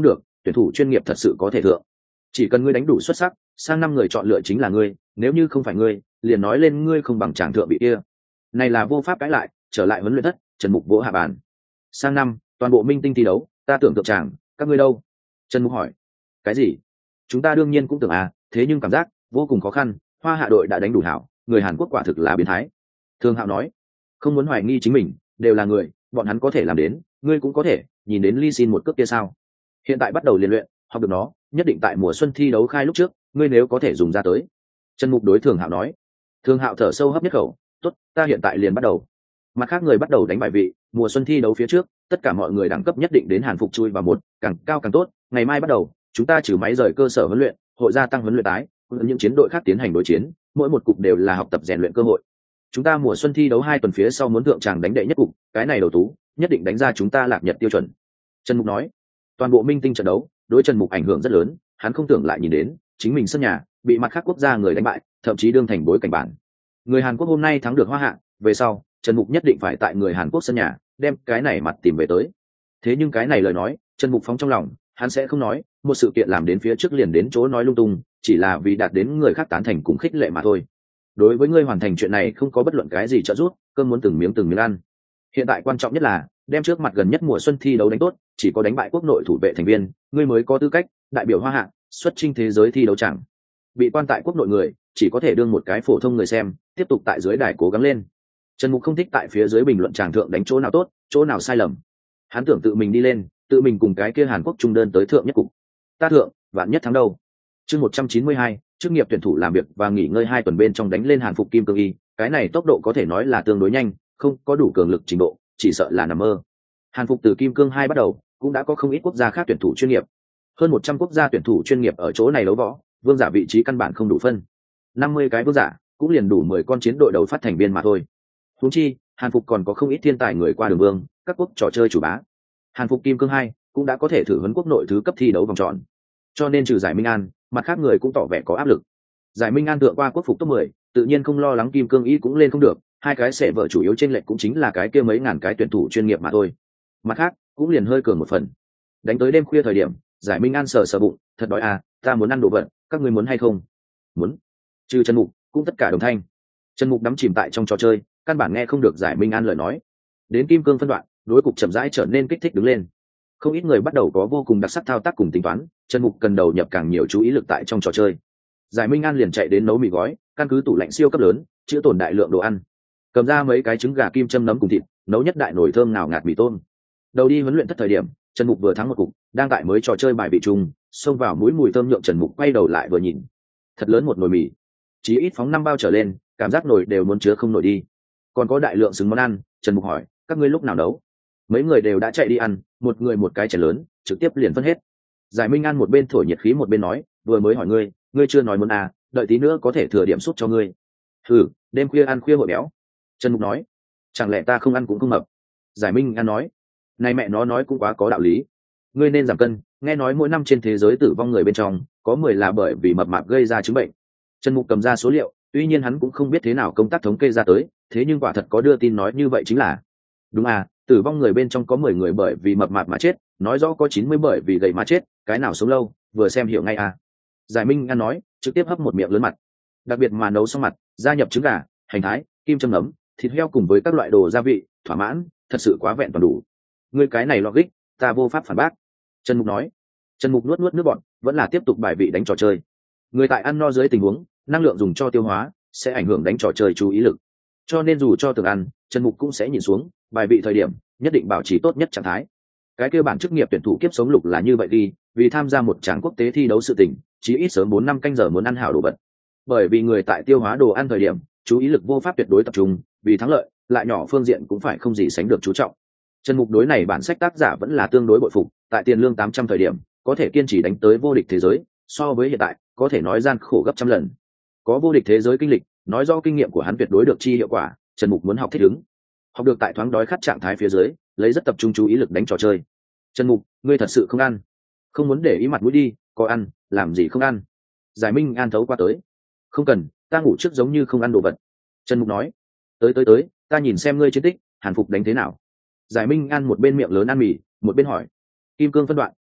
Speaker 1: tuyển thủ chuyên nghiệp thật sự có thể thượng. Chỉ cần ngươi đánh đủ xuất sắc, sang năm người chọn lựa chính là ngươi, nếu như không phải ngươi, liền nói lên ngươi không bằng chàng thượng vị kia. Này là vô pháp cãi lại, trở lại huấn luyện thất, Trần Mục vỗ hạ bàn. Sang năm, toàn bộ minh tinh thi đấu, ta tưởng tượng chàng, các ngươi đâu? Trần Mục hỏi. Cái gì? Chúng ta đương nhiên cũng tưởng à, thế nhưng cảm giác vô cùng khó khăn, Hoa Hạ đội đã đánh đủ hảo, người Hàn Quốc quả thực là biến thái. Thương Hạo nói, không muốn hoài nghi chính mình, đều là người, bọn hắn có thể làm đến, ngươi cũng có thể, nhìn đến Lee Sin một cước kia sao? Hiện tại bắt đầu liên luyện, học được nó, nhất định tại mùa xuân thi đấu khai lúc trước, ngươi nếu có thể dùng ra tới. Trần Mục đối Thường Hạo nói. Thường Hạo thở sâu hấp nhất khẩu, tốt, ta hiện tại liền bắt đầu. Mặt khác người bắt đầu đánh bài vị, mùa xuân thi đấu phía trước, tất cả mọi người đẳng cấp nhất định đến Hàn Phục chui vào một, càng cao càng tốt. Ngày mai bắt đầu, chúng ta trừ máy rời cơ sở huấn luyện, hội gia tăng huấn luyện tái, những chiến đội khác tiến hành đối chiến, mỗi một cục đều là học tập rèn luyện cơ hội. Chúng ta mùa xuân thi đấu hai tuần phía sau muốn thượng tràng đánh đệ nhất cục, cái này đầu tú, nhất định đánh ra chúng ta lạc nhật tiêu chuẩn. Trần Mục nói, toàn bộ minh tinh trận đấu, đối Trần Mục ảnh hưởng rất lớn, hắn không tưởng lại nhìn đến chính mình sân nhà bị mặt khác quốc gia người đánh bại, thậm chí đương thành bối cảnh bản. Người Hàn Quốc hôm nay thắng được Hoa Hạ, về sau Trần Mục nhất định phải tại người Hàn Quốc sân nhà đem cái này mặt tìm về tới. Thế nhưng cái này lời nói, Trần Mục phóng trong lòng, hắn sẽ không nói, một sự kiện làm đến phía trước liền đến chỗ nói lung tung, chỉ là vì đạt đến người khác tán thành cùng khích lệ mà thôi. Đối với ngươi hoàn thành chuyện này không có bất luận cái gì trợ giúp, cơm muốn từng miếng từng miếng ăn. Hiện tại quan trọng nhất là đem trước mặt gần nhất mùa xuân thi đấu đánh tốt, chỉ có đánh bại quốc nội thủ vệ thành viên, ngươi mới có tư cách đại biểu Hoa Hạ xuất chinh thế giới thi đấu chẳng. Bị quan tại quốc nội người chỉ có thể đương một cái phổ thông người xem, tiếp tục tại dưới đài cố gắng lên. Trần Mục không thích tại phía dưới bình luận tràng thượng đánh chỗ nào tốt, chỗ nào sai lầm. Hắn tưởng tự mình đi lên, tự mình cùng cái kia Hàn Quốc trung đơn tới thượng nhất cục. Ta thượng, vạn nhất thắng đâu. Chương một trăm chín mươi hai, chức nghiệp tuyển thủ làm việc và nghỉ ngơi hai tuần bên trong đánh lên Hàn Phục Kim Cương Y, cái này tốc độ có thể nói là tương đối nhanh, không có đủ cường lực trình độ, chỉ sợ là nằm mơ. Hàn Phục từ Kim Cương hai bắt đầu, cũng đã có không ít quốc gia khác tuyển thủ chuyên nghiệp. Hơn một trăm quốc gia tuyển thủ chuyên nghiệp ở chỗ này đấu võ, vương giả vị trí căn bản không đủ phân. năm mươi cái vương giả, cũng liền đủ mười con chiến đội đầu phát thành viên mà thôi. Huống chi, Hàn Phục còn có không ít thiên tài người qua đường vương, các quốc trò chơi chủ bá. Hàn Phục Kim Cương hai cũng đã có thể thử huấn quốc nội thứ cấp thi đấu vòng tròn. Cho nên trừ giải Minh An, mặt khác người cũng tỏ vẻ có áp lực. Giải Minh An thượng qua quốc phục top mười, tự nhiên không lo lắng Kim Cương Y cũng lên không được, hai cái sẽ vợ chủ yếu trên lệch cũng chính là cái kia mấy ngàn cái tuyển thủ chuyên nghiệp mà thôi. Mặt khác, cũng liền hơi cường một phần. Đánh tới đêm khuya thời điểm, giải Minh An sờ sờ bụng, thật đói à, ta muốn ăn đồ vật, các ngươi muốn hay không? Muốn. Trừ Trần Mục, cũng tất cả đồng thanh. Trần Mục đắm chìm tại trong trò chơi, căn bản nghe không được giải Minh An lời nói. Đến Kim Cương phân đoạn, đối cục chậm rãi trở nên kích thích đứng lên. Không ít người bắt đầu có vô cùng đặc sắc thao tác cùng tính toán, Trần Mục cần đầu nhập càng nhiều chú ý lực tại trong trò chơi. Giải Minh An liền chạy đến nấu mì gói, căn cứ tủ lạnh siêu cấp lớn, chứa tồn đại lượng đồ ăn. Cầm ra mấy cái trứng gà kim châm nấm cùng thịt, nấu nhất đại nồi thơm nào ngạt mì tôm. Đầu đi huấn luyện thất thời điểm, Trần Mục vừa thắng một cục, đang tại mới trò chơi bài vị chung, xông vào mũi mùi thơm nhượng Trần Mục quay đầu lại vừa nhìn. Thật lớn một nồi mì, chí ít phóng năm bao trở lên, cảm giác nồi đều muốn chứa không nổi đi. Còn có đại lượng xứng món ăn, Trần Mục hỏi, các ngươi lúc nào nấu? Mấy người đều đã chạy đi ăn, một người một cái chén lớn, trực tiếp liền phân hết. Giải Minh An một bên thổi nhiệt khí một bên nói, vừa mới hỏi ngươi, ngươi chưa nói muốn à, đợi tí nữa có thể thừa điểm sút cho ngươi. Thử, đêm khuya ăn khuya hội béo. Trần Mục nói, chẳng lẽ ta không ăn cũng không mập? Giải Minh An nói, này mẹ nó nói cũng quá có đạo lý. Ngươi nên giảm cân, nghe nói mỗi năm trên thế giới tử vong người bên trong, có mười là bởi vì mập mạp gây ra chứng bệnh. Trần Mục cầm ra số liệu, tuy nhiên hắn cũng không biết thế nào công tác thống kê ra tới, thế nhưng quả thật có đưa tin nói như vậy chính là. Đúng à, tử vong người bên trong có mười người bởi vì mập mạp mà chết, nói rõ có chín mươi bởi vì gầy mà chết, cái nào sống lâu, vừa xem hiểu ngay à. Giải Minh An nói, trực tiếp hấp một miệng lớn mặt. Đặc biệt mà nấu xong mặt, gia nhập trứng gà, hành thái, kim châm nấm, thịt heo cùng với các loại đồ gia vị, thỏa mãn, thật sự quá vẹn toàn đủ. Ngươi cái này logic, ta vô pháp phản bác. Trần Mục nói. Trần Mục nuốt nuốt nước bọt, vẫn là tiếp tục bài vị đánh trò chơi. Người tại ăn no dưới tình huống, năng lượng dùng cho tiêu hóa sẽ ảnh hưởng đánh trò chơi chú ý lực. Cho nên dù cho tưởng ăn, Trần Mục cũng sẽ nhìn xuống, bài vị thời điểm, nhất định bảo trì tốt nhất trạng thái. Cái kia bản chức nghiệp tuyển thủ kiếp sống lục là như vậy đi, vì tham gia một tràng quốc tế thi đấu sự tình, chỉ ít sớm bốn năm canh giờ muốn ăn hảo đồ vật. Bởi vì người tại tiêu hóa đồ ăn thời điểm, chú ý lực vô pháp tuyệt đối tập trung, vì thắng lợi, lại nhỏ phương diện cũng phải không gì sánh được chú trọng. Trần Mục đối này bản sách tác giả vẫn là tương đối bội phục, tại tiền lương tám trăm thời điểm, có thể kiên trì đánh tới vô địch thế giới, so với hiện tại, có thể nói gian khổ gấp trăm lần. Có vô địch thế giới kinh lịch, nói do kinh nghiệm của hắn tuyệt đối được chi hiệu quả, Trần Mục muốn học thích ứng. Học được tại thoáng đói khát trạng thái phía dưới, lấy rất tập trung chú ý lực đánh trò chơi. Trần Mục, ngươi thật sự không ăn? Không muốn để ý mặt mũi đi, có ăn, làm gì không ăn? Giải Minh An thấu qua tới. Không cần, ta ngủ trước giống như không ăn đồ vật. Trần Mục nói. Tới tới tới, ta nhìn xem ngươi chiến tích, Hàn Phục đánh thế nào? Giải Minh An một bên miệng lớn ăn mì, một bên hỏi. Kim Cương phân đoạn,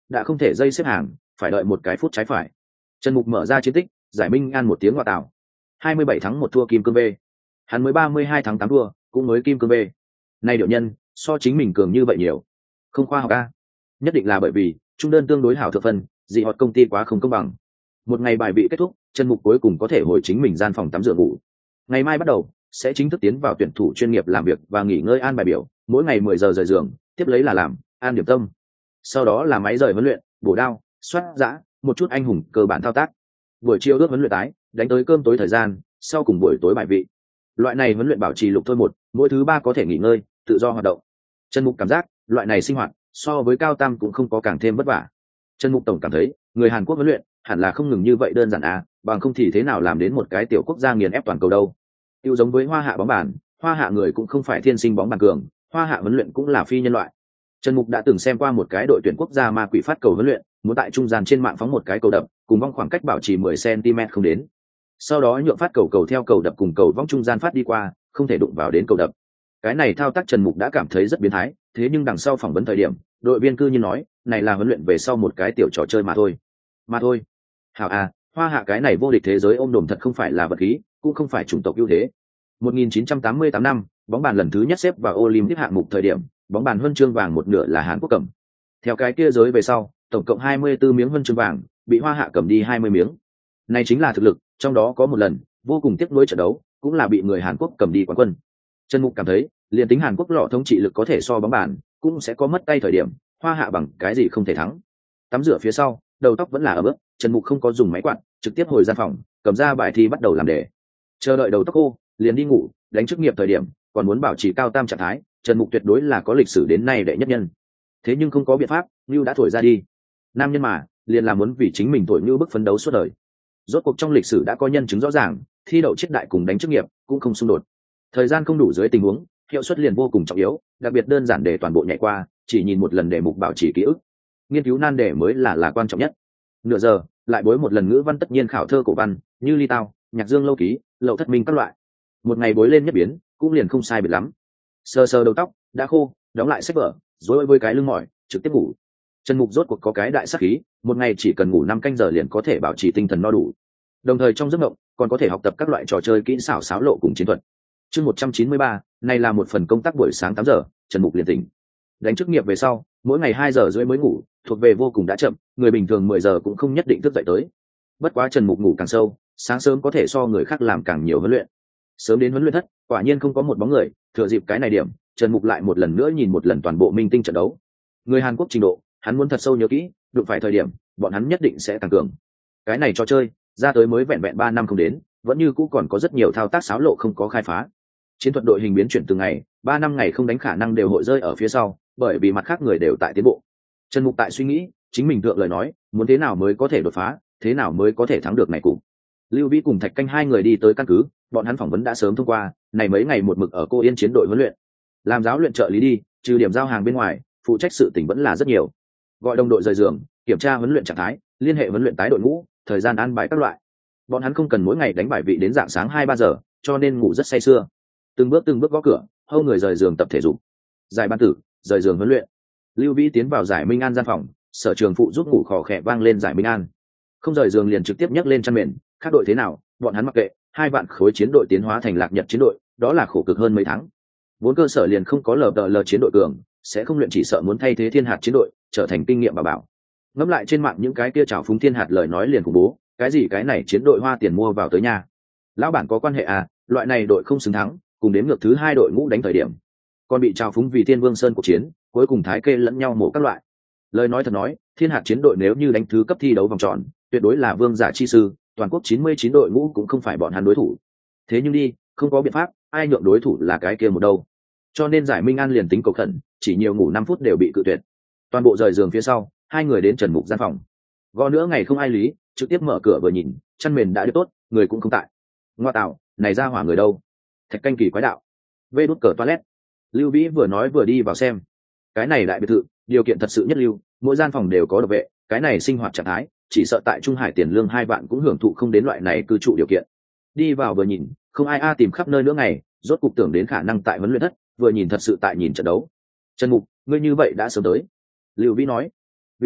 Speaker 1: đã không thể dây xếp hàng, phải đợi một cái phút trái phải. Trần Mục mở ra chiến tích, giải Minh An một tiếng ngoại tạo, hai mươi bảy thắng một thua kim cương B. Hắn mới ba mươi hai thắng tám thua, cũng mới kim cương B. Này điệu nhân, so chính mình cường như vậy nhiều. Không khoa học a. Nhất định là bởi vì trung đơn tương đối hảo thượng phân, dị hoạt công ty quá không công bằng. Một ngày bài vị kết thúc, Trần Mục cuối cùng có thể hồi chính mình gian phòng tắm rửa ngủ. Ngày mai bắt đầu sẽ chính thức tiến vào tuyển thủ chuyên nghiệp làm việc và nghỉ ngơi an bài biểu, mỗi ngày mười giờ rời giường, tiếp lấy là làm an điểm tâm, sau đó là máy rời huấn luyện, bổ đao, xoát giã, một chút anh hùng cơ bản thao tác. Buổi chiều ước huấn luyện tái, đánh tới cơm tối thời gian, sau cùng buổi tối bài vị. Loại này huấn luyện bảo trì lục thôi một, mỗi thứ ba có thể nghỉ ngơi, tự do hoạt động. Trần Mục cảm giác loại này sinh hoạt so với cao tam cũng không có càng thêm vất vả. Trần Mục tổng cảm thấy người Hàn Quốc huấn luyện hẳn là không ngừng như vậy đơn giản à, bằng không thì thế nào làm đến một cái tiểu quốc gia nghiền ép toàn cầu đâu. Tiêu giống với Hoa Hạ bóng bàn, Hoa Hạ người cũng không phải thiên sinh bóng bàn cường, Hoa Hạ huấn luyện cũng là phi nhân loại. Trần Mục đã từng xem qua một cái đội tuyển quốc gia ma quỷ phát cầu huấn luyện, muốn tại trung gian trên mạng phóng một cái cầu đập, cùng vong khoảng cách bảo trì mười xăng ti mét không đến. Sau đó nhượng phát cầu cầu theo cầu đập cùng cầu vong trung gian phát đi qua, không thể đụng vào đến cầu đập. Cái này thao tác Trần Mục đã cảm thấy rất biến thái, thế nhưng đằng sau phỏng vấn thời điểm, đội viên cư nhiên nói, này là huấn luyện về sau một cái tiểu trò chơi mà thôi. Mà thôi. Hảo à, Hoa Hạ cái này vô địch thế giới ôm đồm thật không phải là vật khí, cũng không phải chủng tộc ưu thế. một nghìn chín trăm tám mươi tám năm, bóng bàn lần thứ nhất xếp vào Olympic hạng mục thời điểm, bóng bàn huân chương vàng một nửa là Hàn Quốc cầm. Theo cái kia giới về sau, tổng cộng hai mươi tư miếng huân chương vàng, bị Hoa Hạ cầm đi hai mươi miếng. Này chính là thực lực, trong đó có một lần, vô cùng tiếc nuối trận đấu, cũng là bị người Hàn Quốc cầm đi quán quân. Trần Mục cảm thấy, liền tính Hàn Quốc lọ thống trị lực có thể so bóng bàn, cũng sẽ có mất tay thời điểm, Hoa Hạ bằng cái gì không thể thắng. Tắm rửa phía sau, đầu tóc vẫn là ở bước, Trần Mục không có dùng máy quạt, trực tiếp hồi gian phòng, cầm ra bài thi bắt đầu làm đề. Chờ đợi đầu tóc khô, liền đi ngủ, đánh chức nghiệp thời điểm, còn muốn bảo trì cao tam trạng thái, Trần Mục tuyệt đối là có lịch sử đến nay đệ nhất nhân. Thế nhưng không có biện pháp, Nưu đã thổi ra đi. Nam nhân mà, liền là muốn vì chính mình thổi Nưu bức phấn đấu suốt đời. Rốt cuộc trong lịch sử đã có nhân chứng rõ ràng, thi đậu chiết đại cùng đánh chức nghiệp cũng không xung đột. Thời gian không đủ dưới tình huống, hiệu suất liền vô cùng trọng yếu, đặc biệt đơn giản để toàn bộ nhảy qua, chỉ nhìn một lần đề mục bảo trì ký ức. Nghiên cứu nan đề mới là là quan trọng nhất. Nửa giờ, lại bối một lần ngữ văn tất nhiên khảo thơ cổ văn, như Ly Tao, Nhạc Dương Lâu Ký, Lậu Thất Minh các loại. Một ngày bối lên nhất biến, cũng liền không sai biệt lắm. Sờ sờ đầu tóc, đã khô, đóng lại sách vở, rối với cái lưng mỏi, trực tiếp ngủ. Trần Mục rốt cuộc có cái đại sắc khí, một ngày chỉ cần ngủ năm canh giờ liền có thể bảo trì tinh thần no đủ. Đồng thời trong giấc mộng, còn có thể học tập các loại trò chơi kỹ xảo xáo lộ cùng chiến thuật. Chương một trăm chín mươi ba, này là một phần công tác buổi sáng tám giờ, Trần Mục liền tỉnh. Đánh chức nghiệp về sau, mỗi ngày hai giờ rưỡi mới ngủ, thuộc về vô cùng đã chậm, người bình thường mười giờ cũng không nhất định thức dậy tới. Bất quá Trần Mục ngủ càng sâu, sáng sớm có thể so người khác làm càng nhiều huấn luyện. Sớm đến huấn luyện thất, quả nhiên không có một bóng người, thừa dịp cái này điểm, Trần Mục lại một lần nữa nhìn một lần toàn bộ minh tinh trận đấu. Người Hàn Quốc trình độ, hắn muốn thật sâu nhớ kỹ, đụng phải thời điểm, bọn hắn nhất định sẽ tăng cường. Cái này trò chơi, ra tới mới vẹn vẹn ba năm không đến, vẫn như cũ còn có rất nhiều thao tác xáo lộ không có khai phá. Chiến thuật đội hình biến chuyển từng ngày, ba năm ngày không đánh khả năng đều hội rơi ở phía sau, bởi vì mặt khác người đều tại tiến bộ. Trần Mục tại suy nghĩ, chính mình thượng lời nói, muốn thế nào mới có thể đột phá, thế nào mới có thể thắng được này cùng. Lưu Vĩ cùng Thạch Canh hai người đi tới căn cứ, bọn hắn phỏng vấn đã sớm thông qua, này mấy ngày một mực ở Cô Yên chiến đội huấn luyện. Làm giáo luyện trợ lý đi, trừ điểm giao hàng bên ngoài, phụ trách sự tình vẫn là rất nhiều. Gọi đồng đội rời giường, kiểm tra huấn luyện trạng thái, liên hệ huấn luyện tái đội ngũ, thời gian an bài các loại. Bọn hắn không cần mỗi ngày đánh bài vị đến dạng sáng hai ba giờ, cho nên ngủ rất say sưa. Từng bước từng bước gõ cửa, hâu người rời giường tập thể dục. Giải ban tử, rời giường huấn luyện. Lưu Vĩ tiến vào Giải Minh An gian phòng, sở trường phụ giúp ngủ khò khẽ vang lên Giải Minh An. Không rời giường liền trực tiếp nhấc lên chăn mền, khác đội thế nào, bọn hắn mặc kệ, hai vạn khối chiến đội tiến hóa thành Lạc Nhật chiến đội, đó là khổ cực hơn mấy tháng. Vốn cơ sở liền không có lờ đờ lờ chiến đội cường, sẽ không luyện chỉ sợ muốn thay thế Thiên Hạt chiến đội, trở thành kinh nghiệm bà bảo. Ngẫm lại trên mạng những cái kia trào phúng Thiên Hạt lời nói liền khủng bố, cái gì cái này chiến đội hoa tiền mua vào tới nhà. Lão bản có quan hệ à, loại này đội không xứng thắng, cùng đến ngược thứ hai đội ngũ đánh thời điểm. Còn bị trào phúng vì Thiên Vương Sơn cuộc chiến, cuối cùng thái kê lẫn nhau mổ các loại. Lời nói thật nói, Thiên Hạt chiến đội nếu như đánh thứ cấp thi đấu vòng tròn, tuyệt đối là vương giả chi sư, toàn quốc chín mươi chín đội ngũ cũng không phải bọn hắn đối thủ. Thế nhưng đi, không có biện pháp, ai nhượng đối thủ là cái kia một đâu. Cho nên Giải Minh An liền tính cầu khẩn, chỉ nhiều ngủ năm phút đều bị cự tuyệt. Toàn bộ rời giường phía sau, hai người đến Trần Mục gian phòng. Gõ nữa ngày không ai lý, trực tiếp mở cửa vừa nhìn, chăn mền đã được tốt, người cũng không tại. Ngoa tạo, này ra hỏa người đâu? Thạch Canh kỳ quái đạo. Vê đút cờ toilet. Lưu Vĩ vừa nói vừa đi vào xem. Cái này đại biệt thự, điều kiện thật sự nhất lưu, mỗi gian phòng đều có độc vệ, cái này sinh hoạt trạng thái, chỉ sợ tại Trung Hải tiền lương hai vạn cũng hưởng thụ không đến loại này cư trụ điều kiện. Đi vào vừa nhìn, không ai a tìm khắp nơi nữa ngày, rốt cục tưởng đến khả năng tại huấn luyện thất, vừa nhìn thật sự tại nhìn trận đấu. Trần Mục, ngươi như vậy đã sớm tới. Lưu Vĩ nói. Vĩ ca,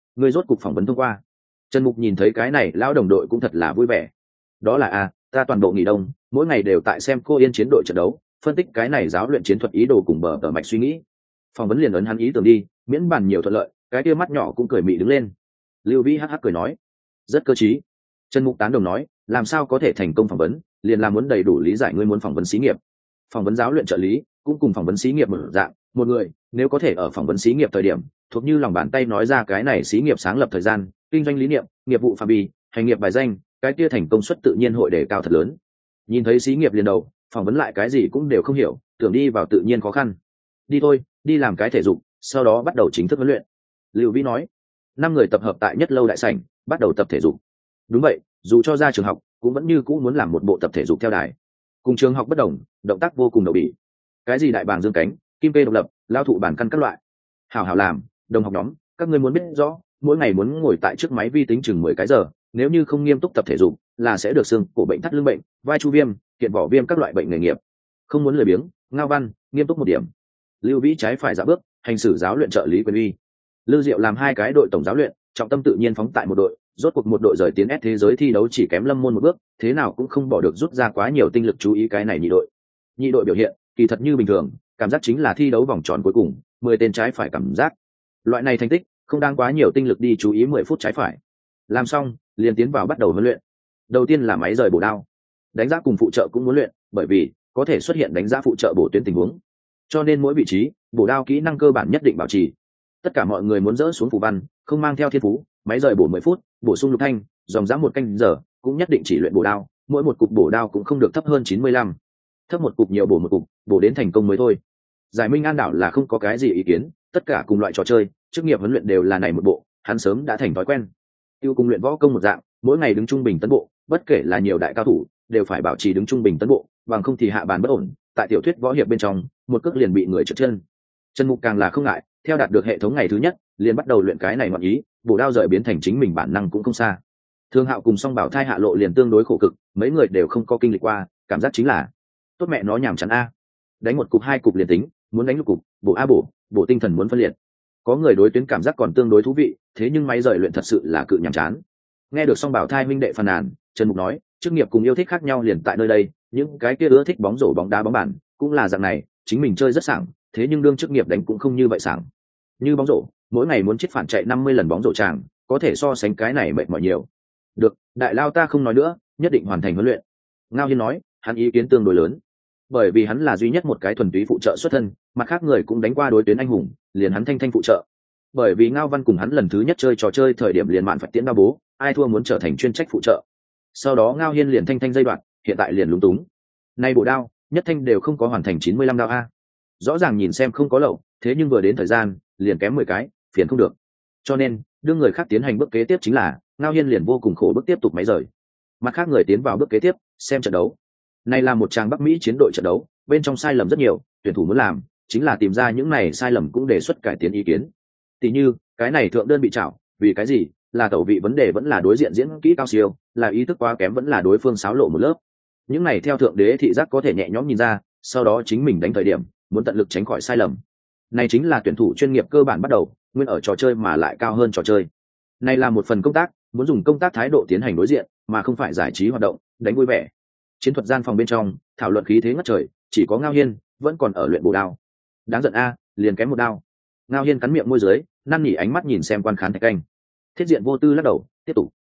Speaker 1: ngươi rốt cục phỏng vấn thông qua. Trần Mục nhìn thấy cái này lão đồng đội cũng thật là vui vẻ. Đó là a, ta toàn bộ nghỉ đông, mỗi ngày đều tại xem cô yên chiến đội trận đấu, phân tích cái này giáo luyện chiến thuật ý đồ cùng bờ tờ mạch suy nghĩ. Phỏng vấn liền ấn hắn ý tưởng đi, miễn bàn nhiều thuận lợi, cái kia mắt nhỏ cũng cười mị đứng lên. Lưu Vĩ hắc hắc cười nói, rất cơ trí. Trần Mục tán đồng nói, làm sao có thể thành công phỏng vấn, liền là muốn đầy đủ lý giải ngươi muốn phỏng vấn xí nghiệp. Phỏng vấn giáo luyện trợ lý cũng cùng phỏng vấn xí nghiệp một dạng, một người nếu có thể ở phỏng vấn xí nghiệp thời điểm thuộc như lòng bàn tay nói ra cái này xí nghiệp sáng lập thời gian, kinh doanh lý niệm, nghiệp vụ phạm vi, hành nghiệp bài danh, cái kia thành công suất tự nhiên hội đề cao thật lớn. Nhìn thấy xí nghiệp liền đầu, phỏng vấn lại cái gì cũng đều không hiểu, tưởng đi vào tự nhiên khó khăn. Đi thôi, đi làm cái thể dục, sau đó bắt đầu chính thức huấn luyện. Lưu Vĩ nói. Năm người tập hợp tại nhất lâu đại sảnh, bắt đầu tập thể dục. Đúng vậy, dù cho ra trường học cũng vẫn như cũ muốn làm một bộ tập thể dục theo đài. Cùng trường học bất đồng, động tác vô cùng đậu bỉ. Cái gì đại bàng dương cánh, kim kê độc lập, lao thụ bản căn các loại. Hảo hảo làm, đồng học nhóm, các ngươi muốn biết rõ, mỗi ngày muốn ngồi tại trước máy vi tính chừng mười cái giờ, nếu như không nghiêm túc tập thể dục, là sẽ được xương cổ bệnh thắt lưng bệnh, vai chu viêm, kiện vỏ viêm các loại bệnh nghề nghiệp. Không muốn lười biếng, ngao văn, nghiêm túc một điểm. Lưu Vĩ trái phải dạo bước, hành xử giáo luyện trợ lý quyền uy. Lưu Diệu làm hai cái đội tổng giáo luyện, trọng tâm tự nhiên phóng tại một đội, rốt cuộc một đội rời tiến S thế giới thi đấu chỉ kém Lâm Môn một bước, thế nào cũng không bỏ được rút ra quá nhiều tinh lực chú ý cái này nhị đội. Nhị đội biểu hiện, kỳ thật như bình thường, cảm giác chính là thi đấu vòng tròn cuối cùng, mười tên trái phải cảm giác. Loại này thành tích, không đáng quá nhiều tinh lực đi chú ý mười phút trái phải. Làm xong, liền tiến vào bắt đầu huấn luyện. Đầu tiên là máy rời bổ đao. Đánh giá cùng phụ trợ cũng muốn luyện, bởi vì có thể xuất hiện đánh giá phụ trợ bổ tuyến tình huống. Cho nên mỗi vị trí, bổ đao kỹ năng cơ bản nhất định bảo trì. Tất cả mọi người muốn dỡ xuống phù văn, không mang theo thiên phú, máy rời bổ mười phút, bổ sung lục thanh, dòng dã một canh giờ, cũng nhất định chỉ luyện bổ đao, mỗi một cục bổ đao cũng không được thấp hơn chín mươi lăm. Thấp một cục nhiều bổ một cục, bổ đến thành công mới thôi. Giải Minh An đảo là không có cái gì ý kiến, tất cả cùng loại trò chơi, chức nghiệp huấn luyện đều là này một bộ, hắn sớm đã thành thói quen. Tiêu cùng luyện võ công một dạng, mỗi ngày đứng trung bình tấn bộ, bất kể là nhiều đại cao thủ, đều phải bảo trì đứng trung bình tấn bộ, bằng không thì hạ bàn bất ổn. Tại tiểu thuyết võ hiệp bên trong, một cước liền bị người trượt chân. Trần Mục càng là không ngại, theo đạt được hệ thống ngày thứ nhất, liền bắt đầu luyện cái này ngọn ý, bổ đao rời biến thành chính mình bản năng cũng không xa. Thương Hạo cùng Song Bảo Thai hạ lộ liền tương đối khổ cực, mấy người đều không có kinh lịch qua, cảm giác chính là tốt mẹ nó nhàm chán a. Đánh một cục hai cục liền tính, muốn đánh lục cục, bổ a bổ, bổ tinh thần muốn phân liệt. Có người đối tuyến cảm giác còn tương đối thú vị, thế nhưng máy rời luyện thật sự là cự nhàm chán. Nghe được Song Bảo Thai huynh đệ phàn nàn, Trần Mục nói, chức nghiệp cùng yêu thích khác nhau liền tại nơi đây, những cái kia ưa thích bóng rổ bóng đá bóng bàn, cũng là dạng này, chính mình chơi rất sảng, thế nhưng đương chức nghiệp đánh cũng không như vậy sảng. Như bóng rổ, mỗi ngày muốn chết phản chạy năm mươi lần bóng rổ tràng, có thể so sánh cái này mệt mỏi nhiều. Được, đại lao ta không nói nữa, nhất định hoàn thành huấn luyện. Ngao Hiên nói, hắn ý kiến tương đối lớn, bởi vì hắn là duy nhất một cái thuần túy phụ trợ xuất thân, mặt khác người cũng đánh qua đối tuyến anh hùng, liền hắn thanh thanh phụ trợ. Bởi vì Ngao Văn cùng hắn lần thứ nhất chơi trò chơi thời điểm liền mạn phải tiễn đao bố, ai thua muốn trở thành chuyên trách phụ trợ. Sau đó Ngao Hiên liền thanh thanh giai đoạn, hiện tại liền lúng túng. Nay bộ đao, nhất thanh đều không có hoàn thành chín mươi lăm đao a. Rõ ràng nhìn xem không có lậu, thế nhưng vừa đến thời gian, liền kém mười cái, phiền không được. Cho nên, đương người khác tiến hành bước kế tiếp chính là, Ngao Hiên liền vô cùng khổ bước tiếp tục máy rời. Mặt khác người tiến vào bước kế tiếp, xem trận đấu. Này là một trang Bắc Mỹ chiến đội trận đấu, bên trong sai lầm rất nhiều, tuyển thủ muốn làm chính là tìm ra những này sai lầm cũng đề xuất cải tiến ý kiến. Tỷ như, cái này thượng đơn bị chảo, vì cái gì? Là tẩu vị vấn đề vẫn là đối diện diễn kỹ cao siêu, là ý thức quá kém vẫn là đối phương xáo lộ một lớp. Những này theo thượng đế thị giác có thể nhẹ nhõm nhìn ra, sau đó chính mình đánh thời điểm, muốn tận lực tránh khỏi sai lầm. Này chính là tuyển thủ chuyên nghiệp cơ bản bắt đầu, nguyên ở trò chơi mà lại cao hơn trò chơi. Này là một phần công tác, muốn dùng công tác thái độ tiến hành đối diện, mà không phải giải trí hoạt động, đánh vui vẻ. Chiến thuật gian phòng bên trong, thảo luận khí thế ngất trời, chỉ có Ngao Hiên vẫn còn ở luyện bổ đao. Đáng giận a, liền kém một đao. Ngao Hiên cắn miệng môi dưới, năn nỉ ánh mắt nhìn xem quan khán Thạch Canh. Thiết Diện Vô Tư lắc đầu, tiếp tục.